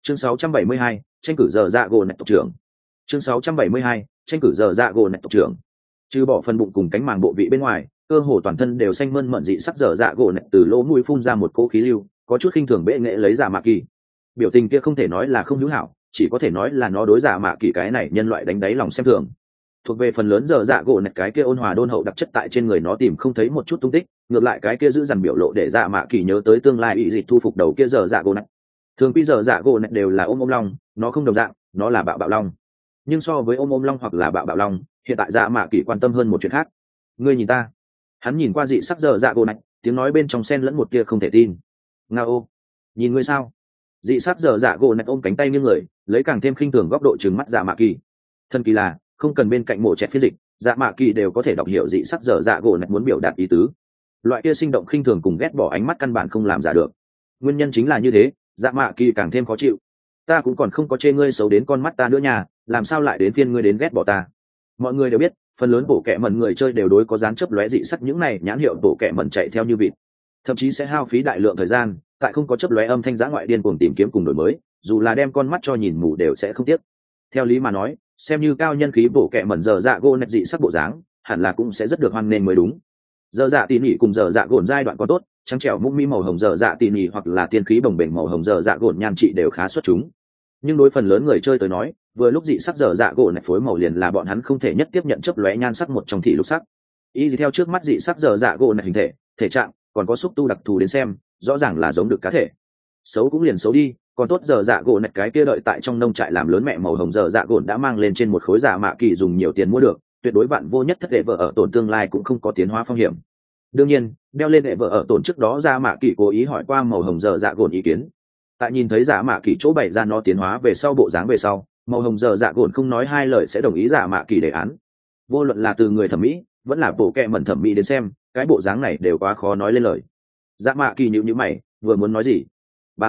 Chương 672, tranh cử giờ dạ gỗ nạch tộc trưởng. Chương 672, tranh cử giờ dạ gỗ nạch tộc trưởng. Trừ bỏ phần bụng cùng cánh màng bộ vị bên ngoài, cơ hồ toàn thân đều xanh mơn mởn dị sắc giờ dạ gỗ nạch từ lỗ mũi phun ra một cỗ khí lưu, có chút khinh thường bệ nghệ lấy giả mạ kỳ. Biểu tình kia không thể nói là không hữu hảo, chỉ có thể nói là nó đối giả mạ kỳ cái này nhân loại đánh đáy lòng xem thường. Thuộc về phần lớn giờ dạ gỗ nạch cái kia ôn hòa đôn hậu đặc chất tại trên người nó tìm không thấy một chút tung tích, ngược lại cái kia giữ dằn biểu lộ để giả mạ kỳ nhớ tới tương lai bị dịch thu phục đầu kia giờ dạ gỗ nạch. Thường quy giờ dạ gỗ nạch đều là ôm long, nó không đồng dạng, nó là bạo long. Nhưng so với ôm long hoặc là bạo long, hiện tại dạ mạ kỳ quan tâm hơn một chuyện khác. Ngươi nhìn ta. Hắn nhìn qua dị sắc giờ dạ gỗ nạch, tiếng nói bên trong xen lẫn một tia không thể tin. Ngao, nhìn ngươi sao? Dị sắc giờ dạ gỗ nạch ôm cánh tay nghiêng người, lấy càng thêm khinh thường góc độ trừng mắt dạ mạ kỳ. Thân kỳ là không cần bên cạnh mổ chẹt phiên dịch, dạ mạ kỳ đều có thể đọc hiểu dị sắc giờ dạ gỗ nạch muốn biểu đạt ý tứ. Loại kia sinh động khinh thường cùng ghét bỏ ánh mắt căn bản không làm giả được. Nguyên nhân chính là như thế, dạ mạ kỳ càng thêm khó chịu. Ta cũng còn không có chê ngươi xấu đến con mắt ta nữa nha, làm sao lại đến phiên ngươi đến ghét bỏ ta? Mọi người đều biết, phần lớn bộ kệ mẩn người chơi đều đối có dáng chấp lóe dị sắc những này nhãn hiệu bộ kệ mẩn chạy theo như vịt, thậm chí sẽ hao phí đại lượng thời gian tại không có chấp lóe âm thanh giã ngoại điên cuồng tìm kiếm cùng đổi mới, dù là đem con mắt cho nhìn mù đều sẽ không tiếc. Theo lý mà nói, xem như cao nhân khí bộ kệ mẩn giờ dạ gỗ nạch dị sắc bộ dáng, hẳn là cũng sẽ rất được hoan nghênh mới đúng. Giờ dạ tỉ mỉ cùng giờ dạ gồn giai đoạn có tốt, trắng trẻo mũm mĩm màu hồng giờ dạ tỉ mỉ hoặc là tiên khí bồng bềnh màu hồng giờ dạ gồn nhan trị đều khá xuất chúng. Nhưng đối phần lớn người chơi tới nói, vừa lúc dị sắc giờ dạ gỗ này phối màu liền là bọn hắn không thể nhất tiếp nhận chấp lóe nhan sắc một trong thị lục sắc. Y theo trước mắt dị sắc giờ dạ gỗ này hình thể trạng, còn có xúc tu đặc thù đến xem, rõ ràng là giống được cá thể. Xấu cũng liền xấu đi, còn tốt giờ dạ gỗ này cái kia đợi tại trong nông trại làm lớn mẹ màu hồng giờ dạ gỗ đã mang lên trên một khối giả mạ kỳ dùng nhiều tiền mua được, tuyệt đối bạn vô nhất thất hệ vợ ở tổn tương lai cũng không có tiến hóa phong hiểm. Đương nhiên, đeo lên hệ vợ ở tổn trước đó giả mạ kỳ cố ý hỏi qua màu hồng giờ dạ gỗ ý kiến. Tại nhìn thấy giả mạ kỳ chỗ bày ra nó tiến hóa về sau bộ dáng về sau, màu hồng giờ dạ gồn không nói hai lời sẽ đồng ý giả mạ kỳ đề án. Vô luận là từ người thẩm mỹ vẫn là bộ kệ mẩn thẩm mỹ đến xem, cái bộ dáng này đều quá khó nói lên lời. Giả mạ kỳ nhíu mày, vừa muốn nói gì, ba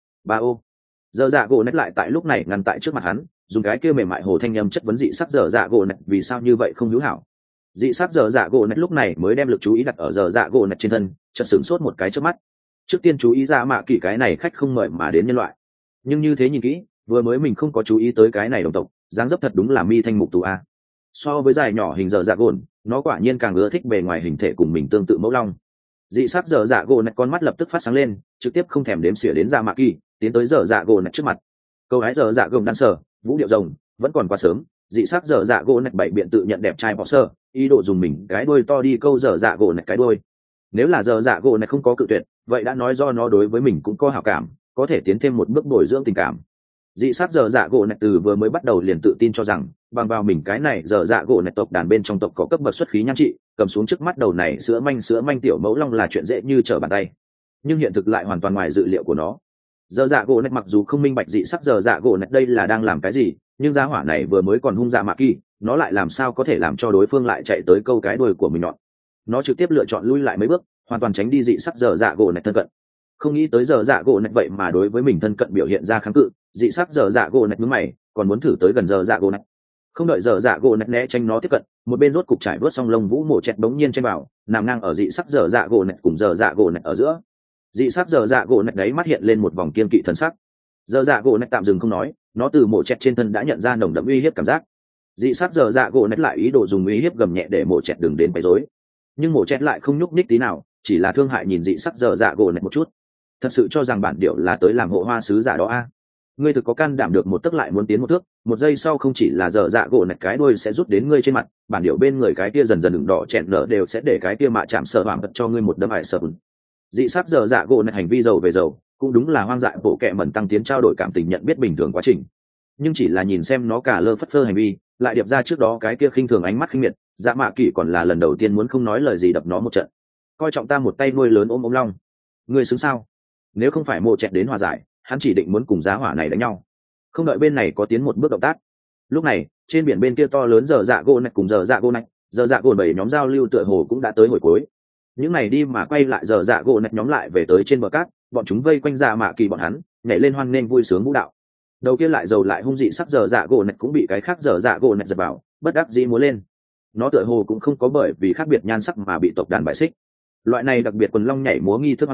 ô giờ dạ gồn nét lại tại lúc này ngăn tại trước mặt hắn, dùng cái kia mềm mại hồ thanh âm chất vấn dị sắc giờ dạ gồn nét vì sao như vậy không hữu hảo. Dị sắc giờ dạ gồn nét lúc này mới đem lực chú ý đặt ở giờ dạ gồn nét trên thân, chợt sửng sốt một cái trước mắt. Trước tiên chú ý giả mạ kỳ cái này khách không mời mà đến nhân loại, nhưng như thế nhìn kỹ, vừa mới mình không có chú ý tới cái này đồng tộc, dáng dấp thật đúng là mi thanh mục tú a. So với dài nhỏ hình giờ dạ gồn, nó quả nhiên càng ưa thích bề ngoài hình thể cùng mình tương tự mẫu long. Dị sắc giờ dạ gồn này con mắt lập tức phát sáng lên, trực tiếp không thèm đếm xỉa đến giả mạ kỳ, tiến tới giờ dạ gồn này trước mặt. Câu hái giờ dạ gồn đan sở, vũ điệu rồng, vẫn còn quá sớm. Dị sắc giờ dạ gồn này bảy biện tự nhận đẹp trai bỏ sơ, ý đồ dùng mình cái đuôi to đi câu giờ dạ gồn này cái đuôi. Nếu là giờ dạ gồn này không có cự tuyệt, vậy đã nói do nó đối với mình cũng có hảo cảm, có thể tiến thêm một bước bồi dưỡng tình cảm. Dị sát giờ dạ gỗ này từ vừa mới bắt đầu liền tự tin cho rằng bằng vào mình cái này giờ dạ gỗ này tộc đàn bên trong tộc có cấp bậc xuất khí nhan trị, cầm xuống trước mắt đầu này sữa manh tiểu mẫu long là chuyện dễ như trở bàn tay. Nhưng hiện thực lại hoàn toàn ngoài dự liệu của nó. Giờ dạ gỗ này mặc dù không minh bạch dị sắc giờ dạ gỗ này đây là đang làm cái gì, nhưng gia hỏa này vừa mới còn hung dạ mạ kỳ, nó lại làm sao có thể làm cho đối phương lại chạy tới câu cái đuôi của mình nhọn. Nó trực tiếp lựa chọn lui lại mấy bước, hoàn toàn tránh đi dị sắc giờ dạ gỗ này thân cận. Không nghĩ tới giờ dạ gỗ này vậy mà đối với mình thân cận biểu hiện ra kháng cự, dị sắc giờ dạ gỗ này mướn mày, còn muốn thử tới gần giờ dạ gỗ này. Không đợi giờ dạ gỗ này né tránh nó tiếp cận, một bên rốt cục trải vớt xong lông vũ mổ chẹt bỗng nhiên trên bảo, nằm ngang ở dị sắc giờ dạ gỗ này cùng giờ dạ gỗ này ở giữa. Dị sắc giờ dạ gỗ này đấy mắt hiện lên một vòng kiên kỵ thần sắc. Giờ dạ gỗ này tạm dừng không nói, nó từ mổ chẹt trên thân đã nhận ra nồng đậm uy hiếp cảm giác. Dị sắc giờ dạ gỗ này lại ý đồ dùng uy hiếp gầm nhẹ để mổ chẹt đừng đến quấy rối, nhưng mổ chẹt lại không nhúc nhích tí nào, chỉ là thương hại nhìn dị sắc giờ dạ gỗ này một chút. Thật sự cho rằng bản điệu là tới làm hộ hoa sứ giả đó a? Ngươi thực có can đảm được một tấc lại muốn tiến một thước, một giây sau không chỉ là giờ dạ gỗ này cái đuôi sẽ rút đến ngươi trên mặt, bản điệu bên người cái kia dần dần đường đỏ chẹn nở đều sẽ để cái kia mạ chạm sợ hoảng vật cho ngươi một đấm ải sợ. Dị sắc giờ dạ gỗ này hành vi giàu về giàu, cũng đúng là hoang dại bộ kệ mẩn tăng tiến trao đổi cảm tình nhận biết bình thường quá trình. Nhưng chỉ là nhìn xem nó cả lơ phất phơ hành vi, lại điệp ra trước đó cái kia khinh thường ánh mắt khinh miệt, dạ mạ kỳ còn là lần đầu tiên muốn không nói lời gì đập nó một trận. Coi trọng ta một tay nuôi lớn ôm long, ngươi xứng sao? Nếu không phải mộ chẹt đến hòa giải, hắn chỉ định muốn cùng giá hỏa này đánh nhau. Không đợi bên này có tiến một bước động tác, lúc này trên biển bên kia to lớn giờ dạ gỗ này cùng giờ dạ gỗ này, giờ dạ gỗ bảy nhóm giao lưu tựa hồ cũng đã tới hồi cuối. Những này đi mà quay lại giờ dạ gỗ này nhóm lại về tới trên bờ cát, bọn chúng vây quanh dạ mạ kỳ bọn hắn, nhảy lên hoan nghênh vui sướng vũ đạo. Đầu kia lại dầu lại hung dị sắc giờ dạ gỗ này cũng bị cái khác giờ dạ gỗ này giật vào, bất đắc dĩ múa lên. Nó tựa hồ cũng không có bởi vì khác biệt nhan sắc mà bị tộc đàn bại xích. Loại này đặc biệt quần long nhảy múa nghi thức hoan nghênh,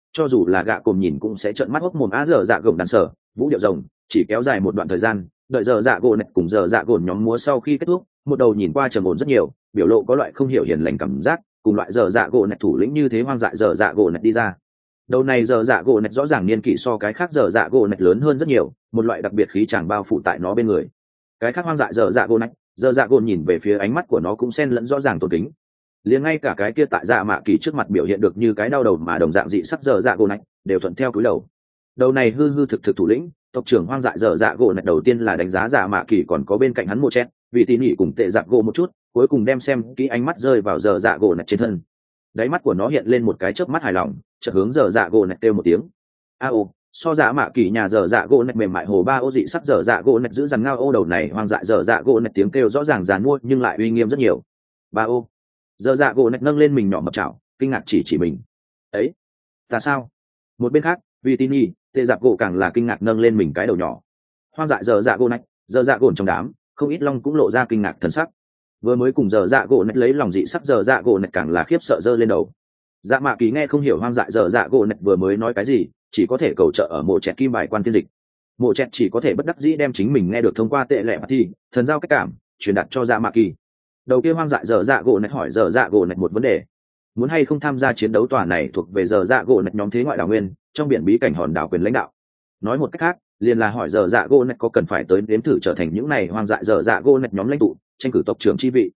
cho dù là gạ cồm nhìn cũng sẽ trợn mắt hốc mồm. Giờ dạ gồng đàn sở vũ điệu rồng chỉ kéo dài một đoạn thời gian, đợi giờ dạ gỗ nạch cùng giờ dạ gồn nhóm múa sau khi kết thúc, một đầu nhìn qua trầm ổn rất nhiều, biểu lộ có loại không hiểu hiền lành cảm giác, cùng loại giờ dạ gỗ nạch thủ lĩnh như thế hoang dại giờ dạ gỗ nạch đi ra. Đầu này giờ dạ gỗ nạch rõ ràng niên kỷ so cái khác giờ dạ gỗ nạch lớn hơn rất nhiều, một loại đặc biệt khí tràng bao phủ tại nó bên người. Cái khác hoang dại giờ dạ gỗ nạch, giờ dạ gồn nhìn về phía ánh mắt của nó cũng xen lẫn rõ ràng tôn kính. Liền ngay cả cái kia tại dạ mạ kỳ trước mặt biểu hiện được như cái đau đầu mà đồng dạng dị sắc giờ dạ gỗ nạch đều thuận theo cúi đầu. Đầu này hư hư thực thực thủ lĩnh tộc trưởng hoang dại giờ dạ gỗ nạch đầu tiên là đánh giá dạ mạ kỳ còn có bên cạnh hắn một chết vì tỉ mỉ cùng tệ giặc gỗ một chút, cuối cùng đem xem kỹ ánh mắt rơi vào giờ dạ gỗ nạch trên thân. Đáy mắt của nó hiện lên một cái chớp mắt hài lòng, chợt hướng giờ dạ gỗ nạch kêu một tiếng a ô. So dạ mạ kỳ nhà giờ dạ gỗ nạch mềm mại hồ ba ô dị sắc giờ dạ gỗ nạch giữ dằn ngao ô đầu này hoang dại giờ dạ gỗ nạch tiếng kêu rõ ràng dàn mua nhưng lại uy nghiêm rất nhiều. Ba ô. Giờ dạ gỗ nạch nâng lên mình nhỏ mập chảo kinh ngạc chỉ mình ấy ta sao. Một bên khác vì tin nhi tệ giặc gỗ càng là kinh ngạc nâng lên mình cái đầu nhỏ. Hoang dại giờ dạ gỗ nạch giờ dạ gỗ trong đám không ít long cũng lộ ra kinh ngạc thần sắc. Vừa mới cùng giờ dạ gỗ nạch lấy lòng dị sắc giờ dạ gỗ nạch càng là khiếp sợ giơ lên đầu. Dạ mạ kỳ nghe không hiểu hoang dại giờ dạ gỗ nạch vừa mới nói cái gì, chỉ có thể cầu trợ ở mộ chẹt kim bài quan phiên dịch. Mộ chẹt chỉ có thể bất đắc dĩ đem chính mình nghe được thông qua tệ lệ mà thi thần giao cách cảm truyền đạt cho dạ mạ kỳ. Đầu kia hoang dại giờ dạ gỗ nạch hỏi giờ dạ gỗ nạch một vấn đề: muốn hay không tham gia chiến đấu tòa này thuộc về giờ dạ gỗ nạch nhóm thế ngoại đảo nguyên trong biển bí cảnh hòn đảo quyền lãnh đạo. Nói một cách khác liền là hỏi giờ dạ gỗ nạch có cần phải tới nếm thử trở thành những này hoang dại giờ dạ gỗ nạch nhóm lãnh tụ tranh cử tộc trưởng chi vị.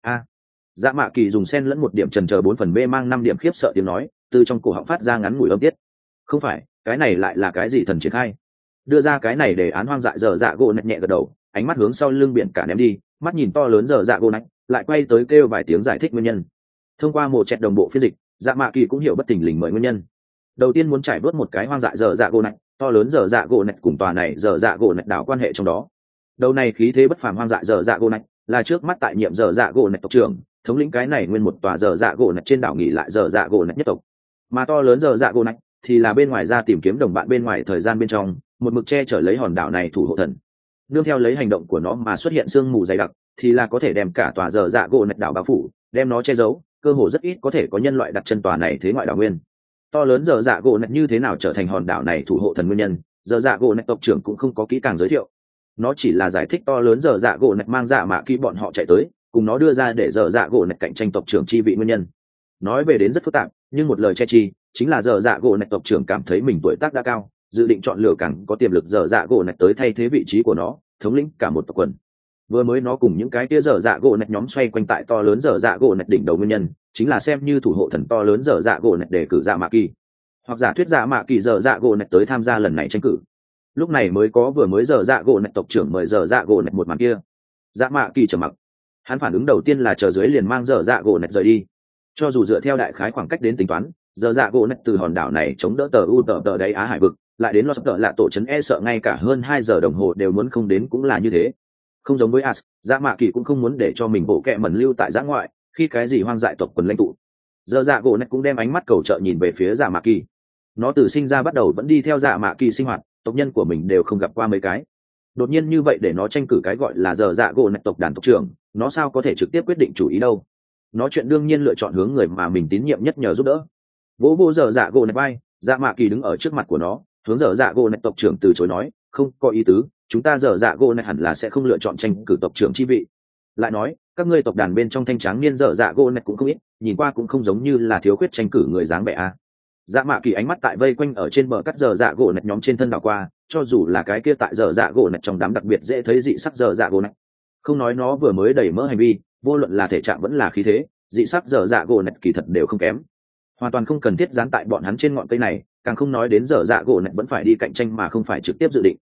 Dạ mạ kỳ dùng sen lẫn một điểm trần chờ 4 phần b mang 5 điểm khiếp sợ tiếng nói từ trong cổ họng phát ra ngắn ngủi âm tiết. Không phải, cái này lại là cái gì thần triển khai? Đưa ra cái này để án hoang dại giờ dạ gỗ nạch nhẹ gật đầu, ánh mắt hướng sau lưng biển cả ném đi, mắt nhìn to lớn giờ dạ gỗ nạch lại quay tới kêu vài tiếng giải thích nguyên nhân. Thông qua một chẹt đồng bộ phiên dịch, dạ mạ kỳ cũng hiểu bất thình lình mời nguyên nhân. Đầu tiên muốn trải bớt một cái hoang dại giờ dạ gỗ nạch, to lớn giờ dạ gỗ nạch cùng tòa này giờ dạ gỗ nạch đảo quan hệ trong đó. Đầu này khí thế bất phàm hoang dại giờ dạ gỗ nạch là trước mắt tại nhiệm giờ dạ gỗ nạch tộc trưởng, thống lĩnh cái này nguyên một tòa giờ dạ gỗ nạch trên đảo nghỉ lại giờ dạ gỗ nạch nhất tộc. Mà to lớn giờ dạ gỗ nạch thì là bên ngoài ra tìm kiếm đồng bạn bên ngoài thời gian bên trong một mực che chở lấy hòn đảo này thủ hộ thần. Nương theo lấy hành động của nó mà xuất hiện sương mù dày đặc thì là có thể đem cả tòa giờ dạ gỗ nạch đảo bao phủ, đem nó che giấu, cơ hồ rất ít có thể có nhân loại đặt chân tòa này thế ngoại đảo nguyên. To lớn giờ dạ gỗ nạch như thế nào trở thành hòn đảo này thủ hộ thần nguyên nhân, giờ dạ gỗ nạch tộc trưởng cũng không có kỹ càng giới thiệu. Nó chỉ là giải thích to lớn giờ dạ gỗ nạch mang dạ mạ kỳ bọn họ chạy tới cùng nó đưa ra để giờ dạ gỗ nạch cạnh tranh tộc trưởng chi vị nguyên nhân. Nói về đến rất phức tạp, nhưng một lời che chi chính là giờ dạ gỗ nạch tộc trưởng cảm thấy mình tuổi tác đã cao, dự định chọn lựa càng có tiềm lực giờ dạ gỗ nạch tới thay thế vị trí của nó, thống lĩnh cả một tộc quần. Vừa mới nó cùng những cái kia giờ dạ gỗ nạch nhóm xoay quanh tại to lớn giờ dạ gỗ nạch đỉnh đầu nguyên nhân chính là xem như thủ hộ thần to lớn giờ dạ gỗ nạch để cử dạ mạ kỳ, hoặc giả thuyết dạ mạ kỳ giờ dạ gỗ nạch tới tham gia lần này tranh cử. Lúc này mới có vừa mới giờ dạ gỗ nạch tộc trưởng mời giờ dạ gỗ nạch một màn kia. Dạ mạ kỳ trầm mặc, hắn phản ứng đầu tiên là chờ dưới liền mang giờ dạ gỗ nạch rời đi. Cho dù dựa theo đại khái khoảng cách đến tính toán, giờ dạ gỗ nạch từ hòn đảo này chống đỡ tờ đáy Á hải vực lại đến lo sắp đỡ lạ tổ trấn sợ ngay cả hơn 2 giờ đồng hồ đều muốn không đến cũng là như thế. Không giống với As, dạ mạ kỳ cũng không muốn để cho mình bộ kẹ mẩn lưu tại giã ngoại khi cái gì hoang dại tộc quần lãnh tụ. Giờ dạ gỗ nạch cũng đem ánh mắt cầu trợ nhìn về phía dạ mạ kỳ. Nó từ sinh ra bắt đầu vẫn đi theo dạ mạ kỳ sinh hoạt, tộc nhân của mình đều không gặp qua mấy cái. Đột nhiên như vậy để nó tranh cử cái gọi là giờ dạ gỗ nạch tộc đàn tộc trưởng, nó sao có thể trực tiếp quyết định chủ ý đâu. Nó chuyện đương nhiên lựa chọn hướng người mà mình tín nhiệm nhất nhờ giúp đỡ. Vô giờ dạ gỗ nạch bay, dạ mạ kỳ đứng ở trước mặt của nó, hướng giờ dạ gỗ nạch tộc trưởng từ chối nói, không có ý tứ, chúng ta giờ dạ gỗ nạch hẳn là sẽ không lựa chọn tranh cử tộc trưởng chi vị. Lại nói các ngươi tộc đàn bên trong thanh tráng niên giờ dạ gỗ nạch cũng không ít, nhìn qua cũng không giống như là thiếu khuyết tranh cử người dáng vẻ a. Dạ mạ kỳ ánh mắt tại vây quanh ở trên bờ cắt giờ dạ gỗ nạch nhóm trên thân đảo qua, cho dù là cái kia tại giờ dạ gỗ nạch trong đám đặc biệt dễ thấy dị sắc giờ dạ gỗ nạch, không nói nó vừa mới đẩy mỡ hành vi, vô luận là thể trạng vẫn là khí thế, dị sắc giờ dạ gỗ nạch kỳ thật đều không kém, hoàn toàn không cần thiết dán tại bọn hắn trên ngọn cây này, càng không nói đến giờ dạ gỗ nạch vẫn phải đi cạnh tranh mà không phải trực tiếp dự định.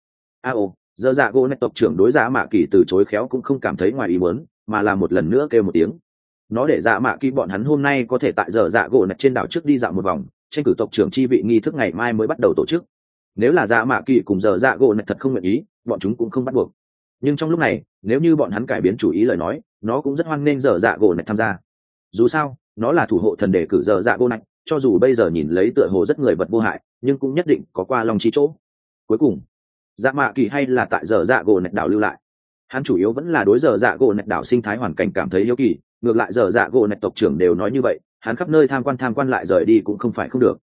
Giờ dạ gỗ nạch tộc trưởng đối dạ mạ kỳ từ chối khéo cũng không cảm thấy ngoài ý muốn, mà là một lần nữa kêu một tiếng. Nó để dạ mạ kỳ bọn hắn hôm nay có thể tại giờ dạ gỗ nạch trên đảo trước đi dạo một vòng, tranh cử tộc trưởng chi vị nghi thức ngày mai mới bắt đầu tổ chức. Nếu là dạ mạ kỳ cùng giờ dạ gỗ nạch thật không nguyện ý, bọn chúng cũng không bắt buộc. Nhưng trong lúc này nếu như bọn hắn cải biến chủ ý lời nói, nó cũng rất hoan nghênh giờ dạ gỗ nạch tham gia. Dù sao nó là thủ hộ thần đề cử giờ dạ gỗ nạch, cho dù bây giờ nhìn lấy tựa hồ rất người vật vô hại, nhưng cũng nhất định có qua lòng chi chỗ. Cuối cùng dạ mạ kỳ hay là tại giờ dạ gỗ nạch đảo lưu lại. Hắn chủ yếu vẫn là đối giờ dạ gỗ nạch đảo sinh thái hoàn cảnh cảm thấy hiếu kỳ, ngược lại giờ dạ gỗ nạch tộc trưởng đều nói như vậy, hắn khắp nơi tham quan lại rời đi cũng không phải không được.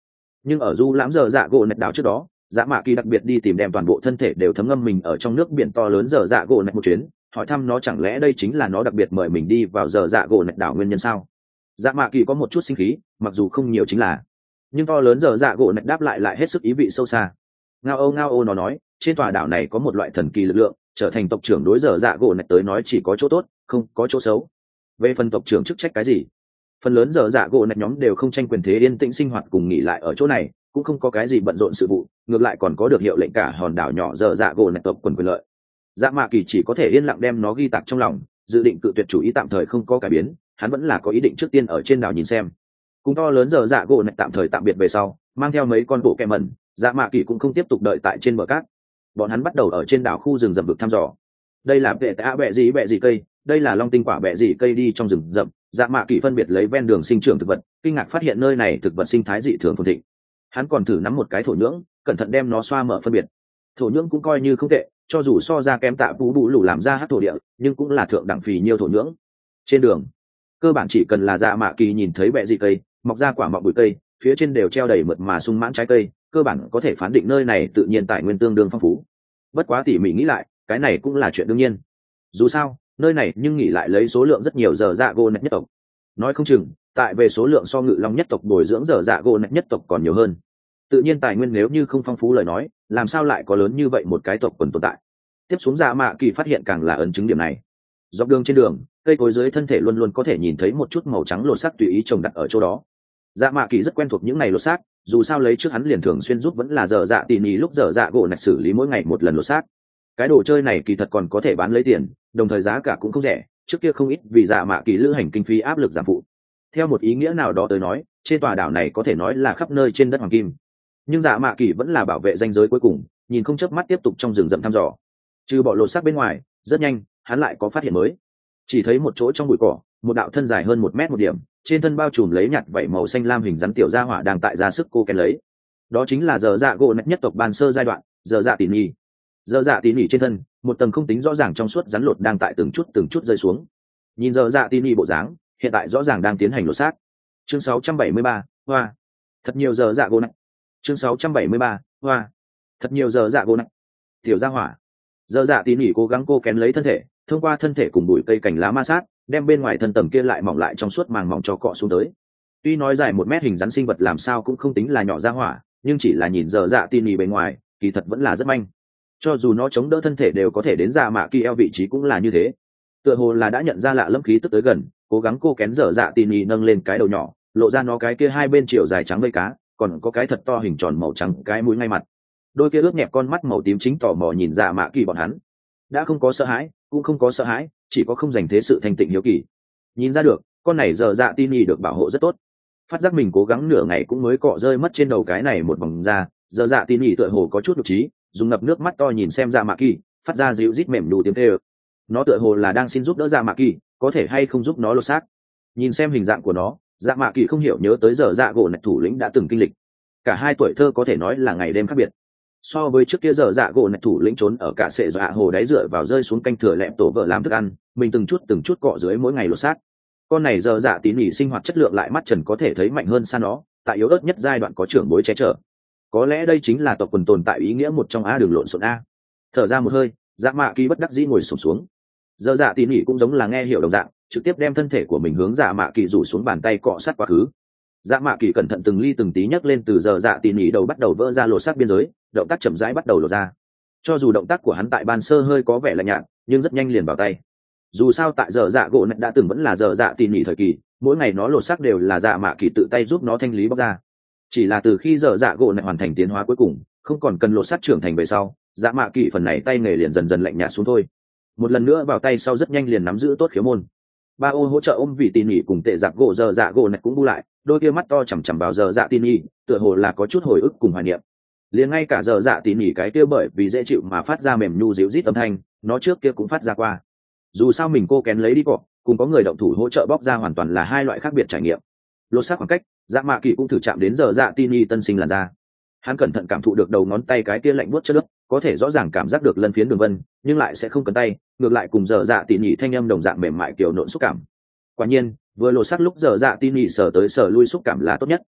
Nhưng ở du lãm giờ dạ gỗ nạch đảo trước đó, dạ mạ kỳ đặc biệt đi tìm đem toàn bộ thân thể đều thấm ngâm mình ở trong nước biển to lớn giờ dạ gỗ nạch một chuyến, hỏi thăm nó chẳng lẽ đây chính là nó đặc biệt mời mình đi vào giờ dạ gỗ nạch đảo nguyên nhân sao. Dạ mạ kỳ có một chút sinh khí, mặc dù không nhiều chính là, nhưng to lớn giờ dạ gỗ nạch đáp lại hết sức ý vị sâu xa. Ngao ô nó nói, trên tòa đảo này có một loại thần kỳ lực lượng, trở thành tộc trưởng đối giờ dạ gỗ nạch tới nói chỉ có chỗ tốt, không có chỗ xấu. Về phần tộc trưởng chức trách cái gì, phần lớn giờ dạ gỗ nạch nhóm đều không tranh quyền thế, yên tĩnh sinh hoạt cùng nghỉ lại ở chỗ này, cũng không có cái gì bận rộn sự vụ, ngược lại còn có được hiệu lệnh cả hòn đảo nhỏ giờ dạ gỗ nạch tộc quần quyền lợi. Dạ mạ kỳ chỉ có thể yên lặng đem nó ghi tạc trong lòng, dự định cự tuyệt chủ ý tạm thời không có cải biến, hắn vẫn là có ý định trước tiên ở trên đảo nhìn xem. Cùng to lớn giờ dạ gỗ nạch tạm thời tạm biệt về sau, mang theo mấy con bộ kẹ mẩn, dạ mạ kỳ cũng không tiếp tục đợi tại trên bờ cát. Bọn hắn bắt đầu ở trên đảo khu rừng rậm vực thăm dò. Đây là vệ tạ bẹ gì cây, đây là long tinh quả bẹ gì cây. Đi trong rừng rậm, dạ mạ kỳ phân biệt lấy ven đường sinh trưởng thực vật, kinh ngạc phát hiện nơi này thực vật sinh thái dị thường phồn thịnh. Hắn còn thử nắm một cái thổ nhưỡng, cẩn thận đem nó xoa mở phân biệt. Thổ nhưỡng cũng coi như không tệ, cho dù so ra kém tạ vũ đủ lù làm ra hát thổ địa, nhưng cũng là thượng đẳng phì nhiêu thổ nhưỡng. Trên đường cơ bản chỉ cần là dạ mạ kỳ nhìn thấy bẹ gì cây mọc ra quả mọng bụi cây, phía trên đều treo đầy mượt mà sung mãn trái cây, cơ bản có thể phán định nơi này tự nhiên tài nguyên tương đương phong phú. Bất quá tỉ mỉ nghĩ lại, cái này cũng là chuyện đương nhiên. Dù sao nơi này nhưng nghỉ lại lấy số lượng rất nhiều giờ dạ gỗ nạch nhất tộc, nói không chừng tại về số lượng so ngự long nhất tộc bồi dưỡng giờ dạ gỗ nạch nhất tộc còn nhiều hơn. Tự nhiên tài nguyên nếu như không phong phú lời nói, làm sao lại có lớn như vậy một cái tộc quần tồn tại. Tiếp xuống dạ mạ kỳ phát hiện càng là ấn chứng điểm này. Dọc đường trên đường, cây cối dưới thân thể luôn luôn có thể nhìn thấy một chút màu trắng lột xác tùy ý trồng đặt ở chỗ đó. Dạ mạ kỳ rất quen thuộc những ngày lột xác, dù sao lấy trước hắn liền thường xuyên giúp vẫn là giờ dạ tỉ mỉ lúc giờ dạ gỗ nạch xử lý mỗi ngày một lần lột xác. Cái đồ chơi này kỳ thật còn có thể bán lấy tiền, đồng thời giá cả cũng không rẻ, trước kia không ít vì dạ mạ kỳ lữ hành kinh phí áp lực giảm phụ. Theo một ý nghĩa nào đó tới nói, trên tòa đảo này có thể nói là khắp nơi trên đất hoàng kim. Nhưng dạ mạ kỳ vẫn là bảo vệ ranh giới cuối cùng, nhìn không chớp mắt tiếp tục trong rừng rậm thăm dò. Trừ bỏ lột xác bên ngoài, rất nhanh hắn lại có phát hiện mới. Chỉ thấy một chỗ trong bụi cỏ, một đạo thân dài hơn 1 mét một điểm, trên thân bao trùm lấy nhạt vảy màu xanh lam hình rắn tiểu gia hỏa đang tại ra sức cô kén lấy. Đó chính là giờ dạ gỗ nạch nhất tộc ban sơ giai đoạn, giờ dạ tỉ nỉ. Giờ dạ tỉ nỉ trên thân, một tầng không tính rõ ràng trong suốt rắn lột đang tại từng chút rơi xuống. Nhìn giờ dạ tỉ nỉ bộ dáng, hiện tại rõ ràng đang tiến hành lột xác. Chương 673, hoa. Thật nhiều giờ dạ gỗ nạch. Chương 673, hoa. Thật nhiều giờ dạ gỗ nạch. Tiểu gia hỏa. Giờ dạ tỉ nỉ cố gắng cô kén lấy thân thể, thông qua thân thể cùng bụi cây cành lá ma sát, đem bên ngoài thân tầng kia lại mỏng lại trong suốt màng mỏng cho cọ xuống tới. Tuy nói dài 1 mét hình rắn sinh vật làm sao cũng không tính là nhỏ ra hỏa, nhưng chỉ là nhìn giờ dạ tin nhì bề ngoài, kỳ thật vẫn là rất manh. Cho dù nó chống đỡ thân thể đều có thể đến dạ mạ kỳ eo vị trí cũng là như thế. Tựa hồ là đã nhận ra lạ lâm khí tức tới gần, cố gắng cô kén giờ dạ tin nhì nâng lên cái đầu nhỏ, lộ ra nó cái kia hai bên chiều dài trắng vây cá, còn có cái thật to hình tròn màu trắng cái mũi ngay mặt. Đôi kia ướt nhẹp con mắt màu tím chính tò mò nhìn dạ mạ kỳ bọn hắn. Đã không có sợ hãi, cũng không có sợ hãi, chỉ có không dành thế sự thanh tịnh hiếu kỳ. Nhìn ra được con này giờ dạ tin nhì được bảo hộ rất tốt. Phát giác mình cố gắng nửa ngày cũng mới cọ rơi mất trên đầu cái này một vòng da, giờ dạ tin nhì tựa hồ có chút độc trí, dùng ngập nước mắt to nhìn xem dạ mạ kỳ, phát ra dịu rít mềm đủ tiếng kêu. Nó tựa hồ là đang xin giúp đỡ dạ mạ kỳ, có thể hay không giúp nó lột xác. Nhìn xem hình dạng của nó, dạ mạ kỳ không hiểu nhớ tới giờ dạ gỗ nạch thủ lĩnh đã từng kinh lịch. Cả hai tuổi thơ có thể nói là ngày đêm khác biệt. So với trước kia giờ dạ gỗ nạch thủ lĩnh trốn ở cả sệ dạ hồ đáy dựa vào rơi xuống canh thừa lẹm tổ vợ làm thức ăn, mình từng chút cọ dưới mỗi ngày lột xác. Con này giờ dạ tí nỉ sinh hoạt chất lượng lại mắt trần có thể thấy mạnh hơn xa nó, tại yếu ớt nhất giai đoạn có trưởng bối che chở. Có lẽ đây chính là tộc quần tồn tại ý nghĩa một trong a đường lộn xộn a. Thở ra một hơi, dạ mạ kỳ bất đắc dĩ ngồi xổm xuống. Giờ dạ tí nỉ cũng giống là nghe hiểu đồng dạng, trực tiếp đem thân thể của mình hướng dạ mạ kỳ rủ xuống bàn tay cọ sát quá khứ. Dạ mạ kỳ cẩn thận từng ly từng tí nhấc lên từ giờ dạ tí nỉ đầu bắt đầu vỡ ra lột xác biên giới, động tác chậm rãi bắt đầu lột ra. Cho dù động tác của hắn tại ban sơ hơi có vẻ lạnh nhạt, nhưng rất nhanh liền vào tay. Dù sao tại giờ dạ gỗ nạch đã từng vẫn là giờ dạ tỉ mỉ thời kỳ, mỗi ngày nó lột xác đều là dạ mạ kỳ tự tay giúp nó thanh lý bóc ra. Chỉ là từ khi giờ dạ gỗ nạch hoàn thành tiến hóa cuối cùng, không còn cần lột xác trưởng thành về sau, dạ mạ kỳ phần này tay nghề liền dần dần lạnh nhạt xuống thôi. Một lần nữa vào tay sau rất nhanh liền nắm giữ tốt khiếu môn. Ba ô hỗ trợ ôm vị tỉ mỉ cùng tệ giặc gỗ giờ dạ gỗ nạch cũng bu lại, đôi kia mắt to chằm chằm vào giờ dạ tỉ mỉ, tựa hồ là có chút hồi ức cùng hoài niệm. Liền ngay cả giờ dạ tỉ mỉ cái kia bởi vì dễ chịu mà phát ra mềm nhu dịu rít âm thanh, nó trước kia cũng phát ra qua. Dù sao mình cô kén lấy đi cọ, cùng có người động thủ hỗ trợ bóc ra hoàn toàn là hai loại khác biệt trải nghiệm. Lột xác khoảng cách, dạ mạ kỳ cũng thử chạm đến giờ dạ tin y tân sinh làn da. Hắn cẩn thận cảm thụ được đầu ngón tay cái kia lạnh buốt chất nước, có thể rõ ràng cảm giác được lân phiến đường vân, nhưng lại sẽ không cấn tay, ngược lại cùng giờ dạ tin y thanh âm đồng dạng mềm mại kiểu nộn xúc cảm. Quả nhiên, vừa lột xác lúc giờ dạ tin y sờ tới sờ lui xúc cảm là tốt nhất.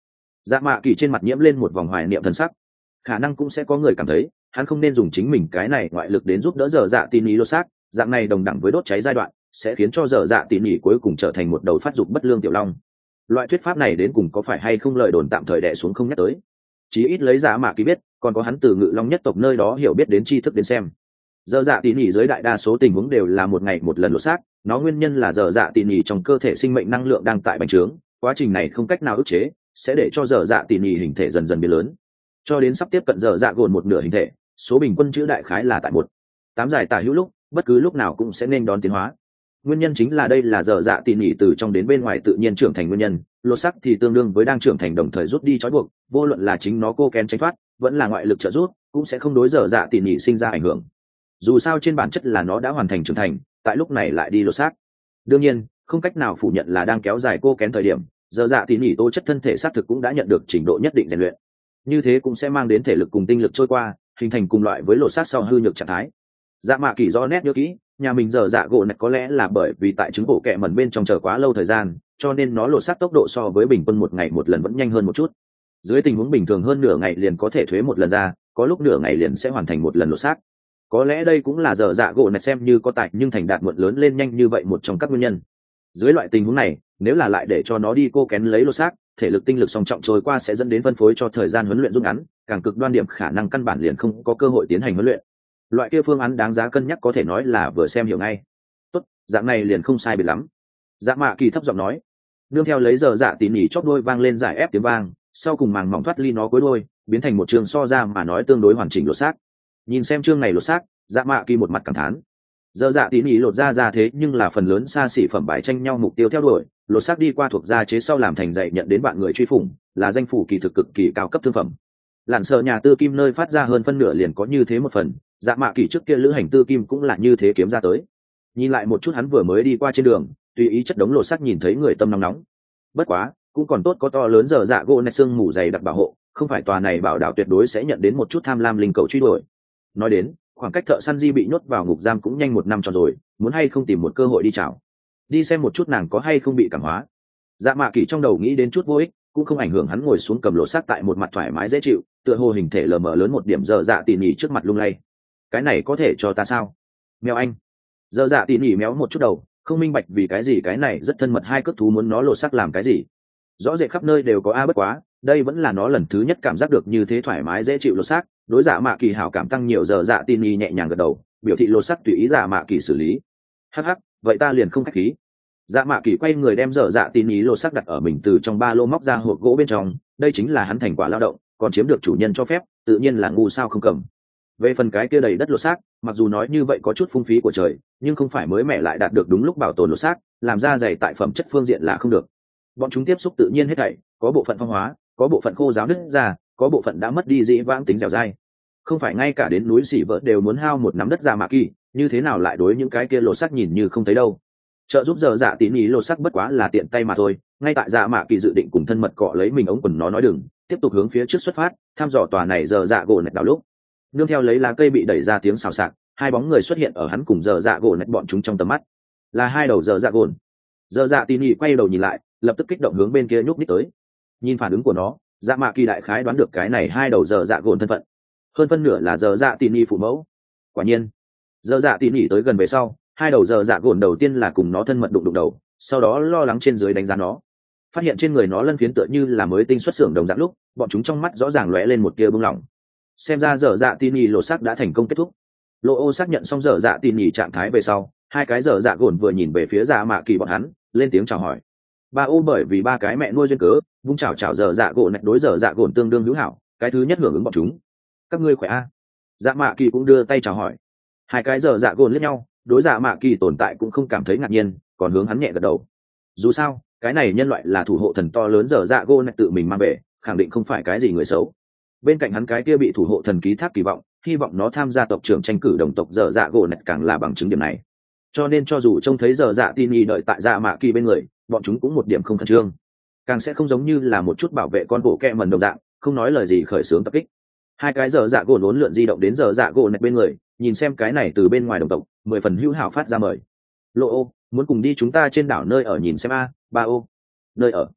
Dạ mạ kỳ trên mặt nhiễm lên một vòng hoài niệm thân sắc. Khả năng cũng sẽ có người cảm thấy hắn không nên dùng chính mình cái này ngoại lực đến giúp đỡ dở dạ tỉ nỉ lột xác, dạng này đồng đẳng với đốt cháy giai đoạn sẽ khiến cho dở dạ tỉ nỉ cuối cùng trở thành một đầu phát dục bất lương tiểu long. Loại thuyết pháp này đến cùng có phải hay không, lời đồn tạm thời đè xuống không nhắc tới. Chí ít lấy Dạ mạ kỳ biết, còn có hắn từ Ngự Long nhất tộc nơi đó hiểu biết đến tri thức đến xem, dở dạ tỉ nỉ dưới đại đa số tình huống đều là một ngày một lần lột xác. Nó nguyên nhân là dở dạ tỉ nỉ trong cơ thể sinh mệnh năng lượng đang tại bành trướng, quá trình này không cách nào ức chế, sẽ để cho dở dạ tỉ nỉ hình thể dần dần biến lớn, cho đến sắp tiếp cận dở dạ gồn một nửa hình thể, số bình quân chữ đại khái là tại 1,8 dài tả hữu lúc, bất cứ lúc nào cũng sẽ nên đón tiến hóa. Nguyên nhân chính là đây là dở dạ tỉ nỉ từ trong đến bên ngoài tự nhiên trưởng thành nguyên nhân, lột xác thì tương đương với đang trưởng thành đồng thời rút đi trói buộc, vô luận là chính nó cô kén tránh thoát vẫn là ngoại lực trợ giúp cũng sẽ không đối dở dạ tỉ nỉ sinh ra ảnh hưởng. Dù sao trên bản chất là nó đã hoàn thành trưởng thành, tại lúc này lại đi lột xác. Đương nhiên không cách nào phủ nhận là đang kéo dài cô kén thời điểm, dở dạ tỉ nỉ tố chất thân thể xác thực cũng đã nhận được trình độ nhất định rèn luyện, như thế cũng sẽ mang đến thể lực cùng tinh lực trôi qua, hình thành cùng loại với lột xác sau hư nhược trạng thái. Dạ mạ kỳ do nét nhớ kỹ, nhà mình dở dạ gỗ này có lẽ là bởi vì tại trứng bộ kẹ mẩn bên trong chờ quá lâu thời gian, cho nên nó lột xác tốc độ so với bình quân một ngày một lần vẫn nhanh hơn một chút. Dưới tình huống bình thường hơn nửa ngày liền có thể thuế một lần ra, có lúc nửa ngày liền sẽ hoàn thành một lần lột xác. Có lẽ đây cũng là dở dạ gỗ này xem như có tài nhưng thành đạt muộn lớn lên nhanh như vậy một trong các nguyên nhân. Dưới loại tình huống này, nếu là lại để cho nó đi cô kén lấy lột xác, thể lực tinh lực song trọng trôi qua sẽ dẫn đến phân phối cho thời gian huấn luyện rút ngắn, càng cực đoan điểm khả năng căn bản liền không có cơ hội tiến hành huấn luyện. Loại kia phương án đáng giá cân nhắc, có thể nói là vừa xem hiểu ngay. Tốt, dạng này liền không sai biệt lắm. Dạ mạ kỳ thấp giọng nói, nương theo lấy dở dạ tỉ nỉ chóp đuôi vang lên giải ép tiếng vang, sau cùng màng mỏng thoát ly nó cuối đuôi, biến thành một trường so ra mà nói tương đối hoàn chỉnh lột xác. Nhìn xem chương này lột xác, dạ mạ kỳ một mặt cảm thán. Dở dạ tỉ nỉ lột ra thế nhưng là phần lớn xa xỉ phẩm bài tranh nhau mục tiêu theo đuổi, lột xác đi qua thuộc gia chế sau làm thành dạy nhận đến bạn người truy phủng, là danh phủ kỳ thực cực kỳ cao cấp thương phẩm. Lặn sợ nhà tư kim nơi phát ra hơn phân nửa liền có như thế một phần, dạ mạ kỳ trước kia lữ hành tư kim cũng là như thế kiếm ra tới. Nhìn lại một chút hắn vừa mới đi qua trên đường, tùy ý chất đống lột xác nhìn thấy người tâm nóng nóng. Bất quá cũng còn tốt có to lớn dở dạ gỗ này xương mù dày đặc bảo hộ, không phải tòa này bảo đảo tuyệt đối sẽ nhận đến một chút tham lam linh cầu truy đuổi. Nói đến khoảng cách thợ săn di bị nhốt vào ngục giam cũng nhanh 1 năm tròn rồi, muốn hay không tìm một cơ hội đi chào đi xem một chút nàng có hay không bị cảm hóa. Dạ mạ kỳ trong đầu nghĩ đến chút vô ích, cũng không ảnh hưởng hắn ngồi xuống cầm lột xác tại một mặt thoải mái dễ chịu, tựa hồ hình thể lờ mờ lớn một điểm dở dạ tỉ nỉ trước mặt lung lay. Cái này có thể cho ta sao? Mèo anh. Dở dạ tỉ nỉ méo một chút đầu, không minh bạch vì cái gì cái này rất thân mật hai cước thú muốn nó lột xác làm cái gì. Rõ rệt khắp nơi đều có a, bất quá đây vẫn là nó lần thứ nhất cảm giác được như thế thoải mái dễ chịu lột xác. Đối dạ mạ kỳ hảo cảm tăng nhiều, dở dạ tỉ nỉ nhẹ nhàng gật đầu, biểu thị lột xác tùy ý dạ mạ kỳ xử lý. Hắc hắc, vậy ta liền không khách khí. Dạ mạ kỳ quay người đem dở dạ tỉ nỉ lột xác đặt ở mình từ trong ba lô móc ra hộp gỗ bên trong, đây chính là hắn thành quả lao động, còn chiếm được chủ nhân cho phép, tự nhiên là ngu sao không cầm. Về phần cái kia đầy đất lột xác, mặc dù nói như vậy có chút phung phí của trời, nhưng không phải mới mẻ lại đạt được đúng lúc bảo tồn lột xác, làm ra dày tại phẩm chất phương diện là không được. Bọn chúng tiếp xúc tự nhiên hết thảy, có bộ phận phong hóa, có bộ phận khô ráo nứt ra, có bộ phận đã mất đi dĩ vãng tính dẻo dai. Không phải ngay cả đến núi xỉ vỡ đều muốn hao một nắm đất ra mà kỳ, như thế nào lại đối những cái kia lột xác nhìn như không thấy đâu. Trợ giúp dở dạ tỉ nỉ lột xác bất quá là tiện tay mà thôi. Ngay tại dạ mạ kỳ dự định cùng thân mật cọ lấy mình ống quần nó nói đừng tiếp tục hướng phía trước xuất phát, thăm dò tòa này dở dạ gỗ nạch đào lúc, nương theo lấy lá cây bị đẩy ra tiếng xào xạc, hai bóng người xuất hiện ở hắn cùng dở dạ gỗ nạch bọn chúng trong tầm mắt, là hai đầu dở dạ gồn. Dở dạ tỉ nỉ quay đầu nhìn lại, lập tức kích động hướng bên kia nhúc nhích tới. Nhìn phản ứng của nó, dạ mạ kỳ đại khái đoán được cái này hai đầu dở dạ gồn thân phận, hơn phân nửa là dở dạ tỉ nỉ phụ mẫu. Quả nhiên dở dạ tỉ nỉ tới gần về sau, hai đầu dở dạ gồn đầu tiên là cùng nó thân mật đụng đầu, sau đó lo lắng trên dưới đánh giá nó. Phát hiện trên người nó lân phiến tựa như là mới tinh xuất xưởng đồng dạng lúc, bọn chúng trong mắt rõ ràng lóe lên một tia bưng lỏng. Xem ra dở dạ tỉ nỉ lột xác đã thành công kết thúc. Lộ ô xác nhận xong dở dạ tỉ nỉ trạng thái về sau, hai cái dở dạ gồn vừa nhìn về phía dạ mạ kỳ bọn hắn, lên tiếng chào hỏi. Ba ô bởi vì ba cái mẹ nuôi duyên cớ, vung chào chào dở dạ gồn, đối dở dạ gồn tương đương hữu hảo, cái thứ nhất hưởng ứng bọn chúng. Các ngươi khỏe a? Dạ mạ kỳ cũng đưa tay chào hỏi. Hai cái dở dạ gồn liếc nhau, đối dạ mạ kỳ tồn tại cũng không cảm thấy ngạc nhiên, còn hướng hắn nhẹ gật đầu. Dù sao cái này nhân loại là thủ hộ thần to lớn dở dạ gồn tự mình mang về, khẳng định không phải cái gì người xấu. Bên cạnh hắn cái kia bị thủ hộ thần ký thác kỳ vọng, hy vọng nó tham gia tộc trưởng tranh cử đồng tộc dở dạ gồn càng là bằng chứng điểm này. Cho nên cho dù trông thấy dở dạ tỉ nỉ đợi tại dạ mạ kỳ bên người, bọn chúng cũng một điểm không khẩn trương, càng sẽ không giống như là một chút bảo vệ con bộ kẹ mần đồng dạng, không nói lời gì khởi xướng tập kích. Hai cái dở dạ gồn uốn lượn di động đến dở dạ gồn bên người, nhìn xem cái này từ bên ngoài đồng tộc, 10 phần hữu hảo phát ra mời. Lộ ô, muốn cùng đi chúng ta trên đảo nơi ở nhìn xem a. Ba ô, nơi ở.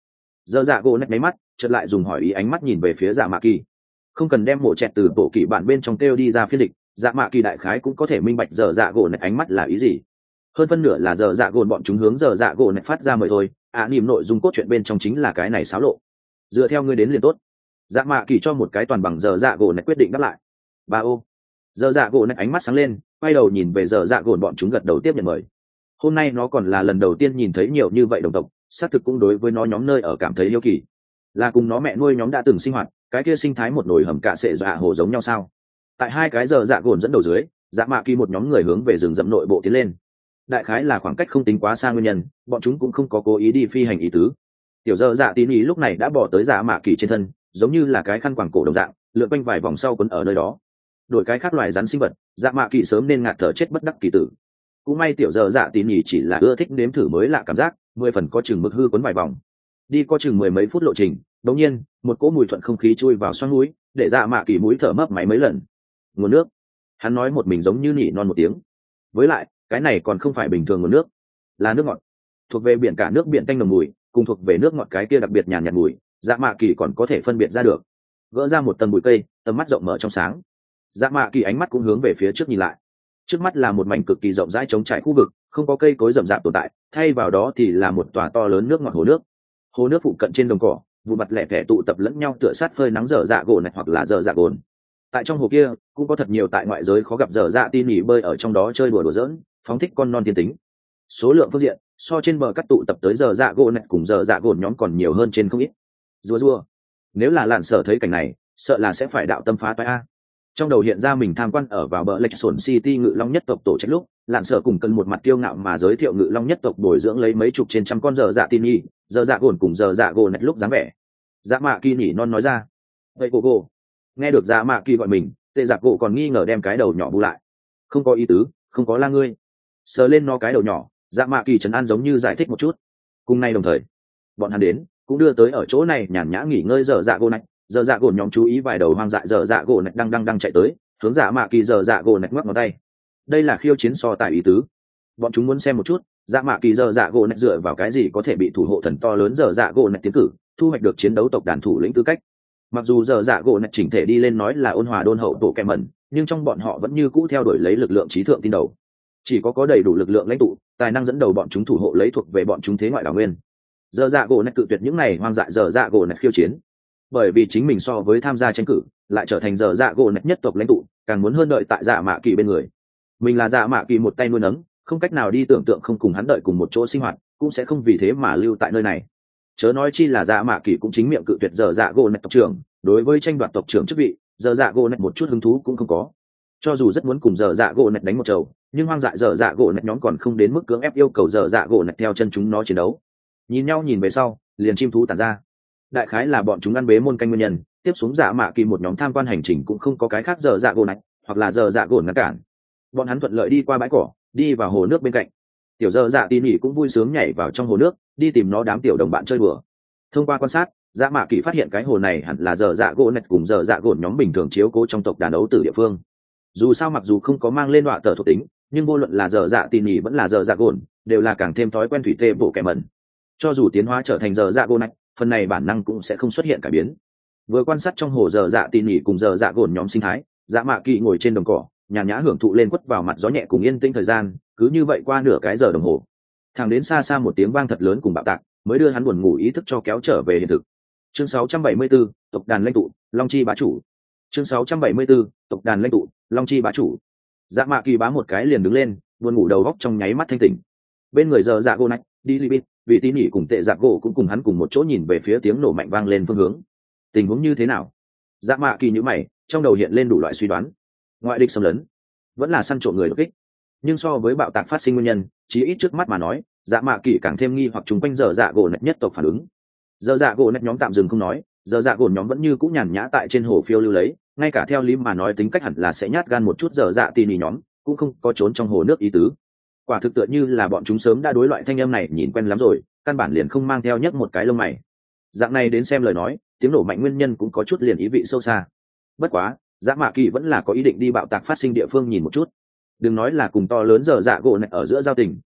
Giờ dạ gỗ nét máy mắt chợt lại dùng hỏi ý ánh mắt nhìn về phía dạ mạ kỳ. Không cần đem mổ chẹt từ bộ kỷ bản bên trong kêu đi ra phiên dịch, dạ mạ kỳ đại khái cũng có thể minh bạch giờ dạ gỗ nét ánh mắt là ý gì. Hơn phân nửa là giờ dạ gỗ bọn chúng hướng giờ dạ gỗ nét phát ra mời thôi, niềm nội dung cốt truyện bên trong chính là cái này xáo lộ. Dựa theo ngươi đến liền tốt. Dạ mạ kỳ cho một cái toàn bằng giờ dạ gỗ nét quyết định đáp lại. Ba ô. Giờ dạ gỗ nét ánh mắt sáng lên, quay đầu nhìn về giờ dạ gỗ bọn chúng gật đầu tiếp nhận mời. Hôm nay nó còn là lần đầu tiên nhìn thấy nhiều như vậy đồng tộc, xác thực cũng đối với nó nhóm nơi ở cảm thấy yêu kỳ. Là cùng nó mẹ nuôi nhóm đã từng sinh hoạt, cái kia sinh thái một nồi hầm cạ sệ dạ hồ giống nhau sao? Tại hai cái giờ dạ gồn dẫn đầu dưới, dạ mạ kỳ một nhóm người hướng về rừng rậm nội bộ tiến lên. Đại khái là khoảng cách không tính quá xa nguyên nhân, bọn chúng cũng không có cố ý đi phi hành ý tứ. Tiểu giờ dạ tín ý lúc này đã bỏ tới dạ mạ kỳ trên thân, giống như là cái khăn quàng cổ đồng dạng, lượn quanh vài vòng sau quấn ở nơi đó. Đổi cái khác loài rắn sinh vật, dạ mạ kỳ sớm nên ngạt thở chết bất đắc kỳ tử. Cũng may tiểu giờ dạ tín ý chỉ là ưa thích nếm thử mới lạ cảm giác, 10 phần có chừng mực hư quấn vài vòng. Đi có chừng 10 mấy phút lộ trình, đột nhiên một cỗ mùi thuận không khí chui vào xoang mũi, để dạ mạ kỳ mũi thở mấp máy mấy lần. Nguồn nước. Hắn nói một mình giống như nỉ non một tiếng. Với lại cái này còn không phải bình thường nguồn nước, là nước ngọt, thuộc về biển cả, nước biển tanh nồng mùi, cùng thuộc về nước ngọt cái kia đặc biệt nhàn nhạt mùi, dạ mạ kỳ còn có thể phân biệt ra được. Gỡ ra một tầng bụi cây, tầm mắt rộng mở trong sáng, dạ mạ kỳ ánh mắt cũng hướng về phía trước nhìn lại. Trước mắt là một mảnh cực kỳ rộng rãi trống trải khu vực, không có cây cối rậm rạp tồn tại, thay vào đó thì là một tòa to lớn nước ngọt hồ nước. Hồ nước phụ cận trên đồng cỏ, vụn vặt lẻ tẻ tụ tập lẫn nhau tựa sát phơi nắng dở dạ gỗ này hoặc là dở dạ gồn. Tại trong hồ kia cũng có thật nhiều tại ngoại giới khó gặp dở dạ tin nhỉ bơi ở trong đó chơi đùa giỡn, phóng thích con non thiên tính. Số lượng phương diện so trên bờ cắt tụ tập tới dở dạ gỗ này cùng dở dạ gồn nhóm còn nhiều hơn trên không ít. Rùa nếu là lạn sở thấy cảnh này, sợ là sẽ phải đạo tâm phá toái a. Trong đầu hiện ra mình tham quan ở vào bờ lệch sổn city ngự long nhất tộc tổ trách lúc, lạn sở cùng cần một mặt kiêu ngạo mà giới thiệu ngự long nhất tộc bồi dưỡng lấy mấy chục trên trăm con dở dạ tin nhỉ, dở dạ gồn cùng dở dạ gồn này lúc dáng vẻ. Dạ mạ kỳ nhỉ non nói ra. Vậy cô nghe được dạ mạ kỳ gọi mình, tệ giặc gỗ còn nghi ngờ đem cái đầu nhỏ bu lại. Không có ý tứ, không có la ngươi. Sờ lên nó cái đầu nhỏ, dạ mạ kỳ trấn an giống như giải thích một chút. Cùng nay đồng thời bọn hắn đến cũng đưa tới ở chỗ này nhàn nhã nghỉ ngơi dở dạ gỗ này. Dở dạ gỗ nhóm chú ý vài đầu hoang dại dở dạ gỗ này đang chạy tới, hướng dạ mạ kỳ dở dạ gỗ này ngoắc ngón tay. Đây là khiêu chiến so tài ý tứ. Bọn chúng muốn xem một chút dạ mạ kỳ dở dạ gỗ này dựa vào cái gì có thể bị thủ hộ thần to lớn dở dạ gỗ này tiến cử, thu hoạch được chiến đấu tộc đàn thủ lĩnh tư cách. Mặc dù dở dạ gỗ này chỉnh thể đi lên nói là ôn hòa đôn hậu tổ kẻ mẩn, nhưng trong bọn họ vẫn như cũ theo đuổi lấy lực lượng trí thượng tin đầu. Chỉ có đầy đủ lực lượng lãnh tụ, tài năng dẫn đầu bọn chúng thủ hộ lấy thuộc về bọn chúng thế ngoại đảo nguyên. Dở dạ gỗ này cự tuyệt những này hoang dại dở dạ gỗ này khiêu chiến, bởi vì chính mình so với tham gia tranh cử lại trở thành dở dạ gỗ này nhất tộc lãnh tụ, càng muốn hơn đợi tại dạ mạ kỳ bên người. Mình là dạ mạ kỳ một tay nuôi nấng, không cách nào đi tưởng tượng không cùng hắn đợi cùng một chỗ sinh hoạt, cũng sẽ không vì thế mà lưu tại nơi này. Chớ nói chi là dạ mạ kỳ cũng chính miệng cự tuyệt dở dạ gỗ này tộc trưởng, đối với tranh đoạt tộc trưởng chức vị dở dạ gỗ này một chút hứng thú cũng không có. Cho dù rất muốn cùng dở dạ gỗ này đánh một trầu, nhưng hoang dại dở dạ gỗ này nhóm còn không đến mức cưỡng ép yêu cầu dở dạ gỗ này theo chân chúng nó chiến đấu. Nhìn nhau nhìn về sau, liền chim thú tản ra. Đại khái là bọn chúng ăn bế môn canh nguyên nhân, tiếp xuống dạ mạ kỳ một nhóm tham quan hành trình cũng không có cái khác dở dạ gỗ này hoặc là dở dạ gỗ ngăn cản. Bọn hắn thuận lợi đi qua bãi cỏ, đi vào hồ nước bên cạnh. Tiểu dở dạ tỉ mỉ cũng vui sướng nhảy vào trong hồ nước, đi tìm nó đám tiểu đồng bạn chơi đùa. Thông qua quan sát, dạ mạ kỳ phát hiện cái hồ này hẳn là dở dạ gỗ nẹt cùng dở dạ gỗ nhóm bình thường chiếu cố trong tộc đàn đấu từ địa phương. Dù sao mặc dù không có mang lên đọa tờ thuộc tính, nhưng vô luận là dở dạ tỉ mỉ vẫn là dở dạ gỗ, đều là càng thêm thói quen thủy tê bộ kẻ mẩn. Cho dù tiến hóa trở thành dở dạ gỗ nẹt, phần này bản năng cũng sẽ không xuất hiện cải biến. Vừa quan sát trong hồ dở dạ tỉ mỉ cùng dở dạ gỗ nhóm sinh thái, dạ mạ kỳ ngồi trên đồng cỏ, nhàn nhã hưởng thụ lên quất vào mặt gió nhẹ cùng yên tĩnh thời gian, cứ như vậy qua nửa cái giờ đồng hồ. Thẳng đến xa xa một tiếng vang thật lớn cùng bạo tạc, mới đưa hắn buồn ngủ ý thức cho kéo trở về hiện thực. Chương 674, tộc đàn lãnh tụ, Long Chi bá chủ. Chương 674, tộc đàn lãnh tụ, Long Chi bá chủ. Dạ mạ kỳ bá một cái liền đứng lên, buồn ngủ đầu góc trong nháy mắt thanh tỉnh. Bên người giờ dạ gỗ nách, đi libit, vì tí nỉ cùng tệ dạ gỗ cũng cùng hắn cùng một chỗ nhìn về phía tiếng nổ mạnh vang lên phương hướng. Tình huống như thế nào? Dạ mạ kỳ nhíu mày, trong đầu hiện lên đủ loại suy đoán. Ngoại địch xâm lấn, vẫn là săn trộm người đột kích. Nhưng so với bạo tạc phát sinh nguyên nhân, chí ít trước mắt mà nói, dạ mạ kỳ càng thêm nghi hoặc chúng quanh dở dạ gỗ nách nhất tộc phản ứng. Dở dạ gỗ nách nhóm tạm dừng không nói, dở dạ gỗ nhóm vẫn như cũng nhàn nhã tại trên hồ phiêu lưu lấy, ngay cả theo lý mà nói tính cách hẳn là sẽ nhát gan một chút dở dạ tỉ mỉ nhóm, cũng không có trốn trong hồ nước ý tứ. Quả thực tựa như là bọn chúng sớm đã đối loại thanh âm này nhìn quen lắm rồi, căn bản liền không mang theo nhấc một cái lông mày. Dạng này đến xem lời nói, tiếng nổ mạnh nguyên nhân cũng có chút liền ý vị sâu xa. Bất quá, dạ mạ kỳ vẫn là có ý định đi bạo tạc phát sinh địa phương nhìn một chút. Đừng nói là cùng to lớn dở dạ gỗ này ở giữa giao tình,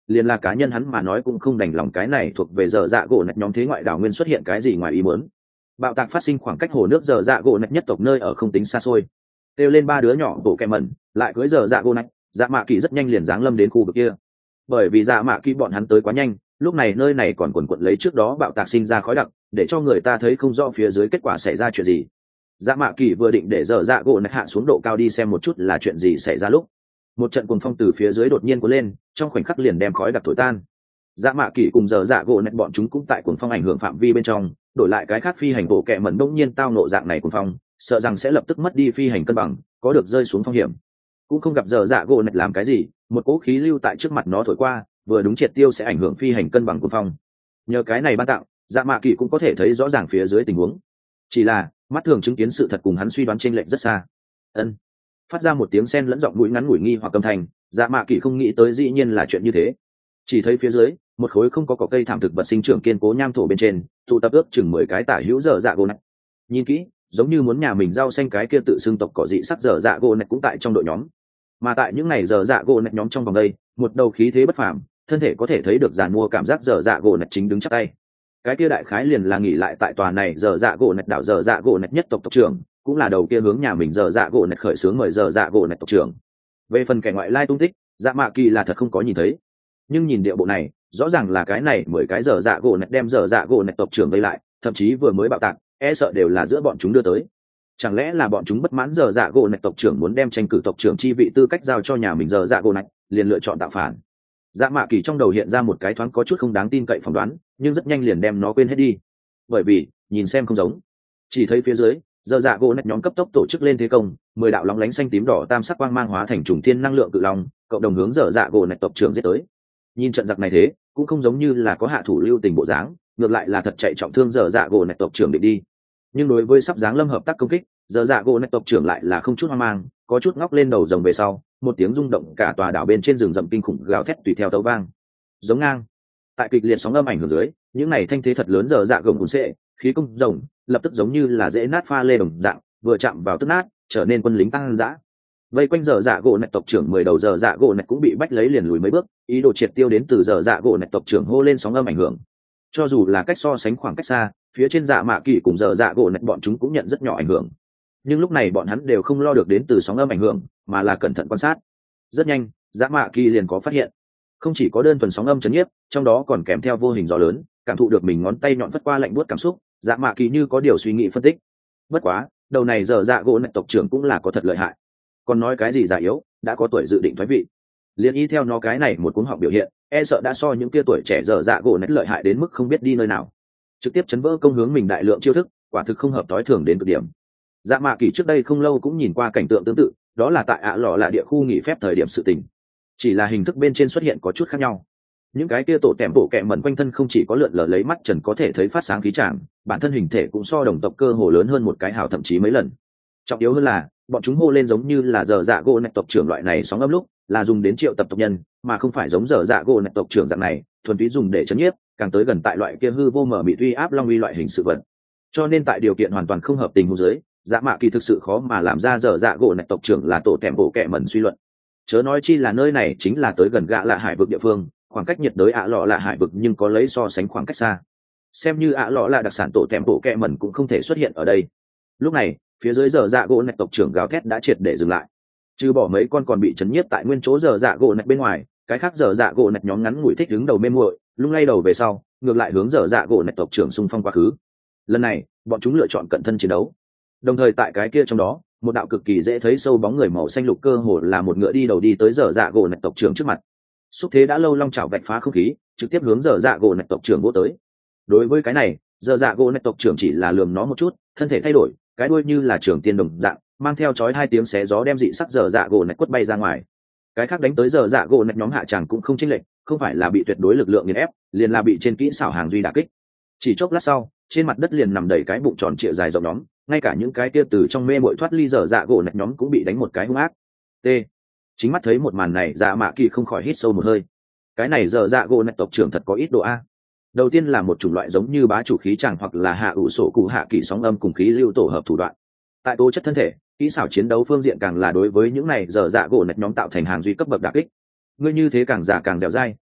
liền là cá nhân hắn mà nói cũng không đành lòng cái này thuộc về giờ dạ gỗ nạch nhóm thế ngoại đảo nguyên xuất hiện cái gì ngoài ý muốn. Bạo tạc phát sinh khoảng cách hồ nước giờ dạ gỗ nạch nhất tộc nơi ở không tính xa xôi. Kêu lên ba đứa nhỏ bộ kẹ mẩn lại cưới giờ dạ gỗ nạch, dạ mạ kỳ rất nhanh liền giáng lâm đến khu vực kia. Bởi vì dạ mạ kỳ bọn hắn tới quá nhanh, lúc này nơi này còn quần quật lấy trước đó bạo tạc sinh ra khói đặc, để cho người ta thấy không rõ phía dưới kết quả xảy ra chuyện gì. Dạ mạ kỳ vừa định để giờ dạ gỗ nạch hạ xuống độ cao đi xem một chút là chuyện gì xảy ra lúc một trận cuồng phong từ phía dưới đột nhiên cuốn lên, trong khoảnh khắc liền đem khói đặc thổi tan. Dạ mạ kỳ cùng giờ dạ gỗ nạch bọn chúng cũng tại cuồng phong ảnh hưởng phạm vi bên trong, đổi lại cái khác phi hành bộ kẹ mẩn đông nhiên tao nộ dạng này cuồng phong, sợ rằng sẽ lập tức mất đi phi hành cân bằng, có được rơi xuống phong hiểm. Cũng không gặp giờ dạ gỗ nạch làm cái gì, một cỗ khí lưu tại trước mặt nó thổi qua, vừa đúng triệt tiêu sẽ ảnh hưởng phi hành cân bằng cuồng phong. Nhờ cái này ban tặng, dạ mạ kỳ cũng có thể thấy rõ ràng phía dưới tình huống. Chỉ là mắt thường chứng kiến sự thật cùng hắn suy đoán chênh lệch rất xa. Ân, phát ra một tiếng sen lẫn giọng mũi ngắn ngủi nghi hoặc âm thanh, dạ mạ kỳ không nghĩ tới dĩ nhiên là chuyện như thế. Chỉ thấy phía dưới một khối không có cỏ cây thảm thực vật sinh trưởng kiên cố nham thổ bên trên tụ tập ước chừng 10 cái tả hữu dở dạ gỗ nạch. Nhìn kỹ giống như muốn nhà mình rau xanh cái kia tự xưng tộc cỏ dị sắc dở dạ gỗ nạch cũng tại trong đội nhóm. Mà tại những này dở dạ gỗ nạch nhóm trong vòng đây, một đầu khí thế bất phàm, thân thể có thể thấy được giàn mua cảm giác dở dạ gỗ nạch chính đứng chắc tay. Cái kia đại khái liền là nghỉ lại tại tòa này dở dạ gỗ nạch đảo dở dạ gỗ nạch nhất tộc tộc trưởng, cũng là đầu kia hướng nhà mình dở dạ gỗ nạch khởi xướng mời dở dạ gỗ nạch tộc trưởng. Về phần kẻ ngoại lai tung tích, dạ mạ kỳ là thật không có nhìn thấy, nhưng nhìn địa bộ này rõ ràng là cái này 10 cái dở dạ gỗ nạch đem dở dạ gỗ nạch tộc trưởng vây lại, thậm chí vừa mới bạo tạc e sợ đều là giữa bọn chúng đưa tới. Chẳng lẽ là bọn chúng bất mãn dở dạ gỗ nạch tộc trưởng muốn đem tranh cử tộc trưởng chi vị tư cách giao cho nhà mình dở dạ gỗ nạch, liền lựa chọn tạo phản. Dạ mạ kỳ trong đầu hiện ra một cái thoáng có chút không đáng tin cậy phỏng đoán, nhưng rất nhanh liền đem nó quên hết đi, bởi vì nhìn xem không giống. Chỉ thấy phía dưới dở dạ gỗ nạch nhóm cấp tốc tổ chức lên thế công, 10 đạo lóng lánh xanh tím đỏ tam sắc quang mang hóa thành trùng thiên năng lượng cự long, cộng đồng hướng dở dạ gỗ nạch tộc trưởng giết tới. Nhìn trận giặc này thế cũng không giống như là có hạ thủ lưu tình bộ dáng, ngược lại là thật chạy trọng thương dở dạ gỗ nạch tộc trưởng định đi. Nhưng đối với sắp giáng lâm hợp tác công kích, dở dạ gỗ nạch tộc trưởng lại là không chút hoang mang, có chút ngóc lên đầu rồng về sau, một tiếng rung động cả tòa đảo bên trên rừng rậm kinh khủng gào thét tùy theo tấu vang. Giống ngang tại kịch liệt sóng âm ảnh hưởng dưới, những này thanh thế thật lớn dở dạ gồng cuốn xệ, khí công rồng lập tức giống như là dễ nát pha lê đồng dạng, vừa chạm vào tức nát, trở nên quân lính tăng dã. Vây quanh dở dạ gỗ nạch tộc trưởng 10 đầu dở dạ gỗ nạch cũng bị bách lấy liền lùi mấy bước, ý đồ triệt tiêu đến từ dở dạ gỗ nạch tộc trưởng hô lên sóng âm ảnh hưởng. Cho dù là cách so sánh khoảng cách xa, phía trên dạ mạ kỳ cùng dở dạ gỗ nạch bọn chúng cũng nhận rất nhỏ ảnh hưởng, nhưng lúc này bọn hắn đều không lo được đến từ sóng âm ảnh hưởng, mà là cẩn thận quan sát. Rất nhanh dạ mạ kỳ liền có phát hiện, không chỉ có đơn thuần sóng âm chấn nhiếp, trong đó còn kèm theo vô hình gió lớn, cảm thụ được mình ngón tay nhọn vất qua lạnh buốt cảm xúc. Dạ mạ kỳ như có điều suy nghĩ phân tích, bất quá đầu này dở dạ gỗ nạch tộc trưởng cũng là có thật lợi hại, còn nói cái gì già yếu đã có tuổi dự định thoái vị, liền y theo nó cái này một cuống họng biểu hiện, e sợ đã so những kia tuổi trẻ dở dạ gỗ nạch lợi hại đến mức không biết đi nơi nào, trực tiếp chấn vỡ công hướng mình đại lượng chiêu thức, quả thực không hợp tối thường đến cực điểm. Dạ mạ kỳ trước đây không lâu cũng nhìn qua cảnh tượng tương tự, đó là tại ạ lọ là địa khu nghỉ phép thời điểm sự tình, chỉ là hình thức bên trên xuất hiện có chút khác nhau. Những cái kia tổ tẻm bộ kẹ mẩn quanh thân không chỉ có lượn lờ lấy mắt trần có thể thấy phát sáng khí tràng, bản thân hình thể cũng so đồng tộc cơ hồ lớn hơn một cái hào thậm chí mấy lần. Trọng yếu hơn là bọn chúng hô lên giống như là dở dạ gỗ nạch tộc trưởng loại này sóng âm lúc là dùng đến triệu tập tộc nhân, mà không phải giống dở dạ gỗ nạch tộc trưởng dạng này thuần túy dùng để chấn nhiếp, càng tới gần tại loại kia hư vô mở bị uy áp long uy loại hình sự vật. Cho nên tại điều kiện hoàn toàn không hợp tình huống dưới, dạ mạ kỳ thực sự khó mà làm ra dở dạ gỗ nạch tộc trưởng là tổ tẻm bộ kẹ mẩn suy luận. Chớ nói chi là nơi này chính là tới gần gạ lạ hải vực địa phương, khoảng cách nhiệt đới ạ lọ là hải vực nhưng có lấy so sánh khoảng cách xa, xem như ạ lọ là đặc sản tổ tẻm bộ kẹ mẩn cũng không thể xuất hiện ở đây. Lúc này phía dưới dở dạ gỗ nạch tộc trưởng gào thét đã triệt để dừng lại, trừ bỏ mấy con còn bị chấn nhiếp tại nguyên chỗ dở dạ gỗ nạch bên ngoài, cái khác dở dạ gỗ nạch nhóm ngắn ngủi thích đứng đầu mê muội, lung lay đầu về sau ngược lại hướng dở dạ gỗ nạch tộc trưởng xung phong quá khứ. Lần này bọn chúng lựa chọn cận thân chiến đấu, đồng thời tại cái kia trong đó một đạo cực kỳ dễ thấy sâu bóng người màu xanh lục cơ hồ là một ngựa đi đầu đi tới dở dạ gỗ nạch tộc trưởng trước mặt, xúc thế đã lâu long chảo vạch phá không khí, trực tiếp hướng dở dạ gỗ nạch tộc trưởng vô tới. Đối với cái này dở dạ gỗ nạch tộc trưởng chỉ là lườm nó một chút, thân thể thay đổi, cái đuôi như là trường tiên đồng dạng mang theo chói 2 tiếng xé gió đem dị sắc dở dạ gỗ nạch quất bay ra ngoài. Cái khác đánh tới dở dạ gỗ nạch nhóm hạ tràng cũng không chênh lệch, không phải là bị tuyệt đối lực lượng nghiền ép, liền là bị trên kỹ xảo hàng duy đả kích. Chỉ chốc lát sau trên mặt đất liền nằm đầy cái bụng tròn trịa dài rộng nhóm, ngay cả những cái kia từ trong mê muội thoát ly dở dạ gỗ nạch nhóm cũng bị đánh một cái hung ác. T. Chính mắt thấy một màn này, dạ mạ kỳ không khỏi hít sâu một hơi. Cái này dở dạ gỗ nạch tộc trưởng thật có ít độ a. Đầu tiên là một chủng loại giống như bá chủ khí tràng hoặc là hạ ủ sổ cụ hạ kỳ sóng âm cùng khí lưu tổ hợp thủ đoạn. Tại tố chất thân thể, kỹ xảo chiến đấu phương diện càng là đối với những này dở dạ gỗ nạch nhóm tạo thành hàng duy cấp bậc đả kích. Ngươi như thế càng già càng dẻo dai,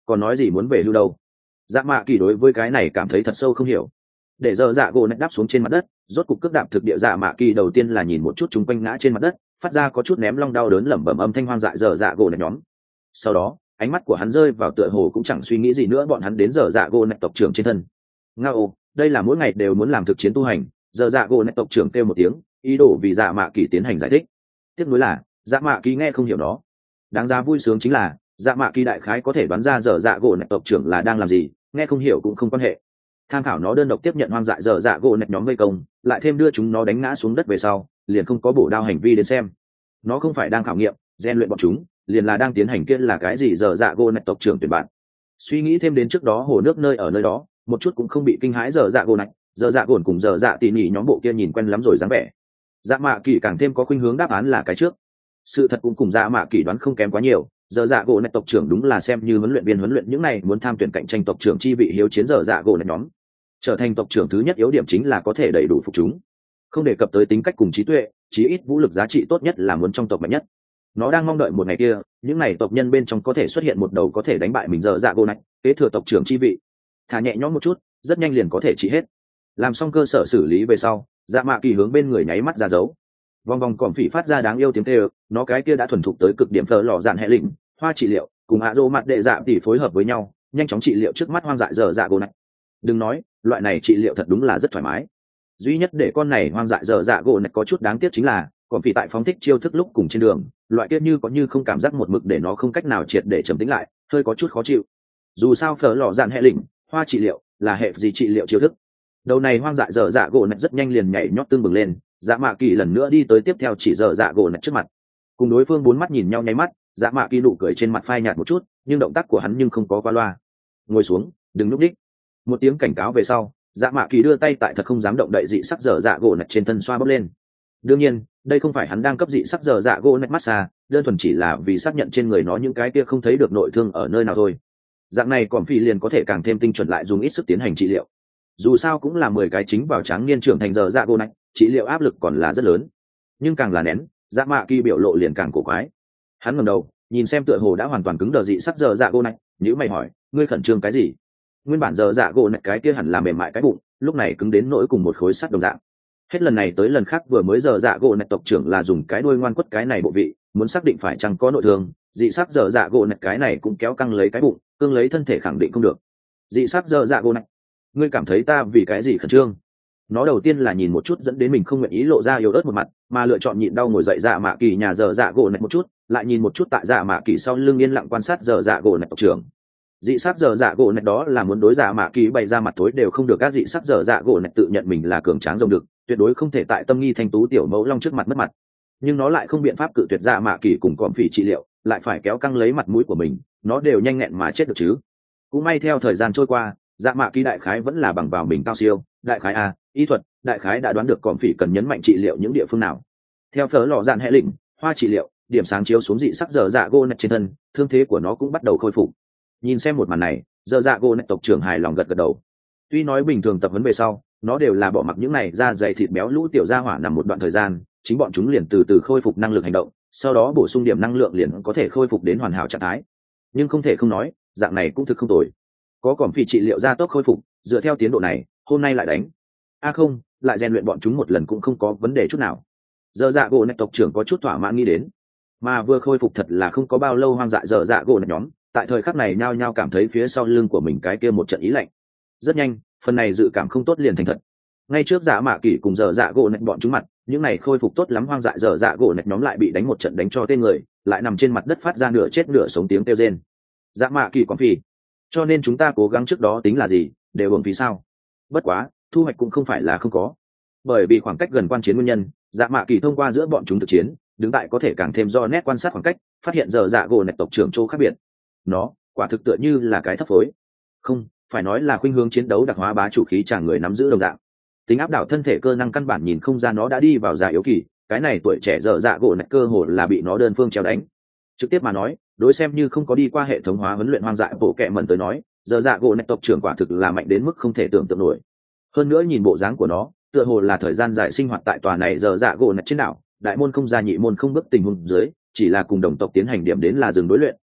còn nói gì muốn về lưu đâu. Dạ mạ kỳ đối với cái này cảm thấy thật sâu không hiểu. Để giờ dạ gỗ nạch đáp xuống trên mặt đất, rốt cục cước đạp thực địa. Dạ mạ kỳ đầu tiên là nhìn một chút chung quanh ngã trên mặt đất, phát ra có chút ném long đau đớn lẩm bẩm âm thanh hoang dại giờ dạ gỗ nạch nhóm. Sau đó ánh mắt của hắn rơi vào tựa hồ cũng chẳng suy nghĩ gì nữa bọn hắn đến giờ dạ gỗ nạch tộc trưởng trên thân. Ngao, đây là mỗi ngày đều muốn làm thực chiến tu hành. Giờ dạ gỗ nạch tộc trưởng kêu một tiếng, ý đồ vì dạ mạ kỳ tiến hành giải thích. Tiếc nuối là dạ mạ kỳ nghe không hiểu nó. Đáng ra vui sướng chính là dạ mạ kỳ đại khái có thể đoán ra giờ dạ gỗ nạch tộc trưởng là đang làm gì, nghe không hiểu cũng không quan hệ. Tham khảo nó đơn độc tiếp nhận hoang dại giờ dạ gỗ nạch nhóm vây công, lại thêm đưa chúng nó đánh ngã xuống đất về sau, liền không có bổ đao hành vi đến xem. Nó không phải đang khảo nghiệm rèn luyện bọn chúng, liền là đang tiến hành kia là cái gì giờ dạ gỗ nạch tộc trưởng tuyển bạn. Suy nghĩ thêm đến trước đó hồ nước nơi ở nơi đó, một chút cũng không bị kinh hãi giờ dạ gỗ nạch. Giờ dạ gồn cùng giờ dạ tỉ nhỉ nhóm bộ kia nhìn quen lắm rồi dáng vẻ. Dạ mạ kỳ càng thêm có khuynh hướng đáp án là cái trước. Sự thật cũng cùng dạ mạ kỳ đoán không kém quá nhiều. Giờ dạ gỗ nạch tộc trưởng đúng là xem như huấn luyện viên huấn luyện những này muốn tham tuyển cạnh tranh tộc trưởng chi vị hiếu chiến giờ dạ gỗ nạch nhóm. Trở thành tộc trưởng thứ nhất yếu điểm chính là có thể đầy đủ phục chúng, không đề cập tới tính cách cùng trí tuệ, chí ít vũ lực giá trị tốt nhất là muốn trong tộc mạnh nhất. Nó đang mong đợi một ngày kia, những này tộc nhân bên trong có thể xuất hiện một đầu có thể đánh bại mình giờ dạ gỗ nạch, kế thừa tộc trưởng chi vị. Thả nhẹ nhõm một chút, rất nhanh liền có thể trị hết. Làm xong cơ sở xử lý về sau, dạ mạ kỳ hướng bên người nháy mắt ra dấu. Vòng vòng còm phỉ phát ra đáng yêu tiếng kêu, nó cái kia đã thuần thục tới cực điểm phở lò dạn hệ lĩnh hoa trị liệu cùng hạ rô mặt đệ dạ tỉ phối hợp với nhau, nhanh chóng trị liệu trước mắt hoang dại giờ dạ gỗ nạch. Đừng nói, loại này trị liệu thật đúng là rất thoải mái. Duy nhất để con này hoang dại giờ dạ gỗ nạch có chút đáng tiếc chính là còm phỉ tại phóng thích chiêu thức lúc cùng trên đường, loại kia như có như không cảm giác một mực để nó không cách nào triệt để trầm tĩnh lại, hơi có chút khó chịu. Dù sao phở lò dạn hệ lĩnh hoa trị liệu là hệ gì trị liệu chiêu thức. Đầu này hoang dại dở dạ gỗ nạch rất nhanh liền nhảy nhót tương bừng lên. Dạ mạ kỳ lần nữa đi tới tiếp theo chỉ dở dạ gỗ nạch trước mặt, cùng đối phương bốn mắt nhìn nhau nháy mắt. Dạ mạ kỳ nụ cười trên mặt phai nhạt một chút, nhưng động tác của hắn nhưng không có qua loa. Ngồi xuống, đừng núp đích. Một tiếng cảnh cáo về sau, dạ mạ kỳ đưa tay tại thật không dám động đậy dị sắc dở dạ gỗ nạch trên thân xoa bóp lên. Đương nhiên đây không phải hắn đang cấp dị sắc dở dạ gỗ nạch massage, đơn thuần chỉ là vì xác nhận trên người nó những cái kia không thấy được nội thương ở nơi nào thôi. Dạng này còn phi liền có thể càng thêm tinh chuẩn lại dùng ít sức tiến hành trị liệu. Dù sao cũng là 10 cái chính vào tráng niên trưởng thành giờ dạ gỗ nạch, trị liệu áp lực còn là rất lớn. Nhưng càng là nén, dạ mạ kỳ biểu lộ liền càng cổ quái. Hắn ngẩng đầu nhìn xem tựa hồ đã hoàn toàn cứng đờ dị sắc giờ dạ gỗ nạch, nhíu mày hỏi, ngươi khẩn trương cái gì? Nguyên bản giờ dạ gỗ nạch cái kia hẳn là mềm mại cái bụng, lúc này cứng đến nỗi cùng một khối sắt đồng dạng. Hết lần này tới lần khác vừa mới giờ dạ gỗ nạch tộc trưởng là dùng cái đuôi ngoan quất cái này bộ vị, muốn xác định phải chăng có nội thương, dị sắc giờ dạ gỗ nạch cái này cũng kéo căng lấy cái bụng, cương lấy thân thể khẳng định không được. Dị sắc giờ dạ gỗ nạch, ngươi cảm thấy ta vì cái gì khẩn trương? Nó đầu tiên là nhìn một chút dẫn đến mình không nguyện ý lộ ra yếu ớt một mặt, mà lựa chọn nhịn đau ngồi dậy dạ mạ kỳ nhà giờ dạ gỗ nạch một chút, lại nhìn một chút tại dạ mạ kỳ sau lưng yên lặng quan sát giờ dạ gỗ nạch tộc trưởng. Dị sắc giờ dạ gỗ nạch đó là muốn đối dạ mạ kỳ bày ra mặt tối đều không được. Các dị sắc giờ dạ gỗ nạch tự nhận mình là cường tráng rồng được, tuyệt đối không thể tại tâm nghi thanh tú tiểu mẫu long trước mặt mất mặt. Nhưng nó lại không biện pháp cự tuyệt dạ mạ kỳ cùng còm phỉ trị liệu, lại phải kéo căng lấy mặt mũi của mình, nó đều nhanh nghẹn mà chết được chứ. Cũng may theo thời gian trôi qua, dạ mạ kỳ đại khái vẫn là bằng vào mình cao siêu, đại khái a y thuật, đại khái đã đoán được còm phỉ cần nhấn mạnh trị liệu những địa phương nào. Theo phở lò dạn hệ lĩnh hoa trị liệu, điểm sáng chiếu xuống dị sắc giờ dạ gỗ nạch trên thân, thương thế của nó cũng bắt đầu khôi phục. Nhìn xem một màn này, giờ dạ gỗ nạch tộc trưởng hài lòng gật gật đầu. Tuy nói bình thường tập huấn về sau, nó đều là bỏ mặc những này da dày thịt béo lũ tiểu gia hỏa nằm một đoạn thời gian, chính bọn chúng liền từ từ khôi phục năng lực hành động, sau đó bổ sung điểm năng lượng liền có thể khôi phục đến hoàn hảo trạng thái. Nhưng không thể không nói, dạng này cũng thực không tồi. Có còm phỉ trị liệu gia tốc khôi phục, dựa theo tiến độ này, hôm nay lại đánh. Không, lại rèn luyện bọn chúng một lần cũng không có vấn đề chút nào. Giờ dạ gỗ nạch tộc trưởng có chút thỏa mãn nghĩ đến. Mà vừa khôi phục thật là không có bao lâu hoang dại giờ dạ gỗ nạch nhóm, tại thời khắc này nhao nhao cảm thấy phía sau lưng của mình cái kia một trận ý lạnh. Rất nhanh, phần này dự cảm không tốt liền thành thật. Ngay trước dạ mạ kỳ cùng giờ dạ gỗ nạch bọn chúng mặt, những này khôi phục tốt lắm hoang dại giờ dạ gỗ nạch nhóm lại bị đánh một trận đánh cho tên người, lại nằm trên mặt đất phát ra nửa chết nửa sống tiếng kêu rên. Dạ mạ kỳ còn phì, cho nên chúng ta cố gắng trước đó tính là gì, đều uổng phí sao? Bất quá, thu hoạch cũng không phải là không có. Bởi vì khoảng cách gần quan chiến nguyên nhân, dạ mạ kỳ thông qua giữa bọn chúng thực chiến, đứng tại có thể càng thêm do nét quan sát khoảng cách, phát hiện giờ dạ gỗ nạch tộc trưởng chỗ khác biệt. Nó quả thực tựa như là cái thấp phối, không phải nói là khuynh hướng chiến đấu đặc hóa bá chủ khí chàng người nắm giữ đồng dạng. Tính áp đảo thân thể cơ năng căn bản nhìn không ra nó đã đi vào già yếu kỳ, cái này tuổi trẻ dở dạ gỗ nạch cơ hồ là bị nó đơn phương treo đánh. Trực tiếp mà nói, đối xem như không có đi qua hệ thống hóa huấn luyện hoang dại bộ kệ mẩn tới nói, dở dạ gỗ nạch tộc trưởng quả thực là mạnh đến mức không thể tưởng tượng nổi. Hơn nữa nhìn bộ dáng của nó, tựa hồ là thời gian dài sinh hoạt tại tòa này dở dạ gỗ nạch trên đảo, đại môn không ra nhị môn không bước tình huống dưới, chỉ là cùng đồng tộc tiến hành điểm đến là dừng đối luyện,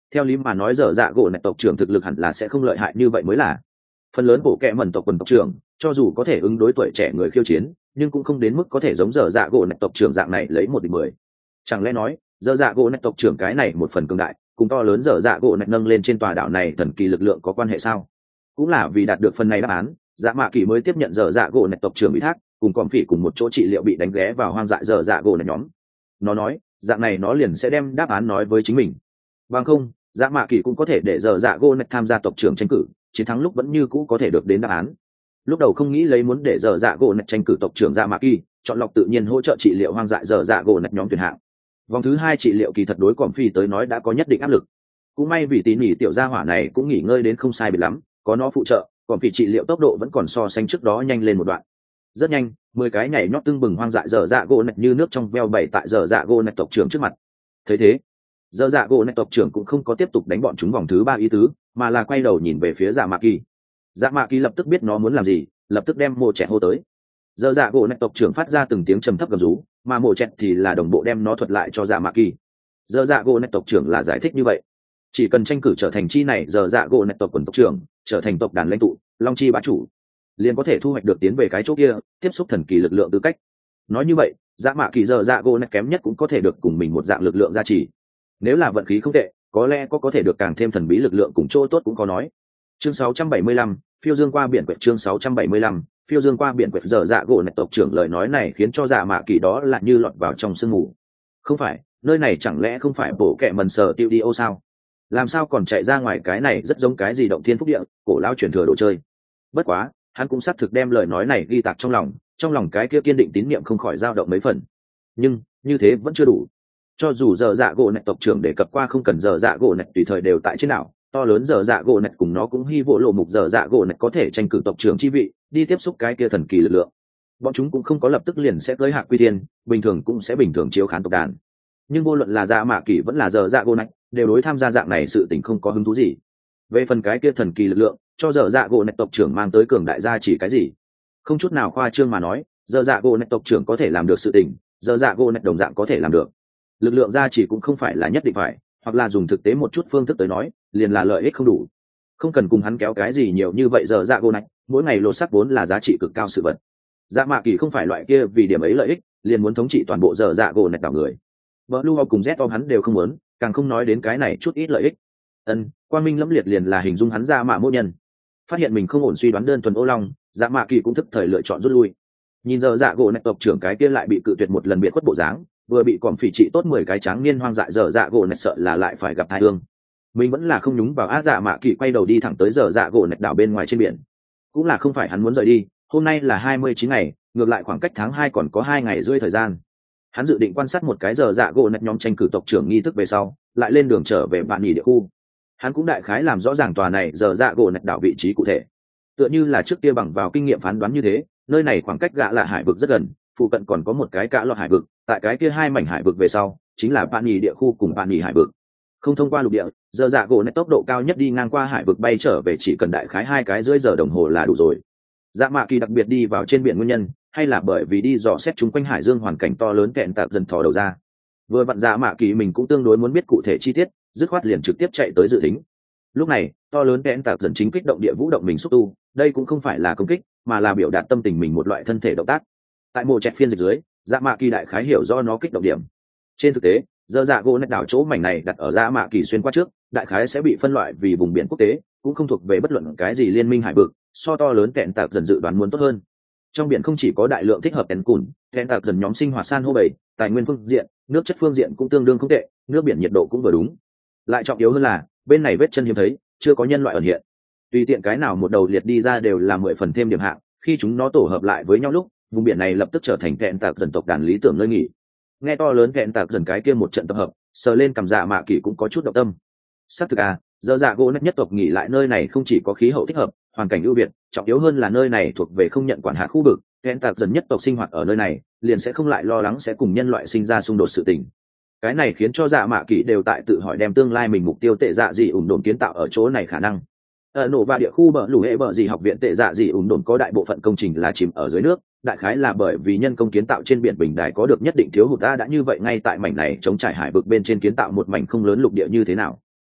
theo lý mà nói giờ dạ gỗ nạch tộc trưởng thực lực hẳn là sẽ không lợi hại như vậy mới là. Phần lớn bộ kệ mẩn tộc quần tộc trưởng cho dù có thể ứng đối tuổi trẻ người khiêu chiến, nhưng cũng không đến mức có thể giống giờ dạ gỗ nạch tộc trưởng dạng này lấy 1-10. Chẳng lẽ nói giờ dạ gỗ nạch tộc trưởng cái này một phần cường đại cùng to lớn giờ dạ gỗ nạch nâng lên trên tòa đảo này thần kỳ lực lượng có quan hệ sao? Cũng là vì đạt được phần này đáp án, dạ mạ kỳ mới tiếp nhận giờ dạ gỗ nạch tộc trưởng ủy thác, cùng còn phỉ cùng một chỗ trị liệu bị đánh ghé vào hoang dại giờ dạ gỗ nạch nhóm. Nó nói dạng này nó liền sẽ đem đáp án nói với chính mình, bằng không dạ mạ kỳ cũng có thể để giờ dạ gỗ nạch tham gia tộc trưởng tranh cử, chiến thắng lúc vẫn như cũ có thể được đến đáp án. Lúc đầu không nghĩ lấy muốn để giờ dạ gỗ nạch tranh cử tộc trưởng dạ mạ kỳ chọn lọc tự nhiên hỗ trợ trị liệu hoang dại giờ dạ gỗ nạch nhóm tuyển hạng. Vòng thứ 2 trị liệu kỳ thật đối còn phi tới nói đã có nhất định áp lực, cũng may vì tỉ mỉ tiểu gia hỏa này cũng nghỉ ngơi đến không sai biệt lắm, có nó phụ trợ còn phi trị liệu tốc độ vẫn còn so sánh trước đó nhanh lên một đoạn. Rất nhanh 10 cái nhảy nhót tưng bừng hoang dại giờ dạ gỗ nạch như nước trong veo bày tại giờ dạ gỗ nạch tộc trưởng trước mặt. Thấy thế giờ dạ gỗ nạch tộc trưởng cũng không có tiếp tục đánh bọn chúng vòng thứ 3 ý tứ, mà là quay đầu nhìn về phía dạ mạ kỳ. Dạ mạ kỳ lập tức biết nó muốn làm gì, lập tức đem mồ trẻ hô tới. Giờ dạ gỗ nạch tộc trưởng phát ra từng tiếng trầm thấp gầm rú, mà mồ trẻ thì là đồng bộ đem nó thuật lại cho dạ mạ kỳ. Giờ dạ gỗ nạch tộc trưởng là giải thích như vậy, chỉ cần tranh cử trở thành chi này giờ dạ gỗ nạch tộc quần tộc trưởng, trở thành tộc đàn lãnh tụ long chi bá chủ, liền có thể thu hoạch được tiến về cái chỗ kia tiếp xúc thần kỳ lực lượng tư cách. Nói như vậy dạ mạ kỳ giờ dạ gỗ nạch kém nhất cũng có thể được cùng mình một dạng lực lượng gia trì, nếu là vận khí không tệ có lẽ có thể được càng thêm thần bí lực lượng cùng chỗ tốt cũng có nói. Chương 675, phiêu dương qua biển quẹt. Chương 675, phiêu dương qua biển quẹt. Giờ dạ gỗ nạch tộc trưởng lời nói này khiến cho dạ mạ kỳ đó là như lọt vào trong sương mù. Không phải, nơi này chẳng lẽ không phải bộ kệ mần sở tiêu đi ô sao? Làm sao còn chạy ra ngoài cái này rất giống cái gì động thiên phúc địa cổ lao truyền thừa đồ chơi. Bất quá hắn cũng xác thực đem lời nói này ghi tạc trong lòng cái kia kiên định tín niệm không khỏi dao động mấy phần. Nhưng như thế vẫn chưa đủ, cho dù giờ dạ gỗ nạch tộc trưởng đề cập qua không cần giờ dạ gỗ nạch tùy thời đều tại trên đảo, to lớn giờ dạ gỗ nạch cùng nó cũng hy vọng lộ mục giờ dạ gỗ nạch có thể tranh cử tộc trưởng chi vị đi tiếp xúc cái kia thần kỳ lực lượng. Bọn chúng cũng không có lập tức liền sẽ tới hạc quy thiên, bình thường cũng sẽ bình thường chiếu khán tộc đàn. Nhưng vô luận là dạ mạ kỳ vẫn là giờ dạ gỗ nạch đều đối tham gia dạng này sự tình không có hứng thú gì. Về phần cái kia thần kỳ lực lượng cho giờ dạ gỗ nạch tộc trưởng mang tới cường đại gia chỉ cái gì, không chút nào khoa trương mà nói, giờ dạ gỗ nạch tộc trưởng có thể làm được sự tình, giờ dạ gỗ nạch đồng dạng có thể làm được. Lực lượng gia chỉ cũng không phải là nhất định phải, hoặc là dùng thực tế một chút phương thức tới nói liền là lợi ích không đủ, không cần cùng hắn kéo cái gì nhiều như vậy. Giờ dạ gỗ nạch mỗi ngày lột sắc vốn là giá trị cực cao sự vật, dạ mạ kỳ không phải loại kia vì điểm ấy lợi ích liền muốn thống trị toàn bộ giờ dạ gỗ nạch đảo người. Vợ Lu cùng Z hắn đều không muốn, càng không nói đến cái này chút ít lợi ích. Quang minh lẫm liệt liền là hình dung hắn ra mạ mô nhân. Phát hiện mình không ổn suy đoán đơn thuần ô long, dạ mạ kỳ cũng thức thời lựa chọn rút lui. Nhìn giờ dạ gỗ nạch tộc trưởng cái kia lại bị cự tuyệt một lần biệt khuất bộ dáng, vừa bị còn phỉ trị tốt 10 cái tráng niên hoang dại giờ dạ gỗ nạch sợ là lại phải gặp tai ương. Mình vẫn là không nhúng vào á. Dạ mạ kỳ quay đầu đi thẳng tới giờ dạ gỗ nạch đảo bên ngoài trên biển. Cũng là không phải hắn muốn rời đi, hôm nay là 29 ngày, ngược lại khoảng cách tháng 2 còn có 2 ngày rưỡi thời gian. Hắn dự định quan sát một cái giờ dạ gỗ nạch nhóm tranh cử tộc trưởng nghi thức về sau lại lên đường trở về bạn nghỉ địa khu. Hắn cũng đại khái làm rõ ràng tòa này giờ dạ gỗ nạch đảo vị trí cụ thể, tựa như là trước kia bằng vào kinh nghiệm phán đoán như thế, nơi này khoảng cách gã là hải vực rất gần, phụ cận còn có một cái cả lọt hải vực, tại cái kia 2 mảnh hải vực về sau chính là bạn nghỉ địa khu cùng bạn nghỉ hải vực. Không thông qua lục địa, giờ dạ gỗ nạch tốc độ cao nhất đi ngang qua hải vực bay trở về chỉ cần đại khái 2 cái rưỡi giờ đồng hồ là đủ rồi. Dạ mạ kỳ đặc biệt đi vào trên biển nguyên nhân hay là bởi vì đi dò xét chung quanh hải dương hoàn cảnh to lớn kẹn tạc dần thò đầu ra. Vừa vặn dạ mạ kỳ mình cũng tương đối muốn biết cụ thể chi tiết, dứt khoát liền trực tiếp chạy tới dự tính. Lúc này to lớn kẹn tạc dần chính kích động địa vũ động mình xúc tu, đây cũng không phải là công kích mà là biểu đạt tâm tình mình một loại thân thể động tác. Tại mộ chẹt phiên dịch dưới, dạ mạ kỳ đại khái hiểu do nó kích động điểm. Trên thực tế giờ dạ gỗ nạch đảo chỗ mảnh này đặt ở dạ mạ kỳ xuyên qua trước đại khái sẽ bị phân loại vì vùng biển quốc tế, cũng không thuộc về bất luận cái gì liên minh hải vực, so to lớn kẹn tạc dần dự đoán muốn tốt hơn. Trong biển không chỉ có đại lượng thích hợp kẹn cùn, kẹn tạc dần nhóm sinh hoạt san hô bầy, tài nguyên phương diện, nước chất phương diện cũng tương đương không tệ, nước biển nhiệt độ cũng vừa đúng. Lại trọng yếu hơn là bên này vết chân hiếm thấy, chưa có nhân loại ẩn hiện. Tùy tiện cái nào một đầu liệt đi ra đều là 10 phần thêm điểm hạng, khi chúng nó tổ hợp lại với nhau lúc vùng biển này lập tức trở thành kẹn tạc dần tộc đàn lý tưởng nơi nghỉ. Nghe to lớn kẹn tạc dần cái kia một trận tập hợp, sờ lên cằm dạ mạ kỳ cũng có chút động tâm. Xác thực giờ dạ gỗ nạch nhất tộc nghỉ lại nơi này không chỉ có khí hậu thích hợp, hoàn cảnh ưu việt, trọng yếu hơn là nơi này thuộc về không nhận quản hạt khu vực, kẹn tạc dần nhất tộc sinh hoạt ở nơi này liền sẽ không lại lo lắng sẽ cùng nhân loại sinh ra xung đột sự tình. Cái này khiến cho dạ mạ kỳ đều tại tự hỏi đem tương lai mình mục tiêu tệ dạ gì ủng đồn kiến tạo ở chỗ này khả năng. Ở nổ và địa khu bờ lũ hệ bờ gì học viện tệ dạ gì ủng đồn có đại bộ phận công trình là chìm ở dưới nước, đại khái là bởi vì nhân công kiến tạo trên biển bình đài có được nhất định thiếu hụt. Đã như vậy ngay tại mảnh này chống trải hải vực bên trên kiến tạo một mảnh không lớn lục địa như thế nào?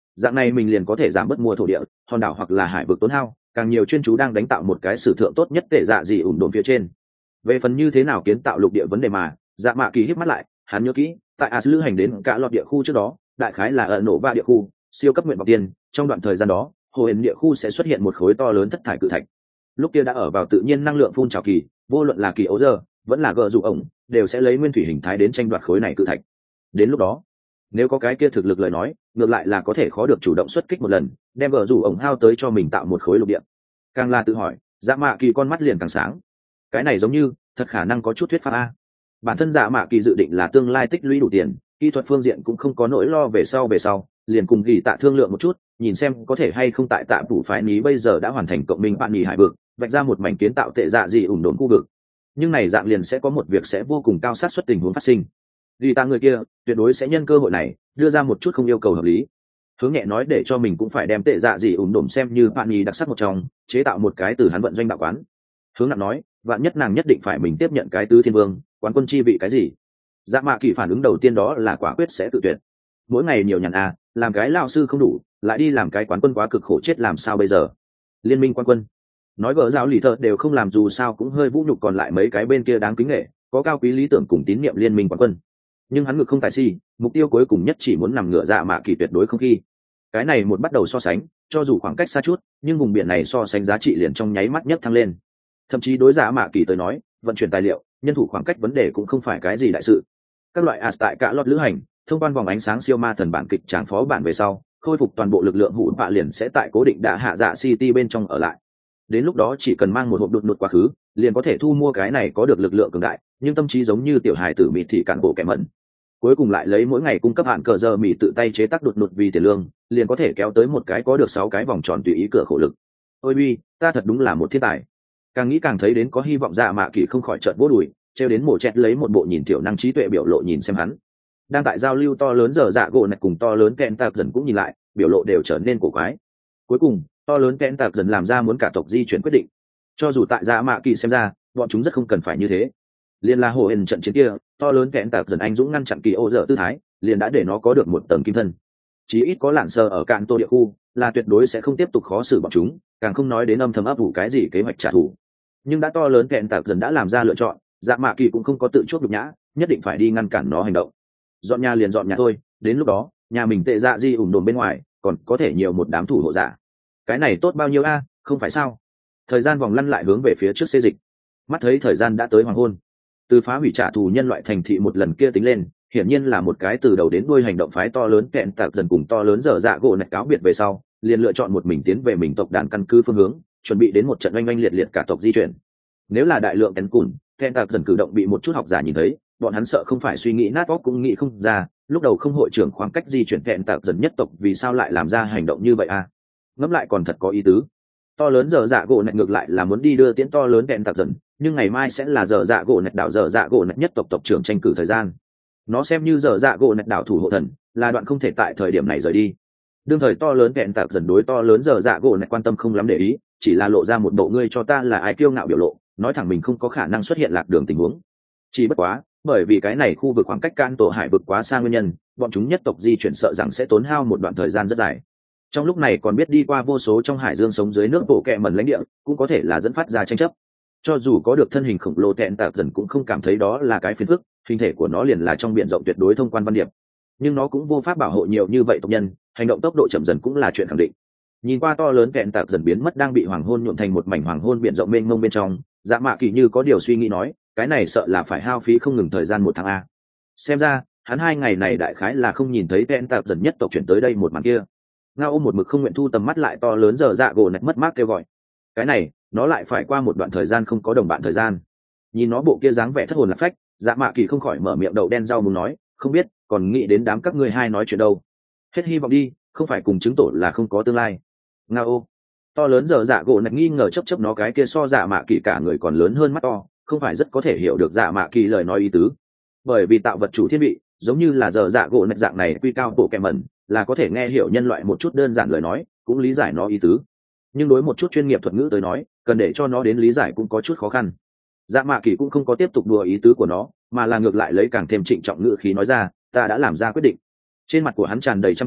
dạng này mình liền có thể giảm bớt mua thổ địa hòn đảo hoặc là hải vực tốn hao, càng nhiều chuyên chú đang đánh tạo một cái sử thượng tốt nhất tệ dạ dị ủn đồn phía trên. Về phần như thế nào kiến tạo lục địa vấn đề mà dạ mạ kỳ hít mắt lại, hắn nhớ kỹ tại as lữ hành đến cả lọt địa khu trước đó, đại khái là ở nổ ba địa khu siêu cấp nguyện vọng tiền, trong đoạn thời gian đó hồ hển địa khu sẽ xuất hiện một khối to lớn thất thải cự thạch. Lúc kia đã ở vào tự nhiên năng lượng phun trào kỳ, vô luận là kỳ ấu giờ vẫn là gờ dụ ổng đều sẽ lấy nguyên thủy hình thái đến tranh đoạt khối này cự thạch. Đến lúc đó nếu có cái kia thực lực lời nói, ngược lại là có thể khó được chủ động xuất kích một lần, đem gờ rủ ổng hao tới cho mình tạo một khối lục địa. Càng là tự hỏi dạ mạ kỳ con mắt liền càng sáng. Cái này giống như thật khả năng có chút thuyết pháp a. Bản thân dạ mạ kỳ dự định là tương lai tích lũy đủ tiền, kỹ thuật phương diện cũng không có nỗi lo về sau liền cùng ghi tạ thương lượng một chút, nhìn xem có thể hay không tại tạm phủ phái ní bây giờ đã hoàn thành cộng minh bạn nhì hải vực, vạch ra một mảnh kiến tạo tệ dạ gì ủng đồn khu vực. Nhưng này dạng liền sẽ có một việc sẽ vô cùng cao sát suất tình huống phát sinh. Ghi tạ người kia tuyệt đối sẽ nhân cơ hội này đưa ra một chút không yêu cầu hợp lý. Hướng nhẹ nói để cho mình cũng phải đem tệ dạ gì ủng đồn xem như bạn nhì đặc sắc một trong, chế tạo một cái từ hắn vận doanh đạo quán. Hướng nặng nói vạn nhất nàng nhất định phải mình tiếp nhận cái tứ thiên vương quán quân chi vị cái gì. Dạ mạ kỳ phản ứng đầu tiên đó là quả quyết sẽ tự tuyệt. Mỗi ngày nhiều nhàn làm cái lao sư không đủ, lại đi làm cái quán quân quá cực khổ chết làm sao bây giờ. Liên minh quán quân nói gỡ giáo lì thợ đều không làm, dù sao cũng hơi vũ nhục còn lại mấy cái bên kia đáng kính nghệ có cao quý lý tưởng cùng tín nhiệm liên minh quán quân. Nhưng hắn ngược không tài si, mục tiêu cuối cùng nhất chỉ muốn nằm ngửa dạ mạ kỳ tuyệt đối không khi. Cái này một bắt đầu so sánh, cho dù khoảng cách xa chút nhưng vùng biển này so sánh giá trị liền trong nháy mắt nhất thăng lên. Thậm chí đối dạ mạ kỳ tới nói vận chuyển tài liệu nhân thủ khoảng cách vấn đề cũng không phải cái gì đại sự. Các loại as tại cả lót lữ hành thông quan vòng ánh sáng siêu ma thần bản kịch tràng phó bản về sau khôi phục toàn bộ lực lượng hụt bạ liền sẽ tại cố định đã hạ dạ city bên trong ở lại. Đến lúc đó chỉ cần mang một hộp đột ngột quá khứ liền có thể thu mua cái này có được lực lượng cường đại nhưng tâm trí giống như tiểu hài tử mịt thì cản bộ kẻ mẩn. Cuối cùng lại lấy mỗi ngày cung cấp hạn cờ giờ mì tự tay chế tác đột ngột vì tiền lương liền có thể kéo tới một cái có được 6 cái vòng tròn tùy ý cửa khổ lực. Ôi bi ta thật đúng là một thiên tài. Càng nghĩ càng thấy đến có hy vọng dạ mạ kỳ không khỏi trợn vỗ đùi treo đến mổ chẹt lấy một bộ nhìn tiểu năng trí tuệ biểu lộ nhìn xem hắn. Đang tại giao lưu to lớn giờ dạ gỗ này cùng to lớn kẹn tạc dần cũng nhìn lại biểu lộ đều trở nên cổ quái. Cuối cùng to lớn kẹn tạc dần làm ra muốn cả tộc di chuyển quyết định. Cho dù tại dạ mạ kỳ xem ra bọn chúng rất không cần phải như thế. Liên la hồ hền trận chiến kia to lớn kẹn tạc dần anh dũng ngăn chặn kỳ ô dở tư thái liền đã để nó có được một tầng kim thân. Chí ít có lạn sơ ở cạn tô địa khu là tuyệt đối sẽ không tiếp tục khó xử bọn chúng, càng không nói đến âm thầm ấp ủ cái gì kế hoạch trả thù. Nhưng đã to lớn kẹn tạc dần đã làm ra lựa chọn, dạ mạ kỳ cũng không có tự chuốc nhục nhã, nhất định phải đi ngăn cản nó hành động. Dọn nhà liền dọn nhà thôi, đến lúc đó nhà mình tệ dạ di ủng đồn bên ngoài còn có thể nhiều một đám thủ hộ giả, cái này tốt bao nhiêu không phải sao. Thời gian vòng lăn lại hướng về phía trước xê dịch, mắt thấy thời gian đã tới hoàng hôn. Từ phá hủy trả thù nhân loại thành thị một lần kia tính lên, hiển nhiên là một cái từ đầu đến đuôi hành động phái to lớn kẹn tạc dần cùng to lớn dở dạ gỗ nạch cáo biệt về sau liền lựa chọn một mình tiến về mình tộc đàn căn cứ phương hướng, chuẩn bị đến một trận oanh oanh liệt liệt cả tộc di chuyển. Nếu là đại lượng kén cùn kẹn tạc dần cử động bị một chút học giả nhìn thấy, bọn hắn sợ không phải suy nghĩ nát óc cũng nghĩ không ra lúc đầu không hội trưởng khoảng cách di chuyển kẹn tạc dần nhất tộc vì sao lại làm ra hành động như vậy ngẫm lại còn thật có ý tứ. To lớn dở dạ gỗ nạch ngược lại là muốn đi đưa tiễn to lớn kẹn tạc dần, nhưng ngày mai sẽ là dở dạ gỗ nạch đảo dở dạ gỗ nạch nhất tộc tộc trưởng tranh cử thời gian. Nó xem như dở dạ gỗ nạch đảo thủ hộ thần, là đoạn không thể tại thời điểm này rời đi. Đương thời to lớn kẹn tạc dần đối to lớn dở dạ gỗ nạch quan tâm không lắm để ý, chỉ là lộ ra một bộ ngươi cho ta là ai kiêu ngạo biểu lộ, nói thẳng mình không có khả năng xuất hiện lạc đường tình huống. Chỉ bất quá bởi vì cái này khu vực khoảng cách can tổ hải vực quá xa nguyên nhân, bọn chúng nhất tộc di chuyển sợ rằng sẽ tốn hao một đoạn thời gian rất dài. Trong lúc này còn biết đi qua vô số trong hải dương sống dưới nước bộ kẹ mẩn lãnh địa, cũng có thể là dẫn phát ra tranh chấp. Cho dù có được thân hình khổng lồ kẹn tạc dần cũng không cảm thấy đó là cái phiền phức, hình thể của nó liền là trong biển rộng tuyệt đối thông quan văn điệp. Nhưng nó cũng vô pháp bảo hộ nhiều như vậy tộc nhân, hành động tốc độ chậm dần cũng là chuyện khẳng định. Nhìn qua to lớn kẹn tạc dần biến mất đang bị hoàng hôn nhuộm thành một mảnh hoàng hôn biển rộng mênh mông bên trong, dạ mạ kỳ như có điều suy nghĩ nói, cái này sợ là phải hao phí không ngừng thời gian 1 tháng xem ra hắn 2 ngày này đại khái là không nhìn thấy kẹn tạc dần nhất tộc chuyển tới đây một màn kia. Ngao ôm một mực không nguyện thu tầm mắt lại to lớn giờ dạ gỗ nạch mất mát kêu gọi, cái này nó lại phải qua một đoạn thời gian không có đồng bạn thời gian. Nhìn nó bộ kia dáng vẻ thất hồn lạc phách, dạ mạ kỳ không khỏi mở miệng đậu đen rau muốn nói, không biết còn nghĩ đến đám các ngươi hai nói chuyện đâu. Hết hy vọng đi, không phải cùng chứng tổ là không có tương lai. Ngao to lớn giờ dạ gỗ nạch nghi ngờ chấp nó cái kia so dạ mạ kỳ cả người còn lớn hơn mắt to, không phải rất có thể hiểu được dạ mạ kỳ lời nói ý tứ. Bởi vì tạo vật chủ thiên vị giống như là giờ dạ gỗ nạch dạng này quy cao bộ kẹm mẩn là có thể nghe hiểu nhân loại một chút đơn giản lời nói, cũng lý giải nó ý tứ. Nhưng đối một chút chuyên nghiệp thuật ngữ tới nói, cần để cho nó đến lý giải cũng có chút khó khăn. Dạ mạ kỳ cũng không có tiếp tục đùa ý tứ của nó, mà là ngược lại lấy càng thêm trịnh trọng ngữ khí nói ra, ta đã làm ra quyết định. Trên mặt của hắn tràn đầy chăm chú,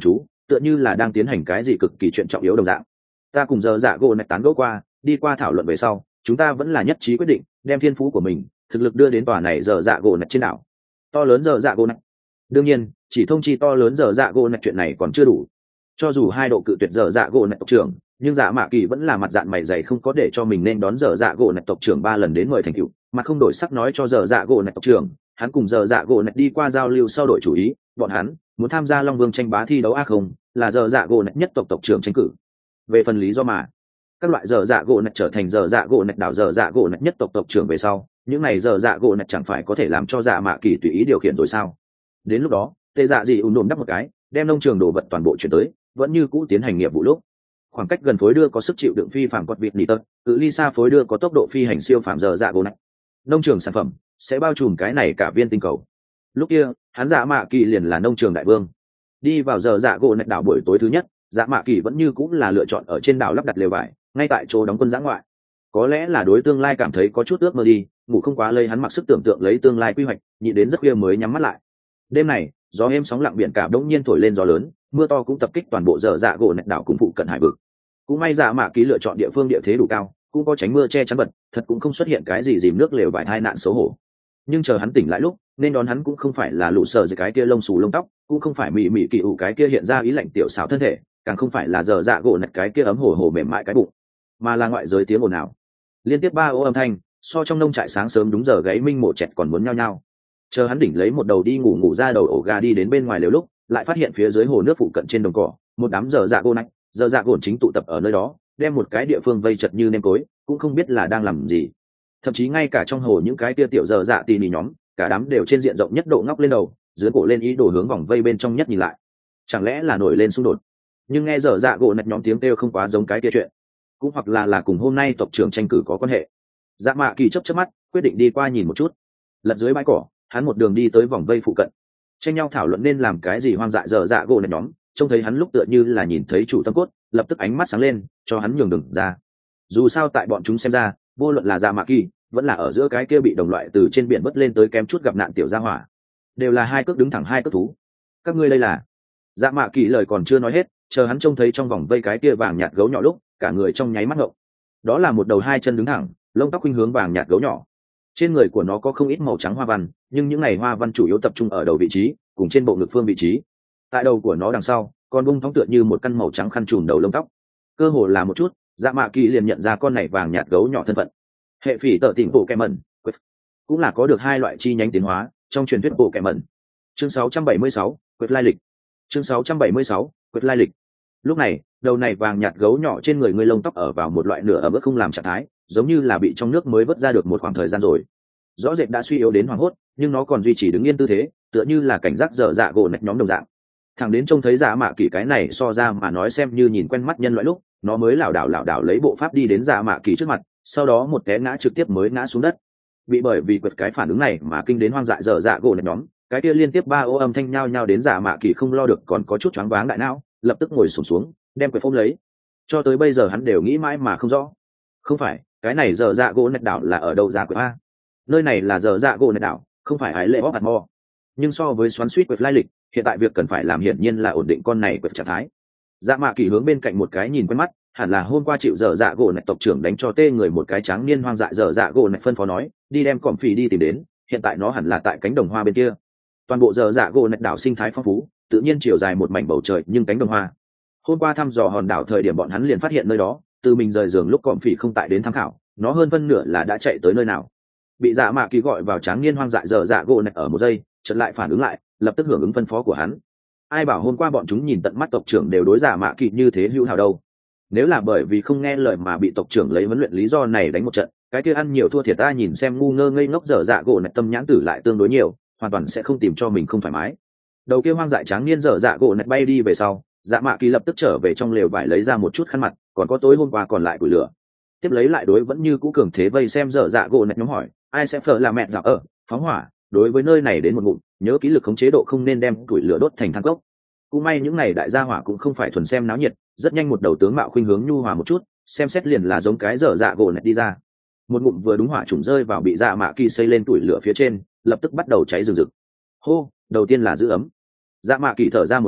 tựa như là đang tiến hành cái gì cực kỳ chuyện trọng yếu đồng dạng. Ta cùng giờ dạ gỗ này tán gẫu qua, đi qua thảo luận về sau, chúng ta vẫn là nhất trí quyết định đem thiên phú của mình thực lực đưa đến tòa này giờ dạ gỗ này trên đảo. To lớn giờ dạ gỗ này, đương nhiên chỉ thông chi to lớn giờ dạ gỗ này chuyện này còn chưa đủ. Cho dù 2 độ cự tuyệt giờ dạ gỗ này tộc trưởng, nhưng dạ mạ kỳ vẫn là mặt dạng mày dày không có để cho mình nên đón giờ dạ gỗ này tộc trưởng 3 lần đến mời thành cựu, mà không đổi sắc nói cho giờ dạ gỗ này tộc trưởng hắn cùng giờ dạ gỗ này đi qua giao lưu sau đổi chủ ý, bọn hắn muốn tham gia long vương tranh bá thi đấu không là giờ dạ gỗ này nhất tộc trưởng tranh cử. Về phần lý do mà các loại giờ dạ gỗ này trở thành giờ dạ gỗ này đảo giờ dạ gỗ này nhất tộc trưởng về sau, những này giờ dạ gỗ này chẳng phải có thể làm cho dạ mạ kỳ tùy ý điều khiển rồi sao? Đến lúc đó tê dạ gì ùn đùm đắp một cái đem nông trường đồ vật toàn bộ chuyển tới, vẫn như cũ tiến hành nghiệp vụ lúc khoảng cách gần phối đưa có sức chịu đựng phi phạm quật vịt nỉ tật, cự ly xa phối đưa có tốc độ phi hành siêu phạm giờ dạ gỗ này, nông trường sản phẩm sẽ bao trùm cái này cả viên tinh cầu. Lúc kia hắn dạ mạ kỳ liền là nông trường đại vương. Đi vào giờ dạ gỗ này đảo buổi tối thứ nhất, dạ mạ kỳ vẫn như cũng là lựa chọn ở trên đảo lắp đặt lều vải ngay tại chỗ đóng quân giã ngoại. Có lẽ là đối tương lai cảm thấy có chút ước mơ đi ngủ không quá lây, hắn mặc sức tưởng tượng lấy tương lai quy hoạch, nhị đến rất khuya mới nhắm mắt lại. Đêm này gió êm sóng lặng biển cả đống nhiên thổi lên gió lớn, mưa to cũng tập kích toàn bộ giờ dạ gỗ này đảo cùng phụ cận hải vực. Cũng may dạ mạ kỳ lựa chọn địa phương địa thế đủ cao, cũng có tránh mưa che chắn bật, thật cũng không xuất hiện cái gì dìm nước lều vải tai nạn xấu hổ. Nhưng chờ hắn tỉnh lại lúc nên đón hắn cũng không phải là lũ sờ dưới cái kia lông xù lông tóc, cũng không phải mị mị kỳ ủ cái kia hiện ra ý lạnh tiểu xảo thân thể, càng không phải là giờ dạ gỗ nạch cái kia ấm hổ hổ mềm mại cái bụng, mà là ngoại giới tiếng ồn ào liên tiếp 3 ô âm thanh, so trong nông trại sáng sớm đúng giờ gáy minh mổ chẹt còn muốn nhao nhao. Chờ hắn đỉnh lấy một đầu đi ngủ ra đầu ổ gà đi đến bên ngoài lều lúc lại phát hiện phía dưới hồ nước phụ cận trên đồng cỏ một đám giờ dạ gỗ nạch, giờ dạ gỗ chính tụ tập ở nơi đó, đem một cái địa phương vây chật như nêm tối, cũng không biết là đang làm gì. Thậm chí ngay cả trong hồ những cái tia tiểu giờ dạ tỉ mỉ nhóm, cả đám đều trên diện rộng nhất độ ngóc lên đầu, dưới cổ lên ý đồ hướng vòng vây bên trong nhất nhìn lại. Chẳng lẽ là nổi lên xung đột? Nhưng nghe giờ dạ gỗ nạch nhóm tiếng kêu không quá giống cái kia chuyện, cũng hoặc là cùng hôm nay tộc trưởng tranh cử có quan hệ. Dạ mạ kỳ chớp mắt quyết định đi qua nhìn một chút. Lật dưới bãi cỏ hắn một đường đi tới vòng vây phụ cận, tranh nhau thảo luận nên làm cái gì. Hoang dại giờ dạ gỗ nạch nhóm trông thấy hắn lúc tựa như là nhìn thấy chủ tâm cốt, lập tức ánh mắt sáng lên cho hắn nhường đường ra. Dù sao tại bọn chúng xem ra, vô luận là dạ mạ kỳ vẫn là ở giữa cái kia bị đồng loại từ trên biển vớt lên tới kém chút gặp nạn tiểu gia hỏa, đều là 2 cước đứng thẳng 2 cước thú. Các ngươi đây là? Dạ mạ kỳ lời còn chưa nói hết, chờ hắn trông thấy trong vòng vây cái kia vàng nhạt gấu nhỏ lúc cả người trong nháy mắt ngộng. Đó là một đầu 2 chân đứng thẳng, lông tóc khuynh hướng vàng nhạt gấu nhỏ. Trên người của nó có không ít màu trắng hoa văn, nhưng những này hoa văn chủ yếu tập trung ở đầu vị trí cùng trên bộ ngực phương vị trí. Tại đầu của nó đằng sau còn bung thóng tựa như một căn màu trắng khăn trùm đầu lông tóc. Cơ hồ là một chút, dạ mạ kỳ liền nhận ra con này vàng nhạt gấu nhỏ thân phận. Hệ phỉ tợ tìm bộ kẹ mẩn cũng là có được 2 loại chi nhánh tiến hóa trong truyền thuyết bộ kẹ mẩn. Chương 676, quyết lai lịch. Chương 676, quyết lai lịch. Lúc này đầu này vàng nhạt gấu nhỏ trên người ngươi lông tóc ở vào một loại nửa ẩm ướt không làm trạng thái, giống như là bị trong nước mới vớt ra được một khoảng thời gian rồi. Rõ rệt đã suy yếu đến hoảng hốt, nhưng nó còn duy trì đứng yên tư thế, tựa như là cảnh giác dở dạ gỗ nạch nhóm đồng dạng. Thằng đến trông thấy dạ mạ kỳ cái này so ra mà nói xem như nhìn quen mắt nhân loại lúc, nó mới lảo đảo lấy bộ pháp đi đến dạ mạ kỳ trước mặt, sau đó một té ngã trực tiếp mới ngã xuống đất. Bị bởi vì quật cái phản ứng này mà kinh đến hoang dại dở dạ gỗ nạch nhóm, cái kia liên tiếp 3 ô âm thanh nhao nhao đến dạ mạ kỳ không lo được còn có chút choáng váng đại não, lập tức ngồi xổm xuống đem quật phôm lấy. Cho tới bây giờ hắn đều nghĩ mãi mà không rõ, không phải cái này dở dạ gỗ nạch đảo là ở đâu ra quật a? Nơi này là dở dạ gỗ nạch đảo, không phải ái lệ bóp hạt mò. Nhưng so với xoắn suýt quật lai lịch, hiện tại việc cần phải làm hiển nhiên là ổn định con này quật trạng thái. Dạ mạ kỳ hướng bên cạnh một cái nhìn quen mắt, hẳn là hôm qua chịu dở dạ gỗ nạch tộc trưởng đánh cho tê người một cái trắng niên hoang dại dở dạ gỗ nạch phân phó nói đi đem cỏm phì đi tìm đến, hiện tại nó hẳn là tại cánh đồng hoa bên kia. Toàn bộ dở dạ gỗ nạch đảo sinh thái phong phú, tự nhiên chiều dài một mảnh bầu trời nhưng cánh đồng hoa. Hôm qua thăm dò hòn đảo thời điểm bọn hắn liền phát hiện nơi đó, từ mình rời giường lúc cỏm phì không tại đến tham khảo, nó hơn phân nửa là đã chạy tới nơi nào. Bị dạ mạ kỳ gọi vào tráng niên hoang dại dở dạ gỗ nạch ở một giây chợt lại phản ứng lại, lập tức hưởng ứng phân phó của hắn. Ai bảo hôm qua bọn chúng nhìn tận mắt tộc trưởng đều đối dạ mạ kỳ như thế hữu hảo đâu. Nếu là bởi vì không nghe lời mà bị tộc trưởng lấy huấn luyện lý do này đánh một trận, cái kia ăn nhiều thua thiệt ta nhìn xem ngu ngơ ngây ngốc dở dạ gỗ nạch tâm nhãn tử lại tương đối nhiều, hoàn toàn sẽ không tìm cho mình không thoải mái. Đầu kia hoang dại tráng niên dở dạ gỗ nạch bay đi về sau, dạ mạ kỳ lập tức trở về trong lều vải lấy ra một chút khăn mặt, còn có tối hôm qua còn lại củi lửa. Tiếp lấy lại đối vẫn như cũ cường thế vây xem dở dạ gỗ nạch nhóm hỏi ai sẽ phở là mẹ dạo ở phóng hỏa, đối với nơi này đến một ngụm, nhớ kỹ lực khống chế độ không nên đem củi lửa đốt thành than cốc. Cũng may những này đại gia hỏa cũng không phải thuần xem náo nhiệt, rất nhanh một đầu tướng mạo khuynh hướng nhu hòa một chút, xem xét liền là giống cái dở dạ gỗ nạch đi ra. Một ngụm vừa đúng hỏa trùng rơi vào bị dạ mạ kỳ xây lên củi lửa phía trên, lập tức bắt đầu cháy rừng rực. Hô, đầu tiên là giữ ấm. Dạ mạ kỳ thở ra một hơi,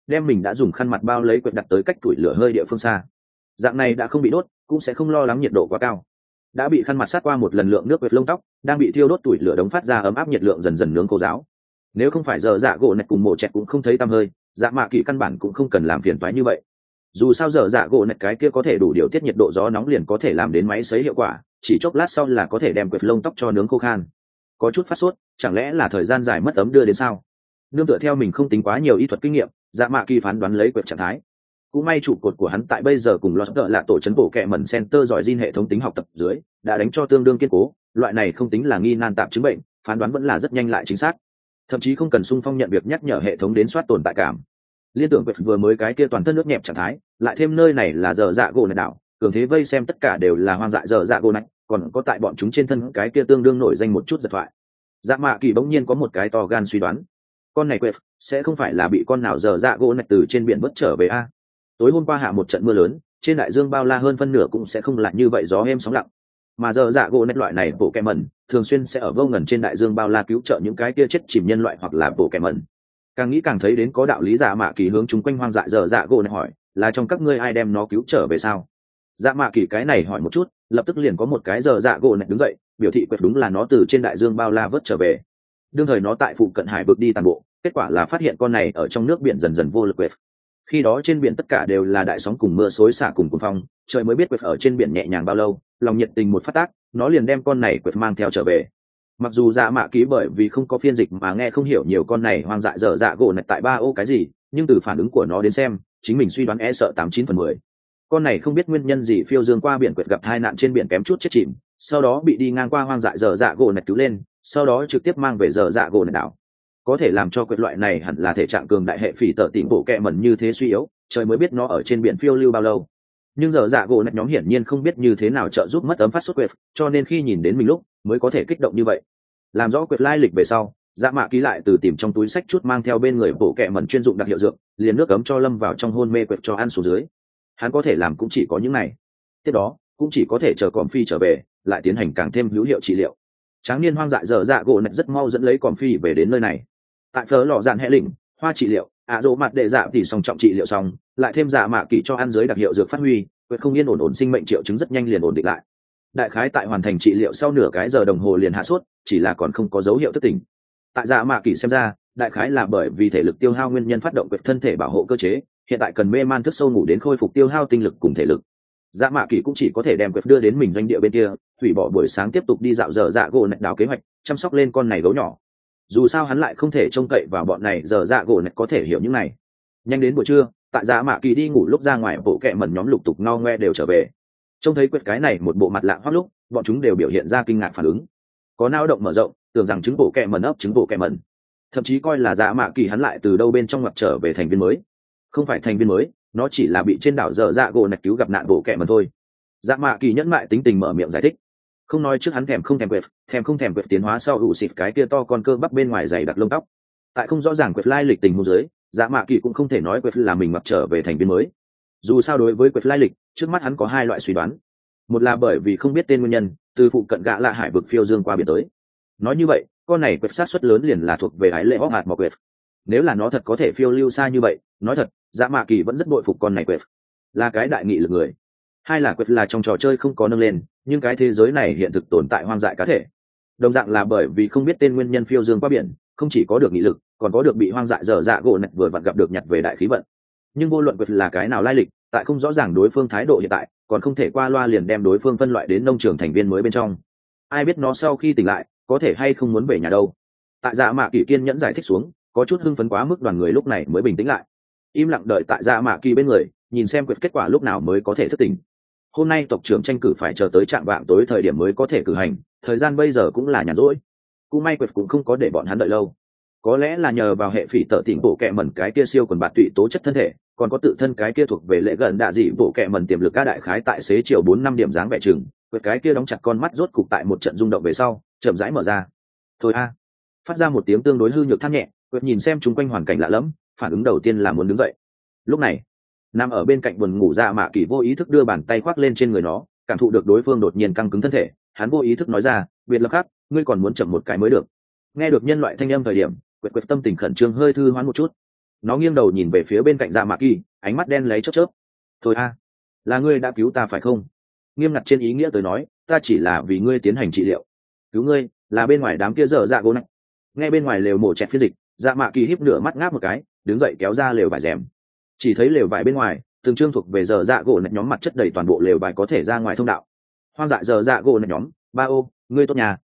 đem mình đã dùng khăn mặt bao lấy quẹt đặt tới cách tuổi lửa hơi địa phương xa. Dạng này đã không bị đốt, cũng sẽ không lo lắng nhiệt độ quá cao. Đã bị khăn mặt sát qua một lần lượng nước quẹt lông tóc, đang bị thiêu đốt tuổi lửa đống phát ra ấm áp nhiệt lượng dần dần nướng khô giáo. Nếu không phải giờ dạ gỗ nẹt cùng mổ chẹt cũng không thấy tăm hơi, dạ mạ kỳ căn bản cũng không cần làm phiền toái như vậy. Dù sao giờ dạ gỗ nẹt cái kia có thể đủ điều tiết nhiệt độ gió nóng liền có thể làm đến máy sấy hiệu quả, chỉ chốc lát sau là có thể đem quẹt lông tóc cho nướng khô khan. Có chút phát sốt, chẳng lẽ là thời gian dài mất ấm đưa đến sao? Nương tựa theo mình không tính quá nhiều y thuật kinh nghiệm, dạ mạ kỳ phán đoán lấy quẹt trạng thái. Cũng may trụ cột của hắn tại bây giờ cùng Lost là tổ trấn bộ kệ mẩn center giỏi gene hệ thống tính học tập dưới, đã đánh cho tương đương kiên cố, loại này không tính là nghi nan tạp chứng bệnh, phán đoán vẫn là rất nhanh lại chính xác. Thậm chí không cần xung phong nhận việc nhắc nhở hệ thống đến soát tồn tại cảm. Liên tưởng quẹt vừa mới cái kia toàn thân nước nhẹp trạng thái, lại thêm nơi này là giờ dạ gỗ nẹt đảo, cường thế vây xem tất cả đều là hoang dại giờ dạ gỗ nẹt, còn có tại bọn chúng trên thân cái kia tương đương nổi danh một chút giật thoại. Dạ mạ kỳ bỗng nhiên có một cái to gan suy đoán, con này quẹt sẽ không phải là bị con nào giờ dạ gỗ nẹt từ trên biển vớt trở về a? Tối hôm qua hạ một trận mưa lớn, trên đại dương bao la hơn phân nửa cũng sẽ không là như vậy gió êm sóng lặng, mà giờ dạ gỗ nẹt loại này bộ kẹ mẩn thường xuyên sẽ ở vô ngần trên đại dương bao la cứu trợ những cái kia chết chìm nhân loại hoặc là bộ kẹ mẩn. Càng nghĩ càng thấy đến có đạo lý. Dạ mạ kỳ hướng chúng quanh hoang dại giờ dạ gỗ nẹt hỏi, là trong các ngươi ai đem nó cứu trở về sao? Dạ mạ kỳ cái này hỏi một chút, lập tức liền có một cái giờ dạ gỗ nẹt đứng dậy, biểu thị quẹt đúng là nó từ trên đại dương bao la vớt trở về. Đương thời nó tại phụ cận hải vực đi tàn bộ, kết quả là phát hiện con này ở trong nước biển dần dần vô lực quẹt. Khi đó trên biển tất cả đều là đại sóng cùng mưa xối xả cùng cuồng phong, trời mới biết quẹt ở trên biển nhẹ nhàng bao lâu, lòng nhiệt tình một phát tác, nó liền đem con này quẹt mang theo trở về. Mặc dù dạ mạ ký bởi vì không có phiên dịch mà nghe không hiểu nhiều con này hoang dại dở dạ gỗ nẹt tại ba ô cái gì, nhưng từ phản ứng của nó đến xem, chính mình suy đoán e sợ 89/10. Con này không biết nguyên nhân gì phiêu dương qua biển quẹt gặp tai nạn trên biển kém chút chết chìm, sau đó bị đi ngang qua hoang dại dở dạ gỗ nẹt cứu lên, sau đó trực tiếp mang về dở dạ gỗ nẹt đảo. Có thể làm cho quẹt loại này hẳn là thể trạng cường đại hệ phỉ tợ tìm bộ kẹ mẩn như thế suy yếu, trời mới biết nó ở trên biển phiêu lưu bao lâu. Nhưng giờ dạ gỗ nẹt nhóm hiển nhiên không biết như thế nào trợ giúp mất ấm phát xuất quẹt, cho nên khi nhìn đến mình lúc mới có thể kích động như vậy. Làm rõ quẹt lai lịch về sau, dạ mạ ký lại từ tìm trong túi sách chút mang theo bên người bộ kẹ mẩn chuyên dụng đặc hiệu dược, liền nước ấm cho lâm vào trong hôn mê quẹt cho ăn xuống dưới. Hắn có thể làm cũng chỉ có những này. Tiếp đó cũng chỉ có thể chờ còm phi trở về, lại tiến hành càng thêm hữu hiệu trị liệu. Tráng niên hoang dại giờ dạ gỗ nẹt rất mau dẫn lấy còm phi về đến nơi này. Tại phở lò dạn hệ lĩnh hoa trị liệu dỗ mặt đệ dạ thì song trọng trị liệu xong, lại thêm dạ mạ kỳ cho ăn dưới đặc hiệu dược phát huy, quẹt không yên ổn sinh mệnh triệu chứng rất nhanh liền ổn định lại. Đại khái tại hoàn thành trị liệu sau nửa cái giờ đồng hồ liền hạ sốt, chỉ là còn không có dấu hiệu thức tỉnh. Tại dạ mạ kỳ xem ra, đại khái là bởi vì thể lực tiêu hao nguyên nhân phát động quẹt thân thể bảo hộ cơ chế, hiện tại cần mê man thức sâu ngủ đến khôi phục tiêu hao tinh lực cùng thể lực. Dạ mạ kỳ cũng chỉ có thể đem quẹt đưa đến mình doanh địa bên kia, hủy bỏ buổi sáng tiếp tục đi dạo dở dạ gỗ nẹt đào kế hoạch chăm sóc lên con này gấu nhỏ. Dù sao hắn lại không thể trông cậy vào bọn này dở dạ gỗ nẹt có thể hiểu những này. Nhanh đến buổi trưa, tại dạ mạ kỳ đi ngủ lúc ra ngoài, bộ kẹ mẩn nhóm lục tục no ngoe đều trở về. Trông thấy quẹt cái này một bộ mặt lạ hoắc lúc, bọn chúng đều biểu hiện ra kinh ngạc phản ứng, có nao động mở rộng, tưởng rằng trứng bộ kẹ mẩn ấp trứng bộ kẹ mẩn, thậm chí coi là dạ mạ kỳ hắn lại từ đâu bên trong ngoặt trở về thành viên mới. Không phải thành viên mới, nó chỉ là bị trên đảo dở dạ gỗ nẹt cứu gặp nạn bộ kẹ mẩn thôi. Dạ mạ kỳ nhẫn mại tính tình mở miệng giải thích, không nói trước hắn thèm không thèm quẹt tiến hóa sau ủ xịt cái kia to con cơ bắp bên ngoài dày đặc lông tóc. Tại không rõ ràng quẹt lai lịch tình huống dưới, dạ mạ kỳ cũng không thể nói quẹt là mình mặc trở về thành viên mới. Dù sao đối với quẹt lai lịch, trước mắt hắn có hai loại suy đoán. Một là bởi vì không biết tên nguyên nhân, từ phụ cận gạ lạ hải vực phiêu dương qua biển tới. Nói như vậy, con này quẹt sát suất lớn liền là thuộc về ái lệ hóc hạt mọc quẹt. Nếu là nó thật có thể phiêu lưu xa như vậy, nói thật, dạ mạ kỳ vẫn rất bội phục con này quẹt, là cái đại nghị lực người. Hai là quẹt là trong trò chơi không có nâng lên, nhưng cái thế giới này hiện thực tồn tại hoang dại cá thể. Đồng dạng là bởi vì không biết tên nguyên nhân phiêu dương qua biển, không chỉ có được nghị lực, còn có được bị hoang dại dở dạ gỗ nẹt vừa vặn gặp được nhặt về đại khí vận. Nhưng vô luận quẹt là cái nào lai lịch, tại không rõ ràng đối phương thái độ hiện tại, còn không thể qua loa liền đem đối phương phân loại đến nông trường thành viên mới bên trong. Ai biết nó sau khi tỉnh lại có thể hay không muốn về nhà đâu. Tại dạ mạ kỳ kiên nhẫn giải thích xuống, có chút hưng phấn quá mức, đoàn người lúc này mới bình tĩnh lại, im lặng đợi tại dạ mạ kỳ bên người, nhìn xem quẹt kết quả lúc nào mới có thể thức tỉnh. Hôm nay tộc trưởng tranh cử phải chờ tới trạng vạng tối thời điểm mới có thể cử hành, thời gian bây giờ cũng là nhàn rỗi. Cũng may quẹt cũng không có để bọn hắn đợi lâu. Có lẽ là nhờ vào hệ phỉ tợ tỉnh bộ kẹ mẩn cái kia siêu quần bạt tụy tố chất thân thể, còn có tự thân cái kia thuộc về lệ gần đạ dị bộ kẹ mẩn tiềm lực ca đại khái tại xế chiều 4-5 điểm dáng vẻ chừng, quẹt cái kia đóng chặt con mắt rốt cục tại một trận rung động về sau, chậm rãi mở ra. Thôi a, phát ra một tiếng tương đối hư nhược than nhẹ, quẹt nhìn xem chung quanh hoàn cảnh lạ lẫm, phản ứng đầu tiên là muốn đứng dậy. Lúc này, nằm ở bên cạnh buồn ngủ dạ mạ kỳ vô ý thức đưa bàn tay khoác lên trên người nó, cảm thụ được đối phương đột nhiên căng cứng thân thể, hắn vô ý thức nói ra, biệt lập khác, ngươi còn muốn chậm một cái mới được. Nghe được nhân loại thanh âm thời điểm, quẹt tâm tình khẩn trương hơi thư hoán một chút. Nó nghiêng đầu nhìn về phía bên cạnh dạ mạ kỳ, ánh mắt đen lấy chớp chớp. Thôi a, là ngươi đã cứu ta phải không? Nghiêm ngặt trên ý nghĩa tới nói, ta chỉ là vì ngươi tiến hành trị liệu. Cứu ngươi là bên ngoài đám kia dở dạ gỗ nạch. Nghe bên ngoài lều mổ chẹt phiên dịch, dạ mạ kỳ híp nửa mắt ngáp một cái, đứng dậy kéo ra lều vải rèm. Chỉ thấy lều vải bên ngoài từng trương thuộc về dở dạ gỗ nạch nhóm mặt chất đầy toàn bộ lều vải có thể ra ngoài thông đạo. Hoang dại dở dạ gỗ nạch nhóm, ba ô, ngươi tốt nhà.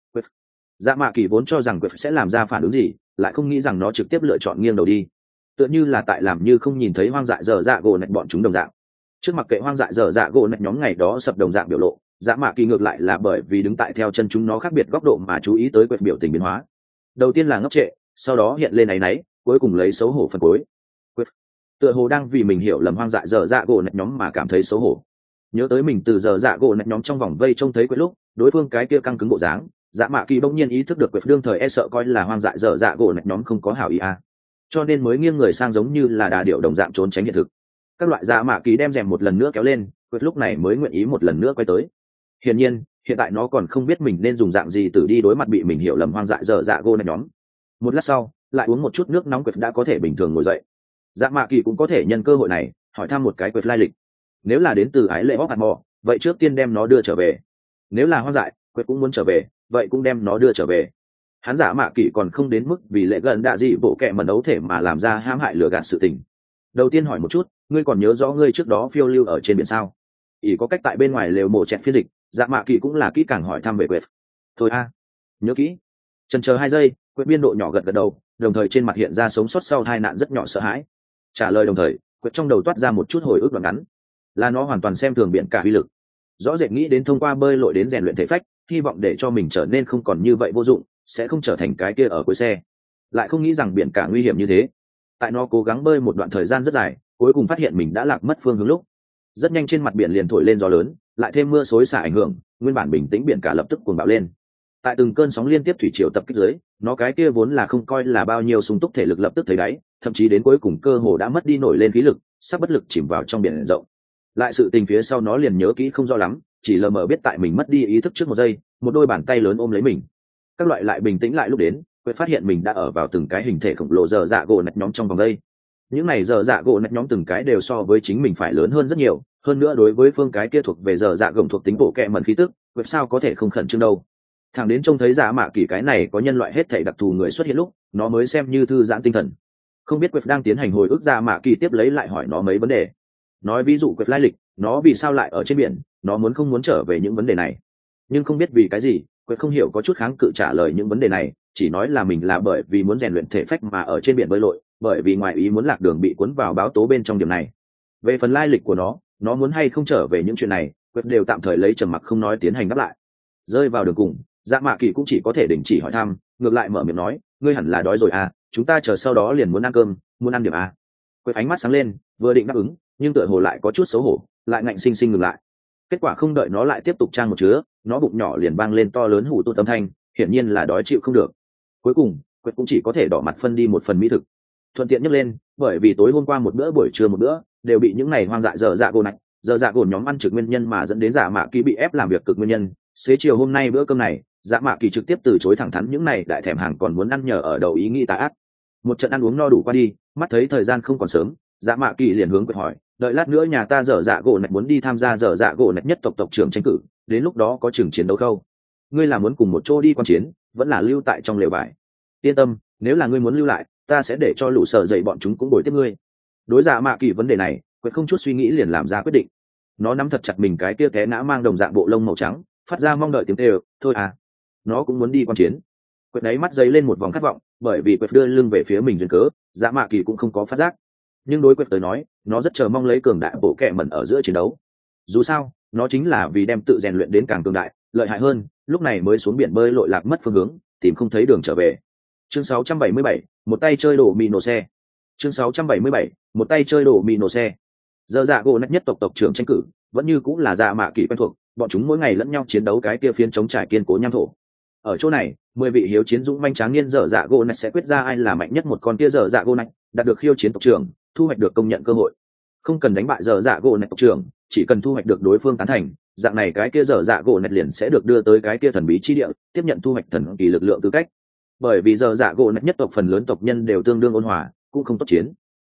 Dạ mạ kỳ vốn cho rằng Quệt sẽ làm ra phản ứng gì, lại không nghĩ rằng nó trực tiếp lựa chọn nghiêng đầu đi, tựa như là tại làm như không nhìn thấy hoang dại dở dạ gỗ nạch bọn chúng đồng dạng. Trước mặc kệ hoang dại dở dạ gỗ nạch nhóm ngày đó sập đồng dạng biểu lộ, dạ mạ kỳ ngược lại là bởi vì đứng tại theo chân chúng nó khác biệt góc độ mà chú ý tới Quệt biểu tình biến hóa. Đầu tiên là ngốc trệ, sau đó hiện lên áy náy, cuối cùng lấy xấu hổ phần cuối. Quệt tựa hồ đang vì mình hiểu lầm hoang dại dở dạ gỗ nạch nhóm mà cảm thấy xấu hổ. Nhớ tới mình từ dở dạ gỗ nạch nhóm trong vòng vây trông thấy Quệt lúc đối phương cái kia căng cứng bộ dáng, dạ mạ kỳ bỗng nhiên ý thức được Quệt đương thời e sợ coi là hoang dại dở dạ gỗ nạch nhóm không có hảo ý a, cho nên mới nghiêng người sang giống như là đà điệu đồng dạng trốn tránh hiện thực. Các loại dạ mạ kỳ đem rèm một lần nữa kéo lên, Quệt lúc này mới nguyện ý một lần nữa quay tới. Hiển nhiên hiện tại nó còn không biết mình nên dùng dạng gì từ đi đối mặt bị mình hiểu lầm hoang dại dở dạ gỗ nạch nhóm. Một lát sau lại uống một chút nước nóng, Quệt đã có thể bình thường ngồi dậy. Dạ mạ kỳ cũng có thể nhân cơ hội này hỏi thăm một cái Quệt lai lịch. Nếu là đến từ ái lệ bóc hạt mò, vậy trước tiên đem nó đưa trở về. Nếu là hoang dại, Quệt cũng muốn trở về, vậy cũng đem nó đưa trở về. Hắn giả mạ kỳ còn không đến mức vì lệ gần đạ dị bộ kệ mẩn đấu thể mà làm ra hãm hại lừa gạt sự tình. Đầu tiên hỏi một chút, ngươi còn nhớ rõ ngươi trước đó phiêu lưu ở trên biển sao? Ỷ có cách tại bên ngoài lều mổ chẹt phiên dịch, dạ mạ kỳ cũng là kỹ càng hỏi thăm về Quệt. Thôi a, nhớ kỹ. Chần chờ 2 giây, Quệt biên độ nhỏ gật gật đầu, đồng thời trên mặt hiện ra sống sót sau tai nạn rất nhỏ sợ hãi. Trả lời đồng thời, Quệt trong đầu toát ra một chút hồi ức đoạn ngắn, là nó hoàn toàn xem thường biển cả uy lực, rõ rệt nghĩ đến thông qua bơi lội đến rèn luyện thể phách, hy vọng để cho mình trở nên không còn như vậy vô dụng, sẽ không trở thành cái kia ở cuối xe. Lại không nghĩ rằng biển cả nguy hiểm như thế. Tại nó cố gắng bơi một đoạn thời gian rất dài, cuối cùng phát hiện mình đã lạc mất phương hướng lúc, rất nhanh trên mặt biển liền thổi lên gió lớn, lại thêm mưa xối xả ảnh hưởng, nguyên bản bình tĩnh biển cả lập tức cuồng bạo lên. Tại từng cơn sóng liên tiếp thủy triều tập kích dưới, nó cái kia vốn là không coi là bao nhiêu sung túc thể lực lập tức thấy đáy, thậm chí đến cuối cùng cơ hồ đã mất đi nổi lên khí lực, sắp bất lực chìm vào trong biển rộng. Lại sự tình phía sau nó liền nhớ kỹ không rõ lắm, chỉ lờ mờ biết tại mình mất đi ý thức trước một giây, một đôi bàn tay lớn ôm lấy mình. Các loại lại bình tĩnh lại lúc đến, Quệt phát hiện mình đã ở vào từng cái hình thể khổng lồ dở dạ gỗ nạch nhóm trong vòng đây. Những này dở dạ gỗ nạch nhóm từng cái đều so với chính mình phải lớn hơn rất nhiều, hơn nữa đối với phương cái kia thuộc về dở dạ gồng thuộc tính bộ kệ mẩn khí tức, Quệt sao có thể không khẩn trương đâu. Thằng đến trông thấy dạ mạ kỳ cái này có nhân loại hết thảy đặc thù người xuất hiện lúc, nó mới xem như thư giãn tinh thần. Không biết Quệt đang tiến hành hồi ức dạ mạ kỳ tiếp lấy lại hỏi nó mấy vấn đề. Nói ví dụ Quệt lai lịch, nó vì sao lại ở trên biển, nó muốn không muốn trở về những vấn đề này. Nhưng không biết vì cái gì, Quệt không hiểu có chút kháng cự trả lời những vấn đề này, chỉ nói là mình là bởi vì muốn rèn luyện thể phách mà ở trên biển bơi lội, bởi vì ngoài ý muốn lạc đường bị cuốn vào báo tố bên trong điểm này. Về phần lai lịch của nó muốn hay không trở về những chuyện này, Quệt đều tạm thời lấy trầm mặc không nói tiến hành đáp lại. Rơi vào đường cùng, dạ mạ kỳ cũng chỉ có thể đình chỉ hỏi thăm, ngược lại mở miệng nói, ngươi hẳn là đói rồi à, chúng ta chờ sau đó liền muốn ăn cơm, muốn ăn điểm à. Quệt ánh mắt sáng lên, vừa định đáp ứng, nhưng tựa hồ lại có chút xấu hổ, lại ngạnh sinh sinh ngừng lại. Kết quả không đợi nó lại tiếp tục trang một chứa, nó bụng nhỏ liền vang lên to lớn hủ tụ âm thanh, hiển nhiên là đói chịu không được. Cuối cùng Quệt cũng chỉ có thể đỏ mặt phân đi một phần mỹ thực, thuận tiện nhấc lên, bởi vì tối hôm qua một bữa buổi trưa một bữa đều bị những này hoang dại dở dạ gỗ nạch, dở dạ gỗ nhóm ăn trực nguyên nhân mà dẫn đến dạ mạ kỳ bị ép làm việc cực nguyên nhân. Xế chiều hôm nay bữa cơm này, dạ mạ kỳ trực tiếp từ chối thẳng thắn những này đại thèm hàng còn muốn ăn nhờ ở đầu ý nghĩ tà ác. Một trận ăn uống no đủ qua đi, mắt thấy thời gian không còn sớm, dạ mạ kỳ liền hướng Quệt hỏi, đợi lát nữa nhà ta dở dạ gỗ nạch muốn đi tham gia dở dạ gỗ nạch nhất tộc trưởng tranh cử, đến lúc đó có chừng chiến đấu khâu, ngươi là muốn cùng một chỗ đi quan chiến, vẫn là lưu tại trong lều vải? Yên tâm, nếu là ngươi muốn lưu lại, ta sẽ để cho lũ sở dậy bọn chúng cũng bồi tiếp ngươi. Đối dạ mạ kỳ vấn đề này, Quệt không chút suy nghĩ liền làm ra quyết định. Nó nắm thật chặt mình cái kia té ngã mang đồng dạng bộ lông màu trắng, phát ra mong đợi tiếng kêu, thôi à, nó cũng muốn đi quan chiến. Quệt đấy mắt dấy lên một vòng khát vọng, bởi vì Quệt đưa lưng về phía mình duyên cớ, dạ mạ kỳ cũng không có phát giác. Nhưng đối Quệt tới nói, nó rất chờ mong lấy cường đại bộ kệ mẩn ở giữa chiến đấu. Dù sao, nó chính là vì đem tự rèn luyện đến càng cường đại, lợi hại hơn, lúc này mới xuống biển bơi lội lạc mất phương hướng, tìm không thấy đường trở về. Chương 677, một tay chơi đổ mì nổ xe. Chương 677, một tay chơi đổ mì nổ xe. Giờ dạ gỗ nạch nhất tộc tộc trưởng tranh cử, vẫn như cũng là dạ mạ kỳ quen thuộc, bọn chúng mỗi ngày lẫn nhau chiến đấu cái kia phiến chống trải kiên cố nham thổ. Ở chỗ này, 10 vị hiếu chiến dũng manh tráng niên dở dạ gỗ nạch sẽ quyết ra ai là mạnh nhất một con kia dở dạ gỗ nạch, đạt được khiêu chiến tộc trưởng, thu hoạch được công nhận cơ hội. Không cần đánh bại dở dạ gỗ nạch tộc trưởng, chỉ cần thu hoạch được đối phương tán thành, dạng này cái kia dở dạ gỗ nạch liền sẽ được đưa tới cái kia thần bí chi địa, tiếp nhận thu hoạch thần kỳ lực lượng tư cách. Bởi vì dở dạ gỗ nạch nhất tộc phần lớn tộc nhân đều tương đương ôn hòa, cũng không tốt chiến.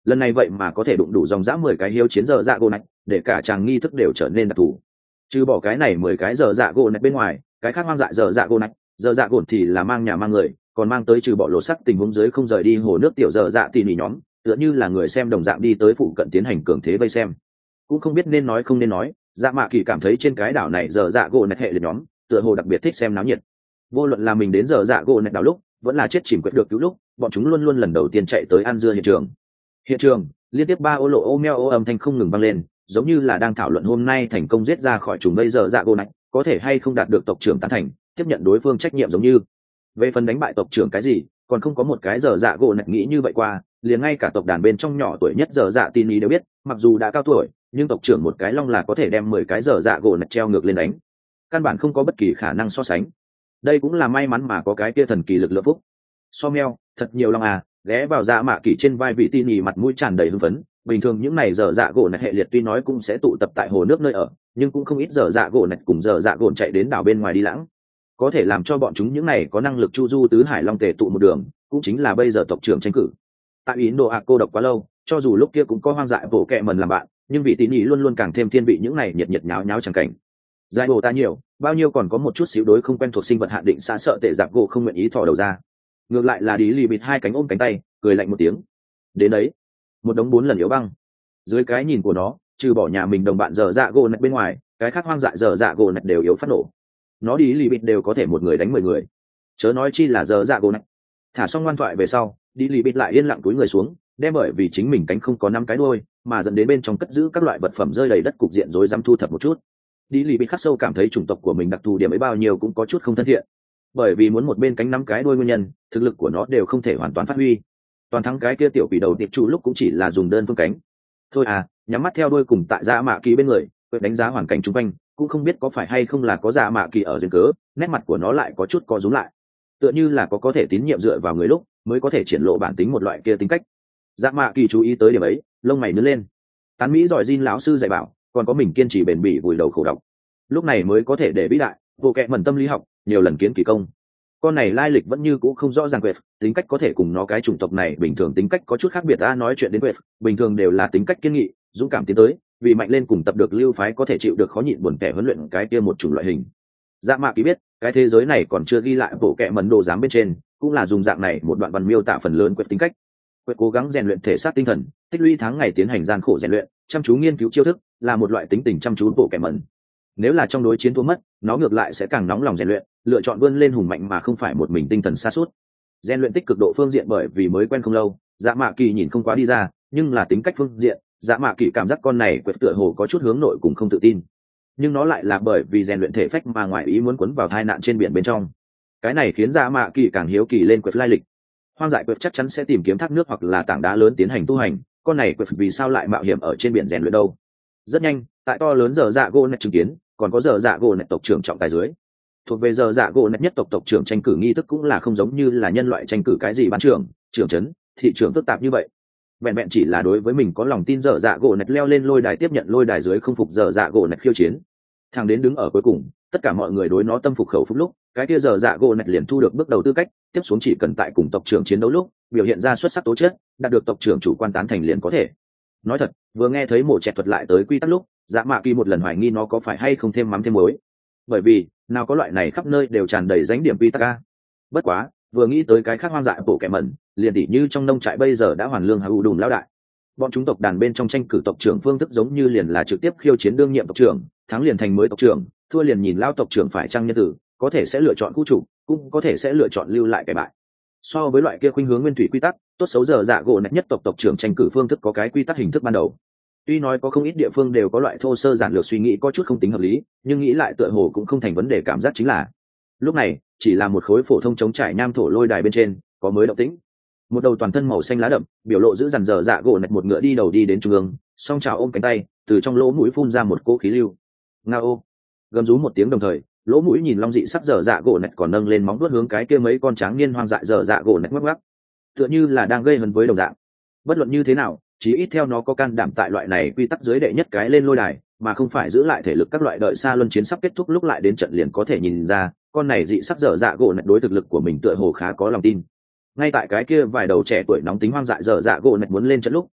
lần này vậy mà có thể đụng đủ dòng dã 10 cái hiếu chiến giờ dạ gỗ này, để cả chàng nghi thức đều trở nên đặc thù. Trừ bỏ cái này 10 cái giờ dạ gỗ này bên ngoài, cái khác hoang dại giờ dạ gỗ này, giờ dạ gỗ thì là mang nhà mang người, còn mang tới trừ bỏ lộ sắc tình huống dưới không rời đi hồ nước tiểu giờ dạ tỉ mỉ nhóm, tựa như là người xem đồng dạng đi tới phụ cận tiến hành cường thế vây xem. Cũng không biết nên nói không nên nói, dạ mạ kỳ cảm thấy trên cái đảo này giờ dạ gỗ này hệ liệt nhóm, tựa hồ đặc biệt thích xem náo nhiệt. Vô luận là mình đến giờ dạ gỗ này đảo lúc, vẫn là chết chìm quyết được cứu lúc, bọn chúng luôn luôn lần đầu tiên chạy tới ăn dưa hiện trường. Hiện trường, liên tiếp 3 ô lộ ô meo ô âm thanh không ngừng vang lên, giống như là đang thảo luận hôm nay thành công giết ra khỏi trùng bây giờ dạ gỗ này, có thể hay không đạt được tộc trưởng tán thành, tiếp nhận đối phương trách nhiệm giống như. Về phần đánh bại tộc trưởng cái gì, còn không có một cái giờ dạ gỗ này nghĩ như vậy qua, liền ngay cả tộc đàn bên trong nhỏ tuổi nhất giờ dạ tin ý đều biết, mặc dù đã cao tuổi, nhưng tộc trưởng một cái long là có thể đem 10 cái giờ dạ gỗ này treo ngược lên đánh. Căn bản không có bất kỳ khả năng so sánh. Đây cũng là may mắn mà có cái kia thần kỳ lực lượng phúc. So meo, thật nhiều long à, ghé vào dạ mạ kỳ trên vai vị tin nhì mặt mũi tràn đầy hưng phấn. Bình thường những này giờ dạ gỗ này hệ liệt tuy nói cũng sẽ tụ tập tại hồ nước nơi ở, nhưng cũng không ít giờ dạ gỗ này cùng giờ dạ gỗ chạy đến đảo bên ngoài đi lãng. Có thể làm cho bọn chúng những này có năng lực chu du tứ hải long tề tụ một đường, cũng chính là bây giờ tộc trưởng tranh cử. Tại Ý Đồ ạ cô độc quá lâu, cho dù lúc kia cũng có hoang dại bộ kệ mần làm bạn, nhưng vị tín ý luôn luôn càng thêm thiên vị những này nhiệt nhiệt nháo nháo chẳng cảnh. Giải bồ ta nhiều, bao nhiêu còn có một chút xíu đối không quen thuộc sinh vật hạn định xa sợ tệ giặc gỗ không nguyện ý thò đầu ra. Ngược lại là đi lì bịt hai cánh ôm cánh tay, cười lạnh một tiếng. Đến đấy, một đống 4 lần yếu băng. Dưới cái nhìn của nó, trừ bỏ nhà mình đồng bạn dở dạ gỗ nạch bên ngoài, cái khác hoang dại dở dạ gỗ nạch đều yếu phát nổ. Nó đi lì bịt đều có thể một người đánh 10 người. Chớ nói chi là dở dạ gỗ nạch. Thả xong ngoan thoại về sau, đi lì bịt lại yên lặng túi người xuống, đem bởi vì chính mình cánh không có 5 cái đuôi, mà dẫn đến bên trong cất giữ các loại vật phẩm rơi đầy đất cục diện rối rắm thu thập một chút. Đi lì bịt khắc sâu cảm thấy chủng tộc của mình đặc thù điểm ấy bao nhiêu cũng có chút không thân thiện, bởi vì muốn một bên cánh 5 cái đuôi nguyên nhân, thực lực của nó đều không thể hoàn toàn phát huy. Toàn thắng cái kia tiểu quỷ đầu tiệp chủ lúc cũng chỉ là dùng đơn phương cánh. Thôi à, nhắm mắt theo đuôi cùng tại Dạ Mạ Kỳ bên người, quyết đánh giá hoàn cảnh xung quanh, cũng không biết có phải hay không là có Dạ Mạ Kỳ ở duyên cớ, nét mặt của nó lại có chút co rúm lại, tựa như là có thể tín nhiệm dựa vào người lúc mới có thể triển lộ bản tính một loại kia tính cách. Dạ Mạ Kỳ chú ý tới điểm ấy, lông mày nhướng lên. Tán Mỹ giỏi Jin lão sư dạy bảo, còn có mình kiên trì bền bỉ vùi đầu khổ độc, lúc này mới có thể để vĩ đại bộ kệ mẩn tâm lý học nhiều lần kiến kỳ công. Con này lai lịch vẫn như cũ không rõ ràng, quệt tính cách có thể cùng nó cái chủng tộc này bình thường tính cách có chút khác biệt. Ta nói chuyện đến quệt bình thường đều là tính cách kiên nghị dũng cảm tiến tới, vì mạnh lên cùng tập được lưu phái có thể chịu được khó nhịn buồn kẻ huấn luyện cái kia một chủng loại hình. Dạ Mạ Kỳ biết cái thế giới này còn chưa ghi lại bộ kệ mẩn đồ giám bên trên, cũng là dùng dạng này một đoạn văn miêu tả phần lớn quệt tính cách. Quệt cố gắng rèn luyện thể xác tinh thần, tích lũy tháng ngày tiến hành gian khổ rèn luyện, chăm chú nghiên cứu chiêu thức, là một loại tính tình chăm chú bộ kệ mẩn. Nếu là trong đối chiến thua mất, nó ngược lại sẽ càng nóng lòng rèn luyện, lựa chọn vươn lên hùng mạnh mà không phải một mình tinh thần sa sút. Rèn luyện tích cực độ phương diện bởi vì mới quen không lâu, Dạ Mạ Kỳ nhìn không quá đi ra, nhưng là tính cách phương diện, Dạ Mạ Kỳ cảm giác con này quệt tựa hồ có chút hướng nội cùng không tự tin. Nhưng nó lại là bởi vì rèn luyện thể phách mà ngoại ý muốn quấn vào tai nạn trên biển bên trong. Cái này khiến Dạ Mạ Kỳ càng hiếu kỳ lên quệt lai lịch. Hoang dại quệt chắc chắn sẽ tìm kiếm thác nước hoặc là tảng đá lớn tiến hành tu hành, con này quệt vì sao lại mạo hiểm ở trên biển rèn luyện đâu? Rất nhanh, tại to lớn giờ dạ gỗ nạch chứng kiến, còn có giờ dạ gỗ nạch tộc trưởng trọng tài dưới. Thuộc về giờ dạ gỗ nạch nhất tộc trưởng tranh cử nghi thức cũng là không giống như là nhân loại tranh cử cái gì ban trưởng, trưởng trấn, thị trưởng phức tạp như vậy. Vẹn vẹn chỉ là đối với mình có lòng tin giờ dạ gỗ nạch leo lên lôi đài tiếp nhận lôi đài dưới không phục giờ dạ gỗ nạch khiêu chiến. Thằng đến đứng ở cuối cùng, tất cả mọi người đối nó tâm phục khẩu phục lúc, cái kia giờ dạ gỗ nạch liền thu được bước đầu tư cách, tiếp xuống chỉ cần tại cùng tộc trưởng chiến đấu lúc, biểu hiện ra xuất sắc tố chất, đạt được tộc trưởng chủ quan tán thành liền có thể. Nói thật, vừa nghe thấy mổ chẹt thuật lại tới quy tắc lúc, Dạ Mạ Kỳ một lần hoài nghi nó có phải hay không thêm mắm thêm muối, bởi vì nào có loại này khắp nơi đều tràn đầy danh điểm quy tắc a. Bất quá vừa nghĩ tới cái khác hoang dại bộ kẻ mẩn, liền tỉ như trong nông trại bây giờ đã hoàn lương hữu đùm lao đại, bọn chúng tộc đàn bên trong tranh cử tộc trưởng phương thức giống như liền là trực tiếp khiêu chiến đương nhiệm tộc trưởng, thắng liền thành mới tộc trưởng, thua liền nhìn lao tộc trưởng phải trăng nhân tử, có thể sẽ lựa chọn khu chủ, cũng có thể sẽ lựa chọn lưu lại kẻ bại. So với loại kia khuynh hướng nguyên thủy quy tắc, tốt xấu giờ dạ gỗ nạch nhất tộc trưởng tranh cử phương thức có cái quy tắc hình thức ban đầu. Tuy nói có không ít địa phương đều có loại thô sơ giản lược suy nghĩ có chút không tính hợp lý, nhưng nghĩ lại tựa hồ cũng không thành vấn đề. Cảm giác chính là lúc này chỉ là một khối phổ thông chống trải nham thổ lôi đài bên trên có mới động tĩnh. Một đầu toàn thân màu xanh lá đậm, biểu lộ giữ dằn dở dạ gỗ nạch một ngựa đi đầu đi đến trung ương, song chảo ôm cánh tay, từ trong lỗ mũi phun ra một cỗ khí lưu. Ngao, gầm rú một tiếng đồng thời, lỗ mũi nhìn long dị sắc dở dạ gỗ nạch còn nâng lên móng vuốt hướng cái kia mấy con tráng niên hoang dại dở dạ gỗ nạch ngoắc ngoắc, tựa như là đang gây hấn với đồng dạng. Bất luận như thế nào, chí ít theo nó có can đảm tại loại này quy tắc dưới đệ nhất cái lên lôi đài, mà không phải giữ lại thể lực các loại đợi xa luân chiến sắp kết thúc lúc lại đến trận liền có thể nhìn ra, con này dị sắc dở dạ gỗ nạch đối thực lực của mình tựa hồ khá có lòng tin. Ngay tại cái kia vài đầu trẻ tuổi nóng tính hoang dại dở dạ gỗ nạch muốn lên trận lúc,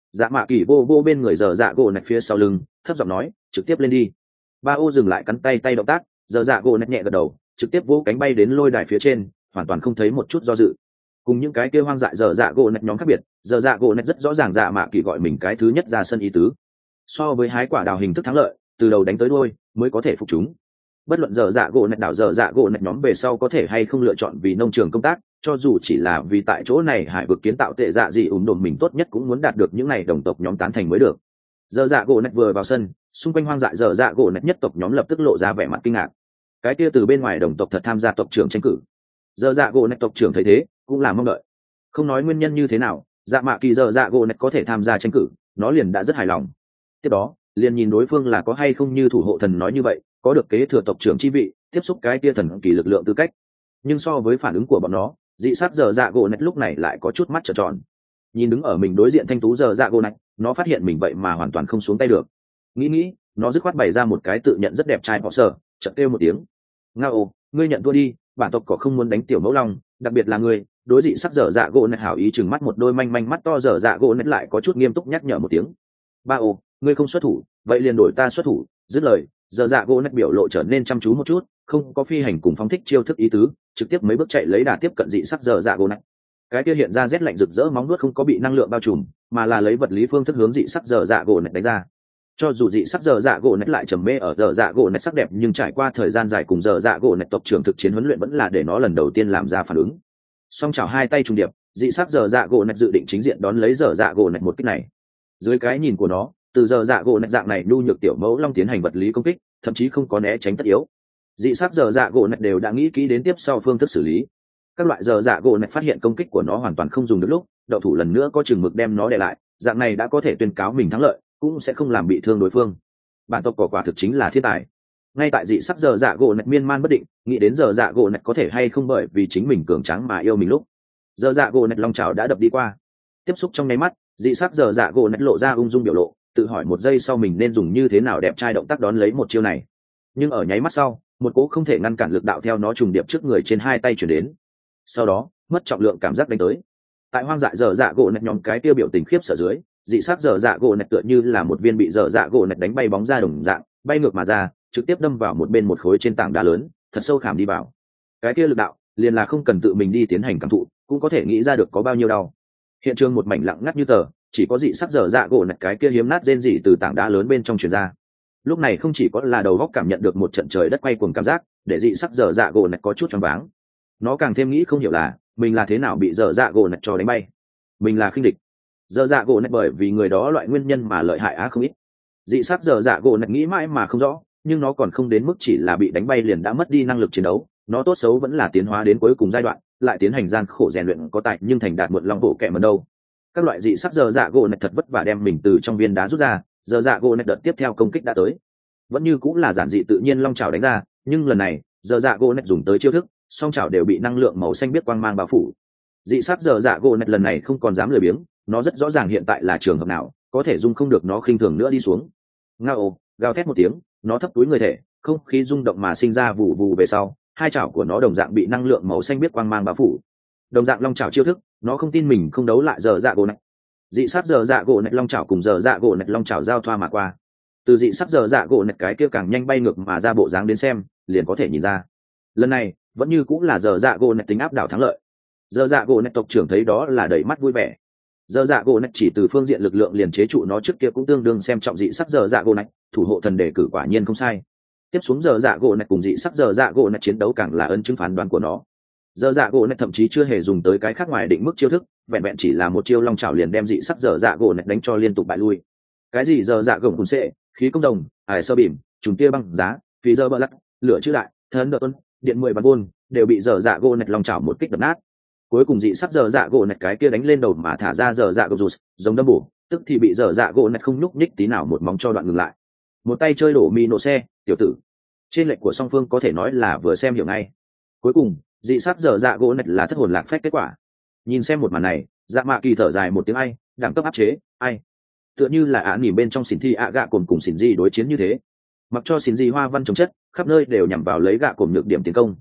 dạ mạ kỳ vô vô bên người giờ dạ gỗ nạch phía sau lưng, thấp giọng nói trực tiếp lên đi. Ba ô dừng lại cắn tay động tác, giờ dạ gỗ nạch nhẹ gật đầu, trực tiếp vỗ cánh bay đến lôi đài phía trên, hoàn toàn không thấy một chút do dự. Cùng những cái kia hoang dại giờ dạ gỗ nạch nhóm khác biệt, giờ dạ gỗ nạch rất rõ ràng dạ mạ kỳ gọi mình cái thứ nhất ra sân ý tứ. So với hái quả đào hình thức thắng lợi, từ đầu đánh tới đuôi mới có thể phục chúng. Bất luận giờ dạ gỗ nạch đảo giờ dạ gỗ nạch nhóm về sau có thể hay không lựa chọn vì nông trường công tác, cho dù chỉ là vì tại chỗ này hải vực kiến tạo tệ dạ gì đồn mình tốt nhất cũng muốn đạt được những này đồng tộc nhóm tán thành mới được. Giờ dạ gỗ nạch vừa vào sân, xung quanh hoang dại giờ dạ gỗ nạch nhất tộc nhóm lập tức lộ ra vẻ mặt kinh ngạc. Cái kia từ bên ngoài đồng tộc thật tham gia tộc trưởng tranh cử. Giờ dạ gỗ nạch tộc trưởng thấy thế cũng là mong đợi. Không nói nguyên nhân như thế nào, dạ mạ kỳ giờ dạ gỗ nạch có thể tham gia tranh cử, nó liền đã rất hài lòng. Tiếp đó liền nhìn đối phương là có hay không như thủ hộ thần nói như vậy, có được kế thừa tộc trưởng chi vị, tiếp xúc cái kia thần kỳ lực lượng tư cách. Nhưng so với phản ứng của bọn nó, dị sát giờ dạ gỗ nạch lúc này lại có chút mắt trợn tròn. Nhìn đứng ở mình đối diện thanh tú giờ dạ gỗ nạch, nó phát hiện mình vậy mà hoàn toàn không xuống tay được. Nghĩ nó dứt khoát bày ra một cái tự nhận rất đẹp trai bỏ sở, chợt kêu một tiếng ngao, ngươi nhận thua đi, bản tộc có không muốn đánh tiểu mẫu long, đặc biệt là ngươi. Đối dị sắc dở dạ gỗ nạch hảo ý chừng mắt một đôi manh manh mắt to, dở dạ gỗ nạch lại có chút nghiêm túc nhắc nhở một tiếng. Ba ô, ngươi không xuất thủ, vậy liền đổi ta xuất thủ. Dứt lời, dở dạ gỗ nạch biểu lộ trở nên chăm chú một chút, không có phi hành cùng phóng thích chiêu thức ý tứ, trực tiếp mấy bước chạy lấy đà tiếp cận dị sắc dở dạ gỗ nạch. Cái kia hiện ra rét lạnh rực rỡ móng nuốt không có bị năng lượng bao trùm, mà là lấy vật lý phương thức hướng dị sắc dở dạ gỗ nạch đánh ra. Cho dù dị sắc dở dạ gỗ nạch lại trầm mê ở dở dạ gỗ nạch sắc đẹp, nhưng trải qua thời gian dài cùng dở dạ gỗ nạch tộc trưởng thực chiến huấn luyện vẫn là để nó lần đầu tiên làm ra phản ứng. Song chảo hai tay trùng điệp, dị sắc dở dạ gỗ nạch dự định chính diện đón lấy dở dạ gỗ nạch một kích này. Dưới cái nhìn của nó, từ dở dạ gỗ nạch dạng này nhu nhược tiểu mẫu long tiến hành vật lý công kích, thậm chí không có né tránh tất yếu. Dị sắc dở dạ gỗ nạch đều đã nghĩ kỹ đến tiếp sau phương thức xử lý. Các loại dở dạ gỗ nạch phát hiện công kích của nó hoàn toàn không dùng được lúc, đậu thủ lần nữa có chừng mực đem nó để lại, dạng này đã có thể tuyên cáo mình thắng lợi, cũng sẽ không làm bị thương đối phương. Bản tộc quả thực chính là thiên tài. Ngay tại dị sắc dở dạ gỗ nạch miên man bất định, nghĩ đến dở dạ gỗ nạch có thể hay không bởi vì chính mình cường tráng mà yêu mình lúc, dở dạ gỗ nạch long chảo đã đập đi qua. Tiếp xúc trong nháy mắt, dị sắc dở dạ gỗ nạch lộ ra ung dung biểu lộ, tự hỏi một giây sau mình nên dùng như thế nào đẹp trai động tác đón lấy một chiêu này. Nhưng ở nháy mắt sau, một cỗ không thể ngăn cản lực đạo theo nó trùng điệp trước người trên hai tay chuyển đến. Sau đó mất trọng lượng cảm giác đánh tới. Tại hoang dại dở dạ gỗ nạch nhóm cái tiêu biểu tình khiếp sợ dưới, dị sắc dở dạ gỗ nạch tựa như là một viên bị dở dạ gỗ nạch đánh bay bóng ra đồng dạng, bay ngược mà ra, trực tiếp đâm vào một bên một khối trên tảng đá lớn, thật sâu khảm đi vào. Cái kia lực đạo liền là không cần tự mình đi tiến hành cảm thụ, cũng có thể nghĩ ra được có bao nhiêu đau. Hiện trường một mảnh lặng ngắt như tờ, chỉ có dị sắc dở dạ gỗ nạch cái kia hiếm nát rên rỉ từ tảng đá lớn bên trong truyền ra. Lúc này không chỉ có là đầu góc cảm nhận được một trận trời đất quay cuồng cảm giác, để dị sắc dở dạ gỗ nạch có chút choáng váng. Nó càng thêm nghĩ không hiểu là mình là thế nào bị dở dạ gỗ nạch cho đánh bay. Mình là khinh địch. Dở dạ gỗ nạch bởi vì người đó loại nguyên nhân mà lợi hại á không ít. Dị sắc dở dạ gỗ nạch nghĩ mãi mà không rõ, nhưng nó còn không đến mức chỉ là bị đánh bay liền đã mất đi năng lực chiến đấu. Nó tốt xấu vẫn là tiến hóa đến cuối cùng giai đoạn, lại tiến hành gian khổ rèn luyện có tài nhưng thành đạt một long bộ kẻ mần đâu. Các loại dị sắc dở dạ gỗ nạch thật vất vả đem mình từ trong viên đá rút ra, dở dạ gỗ nạch đợt tiếp theo công kích đã tới. Vẫn như cũng là giản dị tự nhiên long chảo đánh ra, nhưng lần này dở dạ gỗ nạch dùng tới chiêu thức, song chảo đều bị năng lượng màu xanh biết quang mang bao phủ. Dị sắc dở dạ gỗ nạch lần này không còn dám lười biếng, nó rất rõ ràng hiện tại là trường hợp nào có thể dung không được nó khinh thường nữa đi xuống. Ngao, gào thét một tiếng, nó thấp túi người thể, không khí rung động mà sinh ra vù vù về sau, hai chảo của nó đồng dạng bị năng lượng màu xanh biết quang mang bao phủ. Đồng dạng long chảo chiêu thức, nó không tin mình không đấu lại dở dạ gỗ nạch. Dị sắc dở dạ gỗ nạch long chảo cùng dở dạ gỗ nạch long chảo giao thoa mà qua. Từ dị sắc dở dạ gỗ nạch cái kia càng nhanh bay ngược mà ra bộ dáng đến xem, liền có thể nhìn ra. Lần này vẫn như cũng là dở dạ gỗ nạch tính áp đảo thắng lợi. Dở dạ gỗ nạch tộc trưởng thấy đó là đầy mắt vui vẻ. Dở dạ gỗ nạch chỉ từ phương diện lực lượng liền chế trụ nó trước kia cũng tương đương xem trọng dị sắc dở dạ gỗ nạch, thủ hộ thần đề cử quả nhiên không sai. Tiếp xuống dở dạ gỗ nạch cùng dị sắc dở dạ gỗ nạch chiến đấu càng là ân chứng phán đoán của nó. Dở dạ gỗ nạch thậm chí chưa hề dùng tới cái khác ngoài định mức chiêu thức, vẹn vẹn chỉ là một chiêu long chảo liền đem dị sắc dở dạ gỗ nạch đánh cho liên tục bại lui. Cái gì dở dạ gồng cùn xệ, khí công đồng, ải sơ bìm, trùng tia băng giá, phí dơ bờ lắc, lửa chữ đại, thần đợt tuân, điện 10 bàn buôn đều bị dở dạ gỗ nạch long chảo một kích đập nát. Cuối cùng dị sắc dở dạ gỗ nạch cái kia đánh lên đầu mà thả ra dở dạ gỗ rụt, giống đâm bổ, tức thì bị dở dạ gỗ nạch không nhúc nhích tí nào một móng cho đoạn ngừng lại. Một tay chơi đổ mì nổ xe, tiểu tử. Trên lệnh của song phương có thể nói là vừa xem hiểu ngay. Cuối cùng dị sắc dở dạ gỗ nạch là thất hồn lạc phách kết quả. Nhìn xem một màn này, dạ mạ kỳ thở dài một tiếng ai, đẳng cấp áp chế, ai. Tựa như là ả nỉm bên trong xỉn thi ạ gạ cồn cùng xỉn di đối chiến như thế. Mặc cho xỉn di hoa văn chống chất, khắp nơi đều nhằm vào lấy gạ cồn nhược điểm tiến công.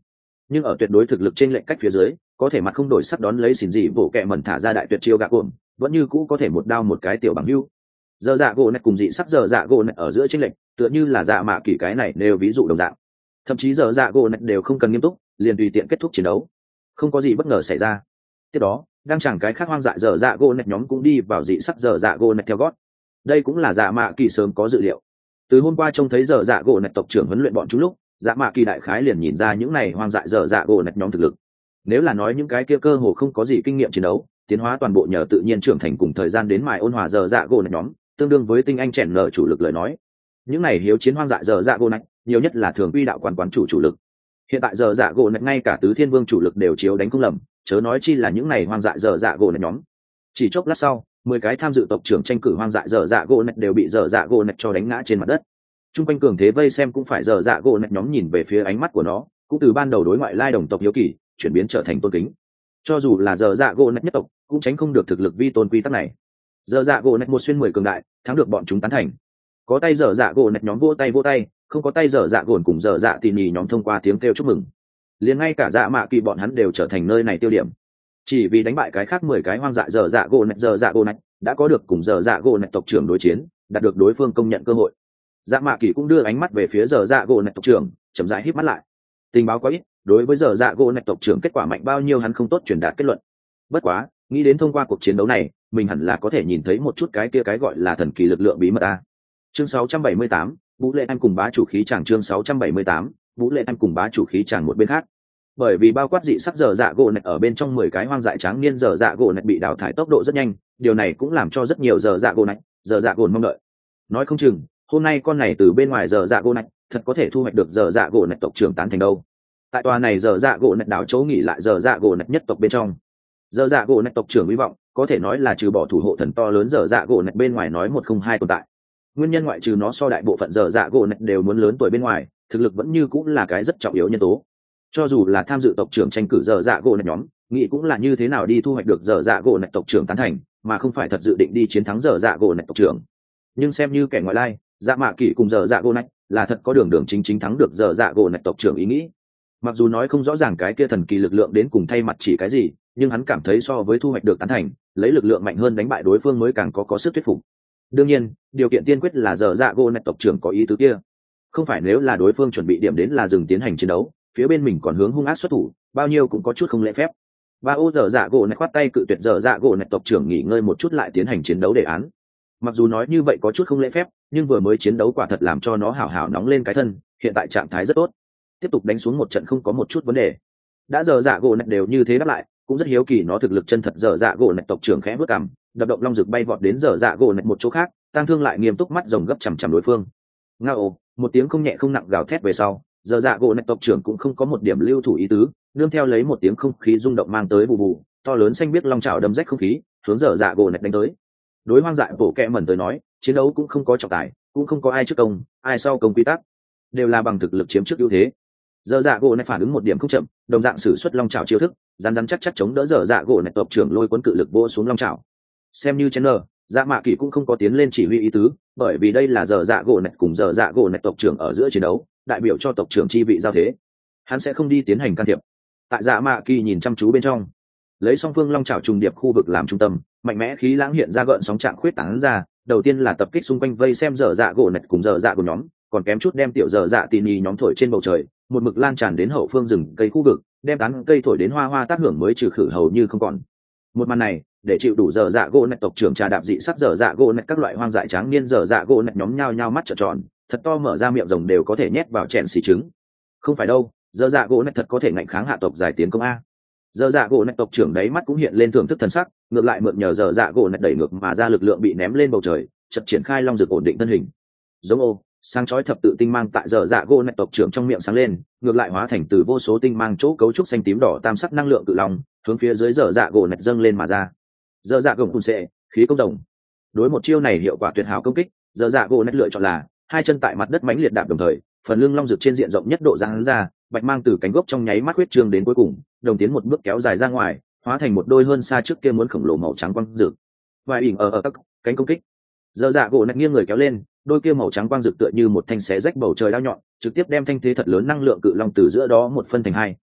nhưng ở tuyệt đối thực lực trên lệnh cách phía dưới có thể mặt không đổi sắc đón lấy xỉn dị bổ kẹ mẩn thả ra đại tuyệt chiêu gạ cuộn vẫn như cũ có thể một đao một cái tiểu bằng hưu. Giờ dạ gỗ này cùng dị sắc giờ dạ gỗ này ở giữa trên lệnh tựa như là dạ mạ kỳ cái này nêu ví dụ đồng dạng, thậm chí giờ dạ gỗ này đều không cần nghiêm túc liền tùy tiện kết thúc chiến đấu, không có gì bất ngờ xảy ra. Tiếp đó đang chẳng cái khác hoang dại giờ dạ gỗ này nhóm cũng đi vào dị sắc giờ dạ gỗ này theo gót, đây cũng là dạ mạ kỳ sớm có dự liệu. Từ hôm qua trông thấy giờ dạ gỗ này tộc trưởng huấn luyện bọn chúng lúc, dạ mạ kỳ đại khái liền nhìn ra những này hoang dại giờ dạ gỗ này nhóm thực lực. Nếu là nói những cái kia cơ hồ không có gì kinh nghiệm chiến đấu, tiến hóa toàn bộ nhờ tự nhiên trưởng thành cùng thời gian đến mài ôn hòa giờ dạ gỗ này nhóm, tương đương với tinh anh chèn nở chủ lực lời nói, những này hiếu chiến hoang dại giờ dạ gỗ này nhiều nhất là thường quy đạo quán chủ lực. Hiện tại giờ dạ gỗ này ngay cả tứ thiên vương chủ lực đều chiếu đánh không lầm, chớ nói chi là những này hoang dại giờ dạ gỗ này nhóm. Chỉ chốc lát sau 10 cái tham dự tộc trưởng tranh cử hoang dại giờ dạ gỗ này đều bị giờ dạ gỗ này cho đánh ngã trên mặt đất. Trung quanh cường thế vây xem cũng phải giờ dạ gỗ này nhóm nhìn về phía ánh mắt của nó, cũng từ ban đầu đối ngoại lai đồng tộc hiếu kỳ chuyển biến trở thành tôn kính. Cho dù là giờ dạ gỗ này nhất tộc cũng tránh không được thực lực vi tôn quy tắc này. Giờ dạ gỗ này một xuyên 10 cường đại thắng được bọn chúng tán thành. Có tay giờ dạ gỗ này nhóm vỗ tay, không có tay giờ dạ gỗ cùng giờ dạ tỉ nỉ nhóm thông qua tiếng kêu chúc mừng. Liền ngay cả dạ mạ kỳ bọn hắn đều trở thành nơi này tiêu điểm, chỉ vì đánh bại cái khác 10 cái hoang dại giờ dạ gỗ này đã có được cùng giờ dạ gỗ này tộc trưởng đối chiến, đạt được đối phương công nhận cơ hội. Dạ mạ kỳ cũng đưa ánh mắt về phía giờ dạ gỗ này tộc trưởng, chậm rãi híp mắt lại. Tình báo quá ít, đối với giờ dạ gỗ này tộc trưởng kết quả mạnh bao nhiêu hắn không tốt truyền đạt kết luận. Bất quá nghĩ đến thông qua cuộc chiến đấu này mình hẳn là có thể nhìn thấy một chút cái kia cái gọi là thần kỳ lực lượng bí mật a. Chương 678, Vũ Lệ Anh cùng bá chủ khí tràng. Chương 678, Vũ Lệ Anh cùng bá chủ khí tràng một bên khác. Bởi vì bao quát dị sắc giờ dạ gỗ này ở bên trong 10 cái hoang dại tráng niên giờ dạ gỗ này bị đào thải tốc độ rất nhanh, điều này cũng làm cho rất nhiều giờ dạ gỗ mong đợi. Nói không chừng hôm nay con này từ bên ngoài giờ dạ gỗ này thật có thể thu hoạch được giờ dạ gỗ này tộc trưởng tán thành đâu. Tại tòa này giờ dạ gỗ này đảo chỗ nghỉ lại giờ dạ gỗ này nhất tộc bên trong, giờ dạ gỗ này tộc trưởng hy vọng có thể nói là trừ bỏ thủ hộ thần to lớn giờ dạ gỗ này bên ngoài nói 102 tồn tại. Nguyên nhân ngoại trừ nó so đại bộ phận giờ dạ gỗ này đều muốn lớn tuổi bên ngoài, thực lực vẫn như cũng là cái rất trọng yếu nhân tố. Cho dù là tham dự tộc trưởng tranh cử giờ dạ gỗ này nhóm, nghĩ cũng là như thế nào đi thu hoạch được giờ dạ gỗ này tộc trưởng tán thành, mà không phải thật dự định đi chiến thắng giờ dạ gỗ này tộc trưởng. Nhưng xem như kẻ ngoại lai, dạ mạ kỷ cùng giờ dạ gỗ này là thật có đường chính thắng được giờ dạ gỗ này tộc trưởng ý nghĩ. Mặc dù nói không rõ ràng cái kia thần kỳ lực lượng đến cùng thay mặt chỉ cái gì, nhưng hắn cảm thấy so với thu hoạch được tán thành, lấy lực lượng mạnh hơn đánh bại đối phương mới càng có sức thuyết phục. Đương nhiên điều kiện tiên quyết là giờ dạ gỗ này tộc trưởng có ý tứ kia, không phải nếu là đối phương chuẩn bị điểm đến là dừng tiến hành chiến đấu, phía bên mình còn hướng hung ác xuất thủ, bao nhiêu cũng có chút không lễ phép. Và giờ dạ gỗ này khoát tay cự tuyệt giờ dạ gỗ này tộc trưởng nghỉ ngơi một chút lại tiến hành chiến đấu đề án. Mặc dù nói như vậy có chút không lễ phép, nhưng vừa mới chiến đấu quả thật làm cho nó hào hào nóng lên cái thân, hiện tại trạng thái rất tốt, tiếp tục đánh xuống một trận không có một chút vấn đề. Đã giờ dạ gỗ này đều như thế đáp lại, cũng rất hiếu kỳ nó thực lực chân thật. Giờ dạ gỗ này tộc trưởng khẽ bước cằm, đập động long rực bay vọt đến giờ dạ gỗ này một chỗ khác, tăng thương lại nghiêm túc mắt rồng gấp chằm đối phương. Ngao, một tiếng không nhẹ không nặng gào thét về sau, giờ dạ gỗ này tộc trưởng cũng không có một điểm lưu thủ ý tứ, nương theo lấy một tiếng không khí rung động mang tới bù bù, to lớn xanh biếc long chảo đâm rách không khí, hướng giờ dạ gỗ này đánh tới. Đối hoang dại bổ kẹ mẩn tới nói, chiến đấu cũng không có trọng tài, cũng không có ai trước công ai sau công quy tắc, đều là bằng thực lực chiếm trước ưu thế. Giờ dạ gỗ này phản ứng một điểm không chậm, đồng dạng sử xuất long chảo chiêu thức, rắn chắc chống đỡ giờ dạ gỗ này tộc trưởng lôi cuốn cự lực vỗ xuống long chảo. Xem như chén nở, dạ mạ kỳ cũng không có tiến lên chỉ huy ý tứ, bởi vì đây là giờ dạ gỗ này cùng giờ dạ gỗ này tộc trưởng ở giữa chiến đấu, đại biểu cho tộc trưởng chi vị giao thế, hắn sẽ không đi tiến hành can thiệp. Tại dạ mạ kỳ nhìn chăm chú bên trong, lấy song phương long chảo trùng điệp khu vực làm trung tâm, mạnh mẽ khí lãng hiện ra gợn sóng trạng khuyết tán ra. Đầu tiên là tập kích xung quanh vây xem giờ dạ gỗ này cùng giờ dạ của nhóm, còn kém chút đem tiểu giờ dạ tỉ nỉ nhóm thổi trên bầu trời, một mực lan tràn đến hậu phương rừng cây khu vực, đem tán cây thổi đến hoa hoa tác hưởng mới trừ khử hầu như không còn. Một màn này để chịu đủ giờ dạ gỗ này tộc trưởng trà đạp dị sắc giờ dạ gỗ này các loại hoang dại tráng niên giờ dạ gỗ này nhóm nhao nhao mắt trợn tròn, thật to mở ra miệng rồng đều có thể nhét vào chèn xì trứng. Không phải đâu, giờ dạ gỗ này thật có thể ngạnh kháng hạ tộc giải tiến công a. Giờ dạ gỗ này tộc trưởng đấy mắt cũng hiện lên thưởng thức thần sắc, ngược lại mượn nhờ giờ dạ gỗ này đẩy ngược mà ra lực lượng bị ném lên bầu trời, chợt triển khai long dược ổn định thân hình. Giống ô, sáng chói thập tự tinh mang tại giờ dạ gỗ này tộc trưởng trong miệng sáng lên, ngược lại hóa thành từ vô số tinh mang chỗ cấu trúc xanh tím đỏ tam sắc năng lượng cự long, hướng phía dưới giờ dạ gỗ này dâng lên mà ra. Giờ dạ gồng cùn sệ, khí công rồng. Đối một chiêu này hiệu quả tuyệt hảo công kích, giờ dạ gỗ này lựa chọn là hai chân tại mặt đất mãnh liệt đạp đồng thời, phần lưng long dược trên diện rộng nhất độ giãn ra, bạch mang từ cánh gốc trong nháy mắt huyết trương đến cuối cùng, đồng tiến một bước kéo dài ra ngoài, hóa thành một đôi hơn xa trước kia muốn khổng lồ màu trắng quang dược. Vài ỉn ở các cánh công kích, giờ dạ gỗ này nghiêng người kéo lên, đôi kia màu trắng quang dược tựa như một thanh xé rách bầu trời đao nhọn, trực tiếp đem thanh thế thật lớn năng lượng cự long từ giữa đó một phân thành hai.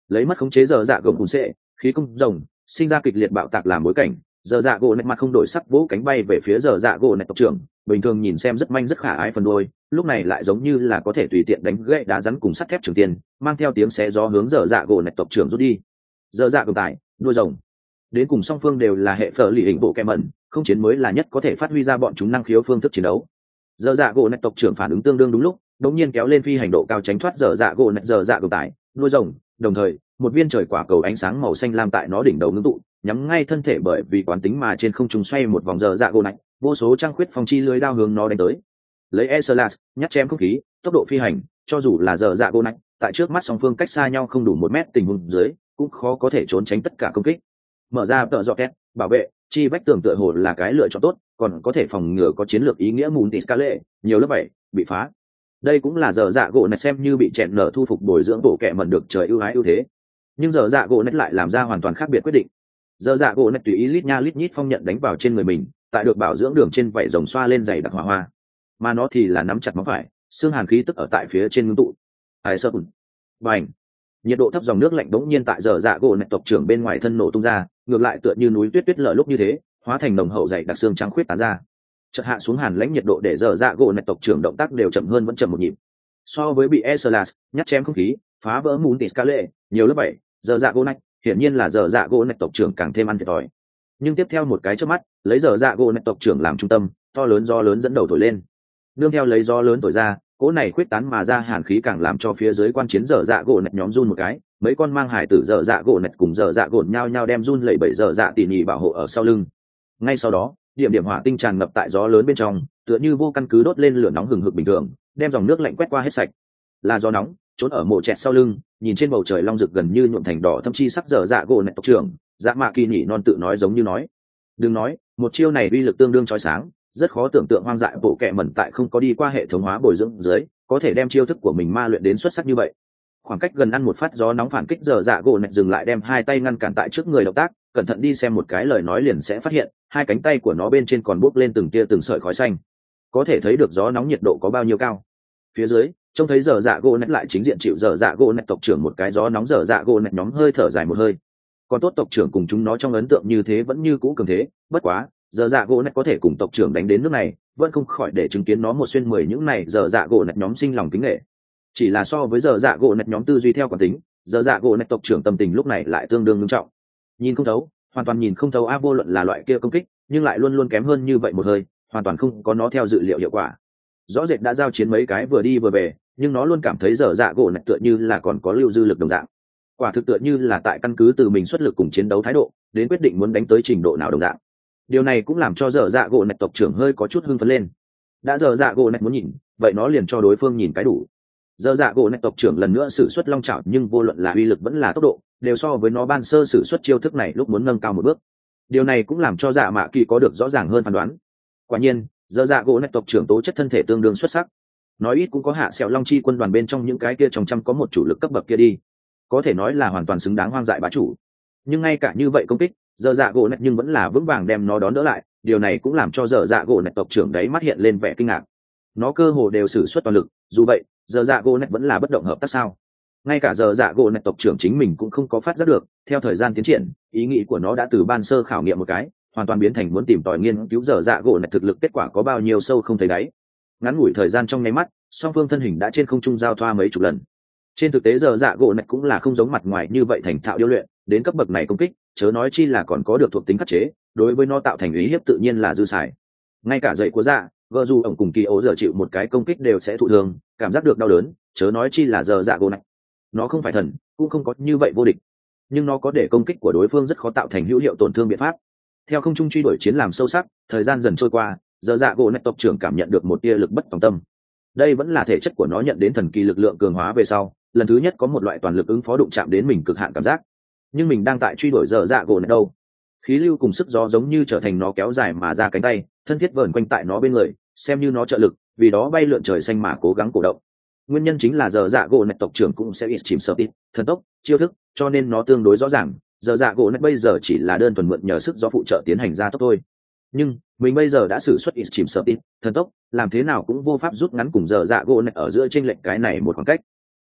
lấy mất khống chế giờ dạ gồng cùn sệ khí công rồng sinh ra kịch liệt bạo tạc làm bối cảnh, giờ dạ gỗ nạch mặt không đổi sắc vỗ cánh bay về phía giờ dạ gỗ nạch tộc trưởng. Bình thường nhìn xem rất manh rất khả ái phần đuôi, lúc này lại giống như là có thể tùy tiện đánh gãy đá rắn cùng sắt thép trường tiền, mang theo tiếng xé gió hướng giờ dạ gỗ nạch tộc trưởng rút đi. Giờ dạ gồng tải đuôi rồng, đến cùng song phương đều là hệ phở lì hình bộ kẹ mẩn, không chiến mới là nhất có thể phát huy ra bọn chúng năng khiếu phương thức chiến đấu. Giờ dạ gỗ nạch tộc trưởng phản ứng tương đương đúng lúc, đột nhiên kéo lên phi hành độ cao tránh thoát giờ dạ gỗ nạch giờ dạ gồng tải đuôi rồng, đồng thời một viên trời quả cầu ánh sáng màu xanh lam tại nó đỉnh đầu ngưng tụ, nhắm ngay thân thể bởi vì quán tính mà trên không trung xoay một vòng giờ dạ gỗ nạch, vô số trang khuyết phong chi lưới đao hướng nó đánh tới. Lấy Eslas nhát chém không khí, tốc độ phi hành, cho dù là giờ dạ gỗ nạch, tại trước mắt song phương cách xa nhau không đủ 1 mét tình huống dưới, cũng khó có thể trốn tránh tất cả công kích. Mở ra tợ dọ két, bảo vệ, chi vách tường tựa hồ là cái lựa chọn tốt, còn có thể phòng ngừa có chiến lược ý nghĩa mùn tỉ scale, nhiều lớp 7 bị phá. Đây cũng là giờ dạ gỗ nạch xem như bị chèn nở thu phục bồi dưỡng bộ kệ mẩn được trời ưu ái ưu thế. Nhưng giờ dạ gỗ nạch lại làm ra hoàn toàn khác biệt quyết định. Giờ dạ gỗ nạch tùy ý lít nha lít nhít phong nhận đánh vào trên người mình, tại được bảo dưỡng đường trên vảy rồng xoa lên dày đặc hỏa hoa, mà nó thì là nắm chặt móng phải, xương hàn khí tức ở tại phía trên ngưng tụ. Ai sơ bùn, bành, nhiệt độ thấp dòng nước lạnh đống nhiên tại giờ dạ gỗ nạch tộc trưởng bên ngoài thân nổ tung ra, ngược lại tựa như núi tuyết tuyết lở lúc như thế, hóa thành nồng hậu dày đặc xương trắng khuyết tán ra. Chợt hạ xuống hàn lãnh nhiệt độ để giờ dạ gỗ nạch tộc trưởng động tác đều chậm hơn vẫn chậm một nhịp. So với bị Eslas nhát chém không khí, phá vỡ mún tịt scale, nhiều lớp 7, giờ dạ gỗ nạch, hiển nhiên là giờ dạ gỗ nạch tộc trưởng càng thêm ăn thiệt thòi. Nhưng tiếp theo một cái chớp mắt, lấy giờ dạ gỗ nạch tộc trưởng làm trung tâm, to lớn gió lớn dẫn đầu thổi lên. Nương theo lấy gió lớn thổi ra, cỗ này khuyết tán mà ra hàn khí càng làm cho phía dưới quan chiến giờ dạ gỗ nạch nhóm run một cái, mấy con mang hải tử giờ dạ gỗ nạch cùng giờ dạ gỗ nhao nhao đem run lẩy bẩy giờ dạ tỉ nhỉ bảo hộ ở sau lưng. Ngay sau đó, điểm điểm hỏa tinh tràn ngập tại gió lớn bên trong, tựa như vô căn cứ đốt lên lửa nóng hừng hực bình thường, đem dòng nước lạnh quét qua hết sạch. Là gió nóng, trốn ở mộ chẹt sau lưng, nhìn trên bầu trời long rực gần như nhuộm thành đỏ, thậm chí sắc giờ dạ gỗ nạch tộc trưởng, dạ mạ kỳ nhỉ non tự nói giống như nói. Đừng nói, một chiêu này uy lực tương đương chói sáng, rất khó tưởng tượng hoang dại bộ kệ mẩn tại không có đi qua hệ thống hóa bồi dưỡng dưới, có thể đem chiêu thức của mình ma luyện đến xuất sắc như vậy. Khoảng cách gần ăn một phát gió nóng phản kích giờ dạ gỗ nạch dừng lại đem hai tay ngăn cản tại trước người động tác, cẩn thận đi xem một cái lời nói liền sẽ phát hiện, hai cánh tay của nó bên trên còn bốc lên từng tia từng sợi khói xanh. Có thể thấy được gió nóng nhiệt độ có bao nhiêu cao. Phía dưới, trông thấy giờ dạ gỗ nạch lại chính diện chịu giờ dạ gỗ nạch tộc trưởng một cái gió nóng, giờ dạ gỗ nạch nhóm hơi thở dài một hơi. Còn tốt tộc trưởng cùng chúng nó trong ấn tượng như thế vẫn như cũ cường thế, bất quá, giờ dạ gỗ nạch có thể cùng tộc trưởng đánh đến nước này, vẫn không khỏi để chứng kiến nó một xuyên 10 những này giờ dạ gỗ nạch nhóm sinh lòng kính nghệ. Chỉ là so với giờ dạ gỗ nạch nhóm tư duy theo quán tính, giờ dạ gỗ nạch tộc trưởng tâm tình lúc này lại tương đương nghiêm trọng. Nhìn không thấu, hoàn toàn nhìn không thấu a, vô luận là loại kia công kích, nhưng lại luôn luôn kém hơn như vậy một hơi, hoàn toàn không có nó theo dự liệu hiệu quả. Rõ rệt đã giao chiến mấy cái vừa đi vừa về, nhưng nó luôn cảm thấy giờ dạ gỗ nạch tựa như là còn có lưu dư lực đồng dạng. Quả thực tựa như là tại căn cứ từ mình xuất lực cùng chiến đấu thái độ, đến quyết định muốn đánh tới trình độ nào đồng dạng. Điều này cũng làm cho giờ dạ gỗ nạch tộc trưởng hơi có chút hưng phấn lên. Đã giờ dạ gỗ nạch muốn nhìn, vậy nó liền cho đối phương nhìn cái đủ. Giờ dạ gỗ nạch tộc trưởng lần nữa sử xuất long chảo, nhưng vô luận là uy lực vẫn là tốc độ, đều so với nó ban sơ sử xuất chiêu thức này lúc muốn nâng cao một bước. Điều này cũng làm cho dạ mạ kỳ có được rõ ràng hơn phán đoán. Quả nhiên, giờ dạ gỗ nạch tộc trưởng tố chất thân thể tương đương xuất sắc. Nói ít cũng có hạ sẹo long chi quân đoàn bên trong những cái kia trong trăm có một chủ lực cấp bậc kia đi, có thể nói là hoàn toàn xứng đáng hoang dại bá chủ. Nhưng ngay cả như vậy công kích, giờ dạ gỗ nạch nhưng vẫn là vững vàng đem nó đón đỡ lại. Điều này cũng làm cho giờ dạ gỗ nạch tộc trưởng đấy mắt hiện lên vẻ kinh ngạc. Nó cơ hồ đều sử xuất toàn lực, dù vậy giờ dạ gỗ nạch vẫn là bất động hợp tác sao? Ngay cả giờ dạ gỗ nạch tộc trưởng chính mình cũng không có phát giác được. Theo thời gian tiến triển, ý nghĩ của nó đã từ ban sơ khảo nghiệm một cái, hoàn toàn biến thành muốn tìm tòi nghiên cứu giờ dạ gỗ nạch thực lực kết quả có bao nhiêu sâu không thấy đáy. Ngắn ngủi thời gian trong nháy mắt, song phương thân hình đã trên không trung giao thoa mấy chục lần. Trên thực tế giờ dạ gỗ nạch cũng là không giống mặt ngoài như vậy thành thạo điêu luyện, đến cấp bậc này công kích, chớ nói chi là còn có được thuộc tính khắc chế, đối với nó tạo thành ý hiếp tự nhiên là dư xài. Ngay cả dậy của dạ, gờ dù ổng cùng kỳ ố giờ chịu một cái công kích đều sẽ thụ thương, cảm giác được đau đớn, chớ nói chi là giờ dạ gỗ nạch. Nó không phải thần, cũng không có như vậy vô địch, nhưng nó có để công kích của đối phương rất khó tạo thành hữu hiệu tổn thương biện pháp. Theo không trung truy đuổi chiến làm sâu sắc, thời gian dần trôi qua, giờ dạ gỗ nạch tộc trưởng cảm nhận được một tia lực bất tòng tâm. Đây vẫn là thể chất của nó nhận đến thần kỳ lực lượng cường hóa về sau, lần thứ nhất có một loại toàn lực ứng phó đụng chạm đến mình cực hạn cảm giác. Nhưng mình đang tại truy đuổi giờ dạ gỗ nạch đâu? Khí lưu cùng sức gió giống như trở thành nó kéo dài mà ra cánh tay, thân thiết vờn quanh tại nó bên người, xem như nó trợ lực, vì đó bay lượn trời xanh mà cố gắng cổ động. Nguyên nhân chính là giờ dạ gỗ nạch tộc trưởng cũng sẽ ít chìm sợ tít, thần tốc, chiêu thức, cho nên nó tương đối rõ ràng. Giờ dạ gỗ nạch bây giờ chỉ là đơn thuần mượn nhờ sức gió phụ trợ tiến hành ra tốc thôi. Nhưng mình bây giờ đã sử xuất ít chìm sợ tít, thần tốc, làm thế nào cũng vô pháp rút ngắn cùng giờ dạ gỗ nạch ở giữa chênh lệch cái này một khoảng cách.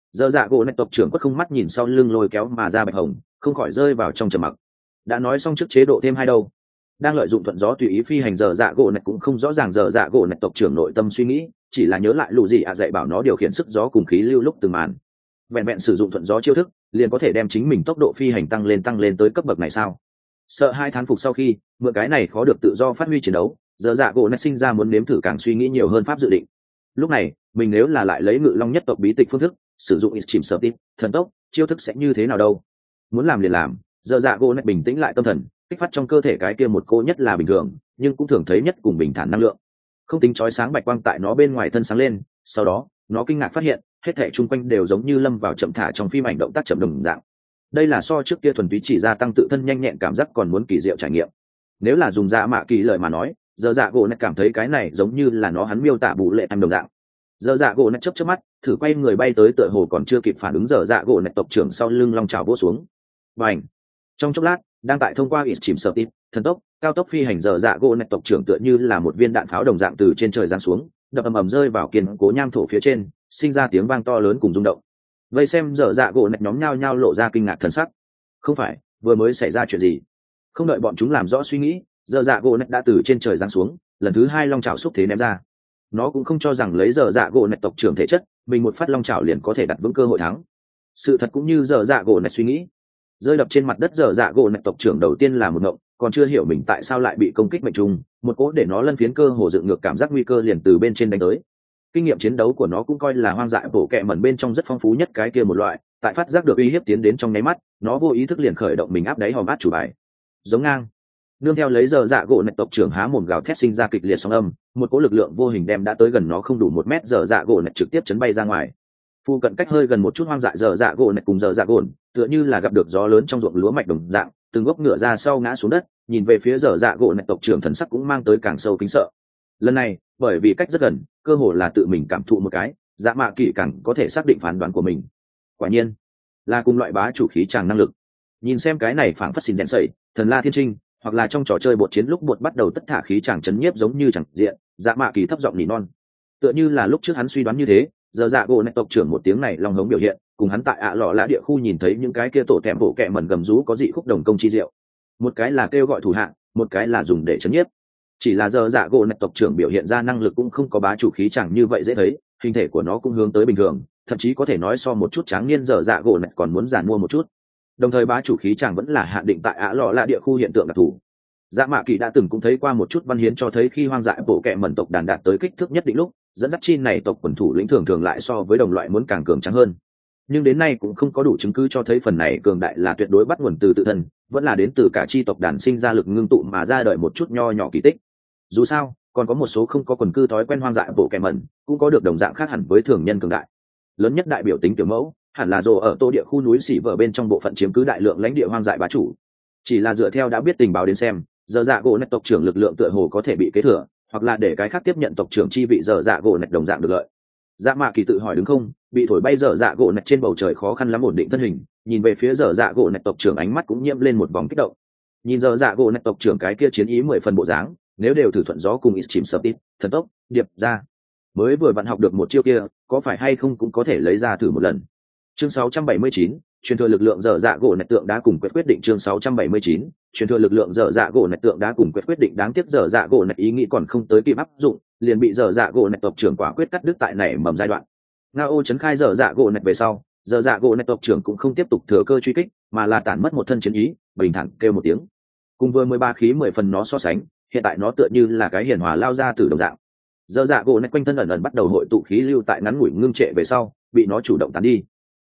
Giờ dạ gỗ nạch tộc trưởng quất không mắt nhìn sau lưng lôi kéo mà ra Bạch Hồng, không khỏi rơi vào trong trầm mặc. Đã nói xong trước chế độ thêm hai đâu. Đang lợi dụng thuận gió tùy ý phi hành giờ dạ gỗ nạch cũng không rõ ràng giờ dạ gỗ nạch tộc trưởng nội tâm suy nghĩ, chỉ là nhớ lại lù gì dạy bảo nó điều khiển sức gió cùng khí lưu lúc từng màn. Vẹn vẹn sử dụng thuận gió chiêu thức liền có thể đem chính mình tốc độ phi hành tăng lên tới cấp bậc này sao? Sợ hai thán phục sau khi mượn cái này khó được tự do phát huy chiến đấu, giờ dạ gỗ nạch sinh ra muốn nếm thử càng suy nghĩ nhiều hơn pháp dự định. Lúc này mình nếu là lại lấy ngự long nhất tộc bí tịch phương thức sử dụng ít chìm sợ tít thần tốc chiêu thức sẽ như thế nào đâu. Muốn làm liền làm. Giờ dạ gỗ nạch bình tĩnh lại tâm thần, kích phát trong cơ thể cái kia một cô nhất là bình thường nhưng cũng thường thấy nhất cùng bình thản năng lượng, không tính chói sáng bạch quang tại nó bên ngoài thân sáng lên. Sau đó nó kinh ngạc phát hiện hết thảy chung quanh đều giống như lâm vào chậm thả trong phim ảnh động tác chậm đồng dạng. Đây là so trước kia thuần túy chỉ gia tăng tự thân nhanh nhẹn cảm giác còn muốn kỳ diệu trải nghiệm. Nếu là dùng dạ mạ kỳ lời mà nói, giờ dạ gỗ nạch cảm thấy cái này giống như là nó hắn miêu tả bù lệ em đồng dạng. Giờ dạ gỗ nạch chớp mắt thử quay người bay tới, tựa hồ còn chưa kịp phản ứng giờ dạ gỗ nạch tộc trưởng sau lưng long trào vỗ xuống. Bành! Trong chốc lát đang tại thông qua ít chìm sợ tít thần tốc cao tốc phi hành giờ dạ gỗ nạch tộc trưởng tựa như là một viên đạn pháo đồng dạng từ trên trời giáng xuống, đập ầm ầm rơi vào kiên cố nham thổ phía trên, sinh ra tiếng vang to lớn cùng rung động. Vây xem giờ dạ gỗ nạch nhóm nhao nhao lộ ra kinh ngạc thần sắc. Không phải vừa mới xảy ra chuyện gì? Không đợi bọn chúng làm rõ suy nghĩ, giờ dạ gỗ nạch đã từ trên trời giáng xuống, lần thứ hai long trào xúc thế ném ra. Nó cũng không cho rằng lấy giờ dạ gỗ nạch tộc trưởng thể chất mình một phát long trào liền có thể đặt vững cơ hội thắng. Sự thật cũng như giờ dạ gỗ nạch suy nghĩ, rơi đập trên mặt đất giờ dạ gỗ nạch tộc trưởng đầu tiên là một ngộng, còn chưa hiểu mình tại sao lại bị công kích mệnh trùng, một cỗ để nó lân phiến cơ hồ dựng ngược cảm giác nguy cơ liền từ bên trên đánh tới. Kinh nghiệm chiến đấu của nó cũng coi là hoang dại bổ kẹ mẩn bên trong rất phong phú nhất cái kia một loại, tại phát giác được uy hiếp tiến đến trong nháy mắt nó vô ý thức liền khởi động mình áp đáy hòm át chủ bài giống ngang. Nương theo lấy giờ dạ gỗ nạch tộc trưởng há mồm gào thét sinh ra kịch liệt sóng âm, một cỗ lực lượng vô hình đem đã tới gần nó không đủ 1 mét giờ dạ gỗ nạch trực tiếp chấn bay ra ngoài. Phu cận cách hơi gần một chút hoang dại giờ dạ gỗ nạch cùng giờ dạ gỗ tựa như là gặp được gió lớn trong ruộng lúa mạch đồng dạng, từng gốc ngựa ra sau ngã xuống đất, nhìn về phía giờ dạ gỗ nạch tộc trưởng thần sắc cũng mang tới càng sâu kính sợ. Lần này bởi vì cách rất gần, cơ hồ là tự mình cảm thụ một cái, dạ mạ kỵ càng có thể xác định phán đoán của mình. Quả nhiên là cùng loại bá chủ khí tràng năng lực. Nhìn xem cái này phảng phất xin rèn sẩy thần la thiên trinh, hoặc là trong trò chơi bột chiến lúc bột bắt đầu tất thả khí tràng chấn nhiếp giống như chẳng diện, dạ mạ kỳ thấp giọng nỉ non. Tựa như là lúc trước hắn suy đoán như thế, giờ dạ gỗ nạch tộc trưởng một tiếng này long hống biểu hiện cùng hắn tại ạ lọ lã địa khu nhìn thấy những cái kia tổ thẹm bộ kẹ mẩn gầm rú có dị khúc đồng công chi diệu. Một cái là kêu gọi thủ hạ, một cái là dùng để chấn nhiếp. Chỉ là giờ dạ gỗ nạch tộc trưởng biểu hiện ra năng lực cũng không có bá chủ khí chẳng như vậy dễ thấy, hình thể của nó cũng hướng tới bình thường, thậm chí có thể nói so một chút tráng niên giờ dạ gỗ nạch còn muốn giản mua một chút. Đồng thời bá chủ khí chẳng vẫn là hạn định tại ạ lọ lạ địa khu hiện tượng đặc thù. Dạ mạ kỳ đã từng cũng thấy qua một chút văn hiến cho thấy khi hoang dại bộ kẹ mẩn tộc đàn đạt tới kích thước nhất định lúc, dẫn dắt chi này tộc quần thủ lĩnh thường thường lại so với đồng loại muốn càng cường tráng hơn. Nhưng đến nay cũng không có đủ chứng cứ cho thấy phần này cường đại là tuyệt đối bắt nguồn từ tự thân, vẫn là đến từ cả chi tộc đàn sinh ra lực ngưng tụ mà ra đời một chút nho nhỏ kỳ tích. Dù sao còn có một số không có quần cư thói quen hoang dại bộ kẹ mẩn cũng có được đồng dạng khác hẳn với thường nhân cường đại. Lớn nhất đại biểu tính tiểu mẫu hẳn là rồ ở tô địa khu núi xỉ vở bên trong bộ phận chiếm cứ đại lượng lãnh địa hoang dại bá chủ. Chỉ là dựa theo đã biết tình báo đến xem, giờ dạ gỗ nạch tộc trưởng lực lượng tựa hồ có thể bị kế thừa, hoặc là để cái khác tiếp nhận tộc trưởng chi vị giờ dạ gỗ nạch đồng dạng được lợi. Dạ mạ kỳ tự hỏi đứng không bị thổi bay giờ dạ gỗ nạch trên bầu trời khó khăn lắm ổn định thân hình, nhìn về phía giờ dạ gỗ nạch tộc trưởng ánh mắt cũng nhiễm lên một vòng kích động. Nhìn giờ dạ gỗ nạch tộc trưởng cái kia chiến ý 10 phần bộ dáng, nếu đều thử thuận gió cùng ít chìm sập tít thần tốc điệp ra mới vừa bạn học được một chiêu kia, có phải hay không cũng có thể lấy ra thử một lần. Chương 679, truyền thừa lực lượng dở dạ gỗ nạch tượng đá cùng quyết định. Chương 679, truyền thừa lực lượng dở dạ gỗ nạch tượng đá cùng quyết định. Đáng tiếc dở dạ gỗ nạch ý nghĩ còn không tới kịp áp dụng, liền bị dở dạ gỗ nạch tộc trưởng quả quyết cắt đứt tại nảy mầm giai đoạn. Ngao chấn khai dở dạ gỗ nạch về sau, dở dạ gỗ nạch tộc trưởng cũng không tiếp tục thừa cơ truy kích, mà là tản mất một thân chiến ý, bình thản kêu một tiếng. Cùng vừa 13 khí 10 phần nó so sánh, hiện tại nó tựa như là cái hiền hòa lao ra từ đồng dạng. Dở dạ gỗ nạch quanh thân ẩn ẩn bắt đầu hội tụ khí lưu tại ngắn ngủi ngưng trệ về sau, bị nó chủ động tán đi.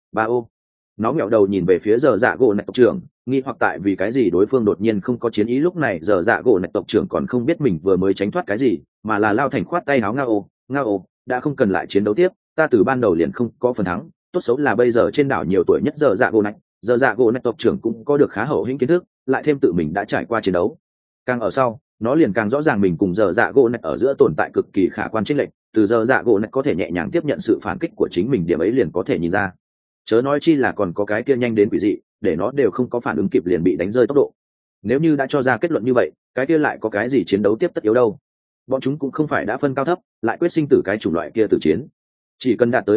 Nó ngẹo đầu nhìn về phía giờ dạ gỗ nạch tộc trưởng, nghi hoặc tại vì cái gì đối phương đột nhiên không có chiến ý. Lúc này giờ dạ gỗ nạch tộc trưởng còn không biết mình vừa mới tránh thoát cái gì, mà là lao thành khoát tay áo. Ngao đã không cần lại chiến đấu tiếp, ta từ ban đầu liền không có phần thắng. Tốt xấu là bây giờ trên đảo nhiều tuổi nhất giờ dạ gỗ nạch tộc trưởng cũng có được khá hậu hĩnh kiến thức, lại thêm tự mình đã trải qua chiến đấu, càng ở sau nó liền càng rõ ràng mình cùng giờ dạ gỗ nạch ở giữa tồn tại cực kỳ khả quan chênh lệch. Từ giờ dạ gỗ nạch có thể nhẹ nhàng tiếp nhận sự phản kích của chính mình, điểm ấy liền có thể nhìn ra, chớ nói chi là còn có cái kia nhanh đến quỷ dị, để nó đều không có phản ứng kịp liền bị đánh rơi tốc độ. Nếu như đã cho ra kết luận như vậy, cái kia lại có cái gì chiến đấu tiếp tất yếu đâu. Bọn chúng cũng không phải đã phân cao thấp lại quyết sinh tử cái chủng loại kia tử chiến, chỉ cần đạt tới mục đích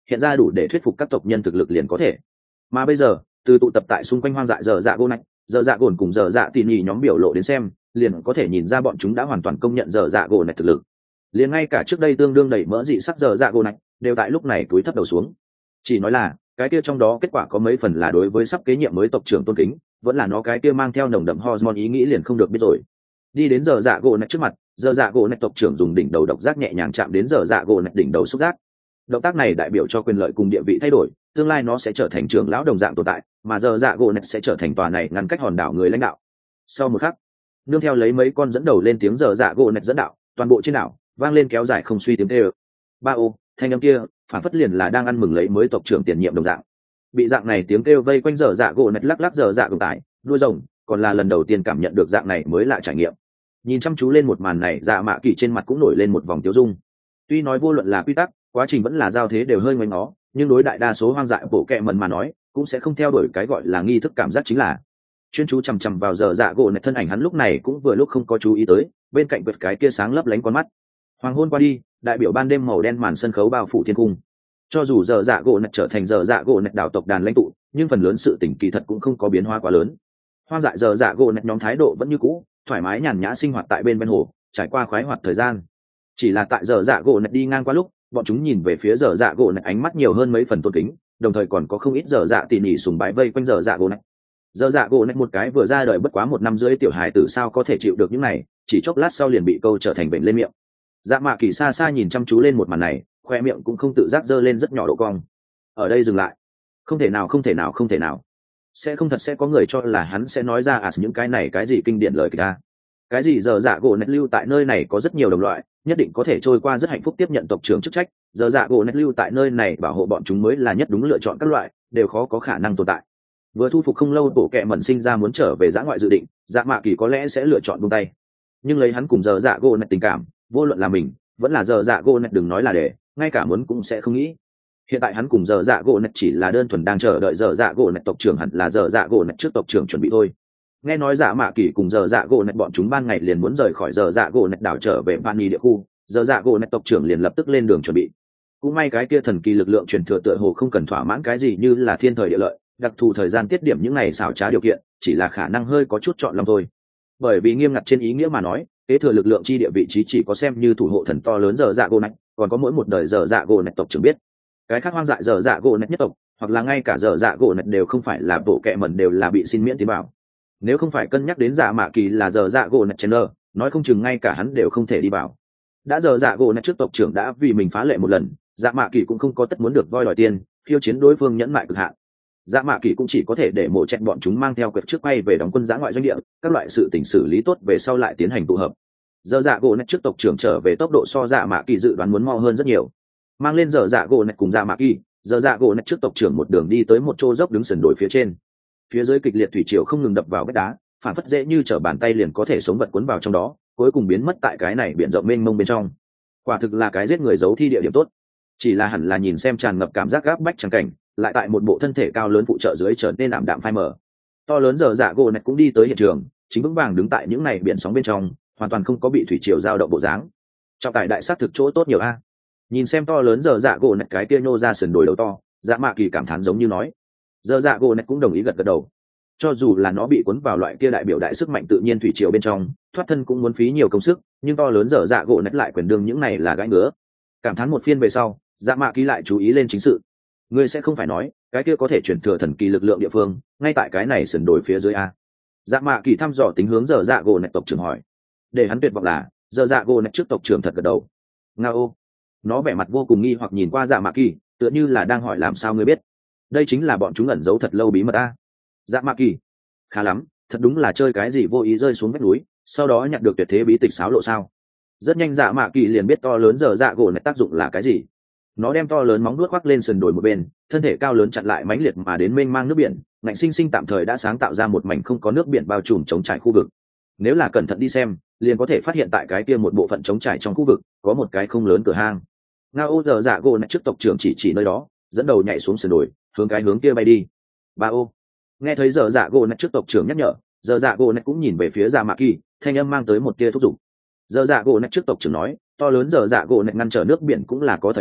hiện ra đủ để thuyết phục các tộc nhân thực lực liền có thể. Mà bây giờ từ tụ tập tại xung quanh hoang dại dở dạ gỗ này, dở dạ gồn cùng dở dạ tỉ nhỉ nhóm biểu lộ đến xem, liền có thể nhìn ra bọn chúng đã hoàn toàn công nhận dở dạ gỗ này thực lực. Liền ngay cả trước đây tương đương đẩy mỡ dị sắc dở dạ gỗ này đều tại lúc này cúi thấp đầu xuống. Chỉ nói là cái kia trong đó kết quả có mấy phần là đối với sắp kế nhiệm mới tộc trưởng tôn kính, vẫn là nó cái kia mang theo nồng đậm hormone ý nghĩ liền không được biết rồi. Đi đến dở dạ gỗ này trước mặt, dở dạ gỗ này tộc trưởng dùng đỉnh đầu độc giác nhẹ nhàng chạm đến dở dạ gỗ này đỉnh đầu xúc giác. Động tác này đại biểu cho quyền lợi cùng địa vị thay đổi, tương lai nó sẽ trở thành trưởng lão đồng dạng tồn tại, mà dở dạ gỗ này sẽ trở thành tòa này ngăn cách hòn đảo người lãnh đạo. Sau một khắc, nương theo lấy mấy con dẫn đầu lên tiếng dở dạ gỗ này dẫn đạo, toàn bộ trên đảo vang lên kéo dài không suy tiếng kêu. Ba ô, thanh âm kia phản phất liền là đang ăn mừng lấy mới tộc trưởng tiền nhiệm đồng dạng. Bị dạng này tiếng kêu vây quanh dở dạ gỗ này lắc lắc dở dạ cùng tải đuôi rồng, còn là lần đầu tiên cảm nhận được dạng này mới lạ trải nghiệm. Nhìn chăm chú lên một màn này, dạ mạ kỳ trên mặt cũng nổi lên một vòng tiêu dung. Tuy nói vô luận là quy tắc, quá trình vẫn là giao thế đều hơi ngoảnh ngó, nhưng đối đại đa số hoang dại bộ kệ mần mà nói cũng sẽ không theo đuổi cái gọi là nghi thức cảm giác chính là chuyên chú chằm chằm vào dở dạ gỗ này thân ảnh. Hắn lúc này cũng vừa lúc không có chú ý tới bên cạnh vượt cái kia sáng lấp lánh con mắt. Hoàng hôn qua đi, đại biểu ban đêm màu đen màn sân khấu bao phủ thiên cung. Cho dù dở dạ gỗ này trở thành dở dạ gỗ này đảo tộc đàn lãnh tụ, nhưng phần lớn sự tình kỳ thật cũng không có biến hóa quá lớn. Hoang dại dở dạ gỗ này nhóm thái độ vẫn như cũ, thoải mái nhàn nhã sinh hoạt tại bên ven hồ, trải qua khoái hoạt thời gian. Chỉ là tại dở dạ gỗ này đi ngang qua lúc, bọn chúng nhìn về phía dở dạ gỗ này ánh mắt nhiều hơn mấy phần tôn kính, đồng thời còn có không ít dở dạ tỉ mỉ sùng bái vây quanh dở dạ gỗ này. Dở dạ gỗ này một cái vừa ra đời bất quá 1 năm rưỡi tiểu hài tử sao có thể chịu được những này, chỉ chốc lát sau liền bị câu trở thành bệnh lên miệng. Dạ mạ kỳ xa xa nhìn chăm chú lên một màn này, khoe miệng cũng không tự giác giơ lên rất nhỏ độ cong. Ở đây dừng lại. Không thể nào, không thể nào, không thể nào. Sẽ không thật sẽ có người cho là hắn sẽ nói ra những cái này cái gì kinh điển lời kịch ta. Cái gì dở dạ gỗ này lưu tại nơi này có rất nhiều đồng loại, nhất định có thể trôi qua rất hạnh phúc tiếp nhận tộc trưởng chức trách. Dở dạ gỗ này lưu tại nơi này bảo hộ bọn chúng mới là nhất đúng lựa chọn, các loại đều khó có khả năng tồn tại. Vừa thu phục không lâu, bộ kệ mẩn sinh ra muốn trở về dã ngoại dự định, dạ mạ kỳ có lẽ sẽ lựa chọn buông tay. Nhưng lấy hắn cùng dở dạ gỗ này tình cảm, vô luận là mình vẫn là dở dạ gỗ này, đừng nói là để ngay cả muốn cũng sẽ không nghĩ. Hiện tại hắn cùng dở dạ gỗ này chỉ là đơn thuần đang chờ đợi dở dạ gỗ này tộc trưởng, hẳn là dở dạ gỗ này trước tộc trưởng chuẩn bị thôi. Nghe nói dạ mạ kỳ cùng dở dạ gỗ này bọn chúng ban ngày liền muốn rời khỏi dở dạ gỗ này đảo trở về Vani địa khu, dở dạ gỗ này tộc trưởng liền lập tức lên đường chuẩn bị. Cũng may cái kia thần kỳ lực lượng truyền thừa tựa hồ không cần thỏa mãn cái gì như là thiên thời địa lợi, đặc thù thời gian tiết điểm những này xảo trá điều kiện, chỉ là khả năng hơi có chút chọn lầm thôi. Bởi vì nghiêm ngặt trên ý nghĩa mà nói, kế thừa lực lượng chi địa vị trí chỉ có xem như thủ hộ thần to lớn dở dạ gỗ này, còn có mỗi một đời dở dạ gỗ này tộc trưởng biết. Cái khác hoang dại dở dạ gỗ này nhất tộc, hoặc là ngay cả dở dạ gỗ này đều không phải là bộ kệ mẩn, đều là bị xin miễn tiến bảo. Nếu không phải cân nhắc đến dạ mạ kỳ là dở dạ gỗ này chen lơ, nói không chừng ngay cả hắn đều không thể đi vào. Đã dở dạ gỗ này trước tộc trưởng đã vì mình phá lệ một lần, dạ mạ kỳ cũng không có tất muốn được voi đòi tiền, khiêu chiến đối phương nhẫn mại cực hạn. Dạ mạ kỳ cũng chỉ có thể để mộ chẹn bọn chúng mang theo quyệt trước bay về đóng quân dã ngoại doanh địa, các loại sự tình xử lý tốt về sau lại tiến hành tụ hợp. Dở dạ gỗ này trước tộc trưởng trở về tốc độ so dạ mạ kỳ dự đoán muốn mau hơn rất nhiều. Mang lên dở dạ gỗ này cùng dạ mạ kỳ, dở dạ gỗ này trước tộc trưởng một đường đi tới một chỗ dốc đứng sườn đồi phía trên. Phía dưới kịch liệt thủy triều không ngừng đập vào vách đá, phản phất dễ như trở bàn tay liền có thể sống vật cuốn vào trong đó, cuối cùng biến mất tại cái này biển rộng mênh mông bên trong. Quả thực là cái giết người giấu thi địa điểm tốt. Chỉ là hẳn là nhìn xem tràn ngập cảm giác gáp bách chẳng cảnh, lại tại một bộ thân thể cao lớn phụ trợ dưới trở nên ảm đạm phai mờ. To lớn dở dạ gỗ này cũng đi tới hiện trường, chính vững vàng đứng tại những này biển sóng bên trong, hoàn toàn không có bị thủy triều dao động bộ dáng. Trọng tài đại sát thực chỗ tốt nhiều a. Nhìn xem to lớn dở dạ gỗ này cái kia nhô ra sườn đồi đầu to, dạ mạ kỳ cảm thán giống như nói. Dở dạ gỗ này cũng đồng ý gật gật đầu. Cho dù là nó bị cuốn vào loại kia đại biểu đại sức mạnh tự nhiên thủy triều bên trong, thoát thân cũng muốn phí nhiều công sức, nhưng to lớn dở dạ gỗ này lại quyền đương những này là gãi ngứa. Cảm thán một phiên về sau, dạ mạ kỳ lại chú ý lên chính sự. Ngươi sẽ không phải nói cái kia có thể chuyển thừa thần kỳ lực lượng địa phương ngay tại cái này sườn đồi phía dưới a? Dạ mạ kỳ thăm dò tính hướng dở dạ gỗ này tộc trưởng hỏi. Để hắn tuyệt vọng là dở dạ gỗ này trước tộc trưởng thật gật đầu. Ngao. Nó vẻ mặt vô cùng nghi hoặc nhìn qua dạ mạ kỳ, tựa như là đang hỏi làm sao ngươi biết. Đây chính là bọn chúng ẩn giấu thật lâu bí mật a. Dạ mạ kỳ. Khá lắm, thật đúng là chơi cái gì vô ý rơi xuống vách núi, sau đó nhặt được tuyệt thế bí tịch xáo lộ sao. Rất nhanh dạ mạ kỳ liền biết to lớn dở dạ gỗ này tác dụng là cái gì. Nó đem to lớn móng vuốt khoác lên sườn đồi một bên, thân thể cao lớn chặn lại mãnh liệt mà đến mênh mang nước biển, ngạnh sinh sinh tạm thời đã sáng tạo ra một mảnh không có nước biển bao trùm chống trải khu vực. Nếu là cẩn thận đi xem, liền có thể phát hiện tại cái kia một bộ phận chống trải trong khu vực có một cái không lớn cửa hang. Ngao dở dạ gỗ này trước tộc trưởng chỉ nơi đó, dẫn đầu nhảy xuống sườn đồi, hướng cái hướng kia bay đi. Ba ô. Nghe thấy dở dạ gỗ này trước tộc trưởng nhắc nhở, dở dạ gỗ này cũng nhìn về phía dạ mạ kỳ, thanh âm mang tới một tia thúc giục. Dở dạ gỗ này trước tộc trưởng nói, to lớn dở dạ gỗ này ngăn trở nước biển cũng là có thời hạn,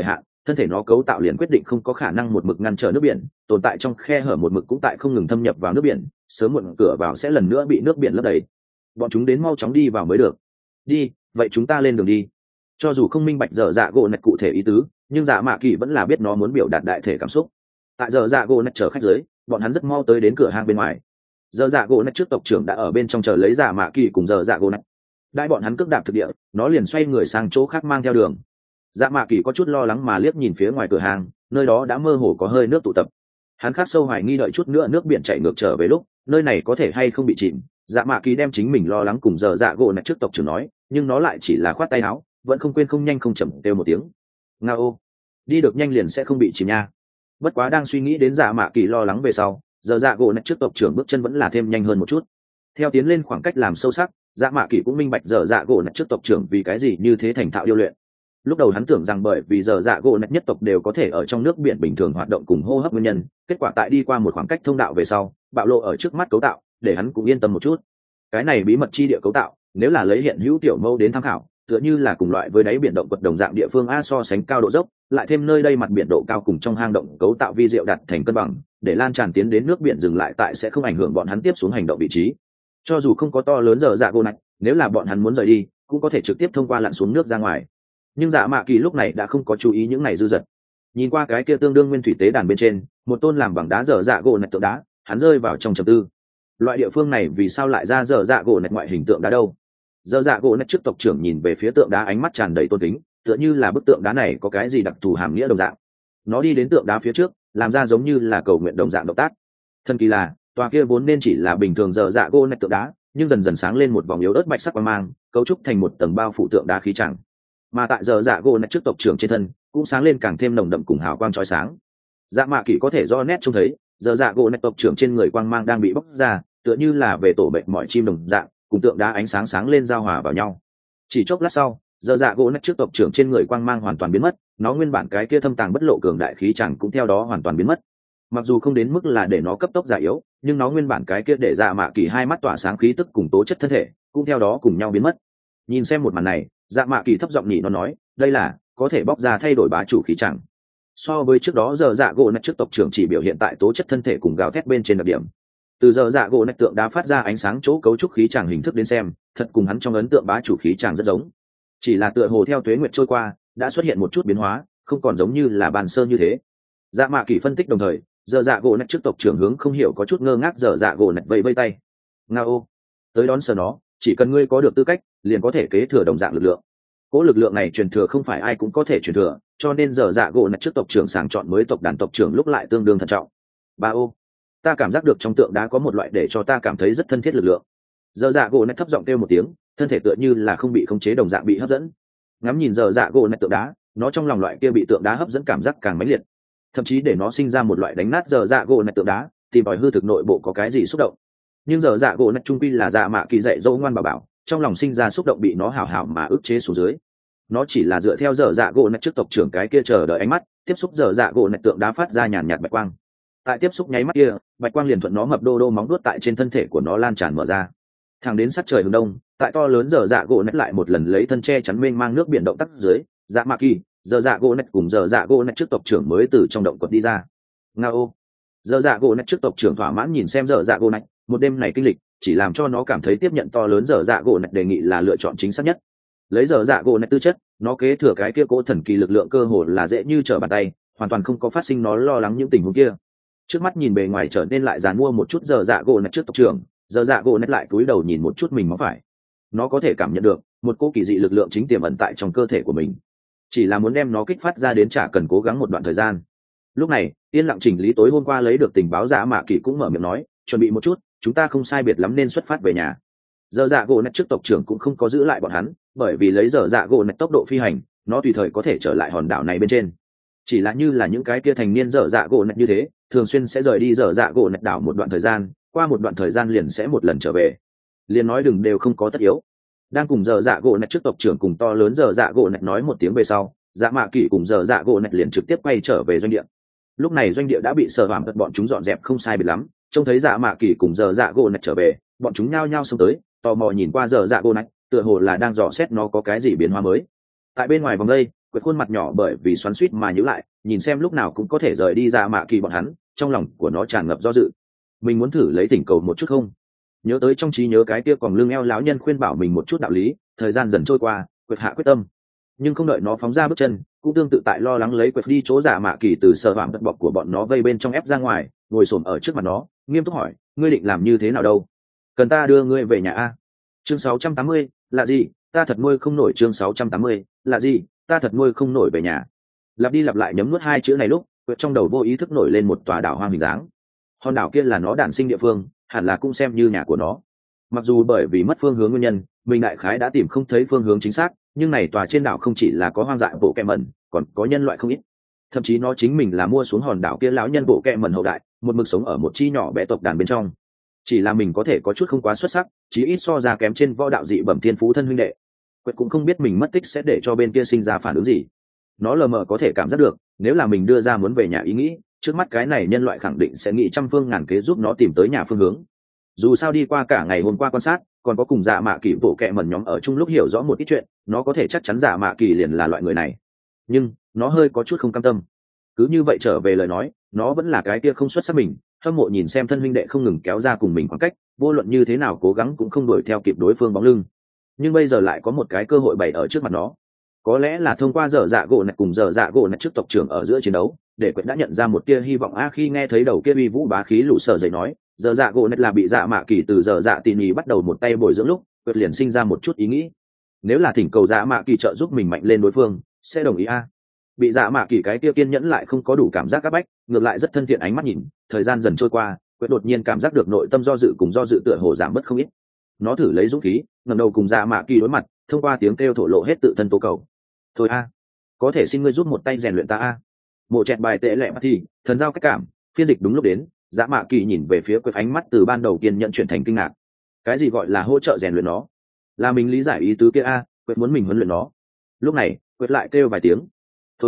thân thể nó cấu tạo liền quyết định không có khả năng một mực ngăn trở nước biển, tồn tại trong khe hở một mực cũng tại không ngừng thâm nhập vào nước biển, sớm muộn cửa vào sẽ lần nữa bị nước biển lấp đầy. Bọn chúng đến mau chóng đi vào mới được. Đi, vậy chúng ta lên đường đi. Cho dù không minh bạch dở dạ gỗ nạch cụ thể ý tứ, nhưng dạ mạ kỳ vẫn là biết nó muốn biểu đạt đại thể cảm xúc. Tại dở dạ gỗ nạch chở khách dưới, bọn hắn rất mau tới đến cửa hang bên ngoài. Dở dạ gỗ nạch trước tộc trưởng đã ở bên trong chờ lấy dạ mạ kỳ cùng dở dạ gỗ nạch. Đại bọn hắn cước đạp thực địa, nó liền xoay người sang chỗ khác mang theo đường. Dạ mạ kỳ có chút lo lắng mà liếc nhìn phía ngoài cửa hàng, nơi đó đã mơ hồ có hơi nước tụ tập. Hắn khát sâu hoài nghi đợi chút nữa nước biển chảy ngược trở về lúc nơi này có thể hay không bị chìm. Dạ mạ kỳ đem chính mình lo lắng cùng dở dạ gỗ nạch trước tộc trưởng nói, nhưng nó lại chỉ là khoát tay áo, vẫn không quên không nhanh không chậm kêu một tiếng ngao, đi được nhanh liền sẽ không bị chìm nha. Bất quá đang suy nghĩ đến dạ mạ kỳ lo lắng về sau, dở dạ gỗ nạch trước tộc trưởng bước chân vẫn là thêm nhanh hơn một chút. Theo tiến lên khoảng cách làm sâu sắc, dạ mạ kỳ cũng minh bạch dở dạ gỗ nạch trước tộc trưởng vì cái gì như thế thành thạo điêu luyện. Lúc đầu hắn tưởng rằng bởi vì dở dạ gỗ nạch nhất tộc đều có thể ở trong nước biển bình thường hoạt động cùng hô hấp nguyên nhân, kết quả tại đi qua một khoảng cách thông đạo về sau bạo lộ ở trước mắt cấu tạo, để hắn cũng yên tâm một chút. Cái này bí mật chi địa cấu tạo, nếu là lấy hiện hữu tiểu mâu đến tham khảo, tựa như là cùng loại với đáy biển động quật đồng dạng địa phương a, so sánh cao độ dốc, lại thêm nơi đây mặt biển độ cao cùng trong hang động cấu tạo vi diệu đặt thành cân bằng, để lan tràn tiến đến nước biển dừng lại tại sẽ không ảnh hưởng bọn hắn tiếp xuống hành động vị trí. Cho dù không có to lớn dở dạ gỗ nạch, nếu là bọn hắn muốn rời đi, cũng có thể trực tiếp thông qua lặn xuống nước ra ngoài. Nhưng dạ mạ kỳ lúc này đã không có chú ý những này dư dật. Nhìn qua cái kia tương đương nguyên thủy tế đàn bên trên, một tôn làm bằng đá dở dạ gỗ nạch tượng đá, hắn rơi vào trong trầm tư. Loại địa phương này vì sao lại ra dở dạ gỗ nạch ngoại hình tượng đá đâu? Dở dạ gỗ nạch trước tộc trưởng nhìn về phía tượng đá, ánh mắt tràn đầy tôn kính, tựa như là bức tượng đá này có cái gì đặc thù hàm nghĩa đồng dạng. Nó đi đến tượng đá phía trước, làm ra giống như là cầu nguyện đồng dạng động tác. Thần kỳ là, tòa kia vốn nên chỉ là bình thường dở dạ gỗ nạch tượng đá, nhưng dần dần sáng lên một vòng yếu ớt bạch sắc quang mang, cấu trúc thành một tầng bao phủ tượng đá khí chẳng. Mà tại dở dạ gỗ nạch trước tộc trưởng trên thân cũng sáng lên càng thêm nồng đậm cùng hào quang chói sáng. Dạ mạ kỳ có thể do nét trông thấy dở dạ gỗ nạch tộc trưởng trên người quang mang đang bị bóc ra, tựa như là về tổ bệnh mọi chim đồng dạng, cùng tượng đá ánh sáng sáng lên giao hòa vào nhau. Chỉ chốc lát sau, dở dạ gỗ nạch trước tộc trưởng trên người quang mang hoàn toàn biến mất, nó nguyên bản cái kia thâm tàng bất lộ cường đại khí chẳng cũng theo đó hoàn toàn biến mất. Mặc dù không đến mức là để nó cấp tốc già yếu, nhưng nó nguyên bản cái kia để dạ mạ kỳ hai mắt tỏa sáng khí tức cùng tố chất thân thể cũng theo đó cùng nhau biến mất. Nhìn xem một màn này, dạ mạ kỳ thấp giọng nhỉ nó nói, đây là có thể bóc ra thay đổi bá chủ khí chẳng. So với trước đó dở dạ gỗ nạch trước tộc trưởng chỉ biểu hiện tại tố chất thân thể cùng gào thét bên trên đặc điểm, từ dở dạ gỗ nạch tượng đá phát ra ánh sáng chỗ cấu trúc khí chẳng hình thức đến xem, thật cùng hắn trong ấn tượng bá chủ khí chẳng rất giống. Chỉ là tựa hồ theo tuế nguyệt trôi qua đã xuất hiện một chút biến hóa, không còn giống như là bàn sơn như thế. Dạ mạ kỳ phân tích đồng thời, dở dạ gỗ nạch trước tộc trưởng hướng không hiểu có chút ngơ ngác dở dạ gỗ nạch vẫy vẫy tay, ngao, tới đón sờ nó, chỉ cần ngươi có được tư cách liền có thể kế thừa đồng dạng lực lượng. Cỗ lực lượng này truyền thừa không phải ai cũng có thể truyền thừa, cho nên dở dạ gỗ nạch trước tộc trưởng sàng chọn mới tộc đàn tộc trưởng lúc lại tương đương thận trọng. Ba ô, ta cảm giác được trong tượng đá có một loại để cho ta cảm thấy rất thân thiết lực lượng. Dở dạ gỗ nạch thấp giọng kêu một tiếng, thân thể tựa như là không bị khống chế đồng dạng bị hấp dẫn. Ngắm nhìn dở dạ gỗ nạch tượng đá, nó trong lòng loại kia bị tượng đá hấp dẫn cảm giác càng mãnh liệt, thậm chí để nó sinh ra một loại đánh nát dở dạ gỗ nạch tượng đá, tìm tòi hư thực nội bộ có cái gì xúc động. Nhưng dở dạ gỗ nạch trung quy là dạ mạ kỳ dạy dỗ ngoan bảo bảo, trong lòng sinh ra xúc động bị nó hảo hảo mà ức chế xuống dưới. Nó chỉ là dựa theo dở dạ gỗ nạch trước tộc trưởng cái kia chờ đợi ánh mắt, tiếp xúc dở dạ gỗ nạch tượng đá phát ra nhàn nhạt bạch quang. Tại tiếp xúc nháy mắt kia, bạch quang liền thuận nó mập đô đô móng đuốt tại trên thân thể của nó lan tràn mở ra. Thẳng đến sắc trời hướng đông, tại to lớn dở dạ gỗ nạch lại một lần lấy thân che chắn mênh mang nước biển động tác dưới, dạ mạ kỳ, dở dạ gỗ nạch cùng dở dạ gỗ nạch trước tộc trưởng mới từ trong động quật đi ra. Ngao, dở dạ gỗ nạch trước tộc trưởng thỏa mãn nhìn xem dở dạ gỗ nạch, một đêm này kinh lịch chỉ làm cho nó cảm thấy tiếp nhận to lớn dở dạ gỗ nạch đề nghị là lựa chọn chính xác nhất. Lấy dở dạ gỗ nạch tư chất, nó kế thừa cái kia cỗ thần kỳ lực lượng cơ hồ là dễ như trở bàn tay, hoàn toàn không có phát sinh nó lo lắng những tình huống kia. Trước mắt nhìn bề ngoài trở nên lại dàn mua một chút dở dạ gỗ nạch trước tộc trưởng, dở dạ gỗ nạch lại cúi đầu nhìn một chút mình móng phải. Nó có thể cảm nhận được một cỗ kỳ dị lực lượng chính tiềm ẩn tại trong cơ thể của mình, chỉ là muốn đem nó kích phát ra đến chả cần cố gắng một đoạn thời gian. Lúc này yên lặng chỉnh lý tối hôm qua lấy được tình báo, dạ mạ kỳ cũng mở miệng nói, chuẩn bị một chút, chúng ta không sai biệt lắm nên xuất phát về nhà. Dở dạ gỗ nạch trước tộc trưởng cũng không có giữ lại bọn hắn, bởi vì lấy dở dạ gỗ nạch tốc độ phi hành, nó tùy thời có thể trở lại hòn đảo này bên trên. Chỉ là như là những cái kia thành niên dở dạ gỗ nạch như thế, thường xuyên sẽ rời đi dở dạ gỗ nạch đảo một đoạn thời gian, qua một đoạn thời gian liền sẽ một lần trở về, liền nói đừng đều không có tất yếu. Đang cùng dở dạ gỗ nạch trước tộc trưởng cùng to lớn dở dạ gỗ nạch nói một tiếng về sau, dạ mạ kỳ cùng dở dạ gỗ nạch liền trực tiếp quay trở về doanh địa. Lúc này doanh địa đã bị sở hàm bọn chúng dọn dẹp không sai biệt lắm, trông thấy dạ mạ kỳ cùng dở dạ gỗ nạch trở về, bọn chúng nhao nhao xông tới, tò mò nhìn qua dở dạ gỗ nạch, tựa hồ là đang dò xét nó có cái gì biến hóa mới. Tại bên ngoài vòng đây quệt khuôn mặt nhỏ bởi vì xoắn xuýt mà nhíu lại, nhìn xem lúc nào cũng có thể rời đi Dạ Mạ Kỳ bọn hắn, trong lòng của nó tràn ngập do dự. Mình muốn thử lấy thỉnh cầu một chút không? Nhớ tới trong trí nhớ cái kia còn lưng eo lão nhân khuyên bảo mình một chút đạo lý, thời gian dần trôi qua, quệt hạ quyết tâm. Nhưng không đợi nó phóng ra bước chân, cũng tương tự tại lo lắng lấy quệt đi chỗ Dạ Mạ Kỳ từ sở vạm đất bọc của bọn nó vây bên trong ép ra ngoài, ngồi xổm ở trước mặt nó, nghiêm túc hỏi, ngươi định làm như thế nào đâu? Cần ta đưa ngươi về nhà a? Chương 680, là gì? Ta thật nuôi không nổi. Chương 680, là gì? Ta thật nuôi không nổi về nhà. Lặp đi lặp lại nhấm nuốt hai chữ này lúc, quệt trong đầu vô ý thức nổi lên một tòa đảo hoang hình dáng. Hòn đảo kia là nó đản sinh địa phương, hẳn là cũng xem như nhà của nó. Mặc dù bởi vì mất phương hướng nguyên nhân, mình đại khái đã tìm không thấy phương hướng chính xác, nhưng này tòa trên đảo không chỉ là có hoang dại bộ kẹ mẩn, còn có nhân loại không ít. Thậm chí nó chính mình là mua xuống hòn đảo kia lão nhân bộ kẹ mẩn hậu đại, một mực sống ở một chi nhỏ bé tộc đàn bên trong. Chỉ là mình có thể có chút không quá xuất sắc, chí ít so ra kém trên võ đạo dị bẩm thiên phú thân huynh đệ. Quệt cũng không biết mình mất tích sẽ để cho bên kia sinh ra phản ứng gì. Nó lờ mờ có thể cảm giác được, nếu là mình đưa ra muốn về nhà ý nghĩ, trước mắt cái này nhân loại khẳng định sẽ nghĩ trăm phương ngàn kế giúp nó tìm tới nhà phương hướng. Dù sao đi qua cả ngày hôm qua quan sát, còn có cùng Dạ Mạ Kỳ bộ kẹ mẩn nhóm ở chung lúc hiểu rõ một ít chuyện, nó có thể chắc chắn Dạ Mạ Kỳ liền là loại người này. Nhưng nó hơi có chút không cam tâm. Cứ như vậy trở về lời nói, nó vẫn là cái kia không xuất sắc mình, hâm mộ nhìn xem thân huynh đệ không ngừng kéo ra cùng mình khoảng cách, vô luận như thế nào cố gắng cũng không đuổi theo kịp đối phương bóng lưng. Nhưng bây giờ lại có một cái cơ hội bày ở trước mặt nó. Có lẽ là thông qua dở dạ gỗ này cùng dở dạ gỗ này trước tộc trưởng ở giữa chiến đấu, để Quệt đã nhận ra một tia hy vọng khi nghe thấy đầu kia uy vũ bá khí lũ sở dậy nói, dở dạ gỗ này là bị Dạ Mạ Kỳ từ dở dạ tỉ nhỉ bắt đầu một tay bồi dưỡng lúc, Quệt liền sinh ra một chút ý nghĩ. Nếu là thỉnh cầu Dạ Mạ Kỳ trợ giúp mình mạnh lên đối phương, sẽ đồng ý bị Dạ Mạ Kỳ cái kia kiên nhẫn lại không có đủ cảm giác áp bách, ngược lại rất thân thiện ánh mắt nhìn. Thời gian dần trôi qua, Quệt đột nhiên cảm giác được nội tâm do dự cùng do dự tựa hồ giảm bớt không ít. Nó thử lấy dũng khí, ngẩng đầu cùng Dạ Mạ Kỳ đối mặt, thông qua tiếng kêu thổ lộ hết tự thân tố cầu. Thôi có thể xin ngươi giúp một tay rèn luyện ta Mộ chẹt bài tệ lệ mà thì thần giao cách cảm phiên dịch đúng lúc đến. Dạ Mạ Kỳ nhìn về phía Quệt, ánh mắt từ ban đầu kiên nhận chuyển thành kinh ngạc. Cái gì gọi là hỗ trợ rèn luyện nó? Là mình lý giải ý tứ kia Quệt muốn mình huấn luyện nó. Lúc này Quệt lại kêu vài tiếng. Thôi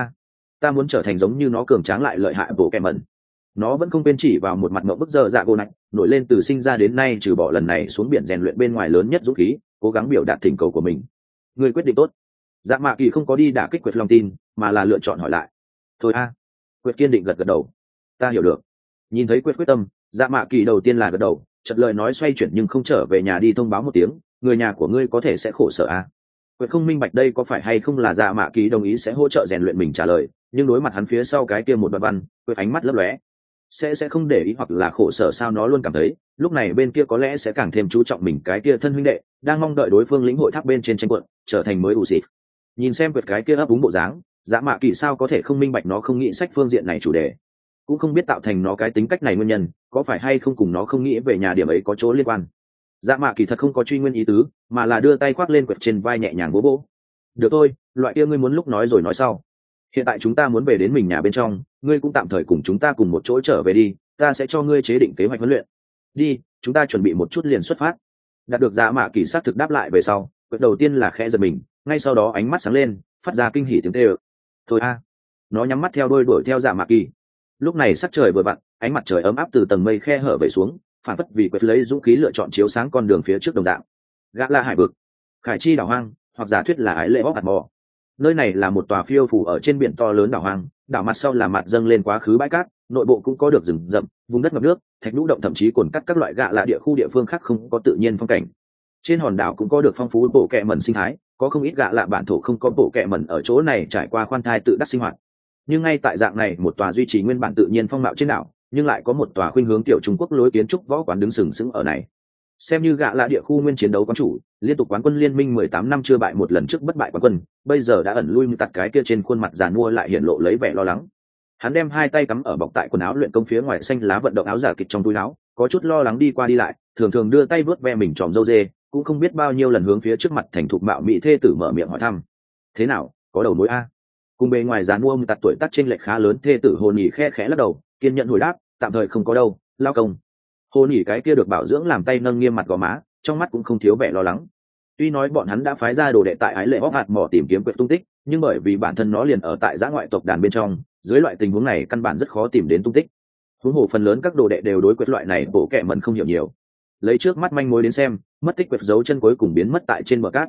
ta muốn trở thành giống như nó cường tráng lại lợi hại bộ kẹ mẩn. Nó vẫn không quên chỉ vào một mặt ngậm bức giờ dạ gỗ này, nổi lên từ sinh ra đến nay trừ bỏ lần này xuống biển rèn luyện bên ngoài lớn nhất dũng khí, cố gắng biểu đạt thỉnh cầu của mình. Người quyết định tốt. Dạ Mạ Kỳ không có đi đả kích Quệt lòng tin, mà là lựa chọn hỏi lại. Thôi Quệt kiên định gật gật đầu. Ta hiểu được. Nhìn thấy Quệt quyết tâm, Dạ Mạ Kỳ đầu tiên là gật đầu, chợt lời nói xoay chuyển nhưng không trở về nhà đi thông báo một tiếng, người nhà của ngươi có thể sẽ khổ sở Quệt không minh bạch đây có phải hay không là Dạ Mạ Kỳ đồng ý sẽ hỗ trợ rèn luyện mình trả lời, nhưng đối mặt hắn phía sau cái kia một đoạn văn, Quệt ánh mắt lấp lóe. Sẽ không để ý hoặc là khổ sở sao? Nó luôn cảm thấy lúc này bên kia có lẽ sẽ càng thêm chú trọng mình cái kia thân huynh đệ, đang mong đợi đối phương lĩnh hội thác bên trên tranh quận, trở thành mới ủ xịt. Nhìn xem Quệt cái kia ấp úng bộ dáng, Dạ Mạ Kỳ sao có thể không minh bạch nó không nghĩ sách phương diện này chủ đề, cũng không biết tạo thành nó cái tính cách này nguyên nhân có phải hay không cùng nó không nghĩ về nhà điểm ấy có chỗ liên quan. Dạ Mạ Kỳ thật không có truy nguyên ý tứ, mà là đưa tay khoác lên Quệt trên vai nhẹ nhàng vỗ vỗ. Được thôi, loại kia ngươi muốn lúc nói rồi nói sau. Hiện tại chúng ta muốn về đến mình nhà bên trong, ngươi cũng tạm thời cùng chúng ta cùng một chỗ trở về đi, ta sẽ cho ngươi chế định kế hoạch huấn luyện. Đi, chúng ta chuẩn bị một chút liền xuất phát. Đạt được Dạ Mạ Kỳ xác thực đáp lại về sau, Quệt đầu tiên là khẽ giật mình, ngay sau đó ánh mắt sáng lên, phát ra kinh hỉ tiếng tê ơ. Thôi nó nhắm mắt theo đuôi đuổi theo Dạ Mạ Kỳ. Lúc này sắc trời vừa vặn, ánh mặt trời ấm áp từ tầng mây khe hở về xuống, phản phất vì Quệt lấy dũng khí lựa chọn chiếu sáng con đường phía trước đồng dạng. Gã La Hải vực, Khải Chi đảo hoang, hoặc giả thuyết là Ái Lệ Bóc hạt mò. Nơi này là một tòa phiêu phủ ở trên biển to lớn đảo hoang, đảo mặt sau là mặt dâng lên quá khứ bãi cát, nội bộ cũng có được rừng rậm, vùng đất ngập nước, thạch nhũ động, thậm chí cồn cắt các loại gạ lạ địa khu địa phương khác không có tự nhiên phong cảnh. Trên hòn đảo cũng có được phong phú bộ kẹ mẩn sinh thái, có không ít gạ lạ bản thổ không có bộ kẹ mẩn ở chỗ này trải qua khoan thai tự đắc sinh hoạt. Nhưng ngay tại dạng này một tòa duy trì nguyên bản tự nhiên phong mạo trên đảo, nhưng lại có một tòa khuynh hướng tiểu Trung Quốc lối kiến trúc võ quán đứng sừng sững ở này. Xem như gạ lạ địa khu nguyên chiến đấu quán chủ, liên tục quán quân liên minh 18 năm chưa bại một lần trước bất bại quán quân, bây giờ đã ẩn lui tặt cái kia trên khuôn mặt giàn mua lại hiện lộ lấy vẻ lo lắng. Hắn đem hai tay cắm ở bọc tại quần áo luyện công phía ngoài xanh lá vận động áo giả kịch trong túi áo, có chút lo lắng đi qua đi lại, thường thường đưa tay vớt ve mình tròm râu dê, cũng không biết bao nhiêu lần hướng phía trước mặt thành thục mạo mỹ thê tử mở miệng hỏi thăm. Thế nào, có đầu mối cùng bề ngoài giàn mua tặt tuổi tác trên lệch khá lớn thê tử Hồ Nhĩ khe khẽ lắc đầu, kiên nhận hồi đáp, tạm thời không có đâu, lao công. Hồ Nhĩ cái kia được bảo dưỡng làm tay nâng nghiêm mặt gò má, trong mắt cũng không thiếu vẻ lo lắng. Tuy nói bọn hắn đã phái ra đồ đệ tại Ái Lệ Bóc hạt mỏ tìm kiếm Quệt tung tích, nhưng bởi vì bản thân nó liền ở tại dã ngoại tộc đàn bên trong, dưới loại tình huống này căn bản rất khó tìm đến tung tích. Huống hồ phần lớn các đồ đệ đều đối Quệt loại này bộ kệ mẩn không hiểu nhiều. Lấy trước mắt manh mối đến xem, mất tích Quệt dấu chân cuối cùng biến mất tại trên bờ cát.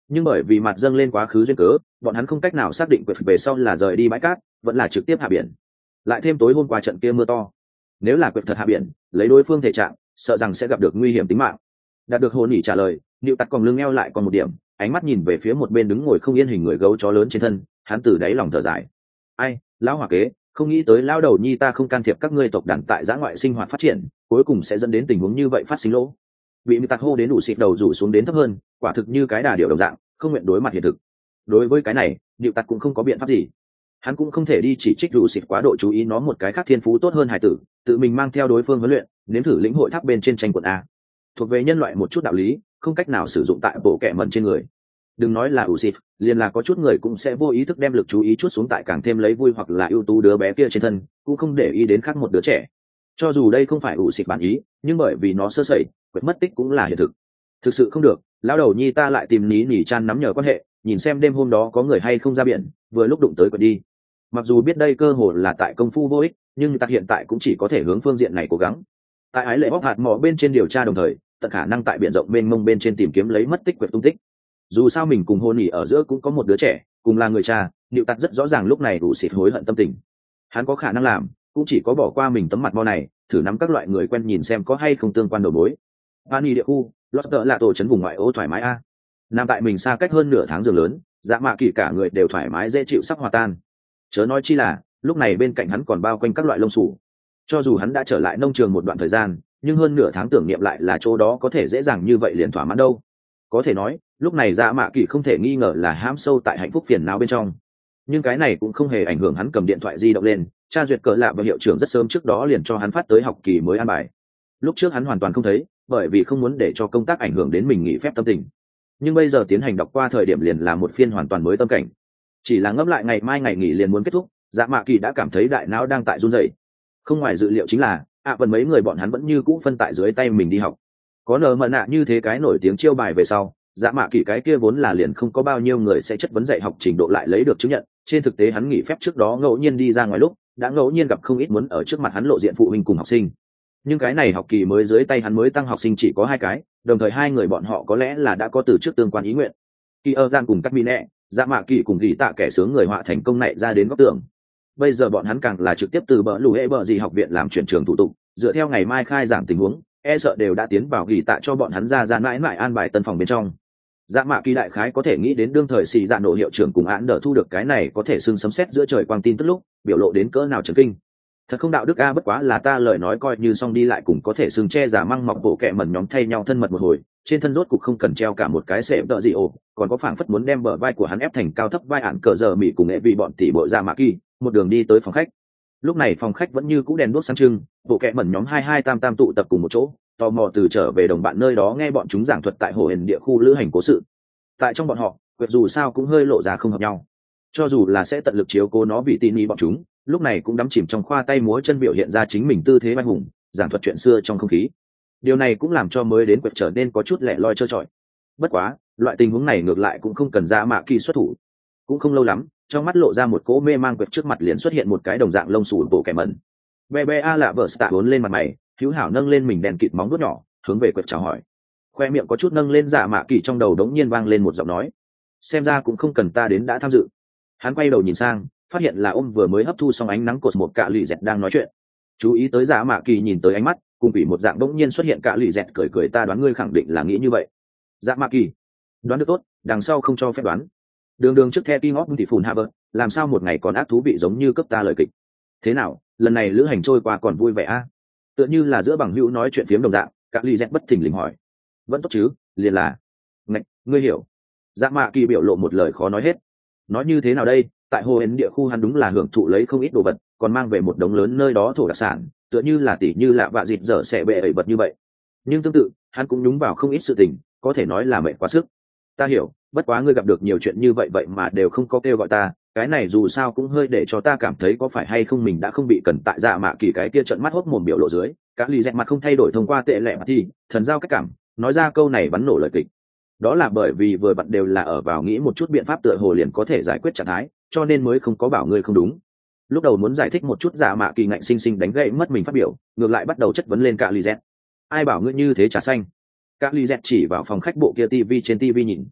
nhưng bởi vì mặt dâng lên quá khứ duyên cớ, bọn hắn không cách nào xác định về sau là rời đi bãi cát vẫn là trực tiếp hạ biển. Lại thêm tối hôm qua trận kia mưa to, nếu là thật hạ biển, lấy đối phương thể trạng sợ rằng sẽ gặp được nguy hiểm tính mạng. Đạt được Hồ Nỉ trả lời, Nịu Tặc còn lưng eo lại còn một điểm, ánh mắt nhìn về phía một bên đứng ngồi không yên hình người gấu chó lớn trên thân, hắn từ đáy lòng thở dài. Ai, lão hòa kế, không nghĩ tới lão đầu nhi ta không can thiệp các ngươi tộc đàn tại giã ngoại sinh hoạt phát triển, cuối cùng sẽ dẫn đến tình huống như vậy phát sinh lỗ. Bị Nịu Tặc hô đến đủ xịt đầu rủ xuống đến thấp hơn, quả thực như cái đà điểu đồng dạng, không nguyện đối mặt hiện thực. Đối với cái này, Nịu Tặc cũng không có biện pháp gì. Hắn cũng không thể đi chỉ trích đủ xịt quá độ chú ý nó một cái khác thiên phú tốt hơn hải tử, tự mình mang theo đối phương huấn luyện, nếm thử lĩnh hội tháp bên trên tranh quận a. Thuộc về nhân loại một chút đạo lý, không cách nào sử dụng tại bộ kệ mẩn trên người. Đừng nói là Usif, liền là có chút người cũng sẽ vô ý thức đem lực chú ý chút xuống tại càng thêm lấy vui hoặc là ưu tú đứa bé kia trên thân, cũng không để ý đến khác một đứa trẻ. Cho dù đây không phải Usif bản ý, nhưng bởi vì nó sơ sẩy, quệt mất tích cũng là hiện thực. Thực sự không được, lão đầu nhi ta lại tìm ní nỉ chan nắm nhờ quan hệ, nhìn xem đêm hôm đó có người hay không ra biển, vừa lúc đụng tới quệt đi. Mặc dù biết đây cơ hội là tại công phu vô ích, nhưng ta hiện tại cũng chỉ có thể hướng phương diện này cố gắng. Tại ái lệ bóc hạt mỏ bên trên điều tra đồng thời, tận khả năng tại biển rộng bên mông bên trên tìm kiếm lấy mất tích quệt tung tích. Dù sao mình cùng Hôn Nỉ ở giữa cũng có một đứa trẻ, cùng là người cha, Nịu Tặc rất rõ ràng lúc này đủ xịt hối hận tâm tình. Hắn có khả năng làm, cũng chỉ có bỏ qua mình tấm mặt mo này, thử nắm các loại người quen nhìn xem có hay không tương quan đầu mối. Ani địa khu, lót đỡ là tổ trấn vùng ngoại ô thoải mái a. Nằm tại mình xa cách hơn nửa tháng giường lớn, dạ mạ kỳ cả người đều thoải mái dễ chịu sắp hòa tan. Chớ nói chi là, lúc này bên cạnh hắn còn bao quanh các loại lông sủ. Cho dù hắn đã trở lại nông trường một đoạn thời gian, nhưng hơn nửa tháng tưởng niệm lại là chỗ đó có thể dễ dàng như vậy liền thỏa mãn đâu. Có thể nói, lúc này dạ mạ kỳ không thể nghi ngờ là hãm sâu tại hạnh phúc phiền não bên trong. Nhưng cái này cũng không hề ảnh hưởng hắn cầm điện thoại di động lên, tra duyệt cỡ lạ và hiệu trưởng rất sớm trước đó liền cho hắn phát tới học kỳ mới an bài. Lúc trước hắn hoàn toàn không thấy, bởi vì không muốn để cho công tác ảnh hưởng đến mình nghỉ phép tâm tình. Nhưng bây giờ tiến hành đọc qua thời điểm liền là một phiên hoàn toàn mới tâm cảnh. Chỉ là ngẫm lại ngày mai ngày nghỉ liền muốn kết thúc, dạ mạ kỳ đã cảm thấy đại não đang tại run rẩy. Không ngoài dự liệu chính là phần mấy người bọn hắn vẫn như cũ phân tại dưới tay mình đi học. Có nờ mờ nạ như thế cái nổi tiếng chiêu bài về sau, dạ mạ kỳ cái kia vốn là liền không có bao nhiêu người sẽ chất vấn dạy học trình độ lại lấy được chứng nhận. Trên thực tế hắn nghỉ phép trước đó ngẫu nhiên đi ra ngoài lúc đã ngẫu nhiên gặp không ít muốn ở trước mặt hắn lộ diện phụ huynh cùng học sinh. Nhưng cái này học kỳ mới dưới tay hắn mới tăng học sinh chỉ có 2 cái, đồng thời 2 người bọn họ có lẽ là đã có từ trước tương quan ý nguyện. Kỳ ơ gian cùng các mi nẹ, dạ mạ kỳ cùng ghi tạ kẻ sướng người họa thành công này ra đến góc tường. Bây giờ bọn hắn càng là trực tiếp từ bờ lù hệ bờ gì học viện làm chuyển trường thủ tục, dựa theo ngày mai khai giảng tình huống, e sợ đều đã tiến vào ghi tạ cho bọn hắn ra mãi mãi an bài tân phòng bên trong. Dạ mạ kỳ đại khái có thể nghĩ đến đương thời xì dạ nổ hiệu trưởng cùng án đỡ thu được cái này có thể xưng sấm sét giữa trời quang tin tức lúc biểu lộ đến cỡ nào chấn kinh. Thật không đạo đức a, bất quá là ta lời nói coi như xong đi lại cùng có thể xưng che giả măng mọc bộ kẹ mẩn nhóm thay nhau thân mật một hồi, trên thân rốt cục không cần treo cả một cái xệm đỡ gì ồ, còn có phảng phất muốn đem bờ vai của hắn ép thành cao thấp vai ản cờ giờ mị cùng nghệ vị bọn tỷ bộ dạ mạ kỳ, một đường đi tới phòng khách. Lúc này phòng khách vẫn như cũ đèn đuốc sáng trưng, bộ kẹ mẩn nhóm 22 tam tụ tập cùng một chỗ, tò mò từ trở về đồng bạn nơi đó nghe bọn chúng giảng thuật tại hồ hển địa khu lữ hành cố sự. Tại trong bọn họ, quyệt dù sao cũng hơi lộ ra không hợp nhau. Cho dù là sẽ tận lực chiếu cố nó vì tin ý bọn chúng, lúc này cũng đắm chìm trong khoa tay múa chân biểu hiện ra chính mình tư thế vai hùng, giảng thuật chuyện xưa trong không khí. Điều này cũng làm cho mới đến quyệt trở nên có chút lẻ loi trơ trọi. Bất quá, loại tình huống này ngược lại cũng không cần ra mạ kỳ xuất thủ. Cũng không lâu lắm, trong mắt lộ ra một cỗ mê mang quyệt trước mặt liền xuất hiện một cái đồng dạng lông xù bộ kẻ mẩn. Bebe a lạ vợ tạ vốn lên mặt mày, hữu hảo nâng lên mình đèn kịt móng vuốt nhỏ, hướng về quyệt chào hỏi. Khoe miệng có chút nâng lên, dạ mạ kỳ trong đầu đống nhiên vang lên một giọng nói. Xem ra cũng không cần ta đến đã tham dự. Hắn quay đầu nhìn sang, phát hiện là ôm vừa mới hấp thu xong ánh nắng cột một cạ lì dẹt đang nói chuyện. Chú ý tới dạ mạ kỳ nhìn tới ánh mắt, cùng bị một dạng đống nhiên xuất hiện cạ lì dẹt cười cười, ta đoán ngươi khẳng định là nghĩ như vậy. Dạ mạ kỳ, đoán được tốt, đằng sau không cho phép đoán. Đường trước The King of thì phùn hạ bờ, làm sao một ngày còn ác thú vị giống như cấp ta lời kịch. Thế nào, lần này lữ hành trôi qua còn vui vẻ a? Tựa như là giữa bằng hữu nói chuyện phiếm đồng dạng, cạ lì dẹt bất thình lình hỏi. Vẫn tốt chứ, liền là ngạch, ngươi hiểu. Dạ mạ kỳ biểu lộ một lời khó nói hết. Nói như thế nào đây, tại hồ hến địa khu hắn đúng là hưởng thụ lấy không ít đồ vật, còn mang về một đống lớn nơi đó thổ đặc sản, tựa như là tỉ như lạ vạ dịt dở xẻ bệ ẩy bật như vậy. Nhưng tương tự, hắn cũng nhúng vào không ít sự tình, có thể nói là mệt quá sức. Ta hiểu, bất quá ngươi gặp được nhiều chuyện như vậy vậy mà đều không có kêu gọi ta, cái này dù sao cũng hơi để cho ta cảm thấy có phải hay không mình đã không bị cần tại dạ mạ kỳ cái kia trận mắt hốc mồm biểu lộ dưới. Các lì dẹt mặt không thay đổi thông qua tệ lệ mà thì thần giao cách cảm nói ra câu này bắn nổ lời kịch. Đó là bởi vì vừa bật đều là ở vào nghĩ một chút biện pháp tựa hồ liền có thể giải quyết trạng thái, cho nên mới không có bảo ngươi không đúng. Lúc đầu muốn giải thích một chút dạ mạ kỳ ngạnh sinh sinh đánh gậy mất mình phát biểu, ngược lại bắt đầu chất vấn lên cả lì dẹt. Ai bảo ngươi như thế trà xanh? Các lì dẹt chỉ vào phòng khách bộ kia tivi trên tivi nhìn.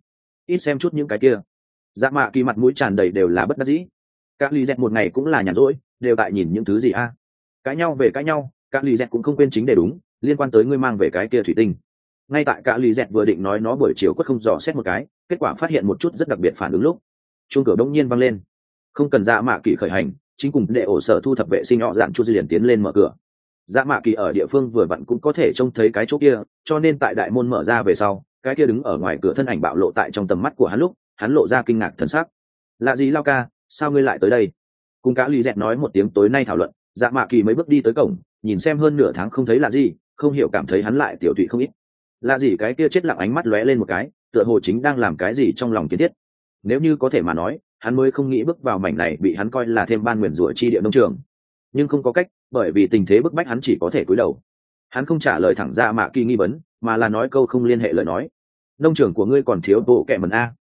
ít xem chút những cái kia. Dạ mạ kỳ mặt mũi tràn đầy đều là bất đắc dĩ. Các ly dẹt một ngày cũng là nhàn rỗi, đều tại nhìn những thứ gì a? Cãi nhau về cãi nhau, các ly dẹt cũng không quên chính đề đúng, liên quan tới ngươi mang về cái kia thủy tinh. Ngay tại cả ly dẹt vừa định nói nó buổi chiều quất không dò xét một cái, kết quả phát hiện một chút rất đặc biệt phản ứng lúc chuông cửa đông nhiên vang lên. Không cần Dạ mạ kỳ khởi hành, chính cùng đệ ổ sở thu thập vệ sinh họ dạn chu liền tiến lên mở cửa. Dạ mạ kỳ ở địa phương vừa vặn cũng có thể trông thấy cái chỗ kia, cho nên tại đại môn mở ra về sau, cái kia đứng ở ngoài cửa thân ảnh bạo lộ tại trong tầm mắt của hắn lúc hắn lộ ra kinh ngạc thần sắc. Lạ gì Lao ca, sao ngươi lại tới đây? Cùng cả lì dẹt nói một tiếng tối nay thảo luận, Dạ mạ kỳ mấy bước đi tới cổng, nhìn xem hơn nửa tháng không thấy lạ gì, không hiểu cảm thấy hắn lại tiểu tụy không ít. Lạ gì cái kia chết lặng ánh mắt lóe lên một cái, tựa hồ chính đang làm cái gì trong lòng kiến thiết. Nếu như có thể mà nói, hắn mới không nghĩ bước vào mảnh này bị hắn coi là thêm ban nguyền rủa chi địa nông trường. Nhưng không có cách, bởi vì tình thế bức bách hắn chỉ có thể cúi đầu. Hắn không trả lời thẳng Dạ mạ kỳ nghi vấn, mà là nói câu không liên hệ lời nói. Nông trường của ngươi còn thiếu bộ kẹ mần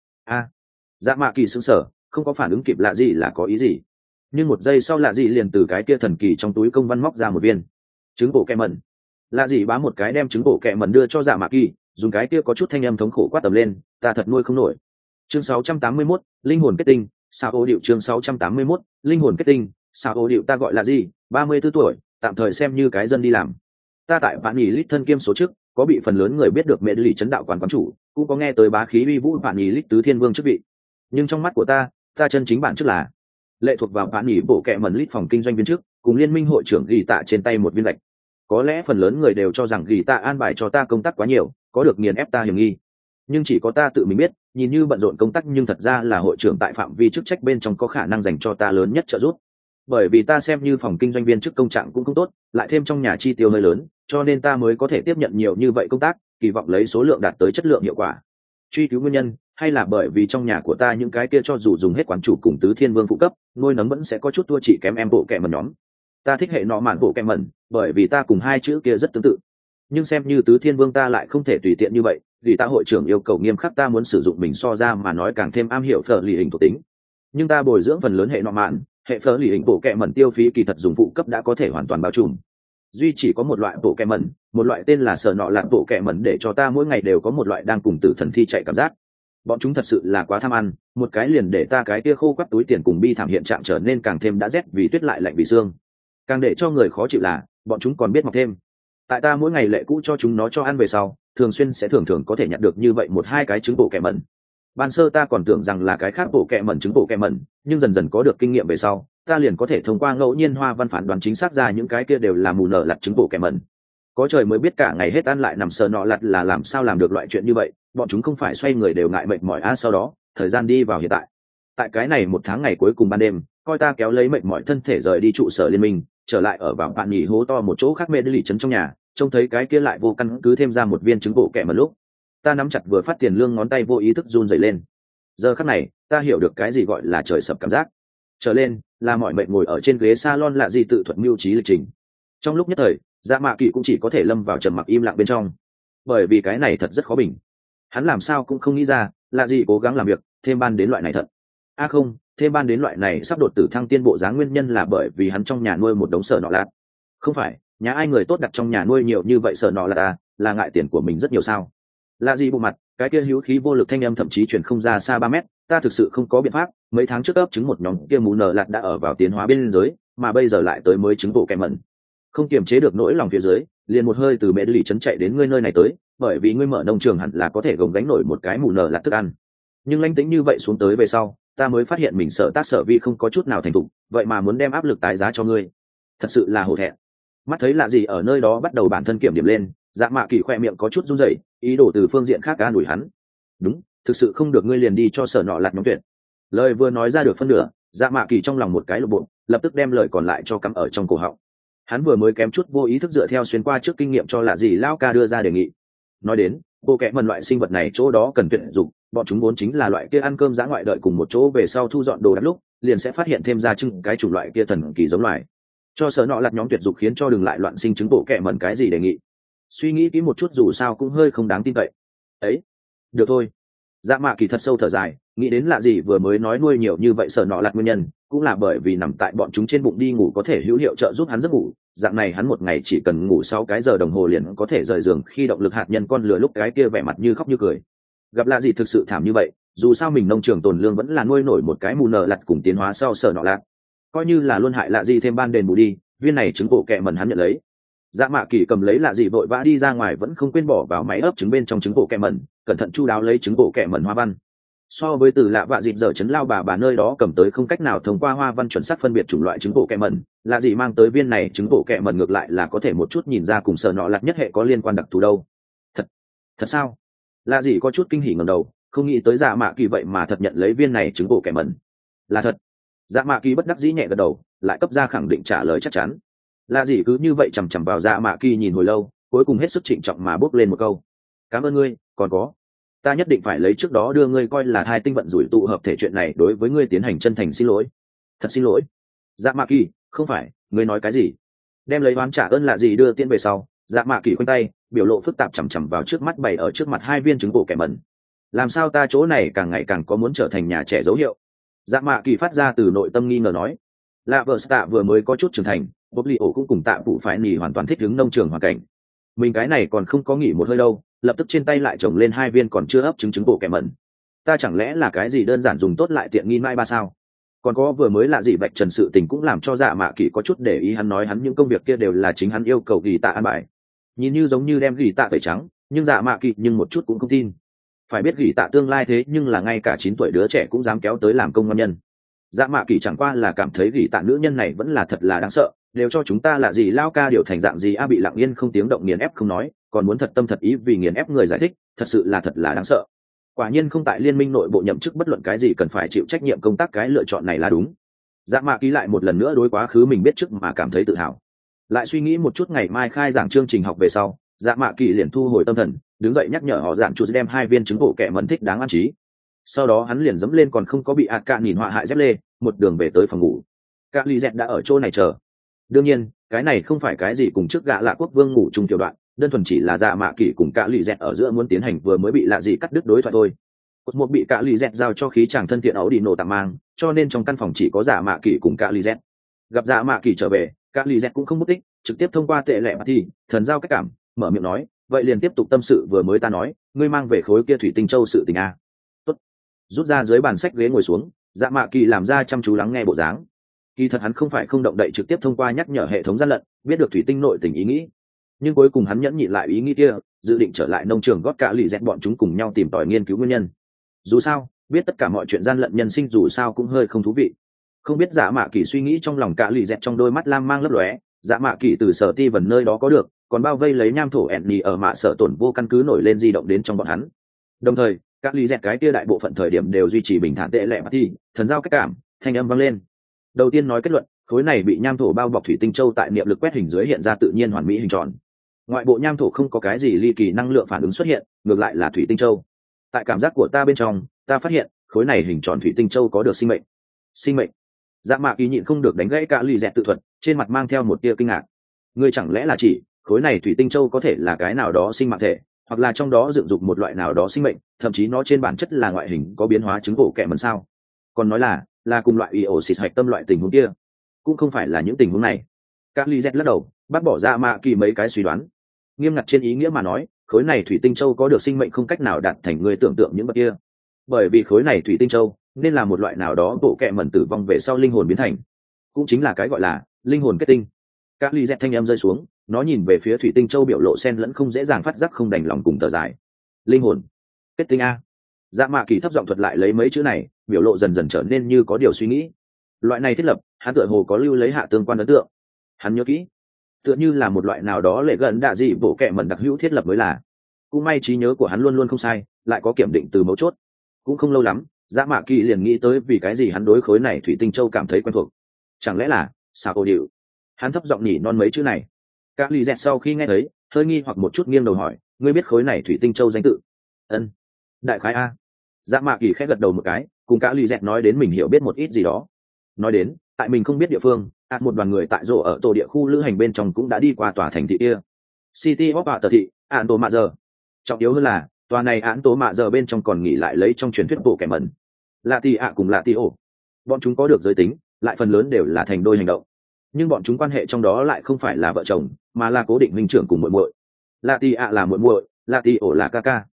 a. Dạ mạ kỳ sững sờ, không có phản ứng kịp lạ gì là có ý gì. Nhưng một giây sau lạ gì liền từ cái kia thần kỳ trong túi công văn móc ra một viên trứng bộ kẹ mần. Lạ gì bám một cái đem trứng bộ kẹ mần đưa cho Dạ mạ kỳ, dùng cái kia có chút thanh âm thống khổ quát tầm lên, ta thật nuôi không nổi. Chương 681, linh hồn kết tinh, sao ô điệu chương 681, linh hồn kết tinh, sao ô điệu ta gọi là gì, 34 tuổi, tạm thời xem như cái dân đi làm. Ta tại bạn nghỉ lít thân kiêm số trước, có bị phần lớn người biết được mẹ lì chấn đạo quán quán chủ, cũng có nghe tới bá khí uy vũ bạn nghỉ lít tứ thiên vương chức vị. Nhưng trong mắt của ta chân chính bản chức là lệ thuộc vào bạn nghỉ bộ kệ mẩn lít phòng kinh doanh viên chức, cùng liên minh hội trưởng ghi tạ trên tay một viên lệch. Có lẽ phần lớn người đều cho rằng ghi tạ an bài cho ta công tác quá nhiều, có được nghiền ép ta hiểm nghi. Nhưng chỉ có ta tự mình biết, nhìn như bận rộn công tác nhưng thật ra là hội trưởng tại phạm vi chức trách bên trong có khả năng dành cho ta lớn nhất trợ giúp. Bởi vì ta xem như phòng kinh doanh viên chức công trạng cũng không tốt, lại thêm trong nhà chi tiêu hơi lớn, cho nên ta mới có thể tiếp nhận nhiều như vậy công tác, kỳ vọng lấy số lượng đạt tới chất lượng hiệu quả. Truy cứu nguyên nhân, hay là bởi vì trong nhà của ta những cái kia cho dù dùng hết quán chủ cùng tứ thiên vương phụ cấp, nuôi nấng vẫn sẽ có chút thua chỉ kém em bộ kẹ mẩn nhóm. Ta thích hệ nọ mạn bộ kẹ mẩn, bởi vì ta cùng hai chữ kia rất tương tự. Nhưng xem như tứ thiên vương ta lại không thể tùy tiện như vậy, vì ta hội trưởng yêu cầu nghiêm khắc, ta muốn sử dụng mình so ra mà nói càng thêm am hiểu phở lì hình thuộc tính. Nhưng ta bồi dưỡng phần lớn hệ nọ mạn, hệ phở lì hình bộ kẹ mẩn tiêu phí kỳ thật dùng phụ cấp đã có thể hoàn toàn bao trùm. Duy chỉ có một loại bộ kẹ mẩn, một loại tên là sở nọ lạt bộ kẹ mẩn để cho ta mỗi ngày đều có một loại đang cùng tử thần thi chạy cảm giác. Bọn chúng thật sự là quá tham ăn, một cái liền để ta cái kia khô quắt túi tiền cùng bi thảm hiện trạng trở nên càng thêm đã rét vì tuyết lại lạnh vì xương. Càng để cho người khó chịu là bọn chúng còn biết mọc thêm. Tại ta mỗi ngày lệ cũ cho chúng nó cho ăn về sau, thường xuyên sẽ thường có thể nhận được như vậy một hai cái trứng bộ kẹ mẩn. Ban sơ ta còn tưởng rằng là cái khác bộ kẹ mẩn trứng bộ kẹ mẩn, nhưng dần dần có được kinh nghiệm về sau, ta liền có thể thông qua ngẫu nhiên hoa văn phản đoán chính xác ra những cái kia đều là mù nở lặt trứng bộ kẹ mẩn. Có trời mới biết cả ngày hết ăn lại nằm sờ nọ lặt là làm sao làm được loại chuyện như vậy, bọn chúng không phải xoay người đều ngại mệt mỏi sau đó thời gian đi vào hiện tại cái này một tháng ngày cuối cùng ban đêm, coi ta kéo lấy mệt mỏi thân thể rời đi trụ sở liên minh, trở lại ở vào bạn nghỉ hố to một chỗ khác mê đi lì trấn trong nhà, trông thấy cái kia lại vô căn cứ thêm ra một viên trứng bộ kẹ mẩn lúc ta nắm chặt vừa phát tiền lương ngón tay vô ý thức run rẩy lên. Giờ khắc này ta hiểu được cái gì gọi là trời sập cảm giác. Trở lên là mọi mệnh ngồi ở trên ghế salon lạ gì tự thuận mưu trí lịch trình. Trong lúc nhất thời Dạ mạ kỳ cũng chỉ có thể lâm vào trầm mặc im lặng bên trong, bởi vì cái này thật rất khó bình. Hắn làm sao cũng không nghĩ ra là gì cố gắng làm việc thêm ban đến loại này thật. Không, thêm ban đến loại này sắp đột tử thăng tiên bộ dáng nguyên nhân là bởi vì hắn trong nhà nuôi một đống sở nọ lạt. Không phải, nhà ai người tốt đặt trong nhà nuôi nhiều như vậy sở nọ lạt là ngại tiền của mình rất nhiều sao? Là gì bộ mặt, cái kia hữu khí vô lực thanh âm thậm chí truyền không ra xa 3 mét, ta thực sự không có biện pháp, mấy tháng trước ấp trứng một nhóm kia mù nở lạt đã ở vào tiến hóa biên giới, mà bây giờ lại tới mới trứng bộ kẹ mẩn. Không kiềm chế được nỗi lòng phía dưới, liền một hơi từ mẹ lì trấn chạy đến ngươi nơi này tới, bởi vì ngươi mở nông trường hẳn là có thể gồng gánh nổi một cái mù nở lạt thức ăn. Nhưng lãnh tĩnh như vậy xuống tới về sau, ta mới phát hiện mình sợ tác sở vi không có chút nào thành thục, vậy mà muốn đem áp lực tái giá cho ngươi, thật sự là hổ thẹn. Mắt thấy lạ gì ở nơi đó bắt đầu bản thân kiểm điểm lên, Dạ mạ kỳ khoe miệng có chút run rẩy, ý đồ từ phương diện khác an ủi hắn. Đúng, thực sự không được ngươi liền đi cho sở nọ lạt nhóm tuyệt. Lời vừa nói ra được phân nửa, Dạ mạ kỳ trong lòng một cái lộp bộ, lập tức đem lời còn lại cho cắm ở trong cổ họng. Hắn vừa mới kém chút vô ý thức dựa theo xuyên qua trước kinh nghiệm cho lạ gì lao ca đưa ra đề nghị. Nói đến bộ kẽ mần loại sinh vật này chỗ đó cần tuyển dụng, bọn chúng vốn chính là loại kia ăn cơm dã ngoại đợi cùng một chỗ về sau thu dọn đồ đạc lúc liền sẽ phát hiện thêm ra chừng cái chủng loại kia thần kỳ giống loài. Cho sở nọ lặt nhóm tuyệt dục khiến cho đừng lại loạn sinh chứng bộ kẽ mần cái gì đề nghị. Suy nghĩ kỹ một chút dù sao cũng hơi không đáng tin cậy. Ấy, được thôi. Dạ mạ kỳ thật sâu thở dài, nghĩ đến lạ gì vừa mới nói nuôi nhiều như vậy sở nọ lặt nguyên nhân cũng là bởi vì nằm tại bọn chúng trên bụng đi ngủ có thể hữu hiệu trợ giúp hắn giấc ngủ. Dạng này hắn một ngày chỉ cần ngủ 6 cái giờ đồng hồ liền có thể rời giường, khi động lực hạt nhân con lừa lúc cái kia vẻ mặt như khóc như cười. gặp lạ gì thực sự thảm như vậy, dù sao mình nông trường tồn lương vẫn là nuôi nổi một cái mù nợ lặt cùng tiến hóa sau sở nọ lạt, coi như là luôn hại lạ gì thêm ban đền bù đi. Viên này trứng bộ kẹ mẩn hắn nhận lấy. Dạ mạ kỳ cầm lấy lạ gì vội vã đi ra ngoài, vẫn không quên bỏ vào máy ấp trứng bên trong trứng bộ kẹ mẩn, cẩn thận chu đáo lấy trứng bộ kẹ mẩn hoa văn. So với từ lạ vạ dịp giờ chấn lao bà nơi đó cầm tới không cách nào thông qua hoa văn chuẩn xác phân biệt chủng loại trứng bộ kẹ mẩn, lạ gì mang tới viên này trứng bộ kẹ mẩn ngược lại là có thể một chút nhìn ra cùng sở nọ lạt nhất hệ có liên quan đặc thù đâu. Thật sao? Lạ gì có chút kinh hỉ ngẩng đầu, không nghĩ tới dạ mạ kỳ vậy mà thật nhận lấy viên này trứng bộ kẹ mẩn. Là thật. Dạ mạ kỳ bất đắc dĩ nhẹ gật đầu, lại cấp ra khẳng định trả lời chắc chắn. Lạ gì cứ như vậy chằm chằm vào dạ mạ kỳ nhìn hồi lâu, cuối cùng hết sức trịnh trọng mà bước lên một câu: cảm ơn ngươi, còn có, ta nhất định phải lấy trước đó đưa ngươi coi là hai tinh vận rủi tụ hợp thể chuyện này đối với ngươi tiến hành chân thành xin lỗi. Thật xin lỗi. Dạ mạ kỳ, không phải, ngươi nói cái gì? Đem lấy oán trả ơn lạ gì đưa tiễn về sau, dạ mạ kỳ khoanh tay, biểu lộ phức tạp chằm chằm vào trước mắt bày ở trước mặt hai viên trứng bộ kẻ mẩn. Làm sao ta chỗ này càng ngày càng có muốn trở thành nhà trẻ dấu hiệu? Dạ mạ kỳ phát ra từ nội tâm nghi ngờ nói. Lạ vợ tạ vừa mới có chút trưởng thành, bốc li ổ cũng cùng tạ phụ phải nỉ hoàn toàn thích ứng nông trường hoàn cảnh. Mình cái này còn không có nghỉ một hơi đâu, lập tức trên tay lại trồng lên hai viên còn chưa ấp trứng bộ kẻ mẩn. Ta chẳng lẽ là cái gì đơn giản dùng tốt lại tiện nghi mai ba sao? Còn có vừa mới là gì vạch trần sự tình cũng làm cho dạ mạ kỳ có chút để ý, hắn nói hắn những công việc kia đều là chính hắn yêu cầu ghi tạ an bài, nhìn như giống như đem ghi tạ tẩy trắng, nhưng dạ mạ kỳ nhưng một chút cũng không tin. Phải biết ghi tạ tương lai thế nhưng là ngay cả 9 tuổi đứa trẻ cũng dám kéo tới làm công ngon nhân. Dạ mạ kỳ chẳng qua là cảm thấy ghi tạ nữ nhân này vẫn là thật là đáng sợ, đều cho chúng ta là gì lao ca điều thành dạng gì a, bị lặng yên không tiếng động nghiền ép không nói, còn muốn thật tâm thật ý vì nghiền ép người giải thích, thật là đáng sợ. Quả nhiên không tại liên minh nội bộ nhậm chức bất luận cái gì cần phải chịu trách nhiệm công tác, cái lựa chọn này là đúng. Dạ mạ kỳ lại một lần nữa đối quá khứ mình biết trước mà cảm thấy tự hào. Lại suy nghĩ một chút ngày mai khai giảng chương trình học về sau, dạ mạ kỳ liền thu hồi tâm thần, đứng dậy nhắc nhở họ giảng chủ đem hai viên trứng bộ kẹ mẩn thích đáng ăn trí. Sau đó hắn liền dẫm lên còn không có bị ạt cạn nhìn họa hại dép lê, một đường về tới phòng ngủ. Các ly dẹt đã ở chỗ này chờ. Đương nhiên cái này không phải cái gì cùng trước gạ lạ quốc vương ngủ chung tiểu đoạn, đơn thuần chỉ là dạ mạ kỳ cùng cả lì dẹt ở giữa muốn tiến hành vừa mới bị lạ gì cắt đứt đối thoại thôi. Một bị cả lì dẹt giao cho khí chàng thân thiện ấu đi nổ tạm mang, cho nên trong căn phòng chỉ có dạ mạ kỳ cùng cả lì dẹt. Gặp dạ mạ kỳ trở về, cả lì dẹt cũng không mất tích, trực tiếp thông qua tệ lệ mà thì thần giao cách cảm mở miệng nói, vậy liền tiếp tục tâm sự vừa mới ta nói, ngươi mang về khối kia thủy tinh châu sự tình a. Tốt. Rút ra dưới bàn sách ghế ngồi xuống, dạ mạ kỳ làm ra chăm chú lắng nghe bộ dáng. Kỳ thật hắn không phải không động đậy trực tiếp thông qua nhắc nhở hệ thống gian lận biết được thủy tinh nội tình ý nghĩ, nhưng cuối cùng hắn nhẫn nhịn lại ý nghĩ kia, dự định trở lại nông trường gót cả lì dẹt bọn chúng cùng nhau tìm tòi nghiên cứu nguyên nhân. Dù sao biết tất cả mọi chuyện gian lận nhân sinh dù sao cũng hơi không thú vị. Không biết dạ mạ kỳ suy nghĩ trong lòng cả lì dẹt trong đôi mắt lam mang lấp lóe, dạ mạ kỳ từ sở ti vần nơi đó có được còn bao vây lấy nham thổ ẹn ở mạ sở tổn vô căn cứ nổi lên di động đến trong bọn hắn. Đồng thời các lì dẹt cái kia đại bộ phận thời điểm đều duy trì bình thản tệ lệ mà thì thần giao cách cảm thanh âm vang lên. Đầu tiên nói kết luận, khối này bị nham thổ bao bọc thủy tinh châu tại niệm lực quét hình dưới hiện ra tự nhiên hoàn mỹ hình tròn. Ngoại bộ nham thổ không có cái gì ly kỳ năng lượng phản ứng xuất hiện, ngược lại là thủy tinh châu. Tại cảm giác của ta bên trong, ta phát hiện khối này hình tròn thủy tinh châu có được sinh mệnh. Sinh mệnh? Dạ mạ kỳ nhịn không được đánh gãy cả lì dẹt tự thuật, trên mặt mang theo một tia kinh ngạc. Ngươi chẳng lẽ là chỉ khối này thủy tinh châu có thể là cái nào đó sinh mạng thể, hoặc là trong đó dựng dục một loại nào đó sinh mệnh, thậm chí nó trên bản chất là ngoại hình có biến hóa chứng bộ kẹ mẩn sao? Còn nói là cùng loại iosis hạch tâm loại tình huống kia, cũng không phải là những tình huống này. Các ly z lắc đầu bác bỏ dạ mạ kỳ mấy cái suy đoán. Nghiêm ngặt trên ý nghĩa mà nói, khối này thủy tinh châu có được sinh mệnh không cách nào đạt thành người tưởng tượng những bậc kia, bởi vì khối này thủy tinh châu nên là một loại nào đó bộ kẹ mẩn tử vong về sau linh hồn biến thành, cũng chính là cái gọi là linh hồn kết tinh. Các ly z thanh em rơi xuống, nó nhìn về phía thủy tinh châu biểu lộ xen lẫn không dễ dàng phát giác không đành lòng cùng thở dài. Linh hồn kết tinh a. Dạ mạ kỳ thấp giọng thuật lại lấy mấy chữ này, biểu lộ dần dần trở nên như có điều suy nghĩ. Loại này thiết lập hắn tựa hồ có lưu lấy hạ tương quan ấn tượng. Hắn nhớ kỹ, tựa như là một loại nào đó lệ gần đạ dị bộ kệ mẩn đặc hữu thiết lập mới là. Cũng may trí nhớ của hắn luôn luôn không sai, lại có kiểm định từ mấu chốt. Cũng không lâu lắm, Dạ mạ kỳ liền nghĩ tới vì cái gì hắn đối khối này thủy tinh châu cảm thấy quen thuộc. Chẳng lẽ là sao ô điệu? Hắn thấp giọng nhỉ non mấy chữ này. Các ly dẹt sau khi nghe thấy hơi nghi hoặc một chút nghiêng đầu hỏi, ngươi biết khối này thủy tinh châu danh tự? Ân, đại khái a. Dạ mạ kỳ khẽ gật đầu một cái, cùng cả lì dẹt nói đến mình hiểu biết một ít gì đó. Nói đến tại mình không biết địa phương, một đoàn người tại rổ ở tổ địa khu lữ hành bên trong cũng đã đi qua tòa thành thị kia, City of Tờ thị án tố mạ giờ. Trọng yếu hơn là tòa này án tố mạ giờ bên trong còn nghỉ lại lấy trong truyền thuyết bộ kẻ mẩn lạ tì ạ cùng lạ tì ổ. Bọn chúng có được giới tính, lại phần lớn đều là thành đôi hành động, nhưng bọn chúng quan hệ trong đó lại không phải là vợ chồng, mà là cố định huynh trưởng cùng muội muội. Lạ tì ạ là muội muội, lạ tì ổ là ca ca.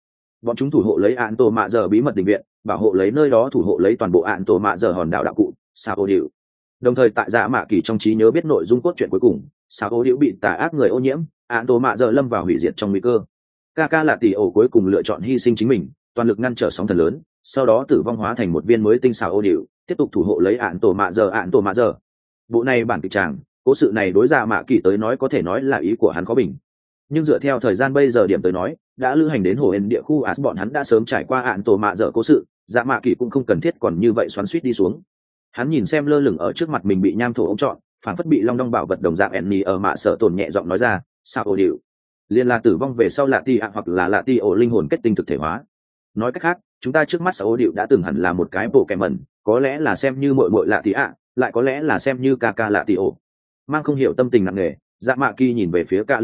bọn chúng thủ hộ lấy án tổ mạ giờ bí mật định viện, bảo hộ lấy nơi đó, thủ hộ lấy toàn bộ án tổ mạ giờ hòn đảo đạo cụ sao ô điệu. Đồng thời tại dạ mạ kỳ trong trí nhớ biết nội dung cốt truyện cuối cùng, sao ô điệu bị tà ác người ô nhiễm, án tổ mạ giờ lâm vào hủy diệt trong nguy cơ. Ca là tỷ ổ cuối cùng lựa chọn hy sinh chính mình, toàn lực ngăn trở sóng thần lớn, sau đó tử vong hóa thành một viên mới tinh xào ô điệu, tiếp tục thủ hộ lấy án tổ mạ giờ. Bộ này bản kịch tràng, cố sự này đối dạ mạ kỳ tới nói có thể nói là ý của hắn có bình, nhưng dựa theo thời gian bây giờ điểm tới nói, đã lữ hành đến hồ hên địa khu as bọn hắn đã sớm trải qua án tổ mạ giờ cố sự, dạ mạ kỳ cũng không cần thiết còn như vậy xoắn suýt đi xuống. Hắn nhìn xem lơ lửng ở trước mặt mình bị nham thổ ống trọn, phản phất bị long đong bảo vật đồng dạng enni ở mạ sợ tổn nhẹ giọng nói ra, sao ô điệu liên là tử vong về sau lạ ti ạ hoặc là lạ ti ổ linh hồn kết tinh thực thể hóa. Nói cách khác, chúng ta trước mắt sao ô điệu đã từng hẳn là một cái bộ kèm mẩn, có lẽ là xem như mội mội lạ ti ạ, lại có lẽ là xem như ca lạ ti ổ. Mang không hiểu tâm tình nặng nề, dạ mạ kỳ nhìn về phía ca